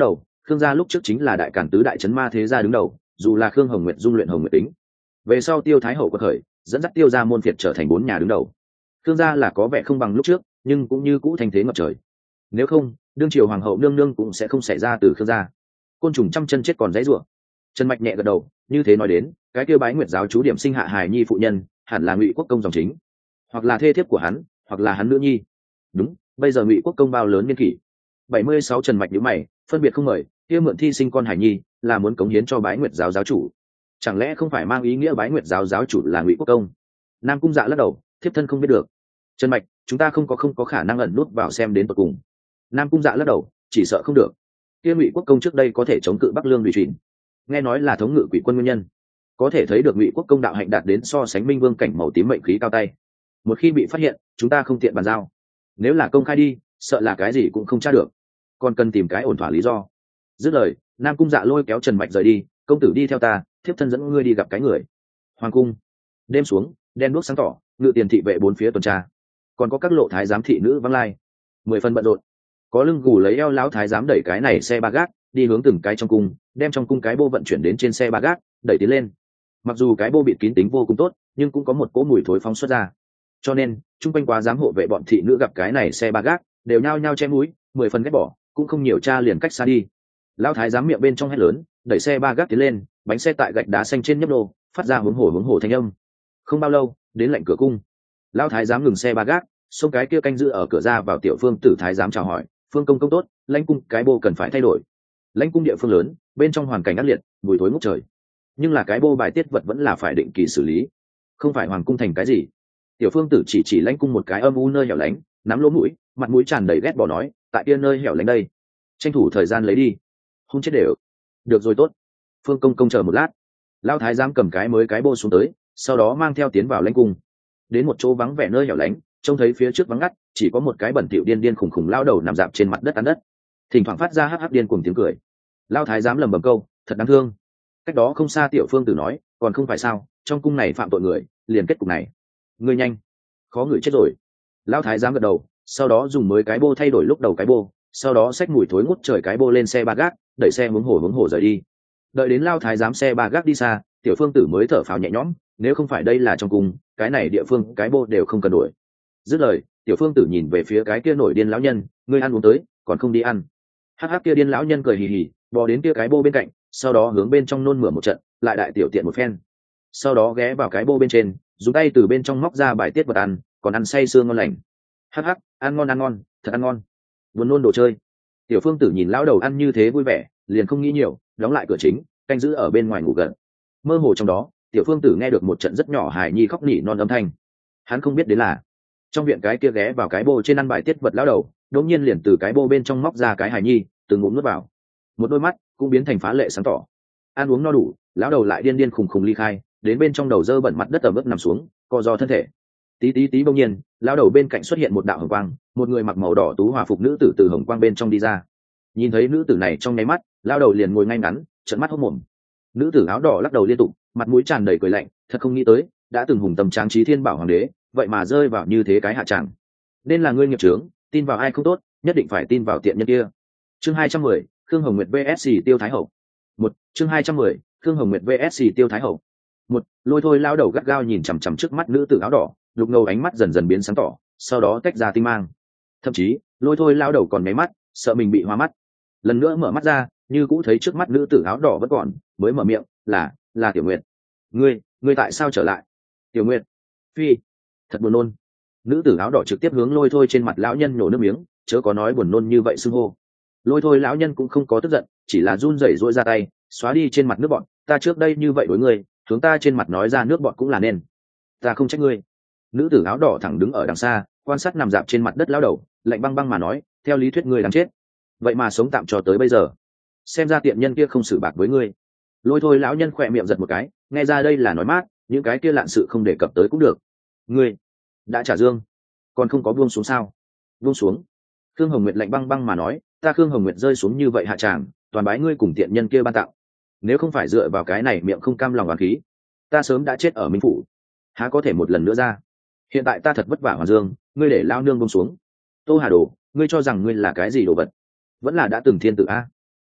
Khương gia lúc trước chính là đại cản tứ đại trấn ma thế gia đứng đầu, dù là Khương Hồng Nguyệt dung luyện Hồng Nguyệt tính, về sau Tiêu Thái Hậu quật khởi, dẫn dắt Tiêu gia môn phiệt trở thành 4 nhà đứng đầu. Khương gia là có vẻ không bằng lúc trước, nhưng cũng như cũ thành thế ngập trời. Nếu không, đương triều hoàng hậu nương nương cũng sẽ không xảy ra từ Khương gia. Côn trùng trăm chân chết còn dãy rủa. Trần Mạch nhẹ gật đầu, như thế nói đến, cái kia Bái Nguyệt giáo chú điểm sinh hạ hài nhi phụ nhân, hẳn là Ngụy Quốc công dòng chính, hoặc là thê thiếp của hắn, hoặc là hắn nữ nhi. Đúng, bây giờ Ngụy Quốc công bao lớn niên kỷ? 76. Trần Mạch nhíu mày, phân biệt không mời, kia mượn thi sinh con hài nhi, là muốn cống hiến cho Bái Nguyệt giáo giáo chủ. Chẳng lẽ không phải mang ý nghĩa Bái Nguyệt giáo giáo chủ là Ngụy Quốc công? Nam Cung Dạ lắc đầu, thiếp thân không biết được. Trần Mạch, chúng ta không có khả năng ẩn nút vào xem đến tận cùng. Nam Cung Dạ lắc đầu, chỉ sợ không được. Kia Ngụy Quốc công trước đây có thể chống cự Bắc Lương Lụy Trịnh, nghe nói là thống ngự quỷ quân nguyên nhân, có thể thấy được Ngụy Quốc công đạo hạnh đạt đến so sánh Minh Vương cảnh màu tím mệnh khí cao tay. Một khi bị phát hiện, chúng ta không tiện bàn giao. Nếu là công khai đi, sợ là cái gì cũng không tra được, còn cần tìm cái ổn thỏa lý do. Dứt lời, Nam Cung Dạ lôi kéo Trần Mạch rời đi, công tử đi theo ta, thiếp thân dẫn ngươi đi gặp cái người. Hoàng cung đêm xuống, đen đuốc sáng tỏ, ngự tiền thị vệ bốn phía tuần tra, còn có các lộ thái giám thị nữ vắng lai, 10 phần bận rộn. Có lưng gù lấy eo lão thái giám đẩy cái này xe ba gác đi hướng từng cái trong cung, đem trong cung cái bô vận chuyển đến trên xe ba gác, đẩy tiến lên. Mặc dù cái bô bịt kín tính vô cùng tốt, nhưng cũng có một cỗ mùi thối phóng xuất ra, cho nên chung quanh quá giám hộ vệ bọn thị nữ gặp cái này xe ba gác đều nhao nhao che mũi, 10 phần ghét bỏ, cũng không nhiều tra liền cách xa đi. Lão thái giám miệng bên trong hét lớn, đẩy xe ba gác tiến lên, bánh xe tại gạch đá xanh trên nhấp nô, phát ra hướng hổ thanh âm. Không bao lâu, đến lệnh cửa cung. Lão thái giám ngừng xe ba gác, xông cái kia canh giữ ở cửa ra vào tiểu phương tử thái giám chào hỏi, phương công công tốt, lãnh cung cái bô cần phải thay đổi. Lãnh cung địa phương lớn, bên trong hoàn cảnh ác liệt, mùi thối ngút trời, nhưng là cái bô bài tiết vật vẫn là phải định kỳ xử lý, không phải hoàng cung thành cái gì. Tiểu phương tử chỉ lãnh cung một cái âm u nơi hẻo lánh, nắm lỗ mũi, mặt mũi tràn đầy ghét bỏ nói, tại kia nơi hẻo lánh đây, tranh thủ thời gian lấy đi. Hôn chết đều. Được rồi tốt. Phương công công chờ một lát. Lão thái giám cầm cái mới cái bô xuống tới, sau đó mang theo tiến vào lãnh cung. Đến một chỗ vắng vẻ nơi hẻo lánh, trông thấy phía trước vắng ngắt, chỉ có một cái bẩn thỉu điên khủng khủng lao đầu nằm dạp trên mặt đất ăn đất, thỉnh thoảng phát ra hắc hắc điên cuồng tiếng cười. Lão thái giám lẩm bẩm câu, thật đáng thương. Cách đó không xa tiểu phương tử nói, còn không phải sao, trong cung này phạm tội người, liền kết cục này. Ngươi nhanh, khó người chết rồi. Lão thái giám gật đầu, sau đó dùng mới cái bô thay đổi lúc đầu cái bô, sau đó xách mùi thối ngút trời cái bô lên xe ba gác, đẩy xe hướng hổ rời đi. Đợi đến Lão thái giám xe ba gác đi xa, tiểu phương tử mới thở phào nhẹ nhõm, nếu không phải đây là trong cung, cái này địa phương cái bô đều không cần đuổi. Dứt lời, tiểu phương tử nhìn về phía cái kia nổi điên lão nhân, ngươi ăn uống tới, còn không đi ăn. Hắc hắc kia điên lão nhân cười hì hì, bò đến kia cái bô bên cạnh, sau đó hướng bên trong nôn mửa một trận, lại đại tiểu tiện một phen, sau đó ghé vào cái bô bên trên, dùng tay từ bên trong móc ra bài tiết vật ăn, còn ăn say sưa ngon lành. Hắc hắc, ăn ngon, thật ăn ngon. Buồn nôn đồ chơi. Tiểu phương tử nhìn lão đầu ăn như thế vui vẻ, liền không nghĩ nhiều, đóng lại cửa chính, canh giữ ở bên ngoài ngủ gần. Mơ hồ trong đó, tiểu phương tử nghe được một trận rất nhỏ hài nhi khóc nỉ non âm thanh. Hắn không biết đến là trong viện cái kia ghé vào cái bô trên ăn bài tiết vật lão đầu, đột nhiên liền từ cái bô bên trong móc ra cái hài nhi, từng ngụm nuốt vào. Một đôi mắt cũng biến thành phá lệ sáng tỏ. Ăn uống no đủ, lão đầu lại điên khùng ly khai, đến bên trong đầu dơ bẩn mặt đất ẩm ướt nằm xuống, co ro thân thể. Tí bỗng nhiên, lão đầu bên cạnh xuất hiện một đạo hồng quang, một người mặc màu đỏ tú hòa phục nữ tử từ hồng quang bên trong đi ra. Nhìn thấy nữ tử này trong nháy mắt, lão đầu liền ngồi ngay ngắn, trợn mắt hốt mồm. Nữ tử áo đỏ lắc đầu liên tục, mặt mũi tràn đầy cười lạnh, thật không nghĩ tới, đã từng hùng tầm tráng trí thiên bảo hoàng đế, vậy mà rơi vào như thế cái hạ tràng. Nên là ngươi nghiệp chướng, tin vào ai không tốt, nhất định phải tin vào tiện nhân kia. Chương 210, Khương Hồng Nguyệt vs Tiêu Thái Hậu. Chương 210, Khương Hồng Nguyệt vs Tiêu Thái Hậu. Lôi thôi lao đầu gắt gao nhìn chằm chằm trước mắt nữ tử áo đỏ, lục ngầu ánh mắt dần dần biến sáng tỏ, sau đó tách ra tinh mang. Thậm chí, lôi thôi lao đầu còn nháy mắt, sợ mình bị hoa mắt. Lần nữa mở mắt ra, như cũ thấy trước mắt nữ tử áo đỏ vẫn còn, mới mở miệng, là Tiểu Nguyệt. Ngươi tại sao trở lại? Tiểu Nguyệt. Phi. Thật buồn nôn. Nữ tử áo đỏ trực tiếp hướng lôi thôi trên mặt lão nhân nhổ nước miếng, chớ có nói buồn nôn như vậy xưng hô. Lôi thôi lão nhân cũng không có tức giận, chỉ là run rẩy duỗi ra tay, xóa đi trên mặt nước bọt. Ta trước đây như vậy đối ngươi, hướng ta trên mặt nói ra nước bọt cũng là nên. Ta không trách ngươi. Nữ tử áo đỏ thẳng đứng ở đằng xa, quan sát nằm dạp trên mặt đất lão đầu, lạnh băng băng mà nói, theo lý thuyết ngươi đáng chết, vậy mà sống tạm cho tới bây giờ, xem ra tiện nhân kia không xử bạc với ngươi. Lôi thôi lão nhân khỏe miệng giật một cái, nghe ra đây là nói mát, những cái kia lạn sự không đề cập tới cũng được. Ngươi đã trả dương, còn không có buông xuống sao? Buông xuống. Khương Hồng Nguyệt lạnh băng băng mà nói, ta Khương Hồng Nguyệt rơi xuống như vậy hạ tràng, toàn bái ngươi cùng tiện nhân kia ban tặng. Nếu không phải dựa vào cái này miệng không cam lòng oán khí, ta sớm đã chết ở Minh phủ, há có thể một lần nữa ra. Hiện tại ta thật vất vả Hoàng Dương, ngươi để lao nương buông xuống. Tô Hà Đồ, ngươi cho rằng ngươi là cái gì đồ vật? Vẫn là đã từng thiên tử a?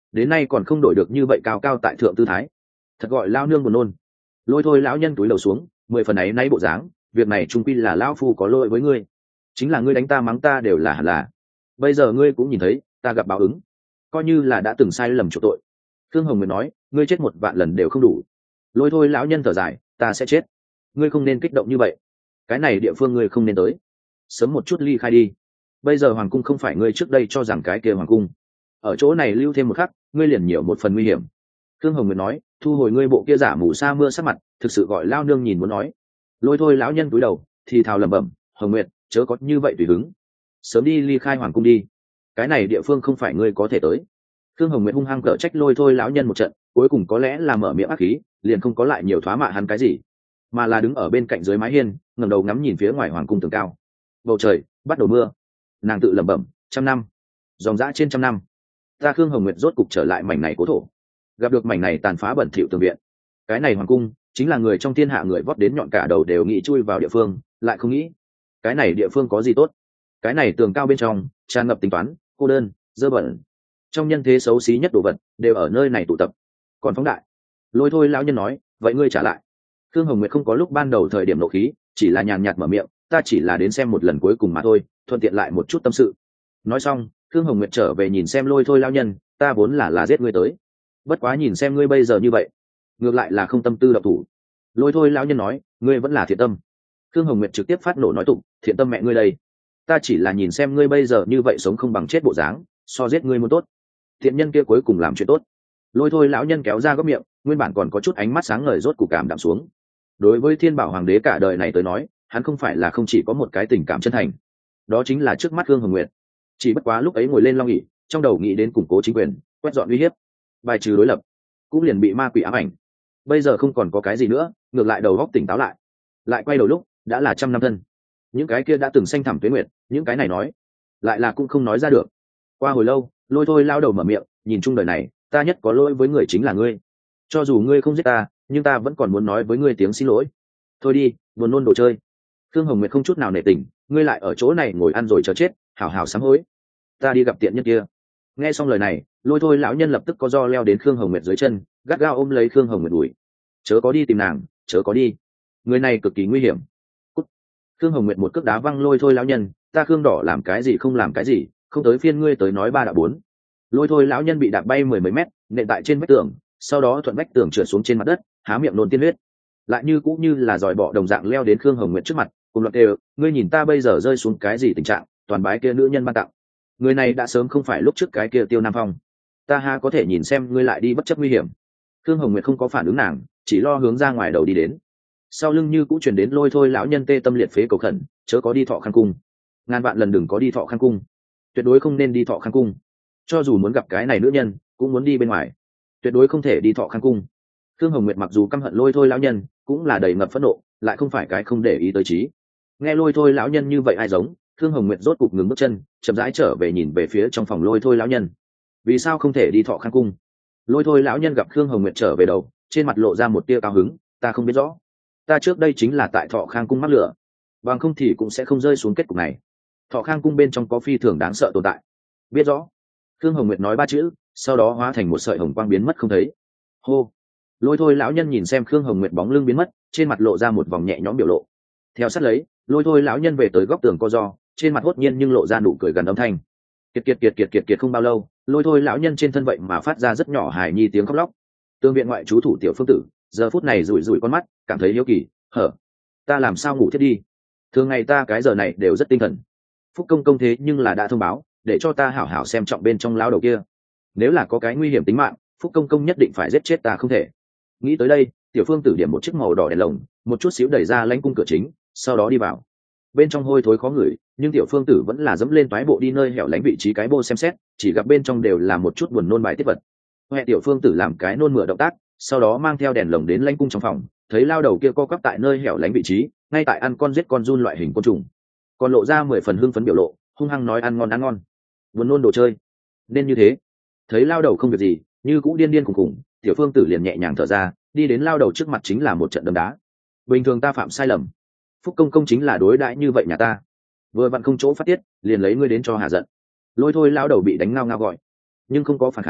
đến nay còn không đổi được như vậy cao cao tại thượng tư thái, thật gọi lao nương buồn nôn. Lôi thôi lão nhân túi đầu xuống, 10 phần ấy nay bộ dáng, việc này trung quy là lão phu có lỗi với ngươi, chính là ngươi đánh ta mắng ta đều là hẳn là, bây giờ ngươi cũng nhìn thấy ta gặp báo ứng, coi như là đã từng sai lầm chỗ tội. Thương Hồng Nguyệt nói, ngươi chết 1 vạn lần đều không đủ. Lôi thôi lão nhân thở dài, ta sẽ chết, ngươi không nên kích động như vậy, cái này địa phương ngươi không nên tới, sớm một chút ly khai đi. Bây giờ hoàng cung không phải ngươi trước đây cho rằng cái kia hoàng cung, ở chỗ này lưu thêm một khắc ngươi liền nhiều một phần nguy hiểm. Thương Hồng Nguyệt nói, thu hồi ngươi bộ kia giả mù sa mưa sắc mặt, thực sự gọi lao nương nhìn muốn nói. Lôi thôi lão nhân cúi đầu thì thào lẩm bẩm, Hồng Nguyệt chớ có như vậy tùy hứng, sớm đi ly khai hoàng cung đi, cái này địa phương không phải ngươi có thể tới. Thương Hồng Nguyệt hung hăng cở trách lôi thôi lão nhân một trận, cuối cùng có lẽ là mở miệng ác khí, liền không có lại nhiều thoá mạ hắn cái gì, mà là đứng ở bên cạnh dưới mái hiên, ngẩng đầu ngắm nhìn phía ngoài hoàng cung tường cao. Bầu trời bắt đầu mưa, nàng tự lẩm bẩm, 100 năm, dòng dã trên 100 năm, ta Thương Hồng Nguyệt rốt cục trở lại mảnh này cố thổ, gặp được mảnh này tàn phá bẩn thỉu tường viện. Cái này hoàng cung chính là người trong thiên hạ người vót đến nhọn cả đầu đều nghĩ chui vào địa phương, lại không nghĩ cái này địa phương có gì tốt. Cái này tường cao bên trong tràn ngập tính toán, cô đơn, dơ bẩn, trong nhân thế xấu xí nhất đồ vật đều ở nơi này tụ tập, còn phóng đại. Lôi thôi lão nhân nói, vậy ngươi trả lại. Thương Hồng Nguyệt không có lúc ban đầu thời điểm nộ khí, chỉ là nhàn nhạt mở miệng, ta chỉ là đến xem một lần cuối cùng mà thôi, thuận tiện lại một chút tâm sự. Nói xong, Thương Hồng Nguyệt trở về nhìn xem lôi thôi lão nhân, ta vốn là giết ngươi tới, bất quá nhìn xem ngươi bây giờ như vậy, ngược lại là không tâm tư độc thủ. Lôi thôi lão nhân nói, ngươi vẫn là thiện tâm. Thương Hồng Nguyệt trực tiếp phát nổ nói tụng, thiện tâm mẹ ngươi đây, ta chỉ là nhìn xem ngươi bây giờ như vậy sống không bằng chết bộ dáng, so giết ngươi muốn tốt. Thiện nhân kia cuối cùng làm chuyện tốt. Lôi thôi lão nhân kéo ra góc miệng, nguyên bản còn có chút ánh mắt sáng ngời rốt cục cảm đạm xuống. Đối với Thiên Bảo Hoàng đế cả đời này tới nói, hắn không phải là không chỉ có một cái tình cảm chân thành, đó chính là trước mắt Thương Hồng Nguyệt. Chỉ bất quá lúc ấy ngồi lên long ỷ, trong đầu nghĩ đến củng cố chính quyền, quét dọn uy hiếp, bài trừ đối lập, cũng liền bị ma quỷ ám ảnh. Bây giờ không còn có cái gì nữa, ngược lại đầu óc tỉnh táo lại quay đầu lúc đã là 100 năm thân. Những cái kia đã từng xanh thẳm tuế nguyệt, những cái này nói lại là cũng không nói ra được. Qua hồi lâu, lôi thôi lao đầu mở miệng, nhìn chung đời này ta nhất có lỗi với người chính là ngươi, cho dù ngươi không giết ta, nhưng ta vẫn còn muốn nói với ngươi tiếng xin lỗi. Thôi đi, buồn nôn đồ chơi. Thương Hồng Nguyệt không chút nào nể tình, ngươi lại ở chỗ này ngồi ăn rồi chờ chết, hảo hảo sám hối, ta đi gặp tiện nhân kia. Nghe xong lời này, lôi thôi lão nhân lập tức có do leo đến Thương Hồng Nguyệt dưới chân, gắt gao ôm lấy Thương Hồng Nguyệt đùi, chớ có đi tìm nàng, chớ có đi, người này cực kỳ nguy hiểm. Cút. Thương Hồng Nguyệt một cước đá văng lôi thôi lão nhân, ta Khương Đỏ làm cái gì không làm cái gì, không tới phiên ngươi tới nói ba đạo bốn. Lôi thôi lão nhân bị đạp bay 10 mấy mét, nện tại trên vách tường, sau đó thuận vách tường trượt xuống trên mặt đất, há miệng nôn tiên huyết, lại như cũng như là giỏi bọ đồng dạng leo đến Khương Hồng Nguyệt trước mặt, cùng loạt đều, ngươi nhìn ta bây giờ rơi xuống cái gì tình trạng, toàn bái kia nữ nhân ban tặng. Người này đã sớm không phải lúc trước cái kia Tiêu Nam Phong, ta ha có thể nhìn xem ngươi lại đi bất chấp nguy hiểm. Khương Hồng Nguyệt không có phản ứng nàng, chỉ lo hướng ra ngoài đầu đi đến. Sau lưng như cũng truyền đến lôi thôi lão nhân tê tâm liệt phế cầu khẩn, chớ có đi Thọ Khang cung, ngàn vạn lần đừng có đi Thọ Khang cung, tuyệt đối không nên đi Thọ Khang cung, cho dù muốn gặp cái này nữ nhân cũng muốn đi bên ngoài, tuyệt đối không thể đi Thọ Khang cung. Khương Hồng Nguyệt mặc dù căm hận lôi thôi lão nhân, cũng là đầy ngập phẫn nộ, lại không phải cái không để ý tới trí. Nghe lôi thôi lão nhân như vậy ai giống, Khương Hồng Nguyệt rốt cục ngừng bước chân, chậm rãi trở về nhìn về phía trong phòng lôi thôi lão nhân. Vì sao không thể đi Thọ Khang cung? Lôi thôi lão nhân gặp Khương Hồng Nguyệt trở về đầu, trên mặt lộ ra một tia cao hứng, ta không biết rõ, ta trước đây chính là tại Thọ Khang cung mắc lửa, bằng không thì cũng sẽ không rơi xuống kết cục này. Thọ Khang cung bên trong có phi thường đáng sợ tồn tại. Biết rõ. Khương Hồng Nguyệt nói 3 chữ, sau đó hóa thành một sợi hồng quang biến mất không thấy. Hô. Lôi thôi lão nhân nhìn xem Khương Hồng Nguyệt bóng lưng biến mất, trên mặt lộ ra một vòng nhẹ nhõm biểu lộ. Theo sát lấy, lôi thôi lão nhân về tới góc tường co ro, trên mặt hốt nhiên nhưng lộ ra nụ cười gần âm thanh. Kiệt không bao lâu, lôi thôi lão nhân trên thân vậy mà phát ra rất nhỏ hài nhi tiếng khóc lóc. Tương viện ngoại trú thủ tiểu Phương Tử giờ phút này rủi rủi con mắt, cảm thấy hiếu kỳ, hở, ta làm sao ngủ thiết đi, thường ngày ta cái giờ này đều rất tinh thần. Phúc công công thế nhưng là đã thông báo, để cho ta hảo hảo xem trọng bên trong lão đầu kia, nếu là có cái nguy hiểm tính mạng, Phúc công công nhất định phải giết chết ta không thể. Nghĩ tới đây, tiểu Phương Tử điểm một chiếc màu đỏ đèn lồng, một chút xíu đẩy ra lãnh cung cửa chính, sau đó đi vào. Bên trong hôi thối khó ngửi, nhưng tiểu Phương Tử vẫn là dẫm lên toái bộ đi nơi hẻo lánh vị trí cái bô xem xét, chỉ gặp bên trong đều là một chút buồn nôn bài tiết vật. Huệ tiểu Phương Tử làm cái nôn mửa động tác, sau đó mang theo đèn lồng đến lãnh cung trong phòng, thấy lao đầu kia co quắp tại nơi hẻo lánh vị trí, ngay tại ăn con giết con giun loại hình côn trùng, còn lộ ra 10 phần hưng phấn biểu lộ, hung hăng nói ăn ngon, buồn nôn đồ chơi, nên như thế. Thấy lao đầu không việc gì, như cũng điên khùng khùng, tiểu Phương Tử liền nhẹ nhàng thở ra, đi đến lao đầu trước mặt chính là một trận đấm đá. Bình thường ta phạm sai lầm, Phúc công công chính là đối đãi như vậy nhà ta, vừa vặn không chỗ phát tiết, liền lấy ngươi đến cho hà giận. Lôi thôi lao đầu bị đánh ngao ngao gọi, nhưng không có phản kháng,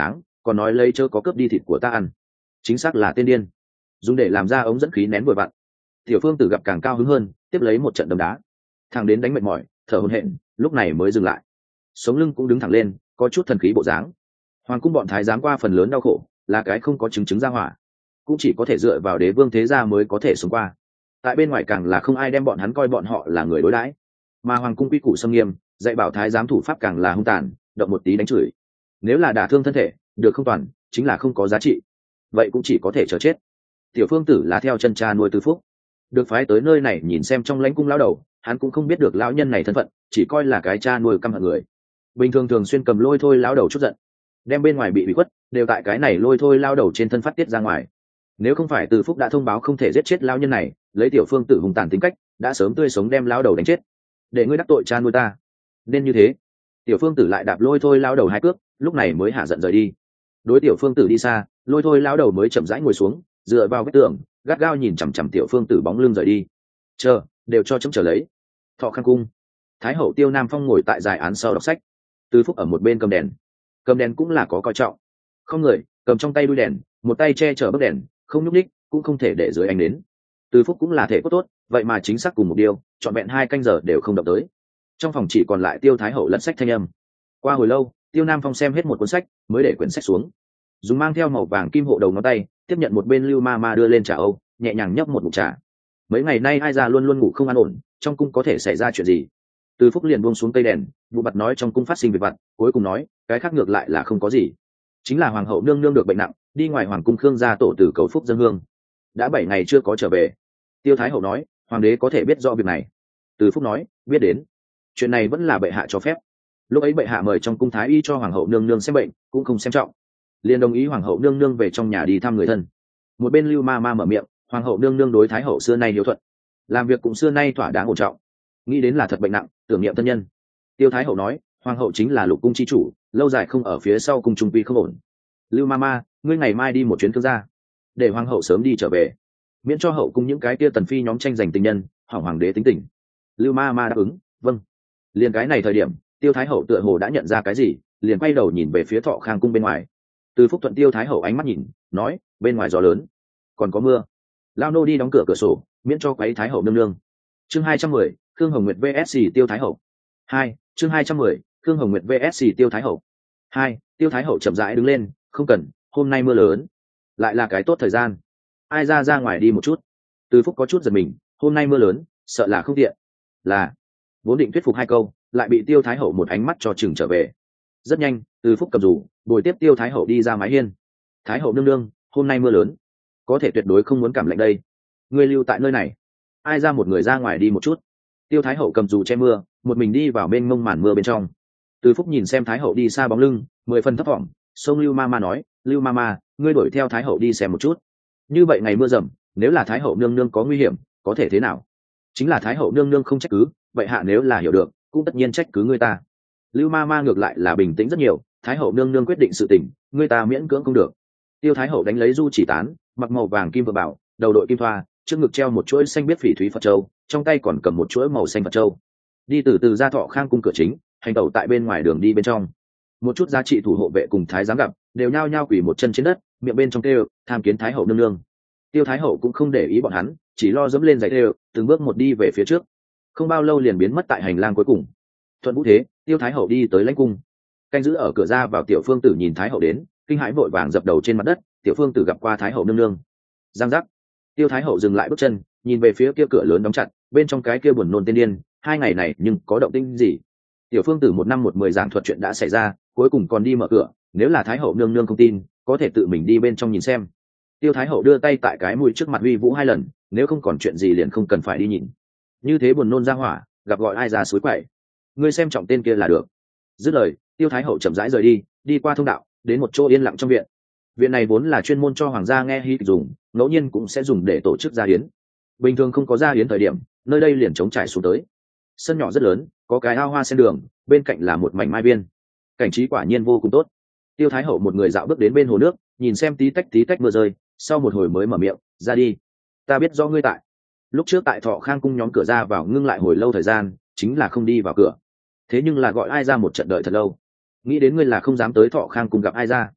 còn nói lấy chớ có cướp đi thịt của ta ăn, chính xác là tên điên, dùng để làm ra ống dẫn khí nén vội vặn. Tiểu phương tử gặp càng cao hứng hơn, tiếp lấy một trận đấm đá, thằng đến đánh mệt mỏi thở hổn hển, lúc này mới dừng lại, sống lưng cũng đứng thẳng lên, có chút thần khí bộ dáng. Hoàng cung bọn thái giám qua phần lớn đau khổ, là cái không có chứng ra hỏa, cũng chỉ có thể dựa vào đế vương thế gia mới có thể sống qua. Tại bên ngoài càng là không ai đem bọn hắn coi bọn họ là người đối đãi, mà hoàng cung quy củ xâm nghiêm, dạy bảo thái giám thủ pháp càng là hung tàn, động một tí đánh chửi, nếu là đả thương thân thể được không toàn, chính là không có giá trị, vậy cũng chỉ có thể chờ chết. Tiểu phương tử là theo chân cha nuôi Từ Phúc, được phái tới nơi này nhìn xem trong lãnh cung lão đầu, hắn cũng không biết được lão nhân này thân phận, chỉ coi là cái cha nuôi căm hận người. Bình thường thường xuyên cầm lôi thôi lão đầu chút giận, đem bên ngoài bị bị khuất đều tại cái này lôi thôi lão đầu trên thân phát tiết ra ngoài. Nếu không phải Từ Phúc đã thông báo không thể giết chết lão nhân này, lấy tiểu phương tử hùng tàn tính cách, đã sớm tươi sống đem lão đầu đánh chết. Để ngươi đắc tội cha nuôi ta, nên như thế. Tiểu phương tử lại đạp lôi thôi lão đầu hai cước, lúc này mới hạ giận rời đi. Đối tiểu phương tử đi xa, lôi thôi lão đầu mới chậm rãi ngồi xuống, dựa vào vách tường, gắt gao nhìn chằm chằm tiểu phương tử bóng lưng rời đi. Chờ, đều cho chấm chờ lấy. Thọ Khang cung, thái hậu Tiêu Nam Phong ngồi tại dài án sau đọc sách. Từ Phúc ở một bên cầm đèn cũng là có coi trọng, không người cầm trong tay đuôi đèn, một tay che chở bức đèn, không nhúc ních, cũng không thể để dưới ánh đến. Từ Phúc cũng là thể cốt tốt, vậy mà chính xác cùng một điều, trọn vẹn 2 canh giờ đều không động tới. Trong phòng chỉ còn lại Tiêu thái hậu lật sách thanh âm. Qua hồi lâu, Tiêu Nam Phong xem hết một cuốn sách, mới để quyển sách xuống, dùng mang theo màu vàng kim hộ đầu ngón tay tiếp nhận một bên Lưu Ma Ma đưa lên trà âu, nhẹ nhàng nhấp một ngụm trà. Mấy ngày nay ai ra luôn luôn ngủ không an ổn, trong cung có thể xảy ra chuyện gì? Từ Phúc liền buông xuống cây đèn, vụ mặt nói trong cung phát sinh việc vặt, cuối cùng nói cái khác ngược lại là không có gì, chính là hoàng hậu nương nương được bệnh nặng, đi ngoài hoàng cung Khương gia tổ tử cầu phúc dân hương, đã 7 ngày chưa có trở về. Tiêu thái hậu nói hoàng đế có thể biết rõ việc này. Từ Phúc nói biết đến, chuyện này vẫn là bệ hạ cho phép. Lúc ấy bệ hạ mời trong cung thái y cho hoàng hậu nương nương xem bệnh, cũng không xem trọng, liền đồng ý hoàng hậu nương nương về trong nhà đi thăm người thân. Một bên Lưu Ma Ma mở miệng, hoàng hậu nương nương đối thái hậu xưa nay hiếu thuận, làm việc cũng xưa nay thỏa đáng ổn trọng, nghĩ đến là thật bệnh nặng, tưởng niệm thân nhân. Tiêu thái hậu nói hoàng hậu chính là lục cung chi chủ, lâu dài không ở phía sau cung trung quy không ổn. Lưu Ma Ma, ngươi ngày mai đi một chuyến Thương gia, để hoàng hậu sớm đi trở về, miễn cho hậu cung những cái kia tần phi nhóm tranh giành tình nhân, hỏng hoàng đế tính tình. Lưu Ma Ma đáp ứng vâng. Liền cái này thời điểm, Tiêu thái hậu tựa hồ đã nhận ra cái gì, liền quay đầu nhìn về phía Thọ Khang cung bên ngoài. Từ Phúc thuận Tiêu thái hậu ánh mắt nhìn, nói bên ngoài gió lớn, còn có mưa, lao nô đi đóng cửa cửa sổ, miễn cho quấy thái hậu nương nương. Chương 210, Khương Hồng Nguyệt vs Tiêu thái hậu 2. Chương 210, Khương Hồng Nguyệt vs Tiêu thái hậu 2. Tiêu thái hậu chậm rãi đứng lên, không cần, hôm nay mưa lớn, lại là cái tốt thời gian, ai ra ngoài đi một chút. Từ Phúc có chút giật mình, hôm nay mưa lớn, sợ là không tiện. Là, vốn định thuyết phục 2 câu, lại bị Tiêu thái hậu một ánh mắt cho chừng trở về. Rất nhanh, Từ Phúc cầm dù bồi tiếp Tiêu thái hậu đi ra mái hiên. Thái hậu nương nương, hôm nay mưa lớn, có thể tuyệt đối không muốn cảm lạnh đây, ngươi lưu tại nơi này, ai ra một người ra ngoài đi một chút. Tiêu thái hậu cầm dù che mưa, một mình đi vào bên mông màn mưa bên trong. Từ Phúc nhìn xem thái hậu đi xa bóng lưng, 10 phần thấp thỏm, xông Lưu Ma Ma nói, Lưu Ma Ma, ngươi đuổi theo thái hậu đi xem một chút, như vậy ngày mưa rầm, nếu là thái hậu nương nương có nguy hiểm, có thể thế nào? Chính là thái hậu nương nương không trách cứ, vậy hạ nếu là hiểu được, cũng tất nhiên trách cứ ngươi ta. Lưu Ma Ma ngược lại là bình tĩnh rất nhiều, thái hậu nương nương quyết định sự tình, ngươi ta miễn cưỡng không được. Tiêu thái hậu đánh lấy du chỉ tán, mặc màu vàng kim vừa bảo, đầu đội kim thoa, trước ngực treo một chuỗi xanh biếc phỉ thúy Phật châu, trong tay còn cầm một chuỗi màu xanh Phật châu, đi từ từ ra Thọ Khang cung cửa chính, hành tẩu tại bên ngoài đường đi bên trong. Một chút giá trị thủ hộ vệ cùng thái giám gặp, đều nhao nhao quỳ một chân trên đất, miệng bên trong kêu tham kiến thái hậu nương nương. Tiêu thái hậu cũng không để ý bọn hắn, chỉ lo dẫm lên giày kêu, từng bước một đi về phía trước, không bao lâu liền biến mất tại hành lang cuối cùng. Thuận vũ thế, Tiêu thái hậu đi tới lãnh cung, canh giữ ở cửa ra vào tiểu phương tử nhìn thái hậu đến, kinh hãi vội vàng dập đầu trên mặt đất. Tiểu phương tử gặp qua thái hậu nương nương. Giang giác, Tiêu thái hậu dừng lại bước chân, nhìn về phía kia cửa lớn đóng chặt, bên trong cái kia buồn nôn tên điên, 2 ngày này nhưng có động tĩnh gì? Tiểu phương tử 1 năm 1 10 giảng thuật chuyện đã xảy ra, cuối cùng còn đi mở cửa, nếu là thái hậu nương nương không tin, có thể tự mình đi bên trong nhìn xem. Tiêu thái hậu đưa tay tại cái mũi trước mặt huy vũ 2 lần, nếu không còn chuyện gì liền không cần phải đi nhìn. Như thế buồn nôn ra hỏa, gặp gọi ai ra suối quậy, ngươi xem trọng tên kia là được. Dứt lời, Tiêu thái hậu chậm rãi rời đi, đi qua thông đạo, đến một chỗ yên lặng trong viện. Viện này vốn là chuyên môn cho hoàng gia nghe hy kịch dùng, ngẫu nhiên cũng sẽ dùng để tổ chức gia hiến. Bình thường không có gia hiến thời điểm, nơi đây liền trống trải xuống tới. Sân nhỏ rất lớn, có cái ao hoa sen đường, bên cạnh là một mảnh mai viên, cảnh trí quả nhiên vô cùng tốt. Tiêu thái hậu một người dạo bước đến bên hồ nước, nhìn xem tí tách mưa rơi, sau một hồi mới mở miệng, ra đi, ta biết do ngươi tại lúc trước tại Thọ Khang cung nhóm cửa ra vào ngưng lại hồi lâu thời gian, chính là không đi vào cửa, thế nhưng là gọi ai ra một trận đợi thật lâu, nghĩ đến ngươi là không dám tới Thọ Khang cung gặp ai ra.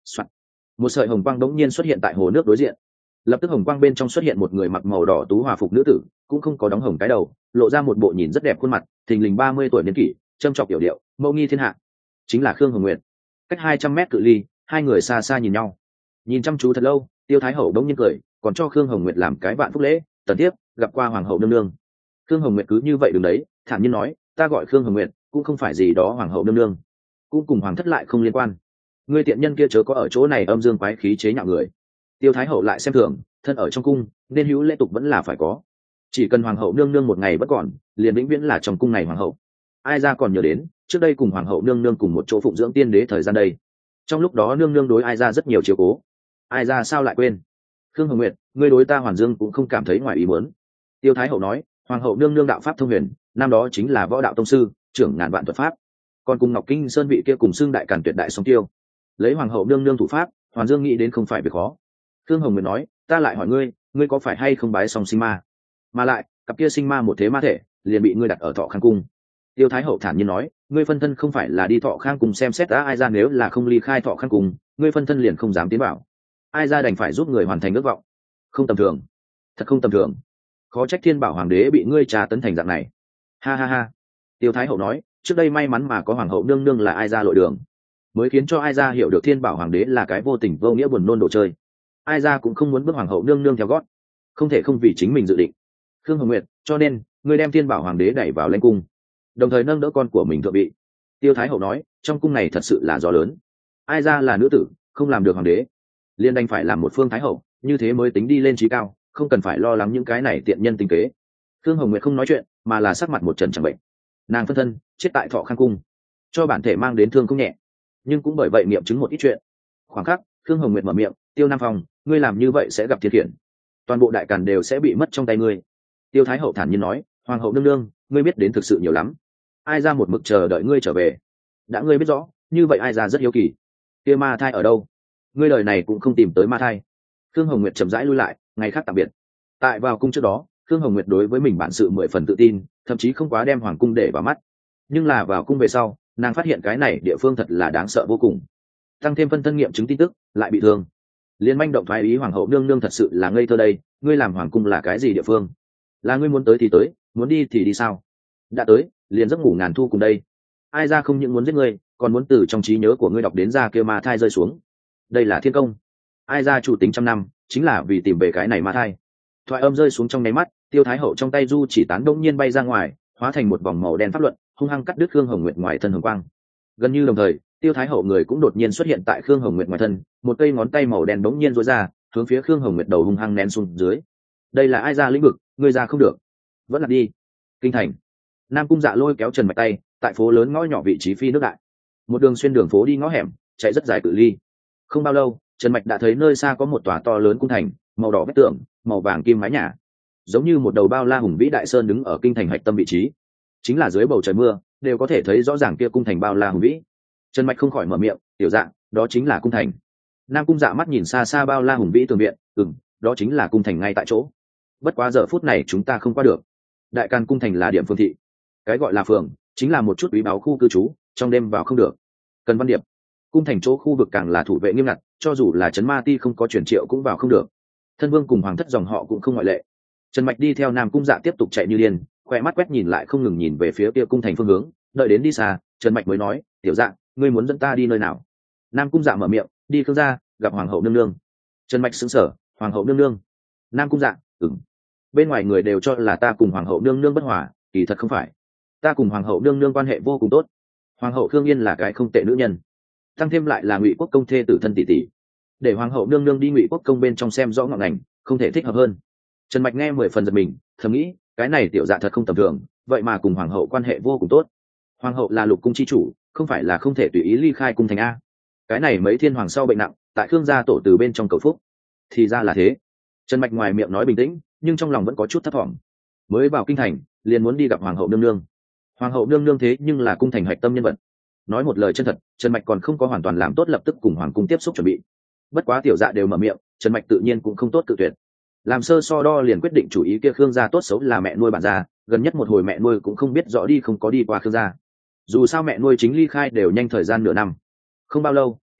Soạn. Một sợi hồng quang đống nhiên xuất hiện tại hồ nước đối diện, lập tức hồng quang bên trong xuất hiện một người mặc màu đỏ tú hòa phục nữ tử, cũng không có đóng hồng cái đầu, lộ ra một bộ nhìn rất đẹp khuôn mặt, thình lình 30 tuổi niên kỷ, châm chọc yểu điệu, mẫu nghi thiên hạ, chính là Khương Hồng Nguyệt. Cách 200 mét cự ly, hai người xa xa nhìn nhau, nhìn chăm chú thật lâu. Tiêu Thái Hậu đống nhiên cười, còn cho Khương Hồng Nguyệt làm cái vạn phúc lễ. Tần tiếp gặp qua hoàng hậu nương nương. Khương Hồng Nguyệt cứ như vậy đứng đấy, thản nhiên nói, ta gọi Khương Hồng Nguyệt, cũng không phải gì đó hoàng hậu nương nương, cũng cùng hoàng thất lại không liên quan. Ngươi tiện nhân kia chớ có ở chỗ này âm dương quái khí chế nhạo người. Tiêu Thái Hậu lại xem thường, thân ở trong cung nên hữu lễ tục vẫn là phải có, chỉ cần hoàng hậu nương nương một ngày bất còn, liền vĩnh viễn là trong cung này hoàng hậu. Ai ra còn nhớ đến trước đây cùng hoàng hậu nương nương cùng một chỗ phụng dưỡng tiên đế thời gian đây, trong lúc đó nương nương đối ai ra rất nhiều chiếu cố, ai ra sao lại quên. Khương Hồng Nguyệt, ngươi đối ta Hoàn Dương cũng không cảm thấy ngoài ý muốn. Tiêu Thái Hậu nói, hoàng hậu nương nương đạo pháp thông huyền, năm đó chính là võ đạo tông sư, trưởng ngàn vạn thuật pháp, còn cùng Ngọc Kinh Sơn vị kia cùng xưng đại càn tuyệt đại song tiêu, lấy hoàng hậu nương nương thủ pháp, Hoàn Dương nghĩ đến không phải việc khó. Khương Hồng Nguyệt nói, ta lại hỏi ngươi, ngươi có phải hay không bái song sinh ma, mà lại cặp kia sinh ma một thế ma thể liền bị ngươi đặt ở Thọ Khang cung. Tiêu Thái Hậu thản nhiên nói, ngươi phân thân không phải là đi Thọ Khang cung xem xét đã ai ra, nếu là không ly khai Thọ Khang cung, ngươi phân thân liền không dám tiến vào, ai ra đành phải giúp người hoàn thành ước vọng. Không tầm thường, thật không tầm thường, khó trách Thiên Bảo hoàng đế bị ngươi trà tấn thành dạng này. Ha ha ha. Tiêu Thái Hậu nói, trước đây may mắn mà có hoàng hậu nương nương là ai ra lội đường, mới khiến cho ai ra hiểu được Thiên Bảo hoàng đế là cái vô tình vô nghĩa buồn nôn đồ chơi. Ai ra cũng không muốn bước hoàng hậu nương nương theo gót, không thể không vì chính mình dự định. Khương Hồng Nguyệt, cho nên ngươi đem Thiên Bảo hoàng đế đẩy vào lãnh cung, đồng thời nâng đỡ con của mình thượng vị. Tiêu Thái Hậu nói, trong cung này thật sự là gió lớn, ai ra là nữ tử không làm được hoàng đế, liên đành phải làm một phương thái hậu, như thế mới tính đi lên trí cao, không cần phải lo lắng những cái này tiện nhân tinh kế. Khương Hồng Nguyệt không nói chuyện, mà là sắc mặt một trần chẳng bệnh. Nàng phân thân chết tại Thọ Khang cung, cho bản thể mang đến thương không nhẹ, nhưng cũng bởi vậy nghiệm chứng một ít chuyện. Khoảng khắc, Khương Hồng Nguyệt mở miệng, Tiêu Nam Phong, ngươi làm như vậy sẽ gặp thiên khiển, toàn bộ đại càn đều sẽ bị mất trong tay ngươi. Tiêu Thái Hậu thản nhiên nói, hoàng hậu nương nương, ngươi biết đến thực sự nhiều lắm, ai ra một mực chờ đợi ngươi trở về. Đã ngươi biết rõ như vậy, ai ra rất hiếu kỳ, kia ma thai ở đâu? Ngươi đời này cũng không tìm tới ma thai. Khương Hồng Nguyệt chậm rãi lui lại, ngày khác tạm biệt. Tại vào cung trước đó, Khương Hồng Nguyệt đối với mình bản sự 10 phần tự tin, thậm chí không quá đem hoàng cung để vào mắt. Nhưng là vào cung về sau, nàng phát hiện cái này địa phương thật là đáng sợ vô cùng. Tăng thêm phân thân nghiệm chứng tin tức, lại bị thương. Liên manh động thoái ý hoàng hậu nương nương thật sự là ngây thơ đây, ngươi làm hoàng cung là cái gì địa phương? Là ngươi muốn tới thì tới, muốn đi thì đi sao? Đã tới, liền giấc ngủ ngàn thu cùng đây. Ai ra không những muốn giết ngươi, còn muốn từ trong trí nhớ của ngươi đọc đến ra kia ma thai rơi xuống. Đây là thiên công. Ai ra chủ tính trăm năm, chính là vì tìm về cái này ma thai. Thoại âm rơi xuống trong nháy mắt, Tiêu Thái Hậu trong tay du chỉ tán đông nhiên bay ra ngoài, hóa thành một vòng màu đen pháp luận, hung hăng cắt đứt Khương Hồng Nguyệt ngoài thân hồng quang. Gần như đồng thời, Tiêu Thái Hậu người cũng đột nhiên xuất hiện tại Khương Hồng Nguyệt ngoài thân, một cây ngón tay màu đen bỗng nhiên rối ra, hướng phía Khương Hồng Nguyệt đầu hung hăng nén xuống dưới. Đây là ai ra lĩnh vực, ngươi ra không được, vẫn là đi. Kinh thành, Nam Cung Dạ lôi kéo Trần Mạch tay, tại phố lớn ngõ nhỏ vị trí phi nước đại, một đường xuyên đường phố đi ngõ hẻm, chạy rất dài cự ly. Không bao lâu, Trần Mạch đã thấy nơi xa có một tòa to lớn cung thành, màu đỏ vách tường, màu vàng kim mái nhà, giống như một đầu bao la hùng vĩ đại sơn đứng ở kinh thành hạch tâm vị trí. Chính là dưới bầu trời mưa, đều có thể thấy rõ ràng kia cung thành bao la hùng vĩ. Trần Mạch không khỏi mở miệng, tiểu Dạ, đó chính là cung thành. Nam Cung Dạ mắt nhìn xa xa bao la hùng vĩ tường viện, đó chính là cung thành ngay tại chỗ. Bất quá giờ phút này chúng ta không qua được. Đại Càn cung thành là điểm phương thị, cái gọi là phường chính là một chút quý báu khu cư trú, trong đêm vào không được. Cần Văn Điệp, cung thành chỗ khu vực càng là thủ vệ nghiêm ngặt, cho dù là trấn ma ti không có truyền triệu cũng vào không được. Thân vương cùng hoàng thất dòng họ cũng không ngoại lệ. Trần Mạch đi theo Nam Cung Dạ tiếp tục chạy như điên, khỏe mắt quét nhìn lại không ngừng nhìn về phía kia cung thành phương hướng. Đợi đến đi xa, Trần Mạch mới nói, tiểu Dạ, ngươi muốn dẫn ta đi nơi nào? Nam Cung Dạ mở miệng, đi Khương gia gặp hoàng hậu nương nương. Trần Mạch sững sờ, hoàng hậu nương nương? Nam Cung Dạ, bên ngoài người đều cho là ta cùng hoàng hậu nương nương bất hòa, kỳ thật không phải. Ta cùng hoàng hậu nương nương quan hệ vô cùng tốt. Hoàng hậu Khương Yên là cái không tệ nữ nhân, tăng thêm lại là Ngụy Quốc công thê tử thân tỷ tỷ, để hoàng hậu nương nương đi Ngụy Quốc công bên trong xem rõ ngọn ngành, không thể thích hợp hơn. Trần Mạch nghe 10 phần giật mình, thầm nghĩ, cái này tiểu Dạ thật không tầm thường, vậy mà cùng hoàng hậu quan hệ vô cùng tốt. Hoàng hậu là lục cung chi chủ, không phải là không thể tùy ý ly khai cung thành a. Cái này mấy thiên hoàng sau bệnh nặng, tại Khương gia tổ từ bên trong cầu phúc. Thì ra là thế. Trần Mạch ngoài miệng nói bình tĩnh, nhưng trong lòng vẫn có chút thấp thỏm. Mới vào kinh thành, liền muốn đi gặp hoàng hậu nương nương. Hoàng hậu nương nương thế nhưng là cung thành hạch tâm nhân vật. Nói một lời chân thật, Trần Mạch còn không có hoàn toàn làm tốt lập tức cùng hoàng cung tiếp xúc chuẩn bị. Bất quá tiểu Dạ đều mở miệng, Trần Mạch tự nhiên cũng không tốt cự tuyệt. Làm sơ so đo liền quyết định chủ ý kia Khương gia tốt xấu là mẹ nuôi bản gia, gần nhất một hồi mẹ nuôi cũng không biết rõ đi không có đi qua Khương gia. Dù sao mẹ nuôi chính ly khai đều nhanh thời gian nửa năm. Không bao lâu,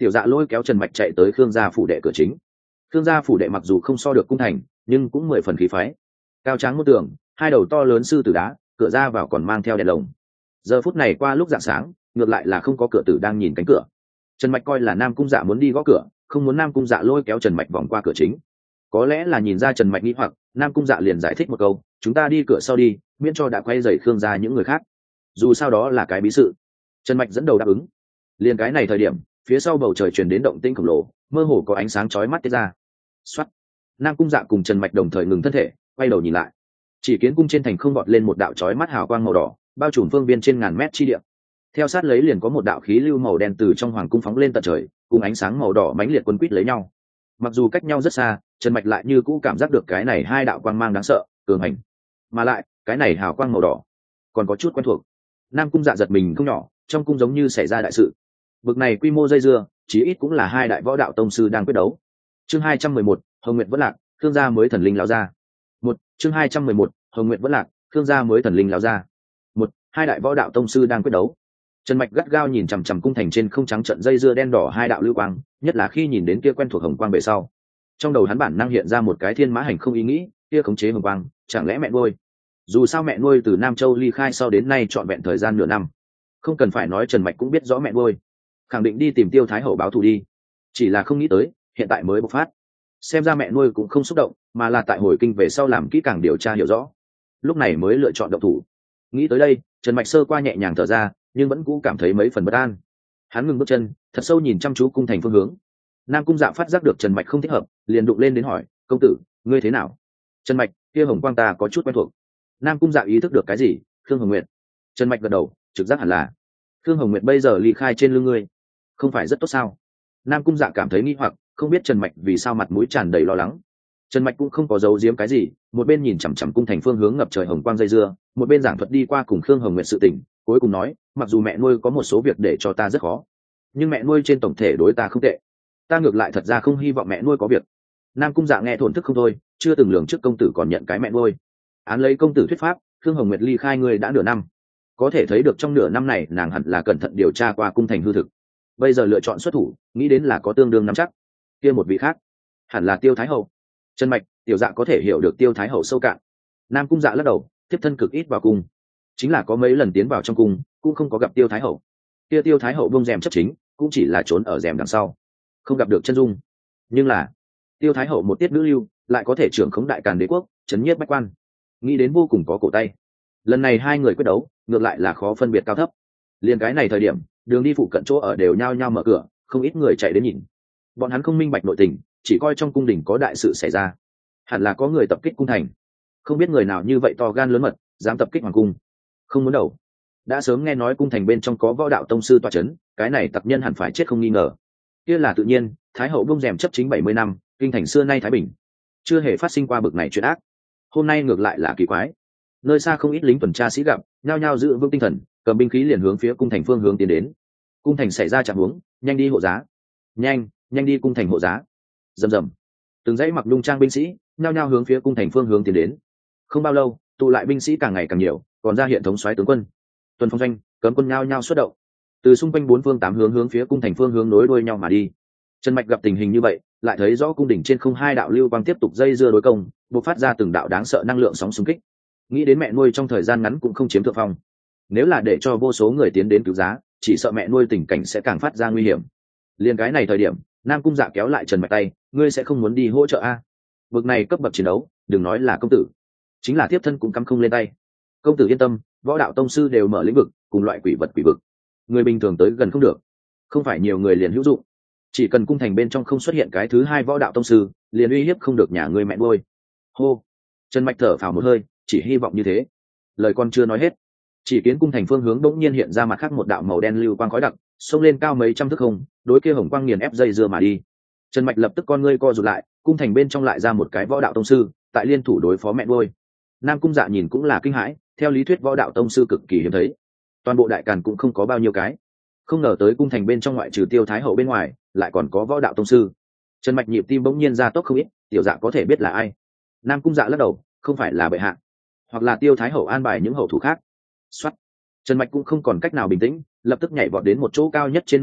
tiểu dạ lôi kéo Trần Mạch chạy tới Khương gia phủ đệ cửa chính. Khương gia phủ đệ mặc dù không so được cung thành, nhưng cũng 10 phần khí phái. Cao tráng một tường, hai đầu to lớn sư tử đá, cửa ra vào còn mang theo đèn lồng. Giờ phút này qua lúc rạng sáng, ngược lại là không có cửa tử đang nhìn cánh cửa. Trần Mạch coi là Nam Cung Dạ muốn đi gõ cửa, không muốn Nam Cung Dạ lôi kéo Trần Mạch vòng qua cửa chính. Có lẽ là nhìn ra Trần Mạch nghi hoặc, Nam Cung Dạ liền giải thích một câu, chúng ta đi cửa sau đi, miễn cho đã quay dày Khương gia những người khác. Dù sao đó là cái bí sự. Trần Mạch dẫn đầu đáp ứng. Liền cái này thời điểm, phía sau bầu trời truyền đến động tĩnh khổng lồ, mơ hồ có ánh sáng chói mắt tiết ra. Soát. Nam Cung Dạ cùng Trần Mạch đồng thời ngừng thân thể, quay đầu nhìn lại. Chỉ kiến cung trên thành không vọt lên một đạo chói mắt hào quang màu đỏ, bao trùm phương viên trên ngàn mét chi địa. Theo sát lấy liền có một đạo khí lưu màu đen từ trong hoàng cung phóng lên tận trời, cùng ánh sáng màu đỏ mãnh liệt quấn quýt lấy nhau. Mặc dù cách nhau rất xa, Trần Mạch lại như cũ cảm giác được cái này hai đạo quang mang đáng sợ, cường hành. Mà lại, cái này hào quang màu đỏ còn có chút quen thuộc. Nam Cung Dạ giật mình không nhỏ, trong cung giống như xảy ra đại sự. Bực này quy mô dây dưa, chí ít cũng là hai đại võ đạo tông sư đang quyết đấu. Chương 211, Hồng Nguyệt vẫn lạc, Khương gia mới thần linh lão gia. Chương 211, Hồng Nguyệt vẫn lạc, Khương gia mới thần linh lão gia. Hai đại võ đạo tông sư đang quyết đấu. Trần Mạch gắt gao nhìn chằm chằm cung thành trên không trắng trận dây dưa đen đỏ hai đạo lưu quang, nhất là khi nhìn đến kia quen thuộc hồng quang về sau. Trong đầu hắn bản năng hiện ra một cái thiên mã hành không ý nghĩ, kia khống chế hồng quang, chẳng lẽ mẹ nuôi? Dù sao mẹ nuôi từ Nam Châu ly khai sau đến nay trọn vẹn thời gian nửa năm. Không cần phải nói Trần Mạch cũng biết rõ mẹ nuôi, khẳng định đi tìm Tiêu Thái Hậu báo thù đi. Chỉ là không nghĩ tới, hiện tại mới bộc phát. Xem ra mẹ nuôi cũng không xúc động, mà là tại hồi kinh về sau làm kỹ càng điều tra hiểu rõ. Lúc này mới lựa chọn động thủ. Nghĩ tới đây, Trần Mạch sơ qua nhẹ nhàng thở ra, nhưng vẫn cũ cảm thấy mấy phần bất an. Hắn ngừng bước chân, thật sâu nhìn chăm chú cung thành phương hướng. Nam Cung Dạ phát giác được Trần Mạch không thích hợp, liền đụng lên đến hỏi, công tử, ngươi thế nào? Trần Mạch, kia hồng quang ta có chút quen thuộc. Nam Cung Dạ ý thức được cái gì? Khương Hồng Nguyệt. Trần Mạch gật đầu, trực giác hẳn là Khương Hồng Nguyệt bây giờ ly khai trên lưng ngươi, không phải rất tốt sao? Nam Cung Dạ cảm thấy nghi hoặc, không biết Trần Mạch vì sao mặt mũi tràn đầy lo lắng. Trần Mạch cũng không có giấu giếm cái gì, một bên nhìn chằm chằm cung thành phương hướng ngập trời hồng quang dây dưa, một bên giảng thuật đi qua cùng Khương Hồng Nguyệt sự tình, cuối cùng nói, mặc dù mẹ nuôi có một số việc để cho ta rất khó, nhưng mẹ nuôi trên tổng thể đối ta không tệ. Ta ngược lại thật ra không hy vọng mẹ nuôi có việc. Nam Cung Dạ nghe thổn thức không thôi, chưa từng lường trước công tử còn nhận cái mẹ nuôi. Án lấy công tử thuyết pháp, Khương Hồng Nguyệt ly khai ngươi đã nửa năm, có thể thấy được trong nửa năm này nàng hẳn là cẩn thận điều tra qua cung thành hư thực. Bây giờ lựa chọn xuất thủ, nghĩ đến là có tương đương nắm chắc. Kia một vị khác, hẳn là Tiêu Thái Hậu. Trần Mạch, tiểu dạ có thể hiểu được Tiêu Thái Hậu sâu cạn. Nam Cung Dạ lắc đầu, tiếp thân cực ít vào cung, chính là có mấy lần tiến vào trong cung cũng không có gặp Tiêu Thái Hậu. Kia Tiêu Thái Hậu bông rèm chấp chính, cũng chỉ là trốn ở rèm đằng sau, không gặp được chân dung. Nhưng là Tiêu Thái Hậu một tiết nữ lưu, lại có thể trưởng khống đại càn đế quốc, chấn nhiếp bách quan, nghĩ đến vô cùng có cổ tay. Lần này hai người quyết đấu, ngược lại là khó phân biệt cao thấp. Liên cái này thời điểm, đường đi phụ cận chỗ ở đều nhao nhao mở cửa, không ít người chạy đến nhìn. Bọn hắn không minh bạch nội tình, chỉ coi trong cung đình có đại sự xảy ra, hẳn là có người tập kích cung thành. Không biết người nào như vậy to gan lớn mật, dám tập kích hoàng cung. Không muốn đầu, đã sớm nghe nói cung thành bên trong có võ đạo tông sư tọa chấn, cái này tập nhân hẳn phải chết không nghi ngờ. Kia là tự nhiên, Thái Hậu bông rèm chấp chính 70 năm, kinh thành xưa nay thái bình, chưa hề phát sinh qua bực này chuyện ác. Hôm nay ngược lại là kỳ quái. Nơi xa không ít lính tuần tra sĩ gặp, nhao nhao giữ vững tinh thần, cầm binh khí liền hướng phía cung thành phương hướng tiến đến. Cung thành xảy ra trạng huống, nhanh đi hộ giá, nhanh đi cung thành hộ giá. Rầm rầm, từng dãy mặc nhung trang binh sĩ nhao nhao hướng phía cung thành phương hướng tiến đến. Không bao lâu, tụ lại binh sĩ càng ngày càng nhiều, còn ra hiện thống soái tướng quân, tuần phong doanh, cấm quân nhao nhao xuất động, từ xung quanh bốn phương tám hướng hướng phía cung thành phương hướng nối đuôi nhau mà đi. Trần Mạch gặp tình hình như vậy, lại thấy rõ cung đỉnh trên không hai đạo lưu quang tiếp tục dây dưa đối công, bộc phát ra từng đạo đáng sợ năng lượng sóng xung kích. Nghĩ đến mẹ nuôi trong thời gian ngắn cũng không chiếm thượng phong, nếu là để cho vô số người tiến đến cứu giá, chỉ sợ mẹ nuôi tình cảnh sẽ càng phát ra nguy hiểm. Liên cái này thời điểm, Nam Cung Dạ kéo lại Trần Mạch tay, ngươi sẽ không muốn đi hỗ trợ a? Bực này cấp bậc chiến đấu, đừng nói là công tử, chính là tiếp thân cũng cắm không lên tay. Công tử yên tâm, võ đạo tông sư đều mở lĩnh vực, cùng loại quỷ vực, người bình thường tới gần không được, không phải nhiều người liền hữu dụng. Chỉ cần cung thành bên trong không xuất hiện cái thứ hai võ đạo tông sư, liền uy hiếp không được nhà ngươi mẹ nuôi. Hô, Trần Mạch thở phào một hơi, chỉ hy vọng như thế. Lời con chưa nói hết, chỉ kiến cung thành phương hướng đột nhiên hiện ra mặt khác một đạo màu đen lưu quang khói đặc, xông lên cao mấy trăm thước không, đối kia hồng quang nghiền ép dây dưa mà đi. Trần Mạch lập tức con ngươi co rụt lại, cung thành bên trong lại ra một cái võ đạo tông sư, tại liên thủ đối phó mẹ nuôi. Nam Cung Dạ nhìn cũng là kinh hãi, theo lý thuyết võ đạo tông sư cực kỳ hiếm thấy, toàn bộ đại càn cũng không có bao nhiêu cái, không ngờ tới cung thành bên trong ngoại trừ Tiêu Thái Hậu bên ngoài, lại còn có võ đạo tông sư. Trần Mạch nhịp tim bỗng nhiên ra tốc không ít, tiểu dạ có thể biết là ai? Nam Cung Dạ lắc đầu, không phải là bệ hạ, hoặc là Tiêu Thái Hậu an bài những hậu thủ khác. Soát, Trần Mạch cũng không còn cách nào bình tĩnh, lập tức nhảy vọt đến một chỗ cao nhất trên nóc nhà,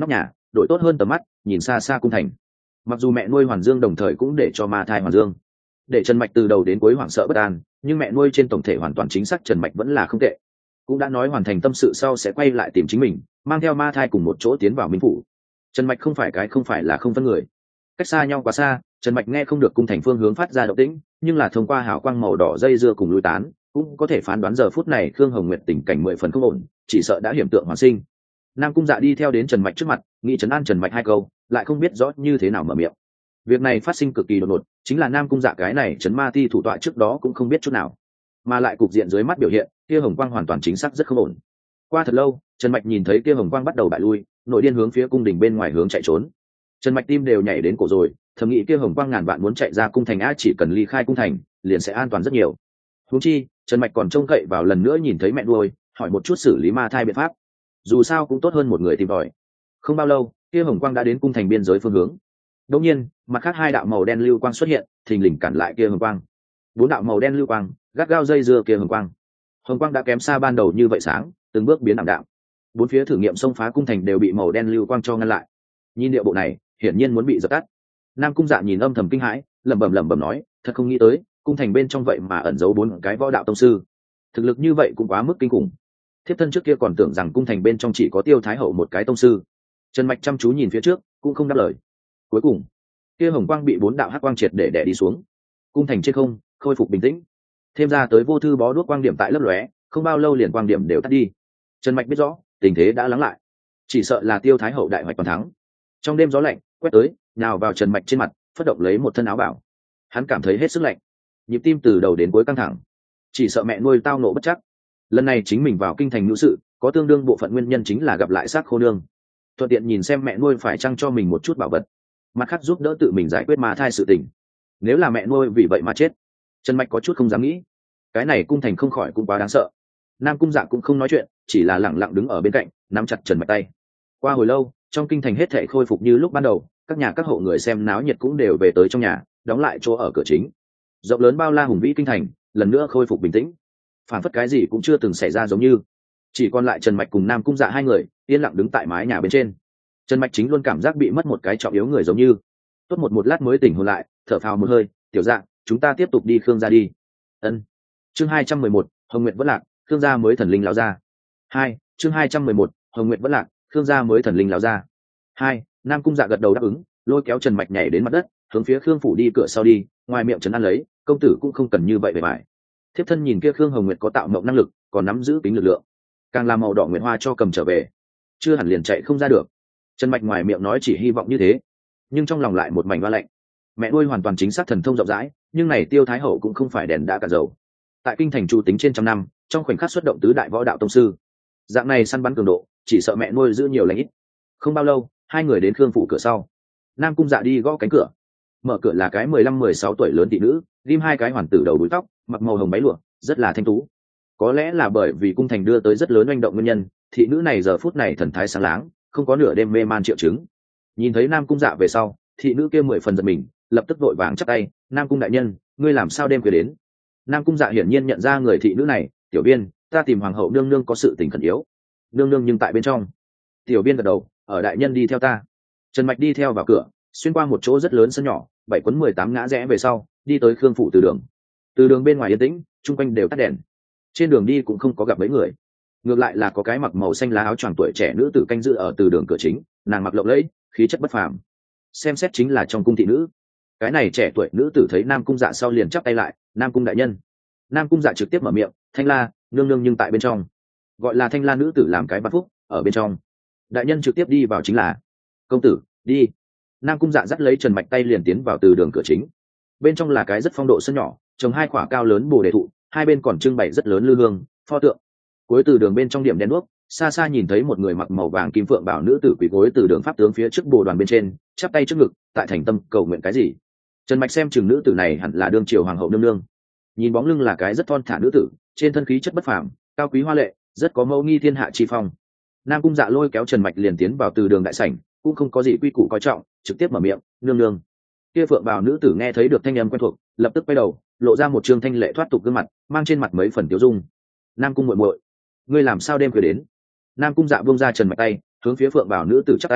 đội tốt hơn tầm mắt nhìn xa xa cung thành. Mặc dù mẹ nuôi Hoàn Dương đồng thời cũng để cho ma thai Hoàn Dương, để Trần Mạch từ đầu đến cuối hoảng sợ bất an, nhưng mẹ nuôi trên tổng thể hoàn toàn chính xác Trần Mạch vẫn là không tệ. Cũng đã nói hoàn thành tâm sự sau sẽ quay lại tìm chính mình, mang theo ma thai cùng một chỗ tiến vào Minh phủ. Trần Mạch không phải là không phân người. Cách xa nhau quá xa, Trần Mạch nghe không được cung thành phương hướng phát ra động tĩnh, nhưng là thông qua hào quang màu đỏ dây dưa cùng lui tán, cũng có thể phán đoán giờ phút này Khương Hồng Nguyệt tình cảnh 10 phần không ổn, chỉ sợ đã hiểm tượng hoàn sinh. Nam Cung Dạ đi theo đến Trần Mạch trước mặt, nghĩ trấn an Trần Mạch hai câu, lại không biết rõ như thế nào mở miệng. Việc này phát sinh cực kỳ đột ngột, chính là Nam Cung Dạ cái này trấn ma ti thủ tọa trước đó cũng không biết chút nào, mà lại cục diện dưới mắt biểu hiện, kia hồng quang hoàn toàn chính xác rất không ổn. Qua thật lâu, Trần Mạch nhìn thấy kia hồng quang bắt đầu bại lui, nội điên hướng phía cung đình bên ngoài hướng chạy trốn. Trần Mạch tim đều nhảy đến cổ rồi, thầm nghĩ kia hồng quang ngàn vạn muốn chạy ra cung thành a, chỉ cần ly khai cung thành, liền sẽ an toàn rất nhiều. Huống chi, Trần Mạch còn trông cậy vào lần nữa nhìn thấy mẹ nuôi, hỏi một chút xử lý ma thai biện pháp. Dù sao cũng tốt hơn một người tìm tòi. Không bao lâu, kia hồng quang đã đến cung thành biên giới phương hướng. Đột nhiên, mặt khác hai đạo màu đen lưu quang xuất hiện, thình lình cản lại kia hồng quang. Bốn đạo màu đen lưu quang gắt gao dây dưa kia hồng quang. Hồng quang đã kém xa ban đầu như vậy sáng, từng bước biến ảm đạm. Bốn phía thử nghiệm xông phá cung thành đều bị màu đen lưu quang cho ngăn lại. Nhìn điệu bộ này, hiển nhiên muốn bị dập tắt. Nam Cung Dạ nhìn âm thầm kinh hãi, lẩm bẩm nói, thật không nghĩ tới, cung thành bên trong vậy mà ẩn giấu 4 cái võ đạo tông sư. Thực lực như vậy cũng quá mức kinh khủng. Thiếp thân trước kia còn tưởng rằng cung thành bên trong chỉ có Tiêu Thái Hậu một cái tông sư. Trần Mạch chăm chú nhìn phía trước, cũng không đáp lời. Cuối cùng, kia hồng quang bị 4 đạo hắc quang triệt để đè đi xuống. Cung thành trên không khôi phục bình tĩnh. Thêm ra tới vô thư bó đuốc quang điểm tại lấp lóe, không bao lâu liền quang điểm đều tắt đi. Trần Mạch biết rõ, tình thế đã lắng lại. Chỉ sợ là Tiêu Thái Hậu đại hoạch toàn thắng. Trong đêm gió lạnh quét tới, nhào vào Trần Mạch trên mặt, phất động lấy một thân áo bảo. Hắn cảm thấy hết sức lạnh, nhịp tim từ đầu đến cuối căng thẳng. Chỉ sợ mẹ nuôi tao nộ bất chắc. Lần này chính mình vào kinh thành nữ sự, có tương đương bộ phận nguyên nhân chính là gặp lại xác khô nương. Thuận tiện nhìn xem mẹ nuôi phải chăng cho mình một chút bảo vật, mặt khác giúp đỡ tự mình giải quyết ma thai sự tình. Nếu là mẹ nuôi vì vậy mà chết, Trần Mạch có chút không dám nghĩ. Cái này cung thành không khỏi cũng quá đáng sợ. Nam Cung Dạ cũng không nói chuyện, chỉ là lẳng lặng đứng ở bên cạnh, nắm chặt Trần Mạch tay. Qua hồi lâu, trong kinh thành hết thảy khôi phục như lúc ban đầu, các nhà các hộ người xem náo nhiệt cũng đều về tới trong nhà, đóng lại chỗ ở cửa chính. Rộng lớn bao la hùng vĩ kinh thành lần nữa khôi phục bình tĩnh, phản phất cái gì cũng chưa từng xảy ra giống như. Chỉ còn lại Trần Mạch cùng Nam Cung Dạ hai người yên lặng đứng tại mái nhà bên trên. Trần Mạch chính luôn cảm giác bị mất một cái trọng yếu người giống như. Tốt một lát mới tỉnh hồn lại, thở phào một hơi, tiểu Dạ, chúng ta tiếp tục đi Khương gia đi. Ân. Chương 211, Hồng Nguyệt vẫn lạc, Khương gia mới thần linh lão gia. 2. Chương 211, Hồng Nguyệt vẫn lạc, Khương gia mới thần linh lão gia. 2. Nam Cung Dạ gật đầu đáp ứng, lôi kéo Trần Mạch nhảy đến mặt đất, hướng phía Khương phủ đi cửa sau đi, ngoài miệng trấn an lấy, công tử cũng không cần như vậy bề bại. Thiếp thân nhìn kia Khương Hồng Nguyệt có tạo mộng năng lực, còn nắm giữ tính lực lượng, càng làm màu đỏ nguyệt hoa cho cầm trở về, chưa hẳn liền chạy không ra được. Trần Mạch ngoài miệng nói chỉ hy vọng như thế, nhưng trong lòng lại một mảnh hoa lạnh. Mẹ nuôi hoàn toàn chính xác thần thông rộng rãi, nhưng này Tiêu Thái Hậu cũng không phải đèn đã cả dầu. Tại kinh thành chủ tính trên trăm năm, trong khoảnh khắc xuất động tứ đại võ đạo tông sư, dạng này săn bắn cường độ, chỉ sợ mẹ nuôi giữ nhiều lãnh ít. Không bao lâu, hai người đến Khương phủ cửa sau. Nam Cung Dạ đi gõ cánh cửa. Mở cửa là cái 15-16 tuổi lớn thị nữ, ghim hai cái hoàn tử đầu búi tóc, mặc màu hồng váy lụa, rất là thanh tú. Có lẽ là bởi vì cung thành đưa tới rất lớn oanh động nguyên nhân, thị nữ này giờ phút này thần thái sáng láng, không có nửa đêm mê man triệu chứng. Nhìn thấy Nam Cung Dạ về sau, thị nữ kia 10 phần giật mình, lập tức vội vàng chắp tay, Nam Cung đại nhân, ngươi làm sao đêm khuya đến? Nam Cung Dạ hiển nhiên nhận ra người thị nữ này, tiểu biên, ta tìm hoàng hậu nương nương có sự tình khẩn yếu. Nương nương nhưng tại bên trong. Tiểu biên gật đầu, ở đại nhân đi theo ta. Trần Mạch đi theo vào cửa, xuyên qua một chỗ rất lớn sân nhỏ, 7x18 ngã rẽ về sau, đi tới Khương phủ từ đường. Từ đường bên ngoài yên tĩnh, chung quanh đều tắt đèn. Trên đường đi cũng không có gặp mấy người, ngược lại là có cái mặc màu xanh lá áo choàng tuổi trẻ nữ tử canh giữ ở từ đường cửa chính, nàng mặc lộng lẫy, khí chất bất phàm, xem xét chính là trong cung thị nữ. Cái này trẻ tuổi nữ tử thấy Nam Cung Dạ sau liền chắp tay lại, Nam Cung đại nhân. Nam Cung Dạ trực tiếp mở miệng, Thanh La nương nương nhưng tại bên trong. Gọi là Thanh La nữ tử làm cái bắt phúc ở bên trong. Đại nhân trực tiếp đi vào chính là. Công tử đi. Nam Cung Dạ dắt lấy Trần Mạch tay liền tiến vào từ đường cửa chính. Bên trong là cái rất phong độ sân nhỏ, trồng hai quả cao lớn bồ đề thụ, hai bên còn trưng bày rất lớn lư hương pho tượng. Cuối từ đường bên trong điểm đèn đuốc, xa xa nhìn thấy một người mặc màu vàng kim phượng bảo nữ tử quỳ gối từ đường pháp tướng phía trước bồ đoàn bên trên, chắp tay trước ngực, tại thành tâm cầu nguyện cái gì. Trần Mạch xem chừng nữ tử này hẳn là đương triều hoàng hậu nương nương. Nhìn bóng lưng là cái rất thon thả nữ tử, trên thân khí chất bất phàm, cao quý hoa lệ, rất có mẫu nghi thiên hạ chi phong. Nam Cung Dạ lôi kéo Trần Mạch liền tiến vào từ đường đại sảnh, cũng không có gì quy củ coi trọng, trực tiếp mở miệng, nương nương. Kia phượng bào nữ tử nghe thấy được thanh âm quen thuộc, lập tức quay đầu, lộ ra một trương thanh lệ thoát tục gương mặt, mang trên mặt mấy phần tiêu dung. Nam Cung muội muội, ngươi làm sao đêm khuya đến? Nam Cung Dạ buông ra Trần Mạch tay, hướng phía phượng bào nữ tử chắp tay,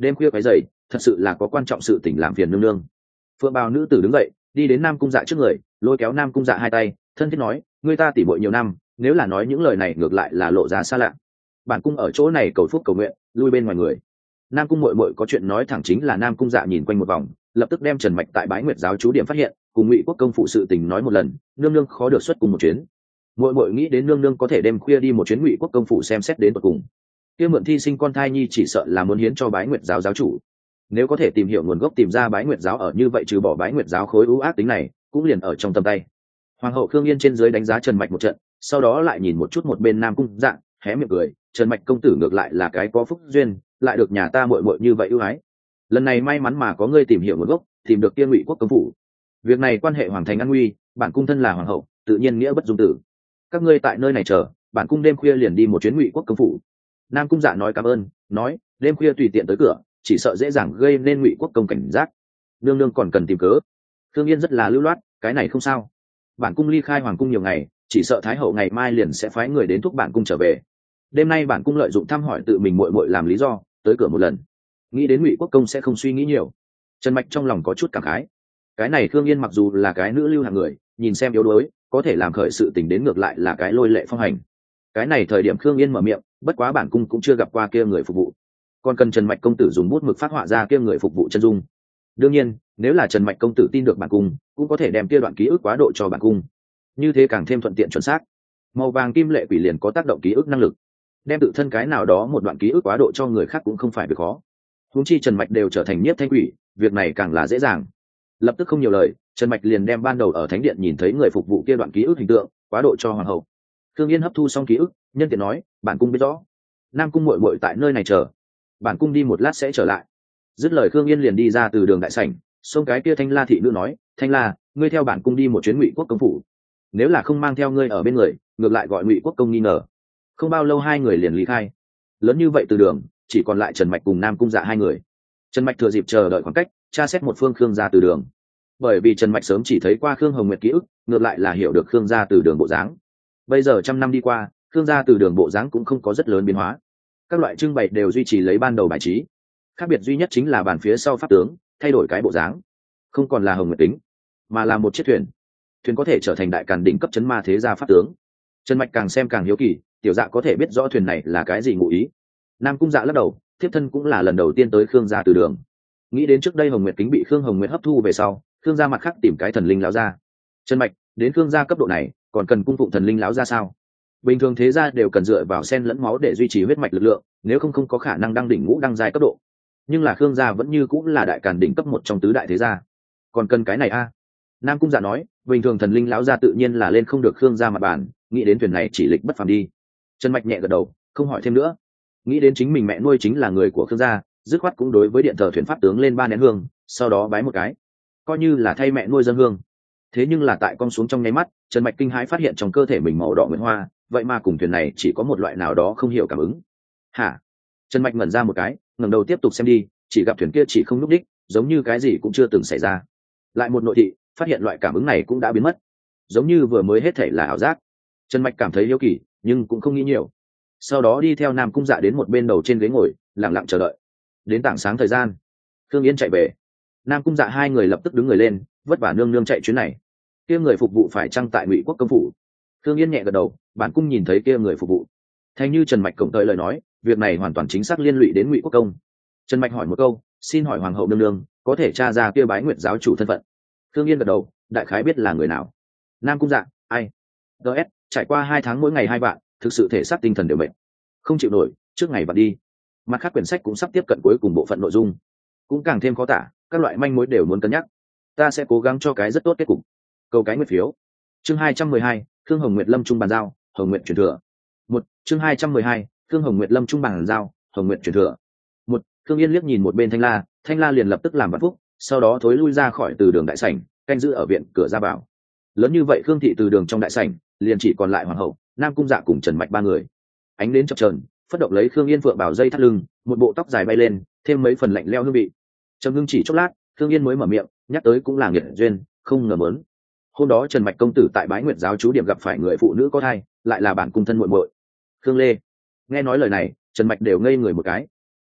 đêm khuya quấy dậy thật sự là có quan trọng sự tình làm phiền nương nương. Phượng bào nữ tử đứng dậy đi đến Nam Cung Dạ trước người, lôi kéo Nam Cung Dạ hai tay thân thiết nói, người ta tỉ muội nhiều năm, nếu là nói những lời này ngược lại là lộ ra xa lạ. Bản cung ở chỗ này cầu phúc cầu nguyện, lui bên ngoài người. Nam Cung muội muội có chuyện nói thẳng chính là Nam Cung Dạ nhìn quanh một vòng, lập tức đem Trần Mạch tại Bái Nguyệt giáo chú điểm phát hiện cùng Ngụy Quốc công phụ sự tình nói một lần. Nương nương khó được xuất cùng một chuyến, muội muội nghĩ đến nương nương có thể đêm khuya đi một chuyến Ngụy Quốc công phụ xem xét đến tận cùng. Kia mượn thi sinh con thai nhi chỉ sợ là muốn hiến cho Bái Nguyệt giáo giáo chủ. Nếu có thể tìm hiểu nguồn gốc, tìm ra Bái Nguyệt giáo ở như vậy, trừ bỏ Bái Nguyệt giáo khối ưu ác tính này cũng liền ở trong tầm tay. Hoàng hậu Khương Yên trên dưới đánh giá Trần Mạch một trận, sau đó lại nhìn một chút một bên Nam Cung Dạ, hé miệng cười, Trần Mạch công tử ngược lại là cái có phúc duyên, lại được nhà ta muội muội như vậy ưu ái. Lần này may mắn mà có ngươi tìm hiểu nguồn gốc, tìm được Tiên Ngụy Quốc công phủ. Việc này quan hệ hoàng thành an nguy, bản cung thân là hoàng hậu, tự nhiên nghĩa bất dung tử. Các ngươi tại nơi này chờ, bản cung đêm khuya liền đi một chuyến Ngụy Quốc công phủ. Nam Cung Dạ nói cảm ơn, nói đêm khuya tùy tiện tới cửa, chỉ sợ dễ dàng gây nên Ngụy Quốc công cảnh giác. Nương nương còn cần tìm cớ. Thương Yên rất là lưu loát, cái này không sao. Bản cung ly khai hoàng cung nhiều ngày, chỉ sợ thái hậu ngày mai liền sẽ phái người đến thúc bản cung trở về. Đêm nay bản cung lợi dụng thăm hỏi tự mình muội muội làm lý do tới cửa một lần, nghĩ đến Ngụy Quốc công sẽ không suy nghĩ nhiều. Trần Mạch trong lòng có chút cảm khái, cái này Thương Yên mặc dù là cái nữ lưu hạng người, nhìn xem yếu đuối, có thể làm khởi sự tình đến ngược lại là cái lôi lệ phong hành. Cái này thời điểm Thương Yên mở miệng, bất quá bản cung cũng chưa gặp qua kia người phục vụ, còn cần Trần Mạch công tử dùng bút mực phát họa ra kia người phục vụ chân dung. Đương nhiên nếu là Trần Mạch công tử tin được bản cung, cũng có thể đem kia đoạn ký ức quá độ cho bản cung, như thế càng thêm thuận tiện chuẩn xác. Màu vàng kim lệ quỷ liền có tác động ký ức năng lực, đem tự thân cái nào đó một đoạn ký ức quá độ cho người khác cũng không phải việc khó. Huống chi Trần Mạch đều trở thành Nhiếp Thanh Quỷ, việc này càng là dễ dàng. Lập tức không nhiều lời, Trần Mạch liền đem ban đầu ở thánh điện nhìn thấy người phục vụ kia đoạn ký ức hình tượng quá độ cho hoàng hậu. Thương Yên hấp thu xong ký ức, nhân tiện nói, bản cung biết rõ, Nam cung muội muội tại nơi này chờ, bản cung đi một lát sẽ trở lại. Dứt lời Thương Yên liền đi ra từ đường đại sảnh, xông cái kia Thanh La thị nữ nói, Thanh La, ngươi theo bản cung đi một chuyến Ngụy Quốc công phủ, nếu là không mang theo ngươi ở bên người, ngược lại gọi Ngụy Quốc công nghi ngờ. Không bao lâu hai người liền lý khai. Lớn như vậy từ đường, chỉ còn lại Trần Mạch cùng Nam Cung Dạ hai người. Trần Mạch thừa dịp chờ đợi khoảng cách, tra xét một phương Khương gia từ đường. Bởi vì Trần Mạch sớm chỉ thấy qua Khương Hồng Nguyệt ký ức, ngược lại là hiểu được Khương gia từ đường bộ dáng. Bây giờ 100 năm đi qua, Khương gia từ đường bộ dáng cũng không có rất lớn biến hóa. Các loại trưng bày đều duy trì lấy ban đầu bài trí, khác biệt duy nhất chính là bàn phía sau pháp tướng thay đổi cái bộ dáng, không còn là Hồng Nguyệt tính, mà là một chiếc thuyền. Thuyền có thể trở thành đại càn đỉnh cấp chấn ma thế gia pháp tướng. Trần Mạch càng xem càng hiếu kỳ, tiểu dạ có thể biết rõ thuyền này là cái gì ngụ ý. Nam Cung Dạ lắc đầu, thiếp thân cũng là lần đầu tiên tới Khương gia từ đường, nghĩ đến trước đây Hồng Nguyệt kính bị Khương Hồng Nguyệt hấp thu về sau, Khương gia mặt khác tìm cái thần linh láo ra. Trần Mạch, đến Khương gia cấp độ này còn cần cung phụng thần linh láo ra sao? Bình thường thế gia đều cần dựa vào sen lẫn máu để duy trì huyết mạch lực lượng, nếu không có khả năng đăng đỉnh ngũ đăng giai cấp độ. Nhưng là Khương gia vẫn như cũng là đại càn đỉnh cấp một trong tứ đại thế gia, còn cần cái này a? Nam Cung Dạ nói, bình thường thần linh láo ra tự nhiên là lên không được Khương gia mặt bàn, nghĩ đến thuyền này chỉ lịch bất phàm đi. Trần Mạch nhẹ gật đầu, không hỏi thêm nữa. Nghĩ đến chính mình mẹ nuôi chính là người của Khương gia, dứt khoát cũng đối với điện thờ thuyền pháp tướng lên 3 nén hương, sau đó bái một cái, coi như là thay mẹ nuôi dân hương. Thế nhưng là tại con xuống trong nháy mắt, Trần Mạch kinh hãi phát hiện trong cơ thể mình màu đỏ nguyệt hoa, vậy mà cùng thuyền này chỉ có một loại nào đó không hiểu cảm ứng. Hả? Trần Mạch ngẩn ra một cái, ngẩng đầu tiếp tục xem đi, chỉ gặp thuyền kia chỉ không lúc đích, giống như cái gì cũng chưa từng xảy ra. Lại một nội thị, phát hiện loại cảm ứng này cũng đã biến mất, giống như vừa mới hết thể là ảo giác. Trần Mạch cảm thấy hiếu kỳ, nhưng cũng không nghĩ nhiều. Sau đó đi theo Nam Cung Dạ đến một bên đầu trên ghế ngồi, lặng lặng chờ đợi. Đến tảng sáng thời gian, Thương Yên chạy về. Nam Cung Dạ hai người lập tức đứng người lên, vất vả nương nương chạy chuyến này. Kia người phục vụ phải chăng tại Ngụy Quốc công phủ? Thương Yên nhẹ gật đầu, bản cung nhìn thấy kia người phục vụ. Thành như Trần Mạch cổng tới lời nói, việc này hoàn toàn chính xác liên lụy đến Ngụy Quốc công. Trần Mạch hỏi một câu, xin hỏi hoàng hậu nương nương, có thể tra ra kia Bái Nguyệt giáo chủ thân phận? Thương Yên gật đầu, đại khái biết là người nào. Nam Cung Dạ, ai? DS, trải qua 2 tháng mỗi ngày 2 vạn, thực sự thể xác tinh thần đều mệt, không chịu nổi, trước ngày bạn đi. Mặt khác quyển sách cũng sắp tiếp cận cuối cùng bộ phận nội dung, cũng càng thêm khó tả, các loại manh mối đều muốn cân nhắc. Ta sẽ cố gắng cho cái rất tốt kết cục. Câu cái nguyệt phiếu. Chương 212, Khương Hồng Nguyệt lâm trung bàn giao, Hồng Nguyệt truyền thừa. Chương 212, Khương Hồng Nguyệt lâm trung bàn giao, Hồng Nguyệt truyền thừa. Khương Yên liếc nhìn một bên Thanh La liền lập tức làm vạn phúc, sau đó thối lui ra khỏi từ đường đại sảnh, canh giữ ở viện cửa ra vào. Lớn như vậy Khương thị từ đường trong đại sảnh, liền chỉ còn lại hoàng hậu, Nam Cung Dạ cùng Trần Mạch 3 người. Ánh đến chập chờn, phất động lấy Khương Yên phượng bảo dây thắt lưng, một bộ tóc dài bay lên, thêm mấy phần lạnh lẽo hương vị. Trầm ngưng chỉ chốc lát, Khương Yên mới mở miệng, nhắc tới cũng là nghiệt duyên, không ngờ muốn. Hôm đó Trần Mạch công tử tại Bái Nguyệt giáo chú điểm gặp phải người phụ nữ có thai, lại là bản cung thân muội muội, Khương Lê. Nghe nói lời này, Trần Mạch đều ngây người một cái.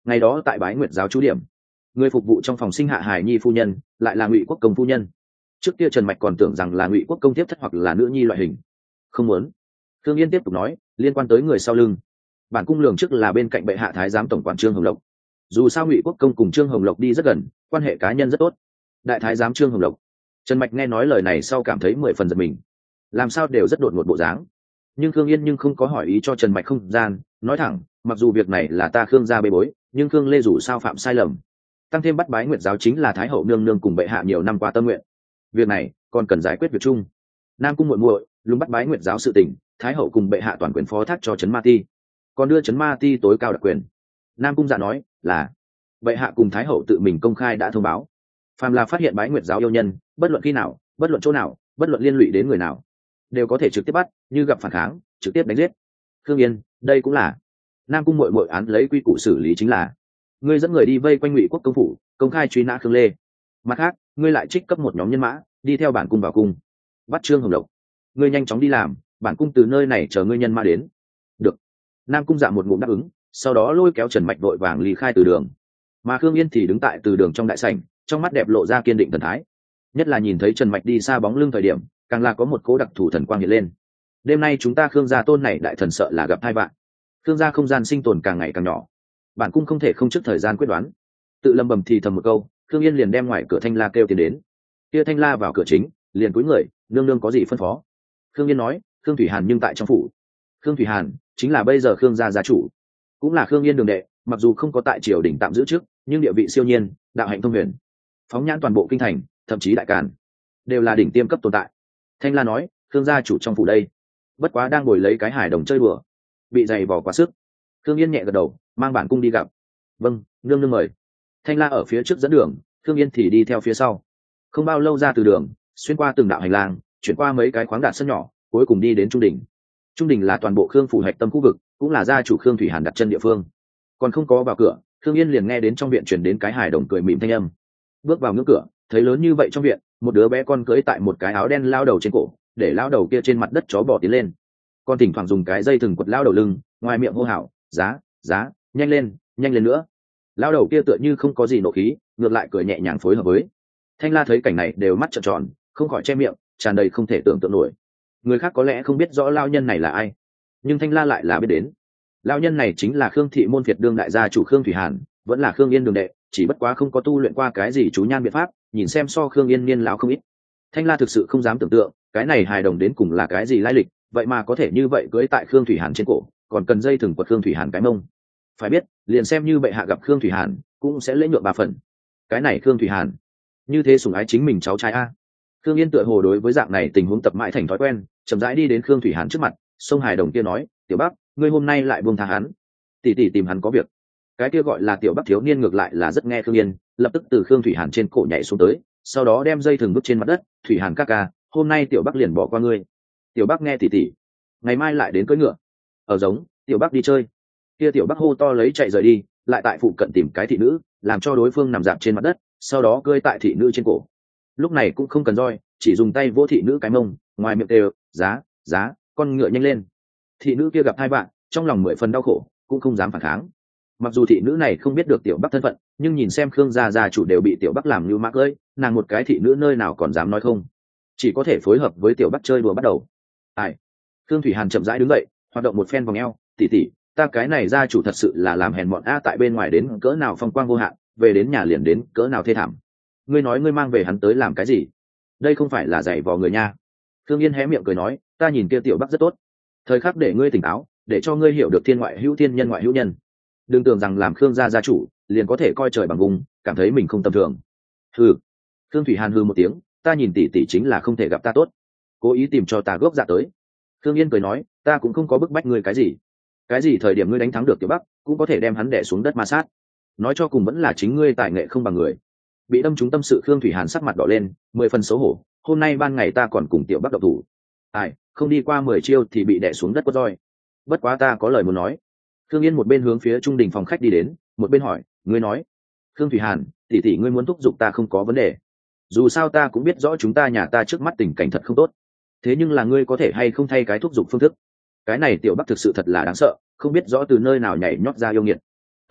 Ngày đó tại Bái Nguyệt giáo chú điểm, người phục vụ trong phòng sinh hạ hài nhi phu nhân lại là Ngụy Quốc công phu nhân. Trước kia Trần Mạch còn tưởng rằng là Ngụy Quốc công tiếp thất hoặc là nữ nhi loại hình. Không muốn. Thương Yên tiếp tục nói, liên quan tới người sau lưng, bản cung lường trước là bên cạnh bệ hạ thái giám tổng quản Trương Hồng Lộc. Dù sao Ngụy Quốc công cùng Trương Hồng Lộc đi rất gần, quan hệ cá nhân rất tốt. Đại thái giám Trương Hồng Lộc. Trần Mạch nghe nói lời này sau cảm thấy 10 phần giật mình. Làm sao đều rất đột ngột bộ dáng. Nhưng Khương Yên không có hỏi ý cho Trần Mạch không gian, nói thẳng, mặc dù việc này là ta Khương gia bê bối, nhưng Khương Lê dù sao phạm sai lầm, tăng thêm bắt Bái Nguyệt giáo chính là thái hậu nương nương cùng bệ hạ nhiều năm qua tâm nguyện, việc này còn cần giải quyết việc chung. Nam cung muội muội lùng bắt Bái Nguyệt giáo sự tình, thái hậu cùng bệ hạ toàn quyền phó thác cho Trấn Ma Ti, còn đưa Trấn Ma Ti tối cao đặc quyền. Nam cung dạ nói là bệ hạ cùng thái hậu tự mình công khai đã thông báo, phàm là phát hiện Bái Nguyệt giáo yêu nhân, bất luận khi nào, bất luận chỗ nào, bất luận liên lụy đến người nào, đều có thể trực tiếp bắt, như gặp phản kháng trực tiếp đánh giết. Khương Yên, đây cũng là Nam cung muội muội án lấy quy củ xử lý, chính là ngươi dẫn người đi vây quanh Ngụy Quốc công phủ, công khai truy nã Khương Lê. Mặt khác, ngươi lại trích cấp một nhóm nhân mã đi theo bản cung vào cung bắt Trương Hồng Lộc. Ngươi nhanh chóng đi làm, bản cung từ nơi này chờ ngươi nhân mã đến. Được. Nam cung dạ một ngụm đáp ứng, sau đó lôi kéo Trần Mạch vội vàng ly khai từ đường. Mà Khương Yên thì đứng tại từ đường trong đại sảnh, trong mắt đẹp lộ ra kiên định thần thái. Nhất là nhìn thấy Trần Mạch đi xa bóng lưng thời điểm, càng là có một cố đặc thù thần quang hiện lên. Đêm nay chúng ta Khương gia tôn này đại thần sợ là gặp tai vạn. Khương gia không gian sinh tồn càng ngày càng nhỏ, bản cung không thể không trước thời gian quyết đoán. Tự lầm bầm thì thầm một câu, Khương Yên liền đem ngoài cửa Thanh La kêu tiền đến. Kia Thanh La vào cửa chính, liền cúi người, nương nương có gì phân phó? Khương Yên nói, Khương Thủy Hàn nhưng tại trong phủ. Khương Thủy Hàn chính là bây giờ Khương gia gia chủ, cũng là Khương Yên đường đệ, mặc dù không có tại triều đình tạm giữ chức, nhưng địa vị siêu nhiên, đạo hạnh thông huyền, phóng nhãn toàn bộ kinh thành, thậm chí đại càn, đều là đỉnh tiêm cấp tồn tại. Thanh La nói, Khương gia chủ trong phủ đây, bất quá đang ngồi lấy cái hài đồng chơi đùa, bị giày vò quá sức. Khương Yên nhẹ gật đầu, mang bản cung đi gặp. Vâng, nương nương mời. Thanh La ở phía trước dẫn đường, Khương Yên thì đi theo phía sau. Không bao lâu ra từ đường, xuyên qua từng đạo hành lang, chuyển qua mấy cái khoáng đạt sân nhỏ, cuối cùng đi đến trung đình. Trung đình là toàn bộ Khương phủ hạch tâm khu vực, cũng là gia chủ Khương Thủy Hàn đặt chân địa phương. Còn không có vào cửa, Khương Yên liền nghe đến trong viện truyền đến cái hài đồng cười mỉm thanh âm. Bước vào ngưỡng cửa, thấy lớn như vậy trong viện, một đứa bé con cưỡi tại một cái áo đen lao đầu trên cổ, để lao đầu kia trên mặt đất chó bò tiến lên. Con thỉnh thoảng dùng cái dây thừng quật lao đầu lưng, ngoài miệng hô hào, giá, giá, nhanh lên nữa. Lao đầu kia tựa như không có gì nộ khí, ngược lại cười nhẹ nhàng phối hợp với. Thanh La thấy cảnh này đều mắt trợn tròn, không khỏi che miệng, tràn đầy không thể tưởng tượng nổi. Người khác có lẽ không biết rõ lao nhân này là ai, nhưng Thanh La lại là biết đến. Lao nhân này chính là Khương thị môn Việt đương đại gia chủ Khương Thủy Hàn, vẫn là Khương Yên đường đệ, chỉ bất quá không có tu luyện qua cái gì chú nhan biện pháp, nhìn xem so Khương Yên niên lão không ít. Thanh La thực sự không dám tưởng tượng, cái này hài đồng đến cùng là cái gì lai lịch, vậy mà có thể như vậy cưỡi tại Khương Thủy Hàn trên cổ, còn cần dây thừng quật Khương Thủy Hàn cái mông. Phải biết, liền xem như bệ hạ gặp Khương Thủy Hàn, cũng sẽ lễ nhượng 3 phần. Cái này Khương Thủy Hàn, như thế sủng ái chính mình cháu trai a. Khương Yên tựa hồ đối với dạng này tình huống tập mãi thành thói quen, chậm rãi đi đến Khương Thủy Hàn trước mặt, sông hài đồng kia nói, "Tiểu Bắc, ngươi hôm nay lại buông tha hắn. Tỷ tỷ tìm hắn có việc." Cái kia gọi là Tiểu Bắc thiếu niên ngược lại là rất nghe Khương Yên, lập tức từ Khương Thủy Hàn trên cổ nhảy xuống tới, sau đó đem dây thừng vứt trên mặt đất, "Thủy Hàn ca ca, hôm nay Tiểu Bắc liền bỏ qua ngươi." Tiểu Bắc nghe tỷ tỷ, ngày mai lại đến cưỡi ngựa. Ở giống, Tiểu Bắc đi chơi. Kia Tiểu Bắc hô to lấy chạy rời đi, lại tại phụ cận tìm cái thị nữ, làm cho đối phương nằm dạp trên mặt đất, sau đó cưỡi tại thị nữ trên cổ. Lúc này cũng không cần roi, chỉ dùng tay vỗ thị nữ cái mông, ngoài miệng đều, "Giá, giá, con ngựa nhanh lên." Thị nữ kia gặp hai bạn, trong lòng 10 phần đau khổ, cũng không dám phản kháng. Mặc dù thị nữ này không biết được Tiểu Bắc thân phận, nhưng nhìn xem Khương gia chủ đều bị Tiểu Bắc làm như mắc ơi, nàng một cái thị nữ nơi nào còn dám nói không, chỉ có thể phối hợp với Tiểu Bắc chơi đùa bắt đầu. Ai? Khương Thủy Hàn chậm rãi đứng dậy, hoạt động một phen vòng eo, "Tỷ tỷ, ta cái này gia chủ thật sự là làm hèn mọn a, tại bên ngoài đến cỡ nào phong quang vô hạn, về đến nhà liền đến cỡ nào thê thảm. Ngươi nói ngươi mang về hắn tới làm cái gì? Đây không phải là dạy vò người nha." Khương Yên hé miệng cười nói, "Ta nhìn kia Tiểu Bắc rất tốt, thời khắc để ngươi tỉnh táo, để cho ngươi hiểu được thiên ngoại hữu thiên, nhân ngoại hữu nhân. Đừng tưởng rằng làm Khương gia chủ liền có thể coi trời bằng vùng, cảm thấy mình không tầm thường." Hừ. Khương Thủy Hàn hừ một tiếng, "Ta nhìn tỷ tỷ chính là không thể gặp ta tốt, cố ý tìm cho ta gốc dạ tới." Khương Yên cười nói, "Ta cũng không có bức bách ngươi cái gì thời điểm ngươi đánh thắng được Tiểu Bắc, cũng có thể đem hắn đè xuống đất ma sát. Nói cho cùng vẫn là chính ngươi tài nghệ không bằng người." Bị đâm trúng tâm sự Khương Thủy Hàn sắc mặt đỏ lên, 10 phần xấu hổ, "Hôm nay ban ngày ta còn cùng Tiểu Bắc độc thủ, ai, không đi qua 10 chiêu thì bị đè xuống đất quất roi. Bất quá ta có lời muốn nói." Khương Yên một bên hướng phía trung đình phòng khách đi đến, một bên hỏi, "Ngươi nói." "Khương Thủy Hàn, tỷ tỷ ngươi muốn thúc giục ta không có vấn đề. Dù sao ta cũng biết rõ chúng ta nhà ta trước mắt tình cảnh thật không tốt. Thế nhưng là ngươi có thể hay không thay cái thúc giục phương thức? Cái này Tiểu Bắc thực sự thật là đáng sợ, không biết rõ từ nơi nào nhảy nhót ra yêu nghiệt.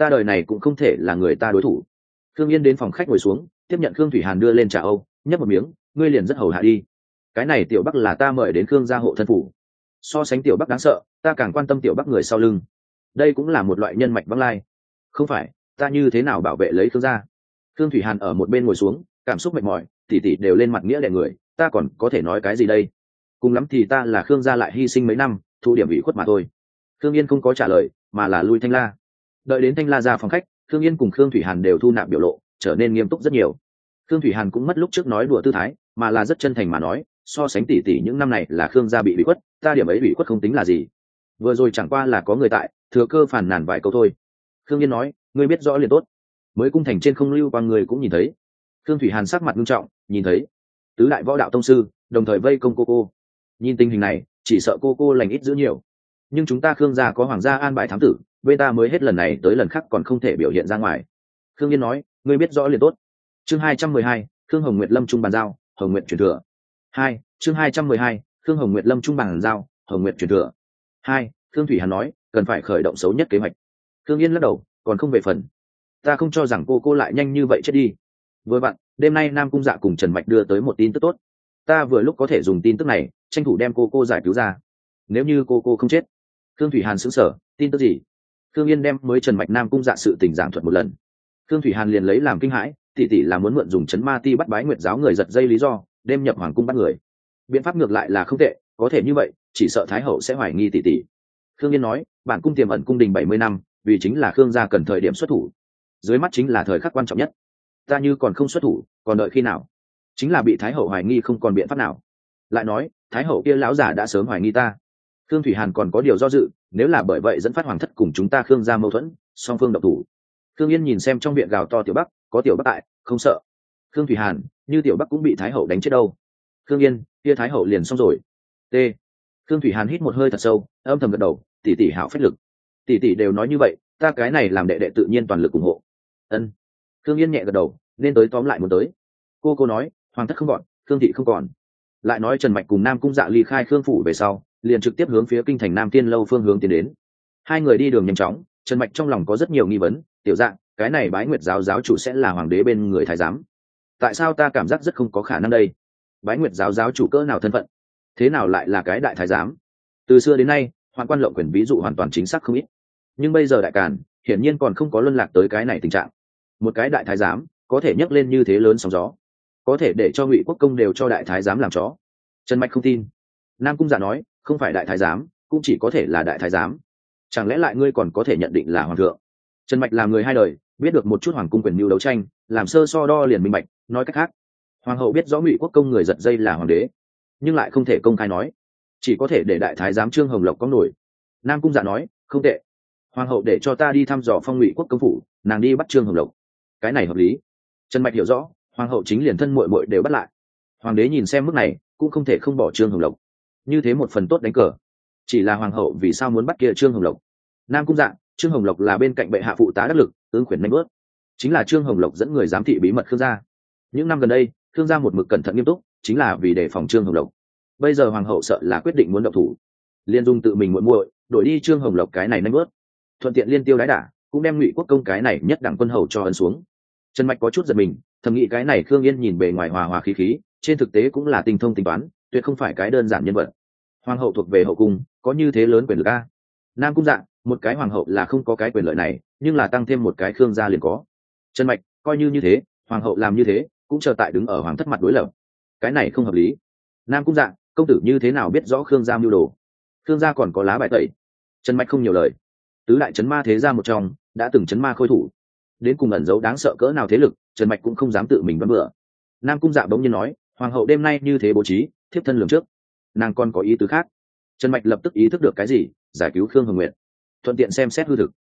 ta đời này cũng không thể là người ta đối thủ. Khương Yên đến phòng khách ngồi xuống, tiếp nhận Khương Thủy Hàn đưa lên trà Âu, nhấp một miếng, ngươi liền rất hầu hạ đi. Cái này tiểu Bắc là ta mời đến Khương gia hộ thân phủ. So sánh tiểu Bắc đáng sợ, ta càng quan tâm tiểu Bắc người sau lưng. Đây cũng là một loại nhân mạch vãng lai. Không phải, ta như thế nào bảo vệ lấy Khương gia? Khương Thủy Hàn ở một bên ngồi xuống, cảm xúc mệt mỏi, tỷ tỷ đều lên mặt nghĩa đè người, ta còn có thể nói cái gì đây? Cùng lắm thì ta là Khương gia lại hy sinh mấy năm, thu điểm ủy khuất mà thôi. Khương Yên không có trả lời, mà là lui Thanh La. Đợi đến Thanh La ra phòng khách, Khương Yên cùng Khương Thủy Hàn đều thu nạp biểu lộ, trở nên nghiêm túc rất nhiều. Khương Thủy Hàn cũng mất lúc trước nói đùa tư thái, mà là rất chân thành mà nói, so sánh tỷ tỷ những năm này là Khương gia bị ủy khuất, ta điểm ấy ủy khuất không tính là gì. Vừa rồi chẳng qua là có người tại, thừa cơ phản nàn vài câu thôi. Khương Yên nói, ngươi biết rõ liền tốt. Mới cung thành trên không lưu qua người cũng nhìn thấy. Khương Thủy Hàn sắc mặt nghiêm trọng, nhìn thấy tứ đại võ đạo tông sư đồng thời vây công cô. Nhìn tình hình này, chỉ sợ cô lành ít giữ nhiều. Nhưng chúng ta Khương gia có hoàng gia an bài thám tử, bên ta mới hết lần này tới lần khác còn không thể biểu hiện ra ngoài. Khương Yên nói, ngươi biết rõ liền tốt. Chương 212, Khương Hồng Nguyệt Lâm trung bàn giao, Hồng Nguyệt truyền thừa. 2, chương 212, Khương Hồng Nguyệt Lâm trung bàn giao, Hồng Nguyệt truyền thừa. 2, Khương Thủy Hàn nói, cần phải khởi động xấu nhất kế hoạch. Khương Yên lắc đầu, còn không về phần. Ta không cho rằng cô lại nhanh như vậy chết đi. Vừa vặn, đêm nay Nam Cung Dạ cùng Trần Mạch đưa tới một tin tức tốt. Ta vừa lúc có thể dùng tin tức này, tranh thủ đem cô giải cứu ra. Nếu như cô không chết. Khương Thủy Hàn sững sờ, tin tức gì? Khương Yên đem mới Trần Mạch Nam Cung Dạ sự tình giảng thuật một lần. Khương Thủy Hàn liền lấy làm kinh hãi, tỷ là muốn mượn dùng chấn ma ti bắt Bái Nguyệt giáo người giật dây lý do, đêm nhập hoàng cung bắt người. Biện pháp ngược lại là không tệ, có thể như vậy, chỉ sợ Thái hậu sẽ hoài nghi tỷ. Khương Yên nói, bản cung tiềm ẩn cung đình 70 năm, vì chính là Khương gia cần thời điểm xuất thủ. Dưới mắt chính là thời khắc quan trọng nhất. Ta như còn không xuất thủ, còn đợi khi nào? Chính là bị Thái hậu hoài nghi không còn biện pháp nào. Lại nói, Thái hậu kia lão giả đã sớm hoài nghi ta. Khương Thủy Hàn còn có điều do dự, nếu là bởi vậy dẫn phát hoàng thất cùng chúng ta Khương gia mâu thuẫn, song phương độc thủ. Khương Yên nhìn xem trong viện gào to tiểu Bắc, có tiểu Bắc tại, không sợ. Khương Thủy Hàn, như tiểu Bắc cũng bị Thái hậu đánh chết đâu. Khương Yên, kia Thái hậu liền xong rồi. T. Khương Thủy Hàn hít một hơi thật sâu, âm thầm gật đầu, tỷ hảo phách lực. Tỷ đều nói như vậy, ta cái này làm đệ đệ tự nhiên toàn lực ủng hộ. Ân. Khương Yên nhẹ gật đầu, nên tới tóm lại muốn tới. Cô nói, hoàng thất không còn, Khương thị không còn. Lại nói Trần Mạch cùng Nam Cung Dạ ly khai Khương phủ về sau, liền trực tiếp hướng phía kinh thành Nam Tiên lâu phương hướng tiến đến. Hai người đi đường nhanh chóng, Trần Mạch trong lòng có rất nhiều nghi vấn, tiểu Dạ, cái này Bái Nguyệt giáo giáo chủ sẽ là hoàng đế bên người thái giám. Tại sao ta cảm giác rất không có khả năng đây? Bái Nguyệt giáo giáo chủ cỡ nào thân phận? Thế nào lại là cái đại thái giám? Từ xưa đến nay, hoàng quan lộng quyền ví dụ hoàn toàn chính xác không ít. Nhưng bây giờ đại càn, hiển nhiên còn không có luân lạc tới cái này tình trạng. Một cái đại thái giám có thể nhấc lên như thế lớn sóng gió, có thể để cho Ngụy Quốc công đều cho đại thái giám làm chó. Trần Mạch không tin. Nam Cung Dạ nói, không phải đại thái giám, cũng chỉ có thể là đại thái giám. Chẳng lẽ lại ngươi còn có thể nhận định là hoàng thượng? Trần Mạch là người hai đời, biết được một chút hoàng cung quyền mưu đấu tranh, làm sơ so đo liền minh bạch. Nói cách khác, hoàng hậu biết rõ Ngụy Quốc công người giật dây là hoàng đế, nhưng lại không thể công khai nói, chỉ có thể để đại thái giám Trương Hồng Lộc có nổi. Nam Cung Dạ nói, không tệ, hoàng hậu để cho ta đi thăm dò phong Ngụy Quốc công phủ, nàng đi bắt Trương Hồng Lộc, cái này hợp lý. Trần Mạch hiểu rõ, hoàng hậu chính liền thân muội đều bắt lại, hoàng đế nhìn xem mức này cũng không thể không bỏ Trương Hồng Lộc. Như thế một phần tốt đánh cờ. Chỉ là hoàng hậu vì sao muốn bắt kia Trương Hồng Lộc? Nam Cung Dạ, Trương Hồng Lộc là bên cạnh bệ hạ phụ tá đắc lực, ứng quyền nanh bước, chính là Trương Hồng Lộc dẫn người giám thị bí mật Khương gia. Những năm gần đây, Khương gia một mực cẩn thận nghiêm túc, chính là vì đề phòng Trương Hồng Lộc. Bây giờ hoàng hậu sợ là quyết định muốn động thủ, liên dung tự mình muội đổi đi Trương Hồng Lộc cái này nanh bước, thuận tiện liên tiêu đái đả, cũng đem Ngụy Quốc công cái này nhất đẳng quân hầu cho ấn xuống. Trần Mạch có chút giật mình, thầm nghĩ cái này Khương Yên nhìn bề ngoài hòa hòa khí khí, trên thực tế cũng là tinh thông tính toán, tuyệt không phải cái đơn giản nhân vật. Hoàng hậu thuộc về hậu cung, có như thế lớn quyền lực a? Nam Cung Dạ, một cái hoàng hậu là không có cái quyền lợi này, nhưng là tăng thêm một cái Khương gia liền có. Trần Mạch, coi như thế, hoàng hậu làm như thế, cũng chờ tại đứng ở hoàng thất mặt đối lập. Cái này không hợp lý. Nam Cung Dạ, công tử như thế nào biết rõ Khương gia mưu đồ? Khương gia còn có lá bài tẩy. Trần Mạch không nhiều lời. Tứ đại chấn ma thế gia một trong, đã từng chấn ma khôi thủ, đến cùng ẩn giấu đáng sợ cỡ nào thế lực, Trần Mạch cũng không dám tự mình đoán bừa. Nam Cung Dạ bỗng nhiên nói, hoàng hậu đêm nay như thế bố trí, thiếp thân lường trước, nàng còn có ý tứ khác. Trần Mạch lập tức ý thức được cái gì, giải cứu Khương Hồng Nguyệt, thuận tiện xem xét hư thực.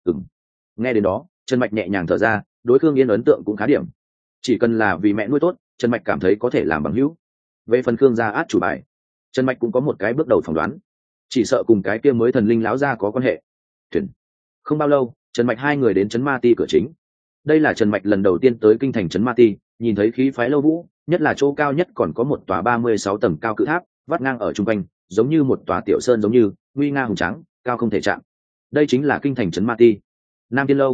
Nghe đến đó, Trần Mạch nhẹ nhàng thở ra, đối Khương Yên ấn tượng cũng khá điểm. Chỉ cần là vì mẹ nuôi tốt, Trần Mạch cảm thấy có thể làm bằng hữu. Về phần Khương gia át chủ bài, Trần Mạch cũng có một cái bước đầu phỏng đoán, chỉ sợ cùng cái kia mới thần linh láo gia có quan hệ. Không bao lâu, Trần Mạch hai người đến Trấn Ma Ti cửa chính. Đây là Trần Mạch lần đầu tiên tới kinh thành Trấn Ma Ti, nhìn thấy khí phái lâu vũ, nhất là chỗ cao nhất còn có một tòa 36 tầng cao cự tháp vắt ngang ở trung quanh, giống như một tòa tiểu sơn, giống như nguy nga hùng tráng, cao không thể chạm. Đây chính là kinh thành Trấn Ma Ti. Nam Tiên lâu,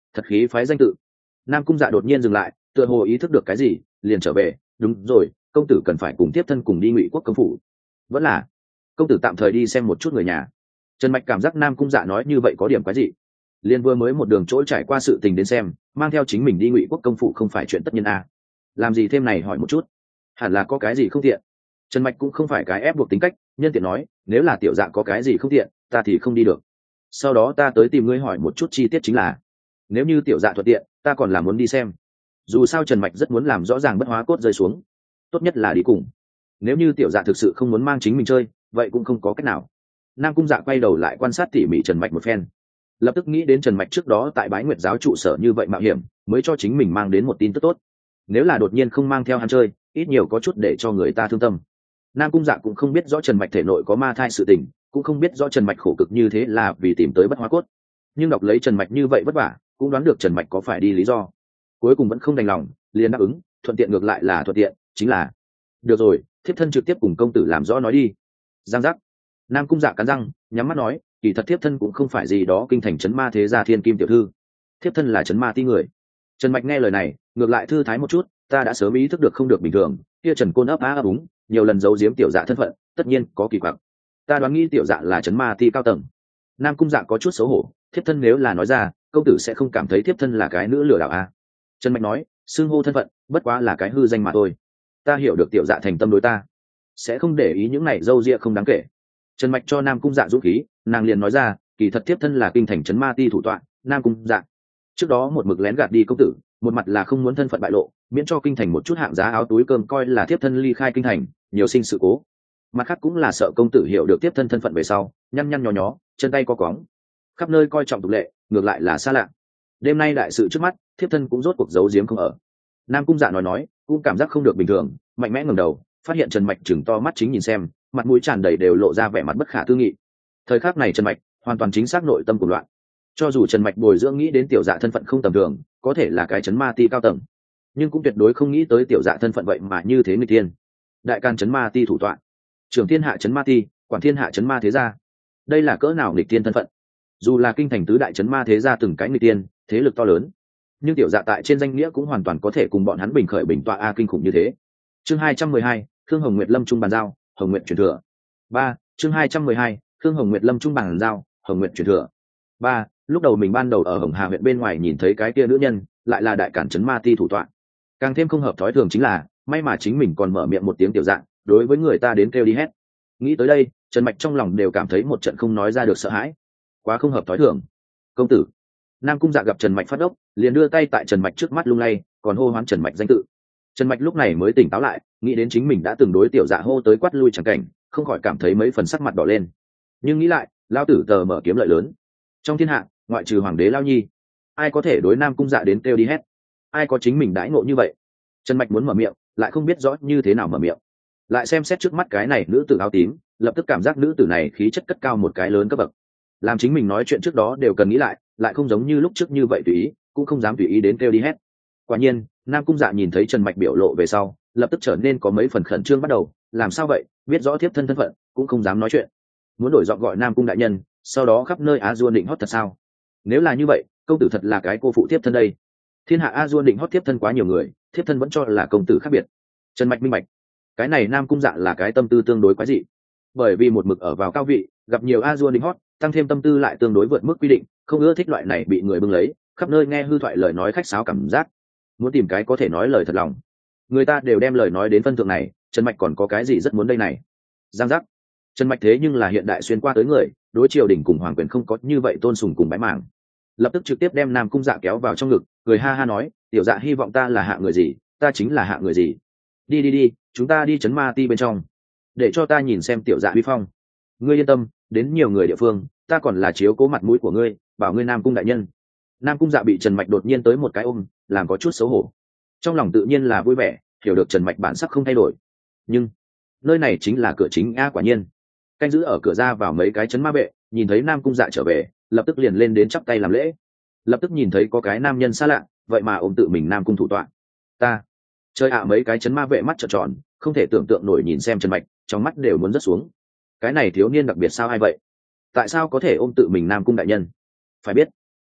thật khí phái danh tự. Nam cung dạ đột nhiên dừng lại, tựa hồ ý thức được cái gì, liền trở về. Đúng rồi, công tử cần phải cùng tiếp thân cùng đi Ngụy Quốc công phủ. Vẫn là công tử tạm thời đi xem một chút người nhà. Trần Mạch cảm giác Nam cung dạ nói như vậy có điểm quái gì. Liên vừa mới một đường chỗ trải qua sự tình đến xem, mang theo chính mình đi Ngụy Quốc công phủ không phải chuyện tất nhiên à. Làm gì thêm này hỏi một chút, hẳn là có cái gì không tiện. Trần Mạch cũng không phải cái ép buộc tính cách, nhân tiện nói, nếu là tiểu dạ có cái gì không tiện, ta thì không đi được. Sau đó ta tới tìm ngươi hỏi một chút chi tiết chính là, nếu như tiểu dạ thuận tiện, ta còn là muốn đi xem. Dù sao Trần Mạch rất muốn làm rõ ràng bất hóa cốt rơi xuống, tốt nhất là đi cùng. Nếu như tiểu dạ thực sự không muốn mang chính mình chơi, vậy cũng không có cách nào. Nam cung dạ quay đầu lại quan sát tỉ mỉ Trần Mạch một phen, lập tức nghĩ đến Trần Mạch trước đó tại Bái Nguyệt giáo trụ sở như vậy mạo hiểm, mới cho chính mình mang đến một tin tức tốt. Nếu là đột nhiên không mang theo hắn chơi, ít nhiều có chút để cho người ta thương tâm. Nam cung dạ cũng không biết rõ Trần Mạch thể nội có ma thai sự tình, cũng không biết rõ Trần Mạch khổ cực như thế là vì tìm tới bất hóa cốt, nhưng đọc lấy Trần Mạch như vậy vất vả, cũng đoán được Trần Mạch có phải đi lý do. Cuối cùng vẫn không đành lòng, liền đáp ứng, thuận tiện ngược lại là thuận tiện, chính là được rồi, thiếp thân trực tiếp cùng công tử làm rõ nói đi. Giang giác. Nam cung dạ cắn răng, nhắm mắt nói, kỳ thật thiếp thân cũng không phải gì đó kinh thành trấn ma thế gia thiên kim tiểu thư, thiếp thân là trấn ma ti người. Trần Mạch nghe lời này, ngược lại thư thái một chút, ta đã sớm ý thức được không được bình thường, kia Trần Côn ấp á ấp úng, nhiều lần giấu giếm tiểu dạ thân phận, tất nhiên có kỳ quặc. Ta đoán nghĩ tiểu dạ là trấn ma ti cao tầng. Nam cung dạ có chút xấu hổ, thiếp thân nếu là nói ra, công tử sẽ không cảm thấy thiếp thân là cái nữ lừa đảo à. Trần Mạch nói, xưng hô thân phận bất quá là cái hư danh mà thôi, ta hiểu được tiểu dạ thành tâm đối ta, sẽ không để ý những này dâu ria không đáng kể. Trần Mạch cho Nam cung dạ dũng khí, nàng liền nói ra, kỳ thật thiếp thân là kinh thành trấn ma ti thủ tọa. Nam cung dạ trước đó một mực lén gạt đi công tử, một mặt là không muốn thân phận bại lộ, miễn cho kinh thành một chút hạng giá áo túi cơm coi là thiếp thân ly khai kinh thành, nhiều sinh sự cố. Mặt khác cũng là sợ công tử hiểu được thiếp thân thân phận về sau, nhăn nhăn nhó nhó, chân tay co quóng, khắp nơi coi trọng tục lệ, ngược lại là xa lạ. Đêm nay đại sự trước mắt, thiếp thân cũng rốt cuộc giấu giếm không ở. Nam cung dạ nói cũng cảm giác không được bình thường, mạnh mẽ ngẩng đầu, phát hiện Trần Mạch chừng to mắt chính nhìn xem, mặt mũi tràn đầy đều lộ ra vẻ mặt bất khả tư nghị. Thời khắc này Trần Mạch hoàn toàn chính xác nội tâm của loạn. Cho dù Trần Mạch bồi dưỡng nghĩ đến tiểu dạ thân phận không tầm thường, có thể là cái trấn ma ti cao tầng, nhưng cũng tuyệt đối không nghĩ tới tiểu dạ thân phận vậy mà như thế người tiên. Đại can trấn ma ti thủ tọa, trưởng thiên hạ trấn ma ti, quản thiên hạ trấn ma thế gia, đây là cỡ nào nghịch tiên thân phận. Dù là kinh thành tứ đại trấn ma thế gia từng cái nghịch tiên, thế lực to lớn, nhưng tiểu dạ tại trên danh nghĩa cũng hoàn toàn có thể cùng bọn hắn bình khởi bình tọa a, kinh khủng như thế. Chương 212, Khương Hồng Nguyệt lâm trung bàn giao, Hồng Nguyệt truyền thừa. 3. Chương 212, Khương Hồng Nguyệt lâm trung bàn giao, Hồng Nguyệt truyền thừa. 3. Lúc đầu mình ban đầu ở Hồng Hà huyện bên ngoài nhìn thấy cái kia nữ nhân, lại là đại cản trấn ma ti thủ tọa. Càng thêm không hợp thói thường chính là, may mà chính mình còn mở miệng một tiếng tiểu dạ, đối với người ta đến kêu đi hét. Nghĩ tới đây, Trần Mạch trong lòng đều cảm thấy một trận không nói ra được sợ hãi. Quá không hợp thói thường. Công tử. Nam cung dạ gặp Trần Mạch phát ốc, liền đưa tay tại Trần Mạch trước mắt lung lay, còn hô hoán Trần Mạch danh tự. Trần Mạch lúc này mới tỉnh táo lại, nghĩ đến chính mình đã từng đối tiểu dạ hô tới quát lui chẳng cảnh, không khỏi cảm thấy mấy phần sắc mặt đỏ lên. Nhưng nghĩ lại, lao tử tờ mở kiếm lợi lớn. Trong thiên hạ, ngoại trừ hoàng đế Lao Nhi, ai có thể đối Nam cung dạ đến kêu đi hét? Ai có chính mình đãi ngộ như vậy? Trần Mạch muốn mở miệng, lại không biết rõ như thế nào mở miệng. Lại xem xét trước mắt cái này nữ tử áo tím, lập tức cảm giác nữ tử này khí chất cất cao một cái lớn cấp bậc. Làm chính mình nói chuyện trước đó đều cần nghĩ lại không giống như lúc trước như vậy tùy ý, cũng không dám tùy ý đến kêu đi hét. Quả nhiên, Nam cung dạ nhìn thấy Trần Mạch biểu lộ về sau, lập tức trở nên có mấy phần khẩn trương bắt đầu. Làm sao vậy? Biết rõ thiếp thân thân phận, cũng không dám nói chuyện. Muốn đổi giọng gọi Nam cung đại nhân, sau đó khắp nơi A Duôn định hót thật sao? Nếu là như vậy, công tử thật là cái cô phụ thiếp thân đây. Thiên hạ A Duôn định hót thiếp thân quá nhiều người, thiếp thân vẫn cho là công tử khác biệt. Trần Mạch minh bạch, cái này Nam cung dạ là cái tâm tư tương đối quái dị. Bởi vì một mực ở vào cao vị, gặp nhiều A Duôn định hót, tăng thêm tâm tư lại tương đối vượt mức quy định, không ưa thích loại này bị người bưng lấy, khắp nơi nghe hư thoại lời nói khách sáo cảm giác. Muốn tìm cái có thể nói lời thật lòng, người ta đều đem lời nói đến phân thượng này, Trần Mạch còn có cái gì rất muốn đây này. Giang giác. Trần Mạch thế nhưng là hiện đại xuyên qua tới người, đối triều đình cùng hoàng quyền không có như vậy tôn sùng cùng bái mảng, lập tức trực tiếp đem Nam cung dạ kéo vào trong ngực, cười ha ha nói, tiểu dạ hy vọng ta là hạ người gì, ta chính là hạ người gì. Đi, chúng ta đi trấn ma ti bên trong, để cho ta nhìn xem tiểu dạ uy phong. Ngươi yên tâm, đến nhiều người địa phương, ta còn là chiếu cố mặt mũi của ngươi, bảo ngươi Nam cung đại nhân. Nam cung dạ bị Trần Mạch đột nhiên tới một cái ôm, làm có chút xấu hổ. Trong lòng tự nhiên là vui vẻ, hiểu được Trần Mạch bản sắc không thay đổi. Nhưng nơi này chính là cửa chính a, quả nhiên. Canh giữ ở cửa ra vào mấy cái trấn ma vệ, nhìn thấy Nam cung dạ trở về, lập tức liền lên đến chắp tay làm lễ. Lập tức nhìn thấy có cái nam nhân xa lạ, vậy mà ôm tự mình Nam cung thủ tọa. Ta chơi ạ, mấy cái trấn ma vệ mắt trợn tròn, không thể tưởng tượng nổi nhìn xem Trần Mạch, trong mắt đều muốn rớt xuống. Cái này thiếu niên đặc biệt sao ai vậy? Tại sao có thể ôm tự mình Nam cung đại nhân? Phải biết,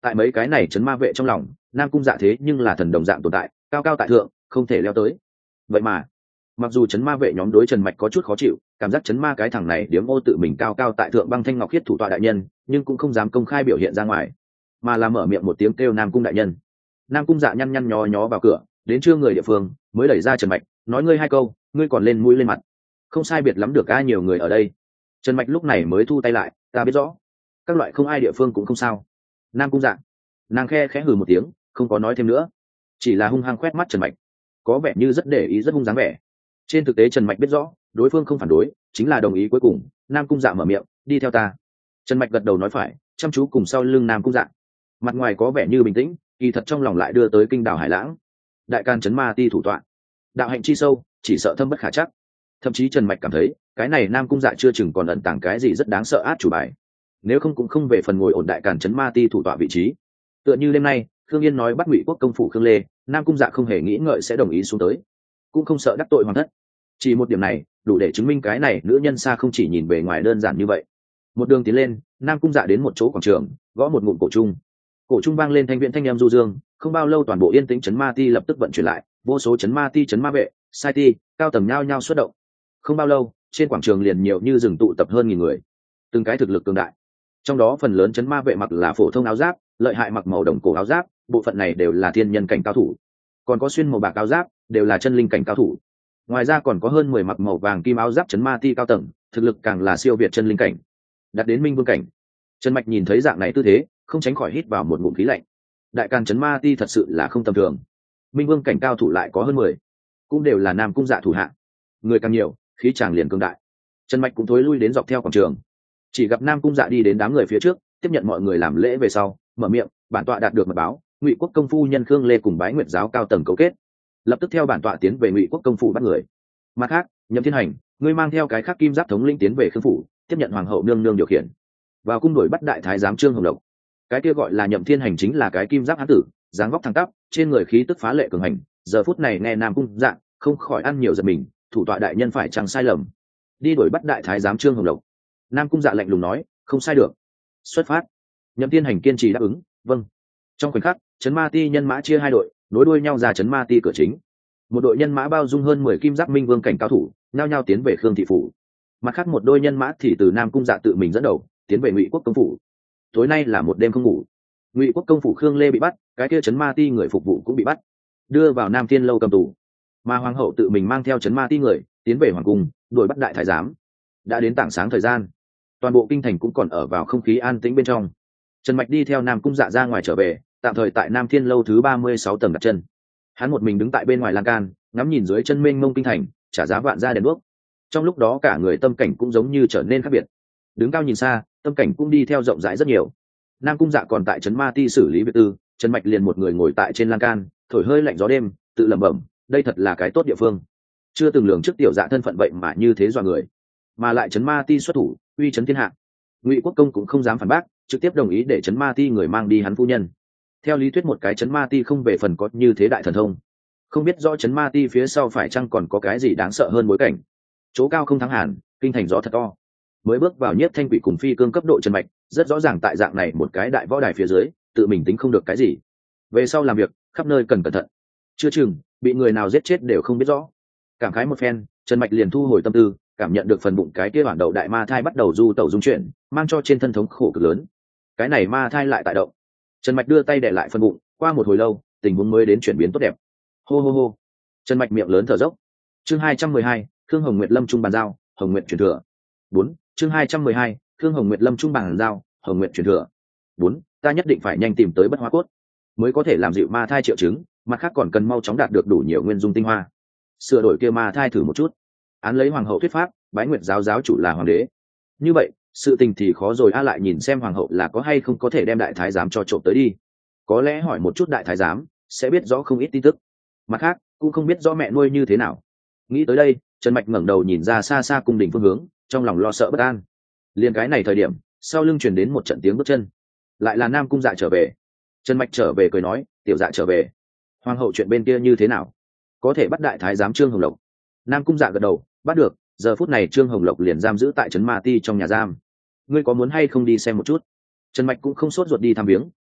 tại mấy cái này chấn ma vệ trong lòng, Nam Cung Dạ thế nhưng là thần đồng dạng tồn tại, cao cao tại thượng, không thể leo tới. Vậy mà mặc dù chấn ma vệ nhóm đối Trần Mạch có chút khó chịu, cảm giác chấn ma cái thằng này điếm ô tự mình cao cao tại thượng băng thanh ngọc khiết thủ tọa đại nhân, nhưng cũng không dám công khai biểu hiện ra ngoài, mà là mở miệng một tiếng kêu Nam Cung đại nhân. Nam Cung Dạ nhăn nhăn nhó nhó vào cửa, đến trưa người địa phương mới đẩy ra Trần Mạch, nói ngươi hai câu, ngươi còn lên mũi lên mặt, không sai biệt lắm được ai nhiều người ở đây. Trần Mạch lúc này mới thu tay lại, ta biết rõ, các loại không ai địa phương cũng không sao. Nam Cung Dạ, nàng khe khẽ hừ một tiếng, không có nói thêm nữa, chỉ là hung hăng quét mắt Trần Mạch, có vẻ như rất để ý, rất hung dáng vẻ. Trên thực tế Trần Mạch biết rõ đối phương không phản đối, chính là đồng ý. Cuối cùng Nam Cung Dạ mở miệng, đi theo ta. Trần Mạch gật đầu nói phải, chăm chú cùng sau lưng Nam Cung Dạ, mặt ngoài có vẻ như bình tĩnh, kỳ thật trong lòng lại đưa tới kinh đảo hải lãng. Đại can chấn ma ti thủ tọa, đạo hạnh chi sâu, chỉ sợ thâm bất khả chắc. Thậm chí Trần Mạch cảm thấy cái này Nam Cung Dạ chưa chừng còn ẩn tàng cái gì rất đáng sợ át chủ bài, nếu không cũng không về phần ngồi ổn đại càn chấn ma ti thủ tọa vị trí. Tựa như đêm nay Khương Yên nói bắt Ngụy Quốc công phủ Khương Lê, Nam Cung Dạ không hề nghĩ ngợi sẽ đồng ý xuống tới, cũng không sợ đắc tội hoàng thất. Chỉ một điểm này đủ để chứng minh cái này nữ nhân xa không chỉ nhìn bề ngoài đơn giản như vậy. Một đường tiến lên, Nam Cung Dạ đến một chỗ quảng trường, gõ một ngụm cổ trung. Cổ trung vang lên thanh viện thanh em du dương, không bao lâu toàn bộ yên tĩnh chấn ma ti lập tức vận chuyển lại, vô số chấn ma ti chấn ma vệ, sai ti, cao tầng nhao nhao xuất động. Không bao lâu, trên quảng trường liền nhiều như rừng tụ tập hơn 1000 người, từng cái thực lực cường đại. Trong đó phần lớn chấn ma vệ mặc là phổ thông áo giáp, lợi hại mặc màu đồng cổ áo giáp, bộ phận này đều là thiên nhân cảnh cao thủ. Còn có xuyên màu bạc áo giáp, đều là chân linh cảnh cao thủ. Ngoài ra còn có hơn 10 mặc màu vàng kim áo giáp chấn ma ti cao tầng, thực lực càng là siêu việt chân linh cảnh, đạt đến minh vương cảnh. Trần Mạch nhìn thấy dạng này tư thế, không tránh khỏi hít vào một ngụm khí lạnh. Đại càn chấn ma ti thật sự là không tầm thường, minh vương cảnh cao thủ lại có hơn 10, cũng đều là Nam Cung Dạ thủ hạ. Người càng nhiều, khí chàng liền cường đại. Trần Mạch cũng thối lui đến dọc theo quảng trường, chỉ gặp Nam Cung Dạ đi đến đám người phía trước, tiếp nhận mọi người làm lễ về sau, mở miệng, bản tọa đạt được mật báo, Ngụy Quốc công phu nhân Khương Lê cùng Bái Nguyệt giáo cao tầng cấu kết, lập tức theo bản tọa tiến về Ngụy Quốc công phủ bắt người. Mặt khác, Nhậm Thiên Hành, ngươi mang theo cái khác kim giáp thống lĩnh tiến về Khương phủ, tiếp nhận hoàng hậu nương nương điều khiển, vào cung đuổi bắt đại thái giám Trương Hồng Lộc. Cái kia gọi là Nhậm Thiên Hành chính là cái kim giáp hán tử, dáng vóc thẳng tắp, trên người khí tức phá lệ cường hành. Giờ phút này nghe Nam Cung Dạ, không khỏi ăn nhiều giật mình, thủ tọa đại nhân phải chẳng sai lầm, đi đuổi bắt đại thái giám Trương Hồng Lộc. Nam Cung Dạ lạnh lùng nói, không sai được, xuất phát. Nhậm Thiên Hành kiên trì đáp ứng, vâng. Trong khoảnh khắc, chấn ma ti nhân mã chia hai đội, nối đuôi nhau ra chấn ma ti cửa chính. Một đội nhân mã bao dung hơn 10 kim giáp minh vương cảnh cao thủ, nhao nhao tiến về Khương thị phủ. Mặt khác một đôi nhân mã thì từ Nam Cung Dạ tự mình dẫn đầu, tiến về Ngụy Quốc công phủ. Tối nay là một đêm không ngủ. Ngụy Quốc công phủ Khương Lê bị bắt, cái kia chấn ma ti người phục vụ cũng bị bắt, đưa vào Nam Thiên lâu cầm tù. Mà hoàng hậu tự mình mang theo chấn ma ti người tiến về hoàng cung, đuổi bắt đại thái giám. Đã đến tảng sáng thời gian, toàn bộ kinh thành cũng còn ở vào không khí an tĩnh bên trong. Trần Mạch đi theo Nam Cung Dạ ra ngoài trở về, tạm thời tại Nam Thiên lâu thứ 36 tầng đặt chân. Hắn một mình đứng tại bên ngoài lan can, ngắm nhìn dưới chân mênh mông kinh thành, trả giá vạn gia đèn đuốc. Trong lúc đó cả người tâm cảnh cũng giống như trở nên khác biệt. Đứng cao nhìn xa, tâm cảnh cũng đi theo rộng rãi rất nhiều. Nam Cung Dạ còn tại trấn ma ti xử lý việc tư, Trần Mạch liền một người ngồi tại trên lan can, thổi hơi lạnh gió đêm, tự lẩm bẩm, đây thật là cái tốt địa phương. Chưa từng lường trước tiểu Dạ thân phận vậy mà như thế dọa người, mà lại trấn ma ti xuất thủ, uy trấn thiên hạ. Ngụy Quốc công cũng không dám phản bác, trực tiếp đồng ý để trấn ma ti người mang đi hắn phu nhân. Theo lý thuyết một cái trấn ma ti không về phần có như thế đại thần thông, không biết rõ trấn ma ti phía sau phải chăng còn có cái gì đáng sợ hơn bối cảnh. Chỗ cao không thắng hàn, kinh thành gió thật to. Mới bước vào Nhiếp Thanh Quỷ cùng phi cương cấp độ Trần Mạch, rất rõ ràng tại dạng này một cái đại võ đài phía dưới, tự mình tính không được cái gì. Về sau làm việc, khắp nơi cần cẩn thận, chưa chừng bị người nào giết chết đều không biết rõ. Cảm khái một phen, Trần Mạch liền thu hồi tâm tư, cảm nhận được phần bụng cái kia bản đầu đại ma thai bắt đầu du tẩu dung chuyển, mang cho trên thân thống khổ cực lớn. Cái này ma thai lại tại động. Trần Mạch đưa tay để lại phần bụng, qua một hồi lâu, tình huống mới đến chuyển biến tốt đẹp. Hô hô hô. Trần Mạch miệng lớn thở dốc. Chương 212, Thương Hồng Nguyệt Lâm trung bàn giao, Hồng Nguyệt truyền thừa. 4. Chương 212, Thương Hồng Nguyệt Lâm trung bàn giao, Hồng Nguyệt truyền thừa. 4. Ta nhất định phải nhanh tìm tới bất hóa cốt, mới có thể làm dịu ma thai triệu chứng, mặt khác còn cần mau chóng đạt được đủ nhiều nguyên dung tinh hoa. Sửa đổi kia ma thai thử một chút. Án lấy hoàng hậu thuyết pháp, Bái Nguyệt giáo giáo chủ là hoàng đế. Như vậy, sự tình thì khó rồi, lại nhìn xem hoàng hậu là có hay không có thể đem đại thái giám cho trộm tới đi. Có lẽ hỏi một chút đại thái giám, sẽ biết rõ không ít tin tức. Mặt khác, cũng không biết rõ mẹ nuôi như thế nào. Nghĩ tới đây, Trần Mạch ngẩng đầu nhìn ra xa xa cung đình phương hướng, trong lòng lo sợ bất an. Liền cái này thời điểm, sau lưng truyền đến một trận tiếng bước chân. Lại là Nam Cung Dạ trở về. Trần Mạch trở về cười nói, tiểu Dạ trở về. Hoàng hậu chuyện bên kia như thế nào? Có thể bắt đại thái giám Trương Hồng Lộc. Nam Cung Dạ gật đầu, bắt được. Giờ phút này Trương Hồng Lộc liền giam giữ tại trấn ma ti trong nhà giam. Ngươi có muốn hay không đi xem một chút? Trần Mạch cũng không sốt ruột đi thăm viếng,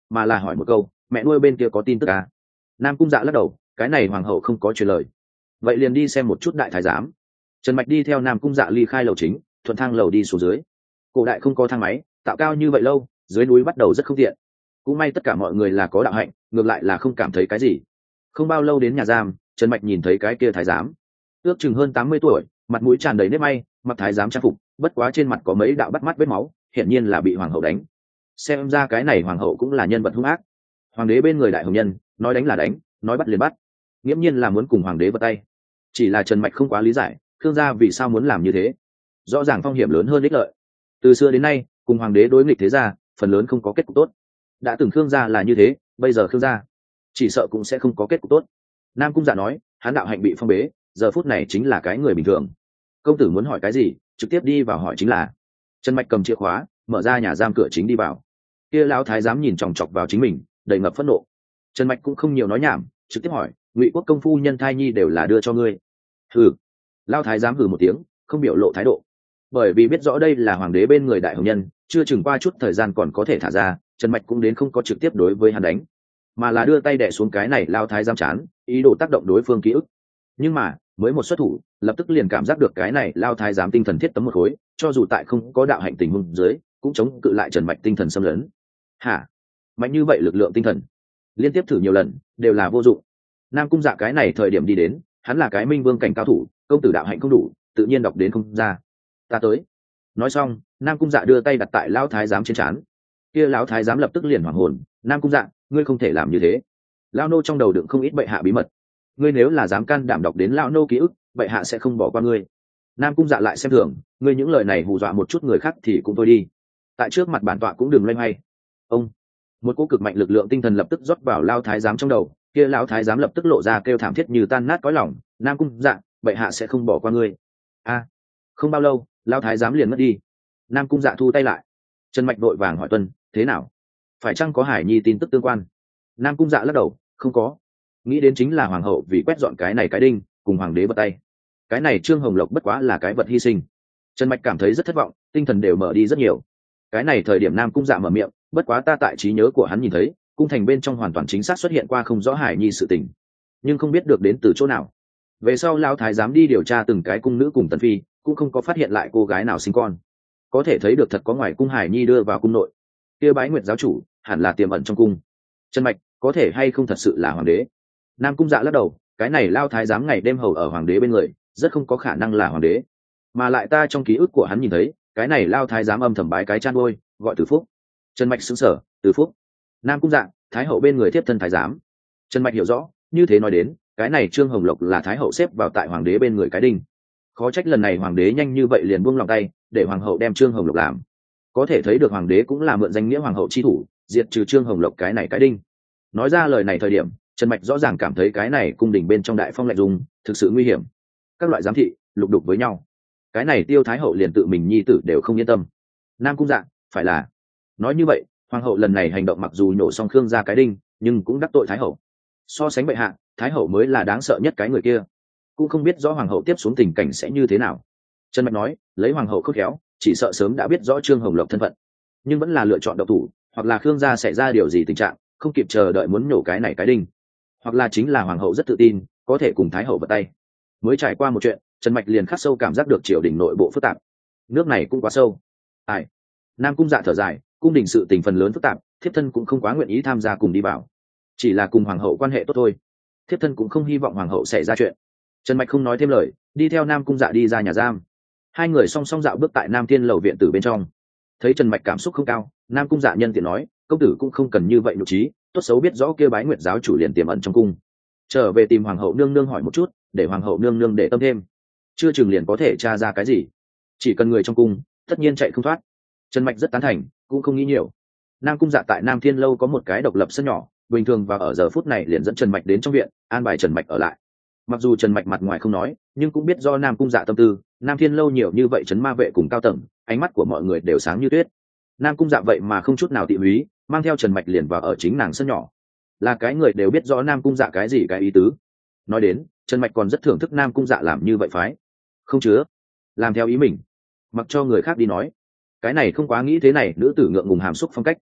mà là hỏi một câu, mẹ nuôi bên kia có tin tức à? Nam Cung Dạ lắc đầu, cái này hoàng hậu không có truyền lời. Vậy liền đi xem một chút đại thái giám. Trần Mạch đi theo Nam Cung Dạ ly khai lầu chính, thuận thang lầu đi xuống dưới. Cổ đại không có thang máy, tạo cao như vậy lâu, dưới núi bắt đầu rất không tiện. Cũng may tất cả mọi người là có đạo hạnh, ngược lại là không cảm thấy cái gì. Không bao lâu đến nhà giam, Trần Mạch nhìn thấy cái kia thái giám, ước chừng hơn 80 tuổi, mặt mũi tràn đầy nếp may, mặc thái giám trang phục, bất quá trên mặt có mấy đạo bắt mắt vết máu, hiển nhiên là bị hoàng hậu đánh. Xem ra cái này hoàng hậu cũng là nhân vật hung ác. Hoàng đế bên người đại hồng nhân, nói đánh là đánh, nói bắt liền bắt, nghiễm nhiên là muốn cùng hoàng đế vật tay. Chỉ là Trần Mạch không quá lý giải, Khương gia vì sao muốn làm như thế. Rõ ràng phong hiểm lớn hơn ích lợi. Từ xưa đến nay, cùng hoàng đế đối nghịch thế gia, phần lớn không có kết cục tốt. Đã từng Khương gia là như thế, bây giờ Khương gia chỉ sợ cũng sẽ không có kết cục tốt. Nam Cung Dạ nói, hắn đạo hạnh bị phong bế, giờ phút này chính là cái người bình thường. Công tử muốn hỏi cái gì, trực tiếp đi vào hỏi chính là. Trần Mạch cầm chìa khóa, mở ra nhà giam cửa chính đi vào. Kia lão thái giám nhìn chòng chọc vào chính mình, đầy ngập phẫn nộ. Trần Mạch cũng không nhiều nói nhảm, trực tiếp hỏi, Ngụy Quốc công phu nhân thai nhi đều là đưa cho ngươi? Hừ. Lão thái giám hừ một tiếng, không biểu lộ thái độ. Bởi vì biết rõ đây là hoàng đế bên người đại hồng nhân, chưa chừng qua chút thời gian còn có thể thả ra, Trần Mạch cũng đến không có trực tiếp đối với hắn đánh, mà là đưa tay đè xuống cái này lão thái giám chán, ý đồ tác động đối phương ký ức. Nhưng mà mới một xuất thủ, lập tức liền cảm giác được cái này lão thái giám tinh thần thiết tấm một khối, cho dù tại không có đạo hạnh tình huống dưới, cũng chống cự lại Trần Mạch tinh thần xâm lấn. Hả? Mạnh như vậy lực lượng tinh thần, liên tiếp thử nhiều lần đều là vô dụng. Nam Cung Dạ cái này thời điểm đi đến, hắn là cái minh vương cảnh cao thủ, công tử đạo hạnh không đủ, tự nhiên đọc đến không ra. Ta tới. Nói xong, Nam Cung Dạ đưa tay đặt tại lão thái giám trên trán. Kia lão thái giám lập tức liền hoảng hồn, Nam Cung Dạ, ngươi không thể làm như thế. Lão nô trong đầu đựng không ít bệ hạ bí mật, ngươi nếu là dám can đảm đọc đến lão nô ký ức, bệ hạ sẽ không bỏ qua ngươi. Nam Cung Dạ lại xem thường, ngươi những lời này hù dọa một chút người khác thì cũng thôi đi, tại trước mặt bản tọa cũng đừng loay hoay. Ông, một cỗ cực mạnh lực lượng tinh thần lập tức rót vào lão thái giám trong đầu, kia lão thái giám lập tức lộ ra kêu thảm thiết như tan nát cõi lòng. Nam Cung Dạ, bệ hạ sẽ không bỏ qua ngươi. A. Không bao lâu, lão thái giám liền mất đi. Nam Cung Dạ thu tay lại. Trần Mạch vội vàng hỏi tuân, thế nào, phải chăng có Hải Nhi tin tức tương quan? Nam Cung Dạ lắc đầu, không có. Nghĩ đến chính là hoàng hậu vì quét dọn cái này cái đinh, cùng hoàng đế vật tay. Cái này Trương Hồng Lộc bất quá là cái vật hy sinh. Trần Mạch cảm thấy rất thất vọng, tinh thần đều mở đi rất nhiều. Cái này thời điểm Nam Cung Dạ mở miệng, bất quá ta tại trí nhớ của hắn nhìn thấy, cung thành bên trong hoàn toàn chính xác xuất hiện qua không rõ Hải Nhi sự tình, nhưng không biết được đến từ chỗ nào. Về sau lão thái giám đi điều tra từng cái cung nữ cùng tần phi, cũng không có phát hiện lại cô gái nào sinh con. Có thể thấy được thật có ngoài cung Hải Nhi đưa vào cung nội. Kia Bái Nguyệt giáo chủ hẳn là tiềm ẩn trong cung. Trần Mạch, có thể hay không thật sự là hoàng đế? Nam Cung Dạ lắc đầu, cái này lao thái giám ngày đêm hầu ở hoàng đế bên người, rất không có khả năng là hoàng đế. Mà lại ta trong ký ức của hắn nhìn thấy, cái này lao thái giám âm thầm bái cái chan ôi, gọi Từ Phúc. Trần Mạch sững sờ, Từ Phúc? Nam Cung Dạ, thái hậu bên người tiếp thân thái giám. Trần Mạch hiểu rõ, như thế nói đến, cái này Trương Hồng Lộc là thái hậu xếp vào tại hoàng đế bên người cái đinh. Khó trách lần này hoàng đế nhanh như vậy liền buông lòng tay, để hoàng hậu đem Trương Hồng Lộc làm. Có thể thấy được hoàng đế cũng là mượn danh nghĩa hoàng hậu chi thủ, diệt trừ Trương Hồng Lộc cái này cái đinh. Nói ra lời này thời điểm, Trần Mạch rõ ràng cảm thấy cái này cung đình bên trong đại phong lạnh dùng thực sự nguy hiểm. Các loại giám thị lục đục với nhau, cái này Tiêu thái hậu liền tự mình nhi tử đều không yên tâm. Nam Cung Dạ, phải là nói như vậy, hoàng hậu lần này hành động mặc dù nhổ xong Khương ra cái đinh, nhưng cũng đắc tội thái hậu. So sánh bệ hạ, thái hậu mới là đáng sợ nhất cái người kia. Cũng không biết rõ hoàng hậu tiếp xuống tình cảnh sẽ như thế nào. Trần Mạch nói, lấy hoàng hậu khôn khéo, chỉ sợ sớm đã biết rõ Trương Hồng Lộc thân phận, nhưng vẫn là lựa chọn độc thủ, hoặc là Khương gia xảy ra điều gì tình trạng, không kịp chờ đợi muốn nhổ cái này cái đinh, hoặc là chính là hoàng hậu rất tự tin, có thể cùng thái hậu vật tay. Mới trải qua một chuyện, Trần Mạch liền khắc sâu cảm giác được triều đình nội bộ phức tạp. Nước này cũng quá sâu. Ai? Nam Cung Dạ thở dài, cung đình sự tình phần lớn phức tạp, thiếp thân cũng không quá nguyện ý tham gia cùng đi vào, chỉ là cùng hoàng hậu quan hệ tốt thôi. Thiếp thân cũng không hy vọng hoàng hậu xảy ra chuyện. Trần Mạch không nói thêm lời, đi theo Nam Cung Dạ đi ra nhà giam. Hai người song song dạo bước tại Nam Thiên lầu viện tử bên trong. Thấy Trần Mạch cảm xúc không cao, Nam Cung Dạ nhân tiện nói, công tử cũng không cần như vậy nhục trí, tốt xấu biết rõ kia Bái Nguyệt giáo chủ liền tiềm ẩn trong cung, trở về tìm hoàng hậu nương nương hỏi một chút, để hoàng hậu nương nương để tâm thêm, chưa chừng liền có thể tra ra cái gì. Chỉ cần người trong cung, tất nhiên chạy không thoát. Trần Mạch rất tán thành, cũng không nghĩ nhiều. Nam Cung Dạ tại Nam Thiên lâu có một cái độc lập sân nhỏ, bình thường và ở giờ phút này liền dẫn Trần Mạch đến trong viện, an bài Trần Mạch ở lại. Mặc dù Trần Mạch mặt ngoài không nói, nhưng cũng biết do Nam Cung Dạ tâm tư, Nam Thiên lâu nhiều như vậy trấn ma vệ cùng cao tầng, ánh mắt của mọi người đều sáng như tuyết. Nam Cung Dạ vậy mà không chút nào tị húy, mang theo Trần Mạch liền vào ở chính nàng sân nhỏ. Là cái người đều biết rõ Nam Cung Dạ cái gì cái ý tứ. Nói đến, Trần Mạch còn rất thưởng thức Nam Cung Dạ làm như vậy phái, không chứa làm theo ý mình, mặc cho người khác đi nói. Cái này không quá nghĩ thế này, nữ tử ngượng ngùng hàm xúc phong cách.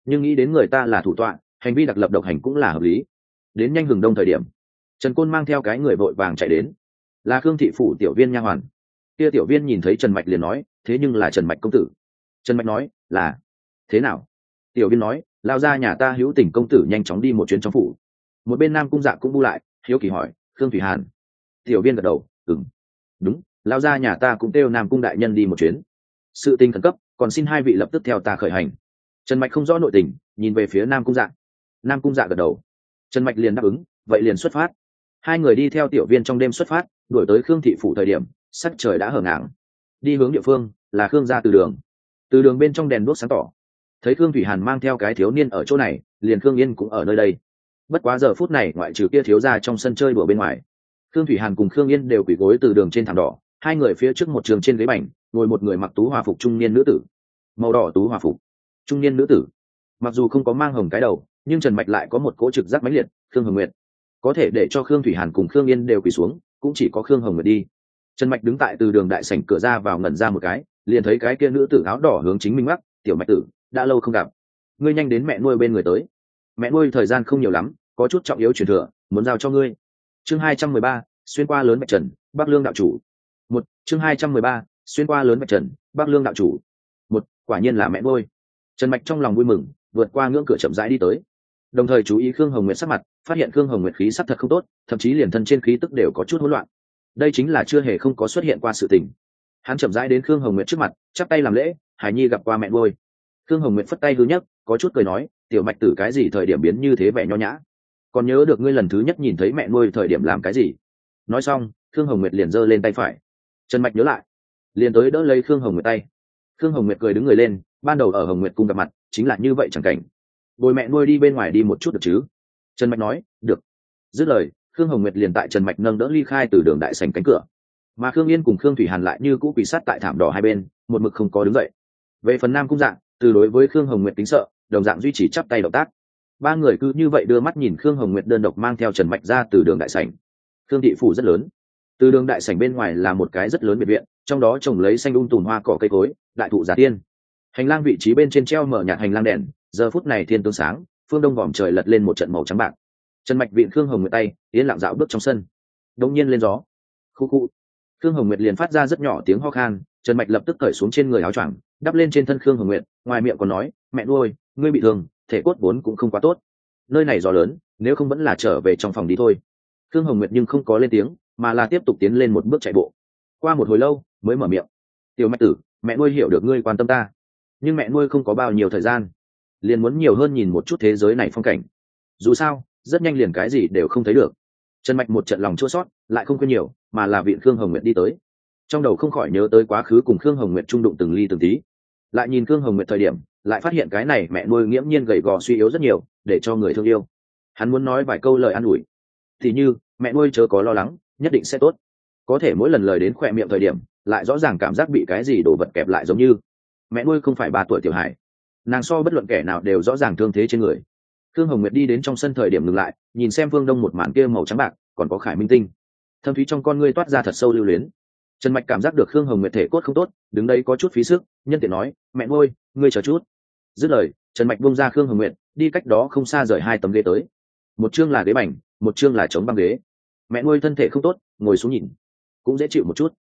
nhưng nghĩ đến người ta là thủ tọa, hành vi đặc lập độc hành cũng là hợp lý. Đến nhanh hừng đông thời điểm, Trần Côn mang theo cái người vội vàng chạy đến, là Khương thị phủ tiểu viên nha hoàn. Kia tiểu viên nhìn thấy Trần Mạch liền nói, thế nhưng là Trần Mạch công tử. Trần Mạch nói, là thế nào? Tiểu viên nói, lao ra nhà ta hữu tình công tử nhanh chóng đi một chuyến trong phủ. Một bên Nam Cung Dạ cũng bu lại, hiếu kỳ hỏi, Khương Thủy Hàn. Tiểu viên gật đầu, đúng, lao ra nhà ta cũng kêu Nam Cung đại nhân đi một chuyến. Sự tình khẩn cấp, còn xin hai vị lập tức theo ta khởi hành. Trần Mạch không rõ nội tình, nhìn về phía Nam Cung Dạ. Nam Cung Dạ gật đầu. Trần Mạch liền đáp ứng, vậy liền xuất phát. Hai người đi theo tiểu viên trong đêm xuất phát, đuổi tới Khương thị phủ thời điểm sắc trời đã hở ngảng. Đi hướng địa phương là Khương gia từ đường. Từ đường bên trong đèn đuốc sáng tỏ, thấy Khương Thủy Hàn mang theo cái thiếu niên ở chỗ này, liền Khương Yên cũng ở nơi đây. Bất quá giờ phút này ngoại trừ kia thiếu gia trong sân chơi đùa bên ngoài, Khương Thủy Hàn cùng Khương Yên đều quỳ gối từ đường trên thảm đỏ. Hai người phía trước một trường trên ghế bành ngồi một người mặc tú hòa phục trung niên nữ tử. Màu đỏ tú hòa phục trung niên nữ tử, mặc dù không có mang hồng cái đầu, nhưng Trần Mạch lại có một cỗ trực giác mãnh liệt. Khương Hồng Nguyệt có thể để cho Khương Thủy Hàn cùng Khương Yên đều quỳ xuống, cũng chỉ có Khương Hồng Nguyệt đi. Trần Mạch đứng tại từ đường đại sảnh cửa ra vào, ngẩn ra một cái, liền thấy cái kia nữ tử áo đỏ hướng chính mình mắc, tiểu Mạch tử, đã lâu không gặp, ngươi nhanh đến mẹ nuôi bên người tới. Mẹ nuôi thời gian không nhiều lắm, có chút trọng yếu truyền thừa, muốn giao cho ngươi. Chương 213, xuyên qua lớn Bạch Trần, Bắc Lương đạo chủ. Chương 213, xuyên qua lớn Bạch Trần, Bắc Lương đạo chủ. Quả nhiên là mẹ nuôi. Trần Mạch trong lòng vui mừng, vượt qua ngưỡng cửa chậm rãi đi tới, đồng thời chú ý Khương Hồng Nguyệt sắc mặt, phát hiện Khương Hồng Nguyệt khí sắc thật không tốt, thậm chí liền thân trên khí tức đều có chút hỗn loạn. Đây chính là chưa hề không có xuất hiện qua sự tình. Hắn chậm rãi đến Khương Hồng Nguyệt trước mặt, chắp tay làm lễ, Hải Nhi gặp qua mẹ nuôi. Khương Hồng Nguyệt phất tay hư nhất, có chút cười nói, tiểu Mạch tử cái gì thời điểm biến như thế vẻ nho nhã, còn nhớ được ngươi lần thứ nhất nhìn thấy mẹ nuôi thời điểm làm cái gì? Nói xong, Khương Hồng Nguyệt liền giơ lên tay phải. Trần Mạch nhớ lại, liền tới đỡ lấy Khương Hồng Nguyệt tay. Khương Hồng Nguyệt cười đứng người lên, ban đầu ở Hồng Nguyệt cung gặp mặt chính là như vậy chẳng cảnh. Bồi mẹ nuôi đi bên ngoài đi một chút được chứ? Trần Mạch nói, được. Dứt lời, Khương Hồng Nguyệt liền tại Trần Mạch nâng đỡ ly khai từ đường đại sảnh cánh cửa, mà Khương Yên cùng Khương Thủy Hàn lại như cũ quỳ sát tại thảm đỏ hai bên, một mực không có đứng dậy. Về phần Nam Cung Dạng, từ đối với Khương Hồng Nguyệt tính sợ, đồng dạng duy trì chắp tay động tác. Ba người cứ như vậy đưa mắt nhìn Khương Hồng Nguyệt đơn độc mang theo Trần Mạch ra từ đường đại sảnh. Khương thị phủ rất lớn, từ đường đại sảnh bên ngoài là một cái rất lớn biệt viện, trong đó trồng lấy xanh tùm hoa cỏ cây cối, đại thụ giả tiên. Hành lang vị trí bên trên treo mở nhạt hành lang đèn, giờ phút này thiên tướng sáng, phương đông vòm trời lật lên một trận màu trắng bạc. Trần Mạch vịn Khương Hồng Nguyệt tay, yên lặng dạo bước trong sân. Đột nhiên lên gió, khu khu. Khương Hồng Nguyệt liền phát ra rất nhỏ tiếng ho khan. Trần Mạch lập tức cởi xuống trên người áo choàng, đắp lên trên thân Khương Hồng Nguyệt, ngoài miệng còn nói, mẹ nuôi, ngươi bị thương, thể cốt vốn cũng không quá tốt, nơi này gió lớn, nếu không vẫn là trở về trong phòng đi thôi. Khương Hồng Nguyệt nhưng không có lên tiếng, mà là tiếp tục tiến lên một bước chạy bộ. Qua một hồi lâu mới mở miệng, tiểu Mạch tử, mẹ nuôi hiểu được ngươi quan tâm ta, nhưng mẹ nuôi không có bao nhiêu thời gian, liền muốn nhiều hơn nhìn một chút thế giới này phong cảnh. Dù sao rất nhanh liền cái gì đều không thấy được. Trần Mạch một trận lòng chua sót, lại không quên nhiều, mà là viện Khương Hồng Nguyệt đi tới. Trong đầu không khỏi nhớ tới quá khứ cùng Khương Hồng Nguyệt trung đụng từng ly từng tí. Lại nhìn Khương Hồng Nguyệt thời điểm, lại phát hiện cái này mẹ nuôi nghiễm nhiên gầy gò suy yếu rất nhiều, để cho người thương yêu. Hắn muốn nói vài câu lời an ủi, thì như mẹ nuôi chớ có lo lắng, nhất định sẽ tốt. Có thể mỗi lần lời đến khỏe miệng thời điểm, lại rõ ràng cảm giác bị cái gì đổ vật kẹp lại, giống như mẹ nuôi không phải 3 tuổi tiểu hải, nàng so bất luận kẻ nào đều rõ ràng thương thế trên người. Khương Hồng Nguyệt đi đến trong sân thời điểm ngừng lại, nhìn xem phương đông một màn kia màu trắng bạc, còn có Khải Minh Tinh thâm thúy trong con ngươi toát ra thật sâu lưu luyến. Trần Mạch cảm giác được Khương Hồng Nguyệt thể cốt không tốt, đứng đây có chút phí sức, nhân tiện nói, mẹ nuôi, ngươi chờ chút. Dứt lời, Trần Mạch buông ra Khương Hồng Nguyệt, đi cách đó không xa rời 2 tấm ghế tới. Một chương là ghế bành, một chương là chống băng ghế. Mẹ nuôi thân thể không tốt, ngồi xuống nhìn cũng dễ chịu một chút.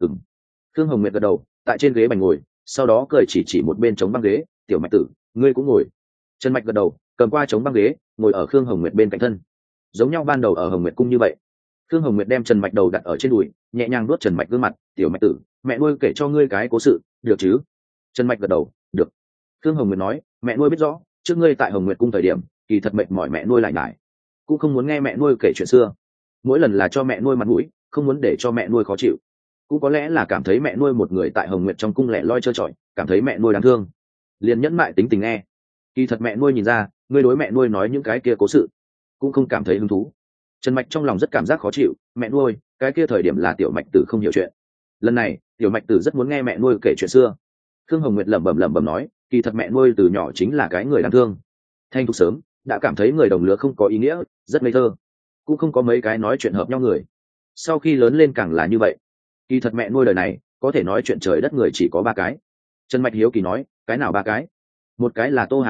Khương Hồng Nguyệt gật đầu, tại trên ghế bành ngồi, sau đó cười chỉ một bên chống băng ghế, tiểu Mạch tử, ngươi cũng ngồi. Trần Mạch gật đầu, cầm qua chống băng ghế, ngồi ở Khương Hồng Nguyệt bên cạnh thân, giống nhau ban đầu ở Hồng Nguyệt cung như vậy. Khương Hồng Nguyệt đem Trần Mạch đầu đặt ở trên đùi, nhẹ nhàng nuốt Trần Mạch gương mặt, tiểu Mạch tử, mẹ nuôi kể cho ngươi cái cố sự, được chứ? Trần Mạch gật đầu, được. Khương Hồng Nguyệt nói, mẹ nuôi biết rõ, trước ngươi tại Hồng Nguyệt cung thời điểm, kỳ thật mệt mỏi mẹ nuôi lại nhải, cũng không muốn nghe mẹ nuôi kể chuyện xưa. Mỗi lần là cho mẹ nuôi mặt mũi, không muốn để cho mẹ nuôi khó chịu. Cũng có lẽ là cảm thấy mẹ nuôi một người tại Hồng Nguyệt trong cung lẻ loi trơ trọi, cảm thấy mẹ nuôi đáng thương, liền nhẫn mại tính tình nghe. Kỳ thật mẹ nuôi nhìn ra, ngươi đối mẹ nuôi nói những cái kia cố sự, cũng không cảm thấy hứng thú. Trần Mạch trong lòng rất cảm giác khó chịu, mẹ nuôi, cái kia thời điểm là tiểu Mạch tử không hiểu chuyện. Lần này, tiểu Mạch tử rất muốn nghe mẹ nuôi kể chuyện xưa. Khương Hồng Nguyệt lẩm bẩm nói, kỳ thật mẹ nuôi từ nhỏ chính là cái người đáng thương. Thanh thục sớm, đã cảm thấy người đồng lứa không có ý nghĩa, rất ngây thơ, cũng không có mấy cái nói chuyện hợp nhau người. Sau khi lớn lên càng là như vậy. Kỳ thật mẹ nuôi đời này, có thể nói chuyện trời đất người chỉ có 3 cái. Trần Mạch hiếu kỳ nói, cái nào 3 cái? Một cái là Tô Hà Đồ,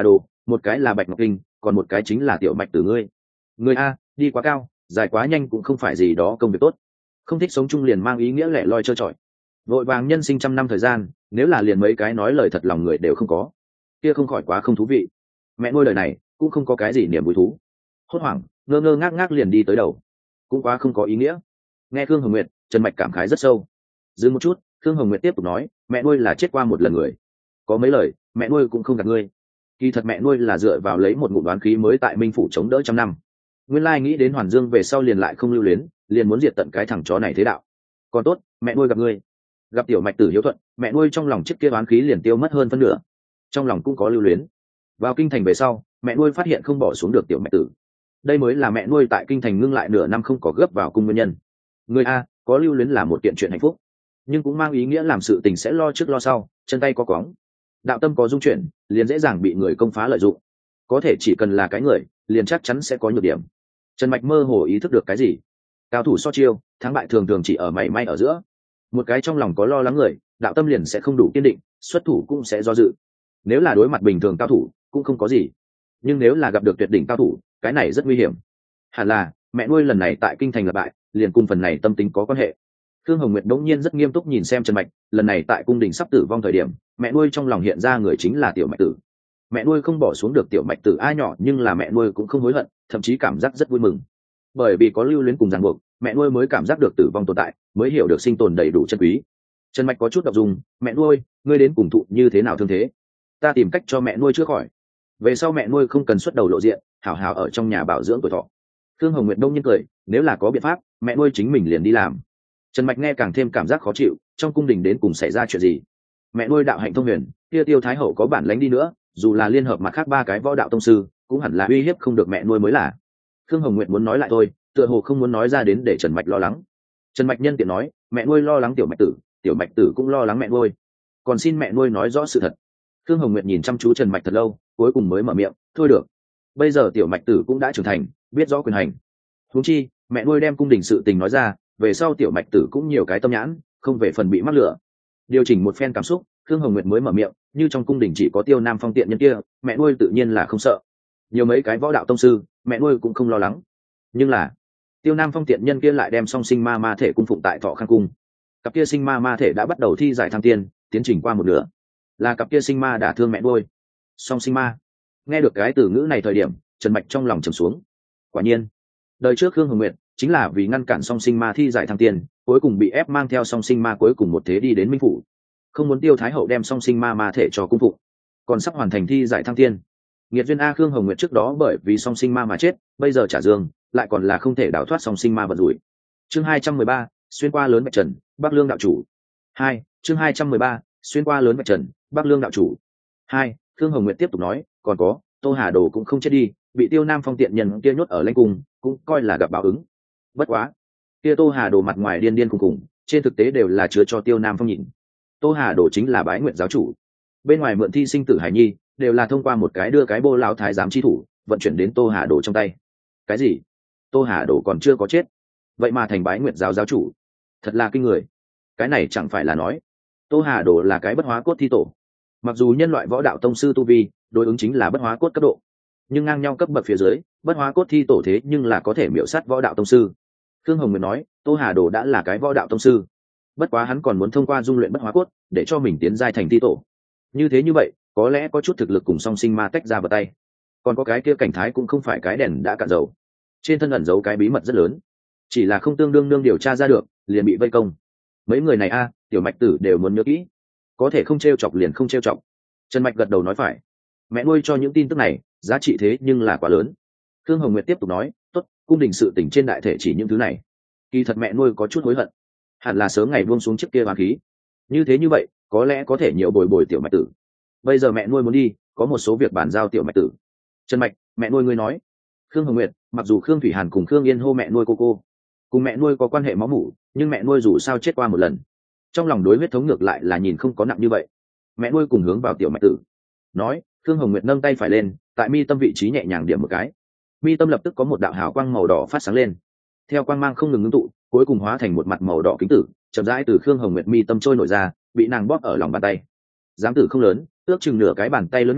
một cái là Bạch Ngọc Kinh, còn một cái chính là tiểu Bạch Tử ngươi. Ngươi a, đi quá cao, dài quá nhanh cũng không phải gì đó công việc tốt. Không thích sống chung liền mang ý nghĩa lẻ loi trơ trọi. Vội vàng nhân sinh trăm năm thời gian, nếu là liền mấy cái nói lời thật lòng người đều không có, kia không khỏi quá không thú vị. Mẹ nuôi lời này cũng không có cái gì niềm vui thú. Hốt hoảng, ngơ ngơ ngác ngác liền đi tới đầu, cũng quá không có ý nghĩa. Nghe Khương Hồng Nguyệt, Trần Mạch cảm khái rất sâu. Dừng một chút, Khương Hồng Nguyệt tiếp tục nói, mẹ nuôi là chết qua một lần người, có mấy lời mẹ nuôi cũng không gạt ngươi. Kỳ thật mẹ nuôi là dựa vào lấy một ngụm đoán khí mới tại Minh phủ chống đỡ trăm năm. Nguyên lai nghĩ đến Hoàn Dương về sau liền lại không lưu luyến, liền muốn diệt tận cái thằng chó này thế đạo. Còn tốt, mẹ nuôi gặp ngươi, gặp tiểu Mạch Tử hiếu thuận, mẹ nuôi trong lòng chiếc kia đoán khí liền tiêu mất hơn phân nửa, trong lòng cũng có lưu luyến. Vào kinh thành về sau, mẹ nuôi phát hiện không bỏ xuống được tiểu Mạch Tử, đây mới là mẹ nuôi tại kinh thành ngưng lại nửa năm không có gấp vào cung nguyên nhân. Người a, có lưu luyến là một kiện chuyện hạnh phúc, nhưng cũng mang ý nghĩa làm sự tình sẽ lo trước lo sau, chân tay có cóng, đạo tâm có dung chuyển, liền dễ dàng bị người công phá lợi dụng. Có thể chỉ cần là cái người, liền chắc chắn sẽ có nhược điểm. Trần Mạch mơ hồ ý thức được cái gì. Cao thủ so chiêu, thắng bại thường thường chỉ ở mảy may ở giữa. Một cái trong lòng có lo lắng người, đạo tâm liền sẽ không đủ kiên định, xuất thủ cũng sẽ do dự. Nếu là đối mặt bình thường cao thủ cũng không có gì, nhưng nếu là gặp được tuyệt đỉnh cao thủ, cái này rất nguy hiểm. Hẳn là mẹ nuôi lần này tại kinh thành lập bại, liền cùng phần này tâm tính có quan hệ. Khương Hồng Nguyệt đống nhiên rất nghiêm túc nhìn xem Trần Mạch, lần này tại cung đình sắp tử vong thời điểm, mẹ nuôi trong lòng hiện ra người chính là tiểu Mạch Tử. Mẹ nuôi không bỏ xuống được tiểu Mạch Tử ai nhỏ, nhưng là mẹ nuôi cũng không hối hận, thậm chí cảm giác rất vui mừng. Bởi vì có lưu luyến cùng ràng buộc, mẹ nuôi mới cảm giác được tử vong tồn tại, mới hiểu được sinh tồn đầy đủ chân quý. Trần Mạch có chút động dung, mẹ nuôi, ngươi đến cùng thụ như thế nào thương thế? Ta tìm cách cho mẹ nuôi chữa khỏi. Về sau mẹ nuôi không cần xuất đầu lộ diện, hảo hảo ở trong nhà bảo dưỡng tuổi thọ. Khương Hồng Nguyệt đông nhiên cười, nếu là có biện pháp, mẹ nuôi chính mình liền đi làm. Trần Mạch nghe càng thêm cảm giác khó chịu, trong cung đình đến cùng xảy ra chuyện gì? Mẹ nuôi đạo hạnh thông huyền, kia Tiêu Thái Hậu có bản lánh đi nữa, dù là liên hợp mặt khác ba cái võ đạo tông sư, cũng hẳn là uy hiếp không được mẹ nuôi mới là. Khương Hồng Nguyệt muốn nói lại thôi, tựa hồ không muốn nói ra đến để Trần Mạch lo lắng. Trần Mạch nhân tiện nói, mẹ nuôi lo lắng tiểu Mạch Tử, tiểu Mạch Tử cũng lo lắng mẹ nuôi, còn xin mẹ nuôi nói rõ sự thật. Khương Hồng Nguyệt nhìn chăm chú Trần Mạch thật lâu, cuối cùng mới mở miệng, thôi được, bây giờ tiểu Mạch Tử cũng đã trưởng thành, biết rõ quyền hành. Huống chi mẹ nuôi đem cung đình sự tình nói ra, về sau tiểu Mạch Tử cũng nhiều cái tâm nhãn, không về phần bị mắc lửa. Điều chỉnh một phen cảm xúc, Khương Hồng Nguyệt mới mở miệng, như trong cung đình chỉ có Tiêu Nam Phong tiện nhân kia, mẹ nuôi tự nhiên là không sợ. Nhiều mấy cái võ đạo tông sư, mẹ nuôi cũng không lo lắng. Nhưng là Tiêu Nam Phong tiện nhân kia lại đem song sinh ma ma thể cung phụng tại Thọ Khang cung. Cặp kia sinh ma ma thể đã bắt đầu thi giải thăng tiên, tiến trình qua một nửa. Là cặp kia sinh ma đả thương mẹ nuôi. Song sinh ma. Nghe được cái từ ngữ này thời điểm, Trần Mạch trong lòng trầm xuống. Quả nhiên, đời trước Khương Hồng Nguyệt chính là vì ngăn cản song sinh ma thi giải thăng tiên, cuối cùng bị ép mang theo song sinh ma cuối cùng một thế đi đến Minh phủ, không muốn Tiêu Thái Hậu đem song sinh ma ma thể cho cung phụng, còn sắp hoàn thành thi giải thăng tiên. Nghiệt duyên a, Khương Hồng Nguyệt trước đó bởi vì song sinh ma mà chết, bây giờ trả dương, lại còn là không thể đào thoát song sinh ma vận rủi. Chương 213, xuyên qua lớn Bạch Trần, Bắc Lương đạo chủ. 2, chương 213, xuyên qua lớn Bạch Trần, Bắc Lương đạo chủ. 2, Khương Hồng Nguyệt tiếp tục nói, còn có, Tô Hà Đồ cũng không chết đi, bị Tiêu Nam Phong tiện nhân kia nhốt ở lãnh cung, cũng coi là gặp báo ứng. Bất quá, kia Tô Hà Đồ mặt ngoài điên điên khùng khùng, trên thực tế đều là chứa cho Tiêu Nam Phong nhìn. Tô Hà Đồ chính là Bái Nguyện giáo chủ, bên ngoài mượn thi sinh tử hải nhi, đều là thông qua một cái đưa cái bô lão thái giám chi thủ, vận chuyển đến Tô Hà Đồ trong tay. Cái gì? Tô Hà Đồ còn chưa có chết, vậy mà thành Bái Nguyện giáo giáo chủ, thật là kinh người. Cái này chẳng phải là nói Tô Hà Đồ là cái bất hóa cốt thi tổ. Mặc dù nhân loại võ đạo tông sư tu vi đối ứng chính là bất hóa cốt cấp độ, nhưng ngang nhau cấp bậc phía dưới, bất hóa cốt thi tổ thế nhưng là có thể miểu sát võ đạo tông sư. Khương Hồng Nguyệt nói, Tô Hà Đồ đã là cái võ đạo tông sư, bất quá hắn còn muốn thông qua dung luyện bất hóa cốt để cho mình tiến giai thành thi tổ. Như vậy có lẽ có chút thực lực cùng song sinh ma tách ra vào tay. Còn có cái kia cảnh thái cũng không phải cái đèn đã cạn dầu, trên thân ẩn giấu cái bí mật rất lớn, chỉ là không tương đương nương điều tra ra được, liền bị vây công. Mấy người này a, tiểu Mạch Tử đều muốn nhớ kỹ, có thể không trêu chọc liền không trêu chọc. Trần Mạch gật đầu nói phải, mẹ nuôi cho những tin tức này giá trị thế nhưng là quá lớn. Khương Hồng Nguyệt tiếp tục nói, tốt, cung đình sự tình trên đại thể chỉ những thứ này. Kỳ thật mẹ nuôi có chút hối hận, hẳn là sớm ngày buông xuống chiếc kia oán khí. Như vậy có lẽ có thể nhiều bồi bồi tiểu Mạch Tử. Bây giờ mẹ nuôi muốn đi, có một số việc bàn giao tiểu Mạch Tử. Trần Mạch, mẹ nuôi ngươi nói. Khương Hồng Nguyệt, mặc dù Khương Thủy Hàn cùng Khương Yên hô mẹ nuôi cô, cùng mẹ nuôi có quan hệ máu mủ, nhưng mẹ nuôi dù sao chết qua một lần, trong lòng đối huyết thống ngược lại là nhìn không có nặng như vậy. Mẹ nuôi cùng hướng vào tiểu Mạch Tử nói. Khương Hồng Nguyệt nâng tay phải lên, tại mi tâm vị trí nhẹ nhàng điểm một cái, mi tâm lập tức có một đạo hào quang màu đỏ phát sáng lên, theo quang mang không ngừng ngưng tụ, cuối cùng hóa thành một mặt màu đỏ kính tử, chậm rãi từ Khương Hồng Nguyệt mi tâm trôi nổi ra, bị nàng bóp ở lòng bàn tay. Giám tử không lớn, ước chừng nửa cái bàn tay lớn nhỏ,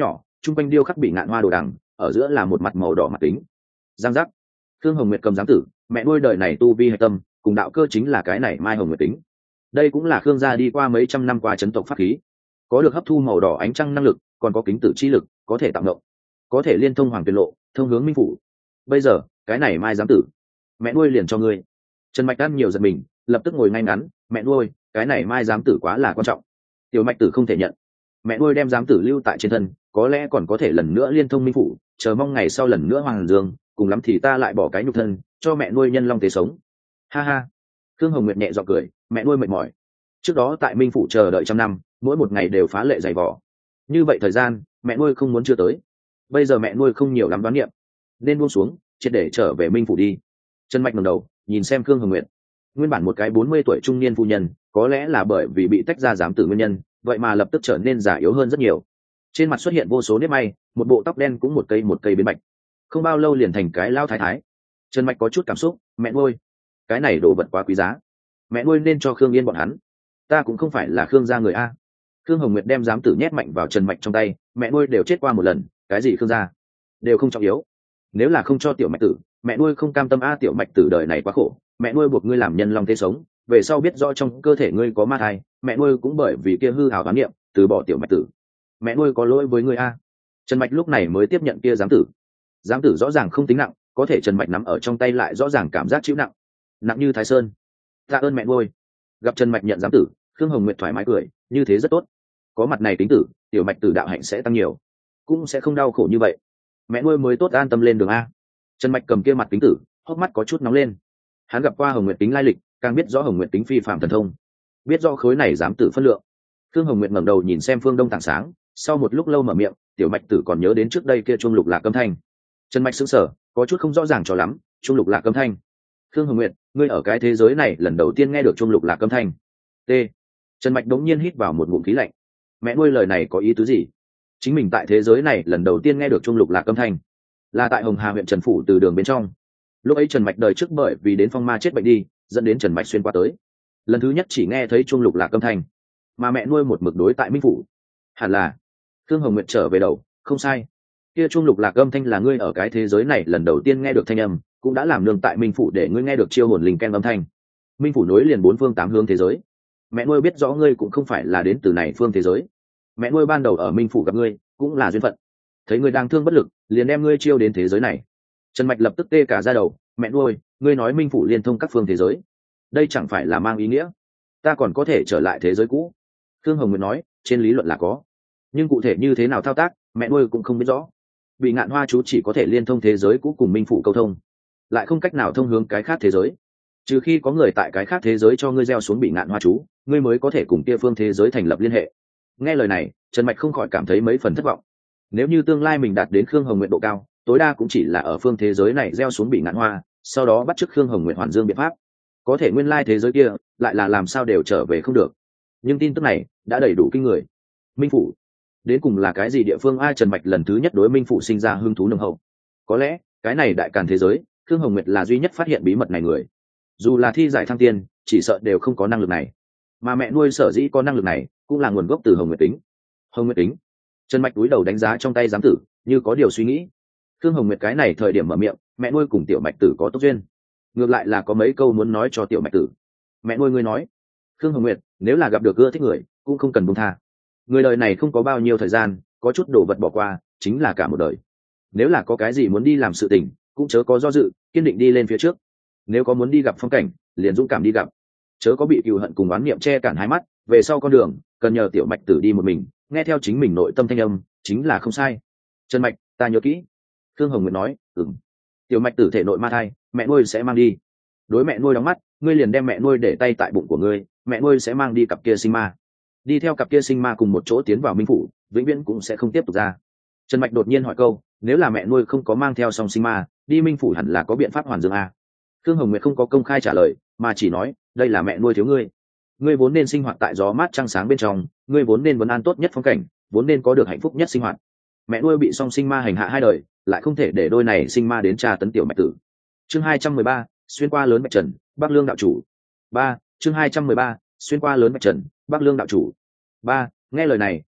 chung quanh điêu khắc bị ngạn hoa đồ đằng, ở giữa là một mặt màu đỏ mặt kính. Giang giác. Khương Hồng Nguyệt cầm giám tử, mẹ nuôi đời này tu vi hệ tâm, cùng đạo cơ chính là cái này Mai Hồng Nguyệt tính. Đây cũng là Khương gia đi qua mấy trăm năm qua chấn tộc pháp khí, có được hấp thu màu đỏ ánh trăng năng lực, còn có kính tử chi lực, có thể tạo ngộng, có thể liên thông hoàng tuyệt lộ, thông hướng minh phủ. Bây giờ, cái này Mai giám tử, mẹ nuôi liền cho ngươi. Trần Mạch ăn nhiều giật mình, lập tức ngồi ngay ngắn, mẹ nuôi, cái này Mai giám tử quá là quan trọng. Tiểu Mạch tử không thể nhận. Mẹ nuôi đem giám tử lưu tại trên thân, có lẽ còn có thể lần nữa liên thông minh phủ, chờ mong ngày sau lần nữa hoàng dương, cùng lắm thì ta lại bỏ cái nhục thân, cho mẹ nuôi nhân long tế sống. Ha ha. Khương Hồng Nguyệt nhẹ giọng cười, mẹ nuôi mệt mỏi. Trước đó tại minh phủ chờ đợi trăm năm, mỗi một ngày đều phá lệ dày vỏ. Như vậy thời gian, mẹ nuôi không muốn chưa tới. Bây giờ mẹ nuôi không nhiều lắm đoán niệm, nên buông xuống, triệt để trở về minh phủ đi. Trần Mạch ngẩng đầu, nhìn xem Khương Hồng Nguyệt. Nguyên bản một cái 40 tuổi trung niên phu nhân, có lẽ là bởi vì bị tách ra giám tử nguyên nhân, vậy mà lập tức trở nên già yếu hơn rất nhiều. Trên mặt xuất hiện vô số nếp may, một bộ tóc đen cũng một cây biến bạch. Không bao lâu liền thành cái lao thái thái. Trần Mạch có chút cảm xúc, mẹ nuôi, cái này đồ vật quá quý giá, mẹ nuôi nên cho Khương Yên bọn hắn. Ta cũng không phải là Khương gia người a. Khương Hồng Nguyệt đem giám tử nhét mạnh vào Trần Mạch trong tay, mẹ nuôi đều chết qua một lần, cái gì Khương gia đều không trọng yếu. Nếu là không cho tiểu Mạch tử, mẹ nuôi không cam tâm a. Tiểu Mạch tử đời này quá khổ, mẹ nuôi buộc ngươi làm nhân long thế sống, về sau biết rõ trong cơ thể ngươi có ma thai, mẹ nuôi cũng bởi vì kia hư hào đoán niệm từ bỏ tiểu Mạch tử. Mẹ nuôi có lỗi với ngươi a. Trần Mạch lúc này mới tiếp nhận kia giám tử. Giám tử rõ ràng không tính nặng, có thể Trần Mạch nắm ở trong tay lại rõ ràng cảm giác chịu nặng, nặng như Thái Sơn. Tạ ơn mẹ nuôi. Gặp Trần Mạch nhận giám tử, Khương Hồng Nguyệt thoải mái cười, như thế rất tốt. Có mặt này tính tử, tiểu Mạch tử đạo hạnh sẽ tăng nhiều, cũng sẽ không đau khổ như vậy. Mẹ nuôi mới tốt an tâm lên đường a. Trần Mạch cầm kia mặt tính tử, hốc mắt có chút nóng lên. Hắn gặp qua Hồng Nguyệt tính lai lịch, càng biết rõ Hồng Nguyệt tính phi phàm thần thông, biết rõ khối này giám tử phân lượng. Khương Hồng Nguyệt ngẩng đầu nhìn xem phương đông tảng sáng, sau một lúc lâu mở miệng, tiểu Mạch tử còn nhớ đến trước đây kia chuông lục lạc âm thanh. Trần Mạch sững sờ, có chút không rõ ràng cho lắm, chuông lục lạc âm thanh. Khương Hồng Nguyệt, ngươi ở cái thế giới này lần đầu tiên nghe được chuông lục lạc âm thanh. T. Trần Mạch đống nhiên hít vào một ngụm khí lạnh. Mẹ nuôi lời này có ý tứ gì? Chính mình tại thế giới này lần đầu tiên nghe được chuông lục lạc âm thanh, là tại Hồng Hà huyện Trần phủ từ đường bên trong. Lúc ấy Trần Mạch đời trước bởi vì đến phong ma chết bệnh đi, dẫn đến Trần Mạch xuyên qua tới. Lần thứ nhất chỉ nghe thấy chuông lục lạc âm thanh, mà mẹ nuôi một mực đối tại minh phủ. Hẳn là Khương Hồng Nguyệt trở về đầu, không sai. Kia chuông lục lạc âm thanh là ngươi ở cái thế giới này lần đầu tiên nghe được thanh âm, cũng đã làm nương tại minh phủ để ngươi nghe được chiêu hồn linh ken âm thanh. Minh phủ nối liền bốn phương tám hướng thế giới. Mẹ nuôi biết rõ ngươi cũng không phải là đến từ này phương thế giới. Mẹ nuôi ban đầu ở minh phủ gặp ngươi cũng là duyên phận, thấy ngươi đang thương bất lực, liền đem ngươi chiêu đến thế giới này. Trần Mạch lập tức tê cả da đầu, mẹ nuôi, ngươi nói minh phủ liên thông các phương thế giới, đây chẳng phải là mang ý nghĩa ta còn có thể trở lại thế giới cũ? Khương Hồng Nguyệt nói, trên lý luận là có, nhưng cụ thể như thế nào thao tác, mẹ nuôi cũng không biết rõ. Bị ngạn hoa chú chỉ có thể liên thông thế giới cũ cùng minh phủ câu thông, lại không cách nào thông hướng cái khác thế giới, trừ khi có người tại cái khác thế giới cho ngươi gieo xuống bị ngạn hoa chú, ngươi mới có thể cùng kia phương thế giới thành lập liên hệ. Nghe lời này, Trần Mạch không khỏi cảm thấy mấy phần thất vọng. Nếu như tương lai mình đạt đến Khương Hồng Nguyệt độ cao, tối đa cũng chỉ là ở phương thế giới này gieo xuống bị ngạn hoa, sau đó bắt chước Khương Hồng Nguyệt hoàn dương biện pháp. Có thể nguyên lai thế giới kia lại là làm sao đều trở về không được. Nhưng tin tức này đã đầy đủ kinh người. Minh phủ đến cùng là cái gì địa phương? Ai? Trần Mạch lần thứ nhất đối minh phủ sinh ra hứng thú nồng hậu. Có lẽ cái này đại càn thế giới, Khương Hồng Nguyệt là duy nhất phát hiện bí mật này người. Dù là thi giải thăng tiên, chỉ sợ đều không có năng lực này. Mà mẹ nuôi sở dĩ có năng lực này, cũng là nguồn gốc từ Hồng Nguyệt tính. Hồng Nguyệt tính. Trần Mạch cúi đầu đánh giá trong tay giám tử, như có điều suy nghĩ. Khương Hồng Nguyệt cái này thời điểm mở miệng, mẹ nuôi cùng tiểu Mạch tử có tốt duyên, ngược lại là có mấy câu muốn nói cho tiểu Mạch tử. Mẹ nuôi ngươi nói, Khương Hồng Nguyệt, nếu là gặp được ưa thích người, cũng không cần buông tha. Người đời này không có bao nhiêu thời gian, có chút đồ vật bỏ qua, chính là cả một đời. Nếu là có cái gì muốn đi làm sự tình, cũng chớ có do dự, kiên định đi lên phía trước. Nếu có muốn đi gặp phong cảnh, liền dũng cảm đi gặp, chớ có bị cừu hận cùng oán niệm che cản hai mắt. Về sau con đường, cần nhờ tiểu Mạch tử đi một mình, nghe theo chính mình nội tâm thanh âm, chính là không sai. Trần Mạch, ta nhớ kỹ. Khương Hồng Nguyệt nói, tiểu Mạch tử thể nội ma thai, mẹ nuôi sẽ mang đi. Đối mẹ nuôi đóng mắt, ngươi liền đem mẹ nuôi để tay tại bụng của ngươi, mẹ nuôi sẽ mang đi cặp kia sinh ma, đi theo cặp kia sinh ma cùng một chỗ tiến vào minh phủ, vĩnh viễn cũng sẽ không tiếp tục ra. Trần Mạch đột nhiên hỏi câu, nếu là mẹ nuôi không có mang theo song sinh ma đi minh phủ, hẳn là có biện pháp hoàn dương a? Khương Hồng Nguyệt không có công khai trả lời, mà chỉ nói, đây là mẹ nuôi thiếu ngươi. Ngươi vốn nên sinh hoạt tại gió mát trăng sáng bên trong, ngươi vốn nên vấn an tốt nhất phong cảnh, vốn nên có được hạnh phúc nhất sinh hoạt. Mẹ nuôi bị song sinh ma hành hạ hai đời, lại không thể để đôi này sinh ma đến tra tấn tiểu Mạch tử. Chương 213, xuyên qua lớn Bạch Trần, Bắc Lương đạo chủ. 3. Chương 213, xuyên qua lớn Bạch Trần, Bắc Lương đạo chủ. 3. Nghe lời này,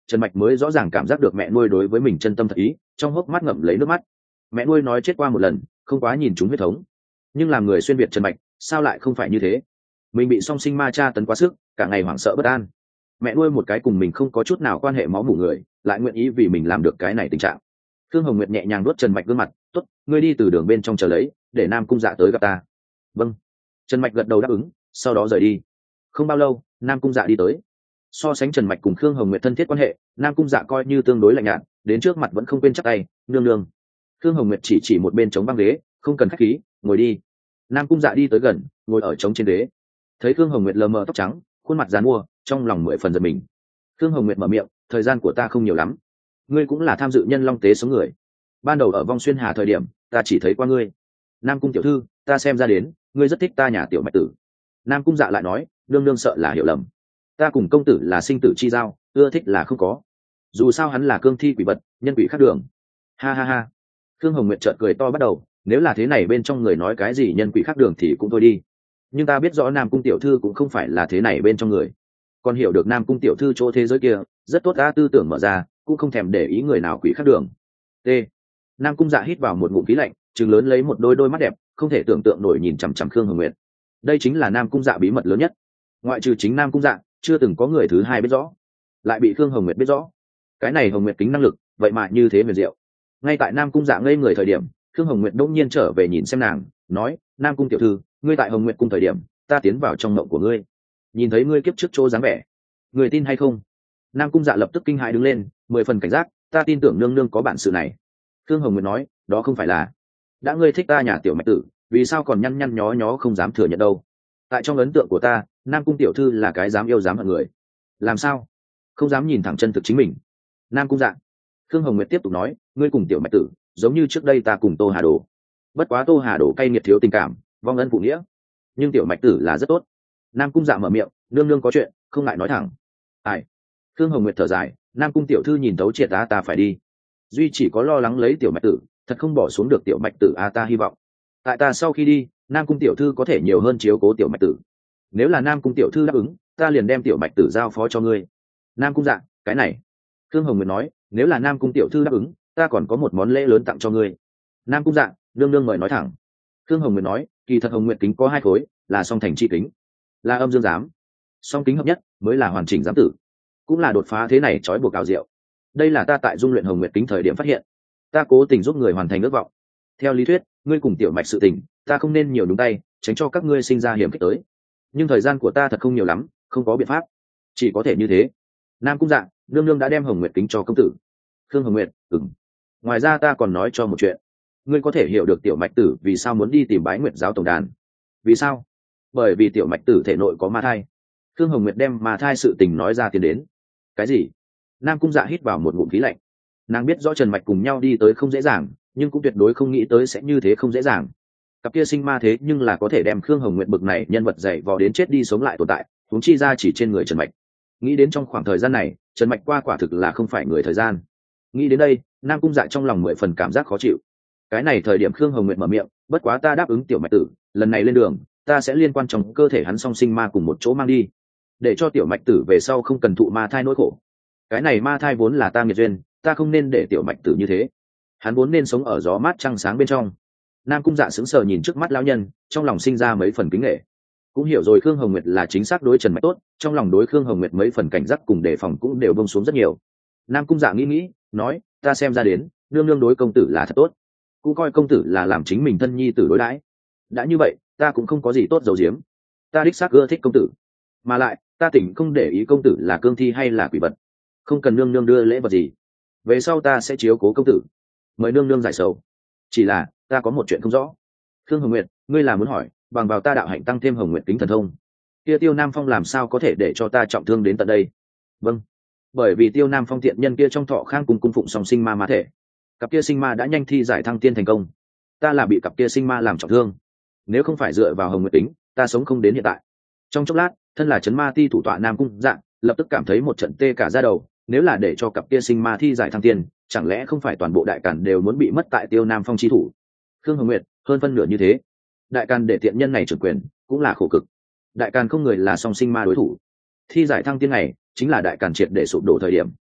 Trần Mạch mới rõ ràng cảm giác được mẹ nuôi đối với mình chân tâm thật ý, trong hốc mắt ngậm lấy nước mắt. Mẹ nuôi nói chết qua một lần, không quá nhìn chúng huyết thống, nhưng làm người xuyên việt Trần Mạch sao lại không phải như thế. Mình bị song sinh ma cha tấn quá sức, cả ngày hoảng sợ bất an. Mẹ nuôi một cái cùng mình không có chút nào quan hệ máu mủ người, lại nguyện ý vì mình làm được cái này tình trạng. Thương Hồng Nguyệt nhẹ nhàng đuốt Trần Mạch gương mặt, tốt, ngươi đi từ đường bên trong chờ lấy, để Nam Cung Dạ tới gặp ta. Vâng. Trần Mạch gật đầu đáp ứng, sau đó rời đi. Không bao lâu, Nam Cung Dạ đi tới. So sánh Trần Mạch cùng Khương Hồng Nguyệt thân thiết quan hệ, Nam Cung Dạ coi như tương đối lạnh nhạt, đến trước mặt vẫn không quên chắp tay, nương nương. Khương Hồng Nguyệt chỉ một bên trống băng ghế, không cần khách khí, ngồi đi. Nam Cung Dạ đi tới gần, ngồi ở trống trên ghế. Thấy Khương Hồng Nguyệt lờ mờ tóc trắng, khuôn mặt dàn mua, trong lòng 10 phần giật mình. Khương Hồng Nguyệt mở miệng, thời gian của ta không nhiều lắm, ngươi cũng là tham dự nhân long tế số người. Ban đầu ở Vong Xuyên Hà thời điểm, ta chỉ thấy qua ngươi. Nam Cung tiểu thư, ta xem ra đến, ngươi rất thích ta nhà tiểu Mạch tử. Nam Cung Dạ lại nói, nương nương sợ là hiểu lầm, ta cùng công tử là sinh tử chi giao, ưa thích là không có. Dù sao hắn là cương thi quỷ vật, nhân quỷ khác đường. Ha ha ha. Khương Hồng Nguyệt chợt cười to bắt đầu, nếu là thế này bên trong người nói cái gì nhân quỷ khác đường thì cũng thôi đi, nhưng ta biết rõ Nam Cung tiểu thư cũng không phải là thế này bên trong người, còn hiểu được Nam Cung tiểu thư chỗ thế giới kia rất tốt, ta tư tưởng mở ra, cũng không thèm để ý người nào quỷ khác đường. T. Nam Cung Dạ hít vào một ngụm khí lạnh, trừng lớn lấy một đôi mắt đẹp, không thể tưởng tượng nổi nhìn chằm chằm Khương Hồng Nguyệt. Đây chính là Nam Cung Dạ bí mật lớn nhất, ngoại trừ chính Nam Cung Dạ, chưa từng có người thứ hai biết rõ, lại bị Khương Hồng Nguyệt biết rõ. Cái này Hồng Nguyệt kính năng lực, vậy mà như thế huyền diệu. Ngay tại Nam Cung Dạ ngây người thời điểm, Khương Hồng Nguyệt đông nhiên trở về nhìn xem nàng, nói, Nam Cung tiểu thư, ngươi tại Hồng Nguyệt cung thời điểm, ta tiến vào trong mộng của ngươi, nhìn thấy ngươi kiếp trước chỗ dáng vẻ, người tin hay không? Nam Cung Dạ lập tức kinh hãi đứng lên, 10 phần cảnh giác, ta tin tưởng nương nương có bản sự này. Khương Hồng Nguyệt nói, đó không phải là, đã ngươi thích ta nhà tiểu Mạch tử, vì sao còn nhăn nhăn nhó nhó không dám thừa nhận đâu? Tại trong ấn tượng của ta, Nam Cung tiểu thư là cái dám yêu dám hận người. Làm sao? Không dám nhìn thẳng chân thực chính mình. Nam Cung Dạ. Khương Hồng Nguyệt tiếp tục nói, ngươi cùng tiểu Mạch tử, giống như trước đây ta cùng Tô Hà Đồ. Bất quá Tô Hà Đồ cay nghiệt thiếu tình cảm, vong ân phụ nghĩa, nhưng tiểu Mạch tử là rất tốt. Nam Cung Dạ mở miệng, nương nương có chuyện, không ngại nói thẳng. Ai? Khương Hồng Nguyệt thở dài, Nam Cung tiểu thư nhìn thấu triệt ta phải đi. Duy chỉ có lo lắng lấy tiểu Mạch tử, thật không bỏ xuống được tiểu Mạch tử ta hy vọng. Tại ta sau khi đi, Nam Cung tiểu thư có thể nhiều hơn chiếu cố tiểu Mạch tử. Nếu là Nam Cung tiểu thư đáp ứng, ta liền đem tiểu Mạch tử giao phó cho ngươi. Nam Cung Dạ, cái này. Khương Hồng Nguyệt nói, nếu là Nam Cung tiểu thư đáp ứng, ta còn có một món lễ lớn tặng cho ngươi. Nam Cung Dạ, nương nương mời nói thẳng. Khương Hồng Nguyệt nói, kỳ thật Hồng Nguyệt kính có 2 khối, là song thành chi kính, là âm dương giám, song kính hợp nhất mới là hoàn chỉnh giám tử, cũng là đột phá thế này trói buộc ảo diệu. Đây là ta tại dung luyện Hồng Nguyệt kính thời điểm phát hiện, ta cố tình giúp người hoàn thành ước vọng. Theo lý thuyết, ngươi cùng tiểu Mạch sự tình, ta không nên nhiều đúng tay, tránh cho các ngươi sinh ra hiểm khích tới. Nhưng thời gian của ta thật không nhiều lắm, không có biện pháp, chỉ có thể như thế. Nam Cung Dạ, nương nương đã đem Hồng Nguyệt kính cho công tử. Khương Hồng Nguyệt, ngoài ra ta còn nói cho một chuyện, ngươi có thể hiểu được tiểu Mạch tử vì sao muốn đi tìm Bái Nguyệt giáo tổng đàn. Vì sao? Bởi vì tiểu Mạch tử thể nội có ma thai. Khương Hồng Nguyệt đem ma thai sự tình nói ra tiến đến. Cái gì? Nam Cung Dạ hít vào một ngụm khí lạnh. Nàng biết rõ Trần Mạch cùng nhau đi tới không dễ dàng, nhưng cũng tuyệt đối không nghĩ tới sẽ như thế không dễ dàng. Cặp kia sinh ma thế nhưng là có thể đem Khương Hồng Nguyệt bực này nhân vật dày vò đến chết đi sống lại tồn tại, huống chi ra chỉ trên người Trần Mạch. Nghĩ đến trong khoảng thời gian này, Trần Mạch qua quả thực là không phải người thời gian. Nghĩ đến đây, Nam Cung Dạ trong lòng 10 phần cảm giác khó chịu. Cái này thời điểm Khương Hồng Nguyệt mở miệng, bất quá ta đáp ứng tiểu Mạch tử, lần này lên đường, ta sẽ liên quan trong cơ thể hắn song sinh ma cùng một chỗ mang đi, để cho tiểu Mạch tử về sau không cần thụ ma thai nỗi khổ. Cái này ma thai vốn là ta nghiệt duyên, ta không nên để tiểu Mạch tử như thế, hắn vốn nên sống ở gió mát trăng sáng bên trong. Nam Cung Dạ sững sờ nhìn trước mắt lão nhân, trong lòng sinh ra mấy phần kính nể. Cũng hiểu rồi Khương Hồng Nguyệt là chính xác đối Trần Mạch tốt, trong lòng đối Khương Hồng Nguyệt mấy phần cảnh giác cùng đề phòng cũng đều bông xuống rất nhiều. Nam Cung Dạ nghĩ, nói, ta xem ra đến, nương nương đối công tử là thật tốt, cũng coi công tử là làm chính mình thân nhi tử đối đãi. Đã như vậy, ta cũng không có gì tốt giấu giếm, ta đích xác ưa thích công tử, mà lại ta tỉnh không để ý công tử là cương thi hay là quỷ vật, không cần nương nương đưa lễ vật gì, về sau ta sẽ chiếu cố công tử, mời nương nương giải sầu. Chỉ là ta có một chuyện không rõ. Khương Hồng Nguyệt, ngươi là muốn hỏi bằng vào ta đạo hạnh tăng thêm Hồng Nguyệt kính thần thông, kia Tiêu Nam Phong làm sao có thể để cho ta trọng thương đến tận đây? Vâng, bởi vì Tiêu Nam Phong thiện nhân kia trong thọ khang cùng cung phụng song sinh ma thể, cặp kia sinh ma đã nhanh thi giải thăng tiên thành công, ta là bị cặp kia sinh ma làm trọng thương, nếu không phải dựa vào Hồng Nguyệt kính, ta sống không đến hiện tại. Trong chốc lát, thân là trấn ma ti thủ tọa Nam Cung Dạ lập tức cảm thấy một trận tê cả da đầu, nếu là để cho cặp kia sinh ma thi giải thăng tiên, chẳng lẽ không phải toàn bộ đại càn đều muốn bị mất tại Tiêu Nam Phong chi thủ? Khương Hồng Nguyệt, hơn phân nửa như thế. Đại càn để tiện nhân này trưởng quyền cũng là khổ cực, đại càn không người là song sinh ma đối thủ, thi giải thăng tiên này chính là đại càn triệt để sụp đổ thời điểm.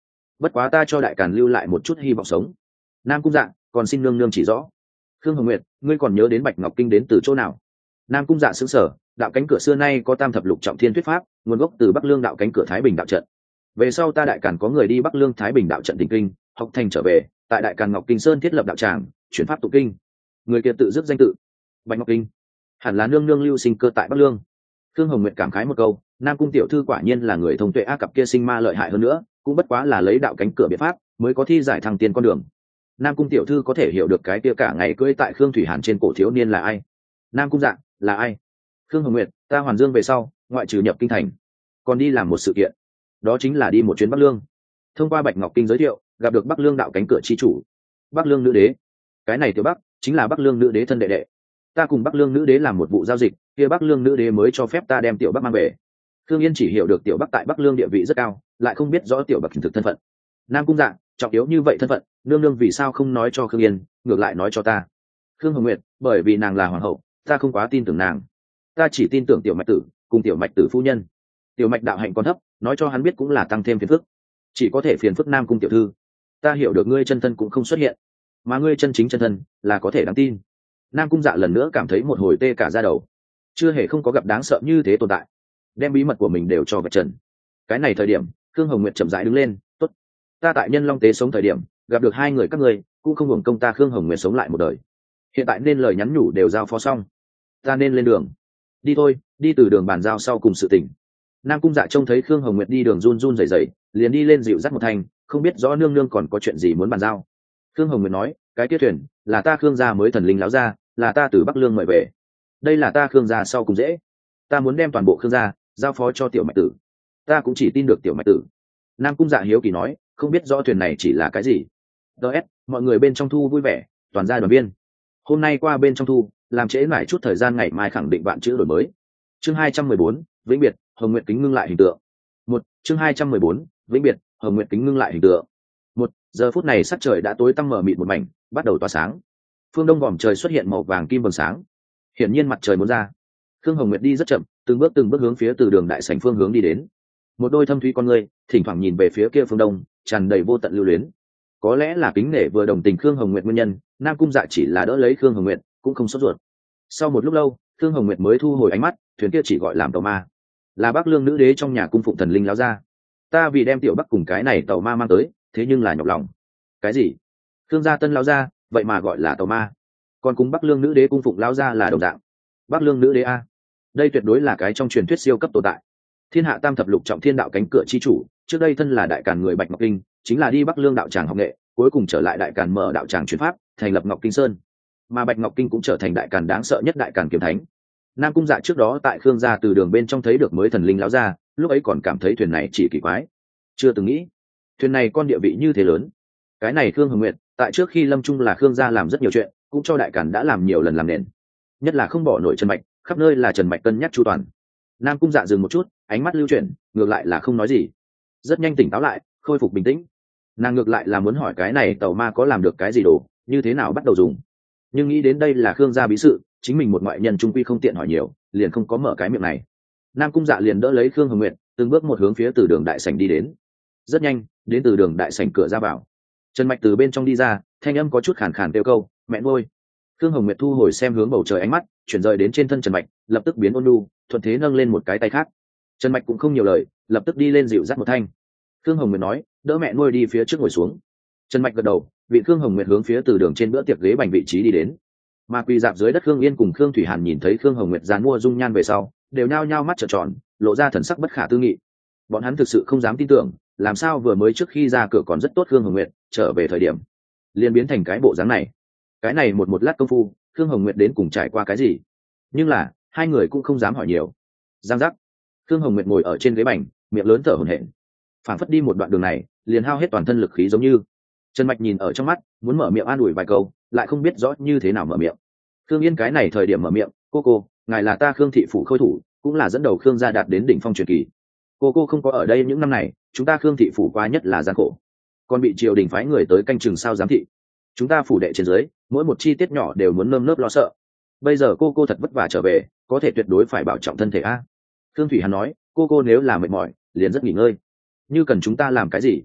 bất quá ta cho đại càn lưu lại một chút hy vọng sống. Nam Cung Dạ, còn xin nương nương chỉ rõ. Khương Hồng Nguyệt, ngươi còn nhớ đến Bạch Ngọc Kinh đến từ chỗ nào? Nam Cung Dạ sững sờ, đạo cánh cửa xưa nay có tam thập lục trọng thiên thuyết pháp, nguồn gốc từ Bắc Lương đạo cánh cửa Thái Bình đạo trận. Về sau ta đại càn có người đi Bắc Lương Thái Bình đạo trận tịnh kinh, học thành trở về, tại đại càn Ngọc Kinh Sơn thiết lập đạo tràng, chuyển pháp tụ kinh. Người kia tự dứt danh tự Bạch Ngọc Kinh, hẳn là nương nương lưu sinh cơ tại Bắc Lương. Khương Hồng Nguyệt cảm khái một câu, Nam Cung tiểu thư quả nhiên là người thông tuệ, cặp kia sinh ma lợi hại hơn nữa, cũng bất quá là lấy đạo cánh cửa biện pháp mới có thi giải thăng tiên con đường. Nam Cung tiểu thư có thể hiểu được cái kia cả ngày cưỡi tại Khương Thủy Hàn trên cổ thiếu niên là ai? Nam Cung Dạ, là ai? Khương Hồng Nguyệt, ta Hoàn Dương về sau, ngoại trừ nhập kinh thành, còn đi làm một sự kiện, đó chính là đi một chuyến Bắc Lương. Thông qua Bạch Ngọc Kinh giới thiệu, gặp được Bắc Lương đạo cánh cửa chi chủ, Bắc Lương nữ đế. Cái này tiểu Bắc chính là Bắc Lương nữ đế thân đệ đệ. Ta cùng Bắc Lương nữ đế làm một vụ giao dịch, kia Bắc Lương nữ đế mới cho phép ta đem tiểu Bắc mang về. Khương Yên chỉ hiểu được tiểu Bắc tại Bắc Lương địa vị rất cao, lại không biết rõ tiểu Bắc thực thân phận. Nam Cung Dạ, trọng yếu như vậy thân phận, nương nương vì sao không nói cho Khương Yên, ngược lại nói cho ta? Khương Hồng Nguyệt, bởi vì nàng là hoàng hậu, ta không quá tin tưởng nàng. Ta chỉ tin tưởng tiểu Mạch tử cùng tiểu Mạch tử phu nhân. Tiểu Mạch đạo hạnh còn thấp, nói cho hắn biết cũng là tăng thêm phiền phức, chỉ có thể phiền phức Nam Cung tiểu thư. Ta hiểu được ngươi chân thân cũng không xuất hiện, mà ngươi chân chính chân thân là có thể đáng tin. Nam Cung Dạ lần nữa cảm thấy một hồi tê cả da đầu, chưa hề không có gặp đáng sợ như thế tồn tại, đem bí mật của mình đều cho vạch trần. Cái này thời điểm Khương Hồng Nguyệt chậm rãi đứng lên, tốt, ta tại Nhân Long tế sống thời điểm gặp được hai người các ngươi, cũng không hưởng công ta Khương Hồng Nguyệt sống lại một đời. Hiện tại nên lời nhắn nhủ đều giao phó xong, ta nên lên đường. Đi thôi, đi từ đường bàn giao sau cùng sự tình. Nam Cung Dạ trông thấy Khương Hồng Nguyệt đi đường run run rẩy rẩy, liền đi lên dịu dắt một thanh, không biết rõ nương nương còn có chuyện gì muốn bàn giao. Khương Hồng Nguyệt nói, cái tiết thuyền là ta Khương gia mới thần linh láo ra, là ta từ Bắc Lương mời về, đây là ta Khương gia sau cùng dễ, ta muốn đem toàn bộ Khương gia giao phó cho tiểu Mạch tử. Ta cũng chỉ tin được tiểu Mạch tử. Nam Cung Dạ hiếu kỳ nói, không biết rõ thuyền này chỉ là cái gì. DS, mọi người bên trong thu vui vẻ, toàn gia đoàn viên. Hôm nay qua bên trong thu, làm trễ mãi chút thời gian, ngày mai khẳng định vạn chữ đổi mới. Chương 214, vĩnh biệt, Hồng Nguyệt kính ngưng lại hình tượng. Chương 214, vĩnh biệt, Hồng Nguyệt kính ngưng lại hình tượng. Giờ phút này sắc trời đã tối tăm mờ mịt một mảnh, bắt đầu tỏa sáng. Phương đông vòm trời xuất hiện màu vàng kim vầng sáng, hiển nhiên mặt trời muốn ra. Khương Hồng Nguyệt đi rất chậm, từng bước hướng phía từ đường đại sảnh phương hướng đi đến. Một đôi thâm thúy con ngươi thỉnh thoảng nhìn về phía kia phương đông, tràn đầy vô tận lưu luyến. Có lẽ là kính nể vừa đồng tình Khương Hồng Nguyệt nguyên nhân, Nam Cung Dạ chỉ là đỡ lấy Khương Hồng Nguyệt, cũng không sốt ruột. Sau một lúc lâu, Khương Hồng Nguyệt mới thu hồi ánh mắt, thuyền kia chỉ gọi làm tàu ma, là Bắc Lương nữ đế trong nhà cung phụng thần linh láo ra. Ta vì đem tiểu Bắc cùng cái này tàu ma mang tới, thế nhưng là nhọc lòng. Cái gì? Khương gia tân láo ra, vậy mà gọi là tàu ma? Còn cùng Bắc Lương nữ đế cung phụng láo ra là đồng dạng? Bắc Lương nữ đế a, đây tuyệt đối là cái trong truyền thuyết siêu cấp tồn tại. Thiên hạ tam thập lục trọng thiên đạo cánh cửa chi chủ, trước đây thân là đại càn người Bạch Ngọc Kinh, chính là đi Bắc Lương đạo tràng học nghệ, cuối cùng trở lại đại càn mở đạo tràng truyền pháp, thành lập Ngọc Kinh Sơn, mà Bạch Ngọc Kinh cũng trở thành đại càn đáng sợ nhất đại càn kiếm thánh. Nam Cung Dạ trước đó tại Khương gia từ đường bên trong thấy được mới thần linh láo ra, lúc ấy còn cảm thấy thuyền này chỉ kỳ quái, chưa từng nghĩ thuyền này con địa vị như thế lớn. Cái này Khương Hồng Nguyệt tại trước khi lâm trung là Khương gia làm rất nhiều chuyện, cũng cho đại càn đã làm nhiều lần làm nền, nhất là không bỏ nổi Trần Mạch, khắp nơi là Trần Mạch cân nhắc chu toàn. Nam Cung Dạ dừng một chút, ánh mắt lưu chuyển, ngược lại là không nói gì, rất nhanh tỉnh táo lại, khôi phục bình tĩnh. Nàng ngược lại là muốn hỏi cái này tàu ma có làm được cái gì đồ, như thế nào bắt đầu dùng, nhưng nghĩ đến đây là Khương gia bí sự, chính mình một ngoại nhân trung quy không tiện hỏi nhiều, liền không có mở cái miệng này. Nam Cung Dạ liền đỡ lấy Khương Hồng Nguyệt, từng bước một hướng phía từ đường đại sảnh đi đến. Rất nhanh đến từ đường đại sảnh cửa ra vào, Trần Mạch từ bên trong đi ra, thanh âm có chút khàn khàn kêu câu, mẹ nuôi. Khương Hồng Nguyệt thu hồi xem hướng bầu trời ánh mắt, chuyển rời đến trên thân Trần Mạch, lập tức biến ôn nhu, thuận thế nâng lên một cái tay khác. Trần Mạch cũng không nhiều lời, lập tức đi lên dịu dắt một thanh. Khương Hồng Nguyệt nói, đỡ mẹ nuôi đi phía trước ngồi xuống. Trần Mạch gật đầu, vị Khương Hồng Nguyệt hướng phía từ đường trên bữa tiệc ghế bành vị trí đi đến. Mà quỳ dạp dưới đất Khương Yên cùng Khương Thủy Hàn nhìn thấy Khương Hồng Nguyệt dàn mua dung nhan về sau, đều nhao nhao mắt trợn tròn, lộ ra thần sắc bất khả tư nghị. Bọn hắn thực sự không dám tin tưởng, làm sao vừa mới trước khi ra cửa còn rất tốt Khương Hồng Nguyệt, trở về thời điểm liền biến thành cái bộ dáng này. Cái này một lát công phu, Khương Hồng Nguyệt đến cùng trải qua cái gì? Nhưng là hai người cũng không dám hỏi nhiều. Giang giác, Khương Hồng Nguyệt ngồi ở trên ghế bành, miệng lớn thở hổn hển, phảng phất đi một đoạn đường này liền hao hết toàn thân lực khí giống như. Trần Mạch nhìn ở trong mắt, muốn mở miệng an ủi vài câu, lại không biết rõ như thế nào mở miệng. Khương Yên cái này thời điểm mở miệng, cô, ngài là ta Khương thị phủ khôi thủ, cũng là dẫn đầu Khương gia đạt đến đỉnh phong truyền kỳ. Cô không có ở đây những năm này, chúng ta Khương thị phủ qua nhất là gian khổ, còn bị triều đình phái người tới canh chừng sao giám thị. Chúng ta phủ đệ trên dưới, mỗi một chi tiết nhỏ đều muốn nơm nớp lo sợ. Bây giờ cô thật vất vả trở về, có thể tuyệt đối phải bảo trọng thân thể a. Khương Thủy Hàn nói, cô nếu là mệt mỏi, liền rất nghỉ ngơi. Như cần chúng ta làm cái gì?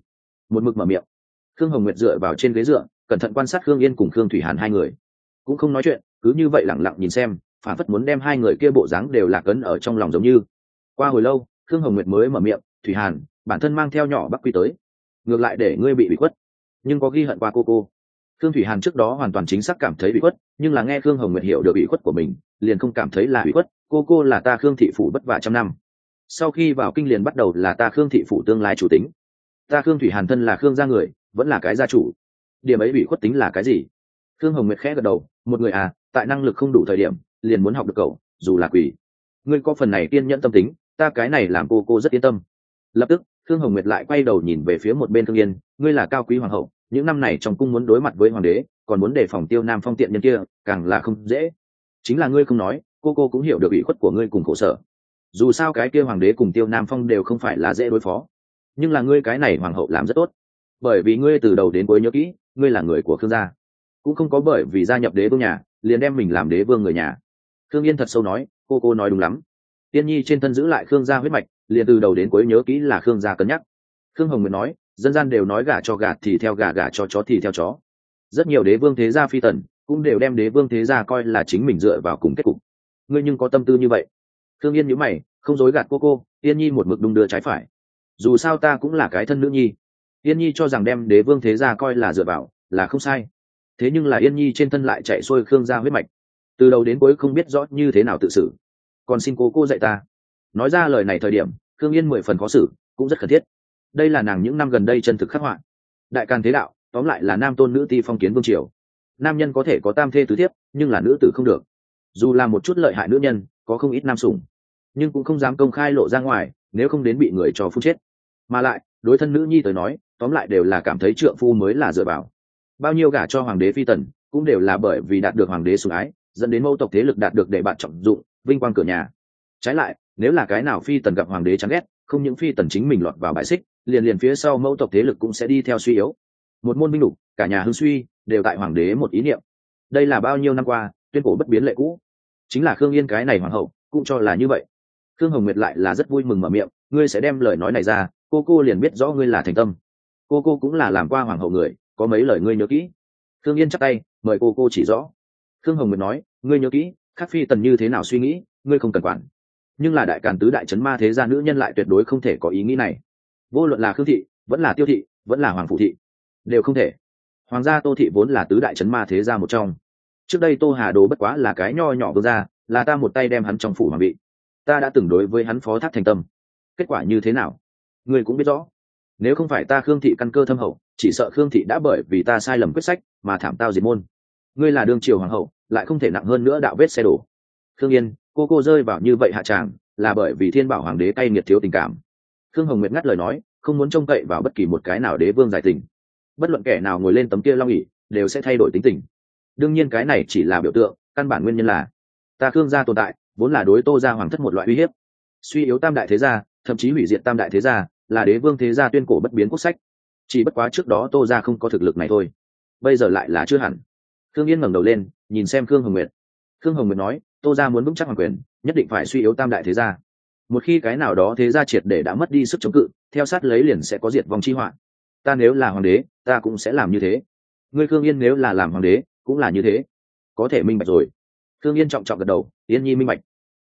một mực mở miệng. Khương Hồng Nguyệt dựa vào trên ghế dựa, cẩn thận quan sát Khương Yên cùng Khương Thủy Hàn hai người, cũng không nói chuyện, cứ như vậy lặng lặng nhìn xem, phản phất muốn đem hai người kia bộ dáng đều lạc ấn ở trong lòng giống như. Qua hồi lâu, Khương Hồng Nguyệt mới mở miệng, "Thủy Hàn, bản thân mang theo nhỏ Bắc Quy tới, ngược lại để ngươi bị khuất, nhưng có ghi hận qua cô." Khương Thủy Hàn trước đó hoàn toàn chính xác cảm thấy bị khuất, nhưng là nghe Khương Hồng Nguyệt hiểu được bị khuất của mình, liền không cảm thấy là bị khuất. Cô là ta Khương thị phủ vất vả trăm năm, sau khi vào kinh liền bắt đầu là ta Khương thị phủ tương lai chủ tính. Ta Khương Thủy Hàn thân là Khương gia người, vẫn là cái gia chủ, điểm ấy bị khuất tính là cái gì? Khương Hồng Nguyệt khẽ gật đầu, một người tại năng lực không đủ thời điểm liền muốn học được cậu, dù là quỷ. Ngươi có phần này kiên nhẫn tâm tính, ta cái này làm cô rất yên tâm. Lập tức Khương Hồng Nguyệt lại quay đầu nhìn về phía một bên Khương Yên, ngươi là cao quý hoàng hậu, những năm này trong cung muốn đối mặt với hoàng đế, còn muốn đề phòng Tiêu Nam Phong tiện nhân kia, càng là không dễ. Chính là ngươi không nói, cô cũng hiểu được ủy khuất của ngươi cùng khổ sở. Dù sao cái kia hoàng đế cùng Tiêu Nam Phong đều không phải là dễ đối phó, nhưng là ngươi cái này hoàng hậu làm rất tốt, bởi vì ngươi từ đầu đến cuối nhớ kỹ, ngươi là người của Khương gia, cũng không có bởi vì gia nhập đế vương nhà liền đem mình làm đế vương người nhà. Khương Yên thật sâu nói, cô nói đúng lắm. Tiên Nhi trên thân giữ lại Khương gia huyết mạch, liền từ đầu đến cuối nhớ kỹ là Khương gia cân nhắc. Khương Hồng Nguyệt nói, dân gian đều nói gả cho gà thì theo gà, gả cho chó thì theo chó. Rất nhiều đế vương thế gia phi tần cũng đều đem đế vương thế gia coi là chính mình dựa vào cùng kết cục. Ngươi nhưng có tâm tư như vậy? Khương Yên nhíu mày, không dối gạt cô. Tiên Nhi một mực đung đưa trái phải. Dù sao ta cũng là cái thân nữ nhi. Tiên Nhi cho rằng đem đế vương thế gia coi là dựa vào là không sai. Thế nhưng là Yên Nhi trên thân lại chạy xuôi Khương gia huyết mạch, từ đầu đến cuối không biết rõ như thế nào tự xử. Còn xin cô dạy ta. Nói ra lời này thời điểm, Khương Yên 10 phần khó xử, cũng rất cần thiết. Đây là nàng những năm gần đây chân thực khắc họa. Đại Càn thế đạo, tóm lại là nam tôn nữ ti phong kiến vương triều. Nam nhân có thể có tam thê tứ thiếp, nhưng là nữ tử không được. Dù là một chút lợi hại nữ nhân, có không ít nam sủng, nhưng cũng không dám công khai lộ ra ngoài, nếu không đến bị người cho phun chết. Mà lại, đối thân nữ nhi tới nói, tóm lại đều là cảm thấy trượng phu mới là dựa vào. Bao nhiêu gả cho hoàng đế phi tần, cũng đều là bởi vì đạt được hoàng đế sủng ái, dẫn đến mẫu tộc thế lực đạt được để bạn trọng dụng, vinh quang cửa nhà. Trái lại, nếu là cái nào phi tần gặp hoàng đế chán ghét, không những phi tần chính mình lọt vào bãi xích, liền phía sau mẫu tộc thế lực cũng sẽ đi theo suy yếu. Một môn binh lục, cả nhà hưng suy, đều tại hoàng đế một ý niệm. Đây là bao nhiêu năm qua tuyên cổ bất biến lệ cũ. Chính là Khương Yên cái này hoàng hậu cũng cho là như vậy. Khương Hồng Nguyệt lại là rất vui mừng mở miệng, ngươi sẽ đem lời nói này ra, cô liền biết rõ ngươi là thành tâm. Cô cũng là làm qua hoàng hậu người, có mấy lời ngươi nhớ kỹ. Khương Yên chắp tay, mời cô chỉ rõ. Khương Hồng Nguyệt nói, ngươi nhớ kỹ, khác phi tần như thế nào suy nghĩ, ngươi không cần quản. Nhưng là Đại Càn tứ đại trấn ma thế gia nữ nhân lại tuyệt đối không thể có ý nghĩ này. Vô luận là Khương thị, vẫn là Tiêu thị, vẫn là Hoàng phủ thị, đều không thể. Hoàng gia Tô thị vốn là tứ đại trấn ma thế gia một trong. Trước đây Tô Hà Đồ bất quá là cái nho nhỏ vương gia, là ta một tay đem hắn trong phủ hoàng bị. Ta đã từng đối với hắn phó thác thành tâm. Kết quả như thế nào, ngươi cũng biết rõ. Nếu không phải ta Khương thị căn cơ thâm hậu, chỉ sợ Khương thị đã bởi vì ta sai lầm quyết sách mà thảm tao diệt môn. Ngươi là đương triều hoàng hậu, lại không thể nặng hơn nữa đạo vết xe đổ. Khương Yên, cô rơi vào như vậy hạ tràng, là bởi vì Thiên Bảo hoàng đế cay nghiệt thiếu tình cảm. Khương Hồng Nguyệt ngắt lời nói, không muốn trông cậy vào bất kỳ một cái nào đế vương giải tình. Bất luận kẻ nào ngồi lên tấm kia long ỷ đều sẽ thay đổi tính tình. Đương nhiên cái này chỉ là biểu tượng, căn bản nguyên nhân là ta Khương gia tồn tại vốn là đối Tô gia hoàng thất một loại uy hiếp. Suy yếu tam đại thế gia, thậm chí hủy diệt tam đại thế gia, là đế vương thế gia tuyên cổ bất biến quốc sách. Chỉ bất quá trước đó Tô gia không có thực lực này thôi, bây giờ lại là chưa hẳn. Khương Yên ngẩng đầu lên, nhìn xem Khương Hồng Nguyệt. Khương Hồng Nguyệt nói, Tô gia muốn vững chắc hoàng quyền, nhất định phải suy yếu tam đại thế gia. Một khi cái nào đó thế gia triệt để đã mất đi sức chống cự, theo sát lấy liền sẽ có diệt vong chi họa. Ta nếu là hoàng đế, ta cũng sẽ làm như thế. Ngươi Khương Yên nếu là làm hoàng đế, cũng là như thế. Có thể minh bạch rồi. Khương Yên trọng trọng gật đầu, Yên Nhi minh bạch.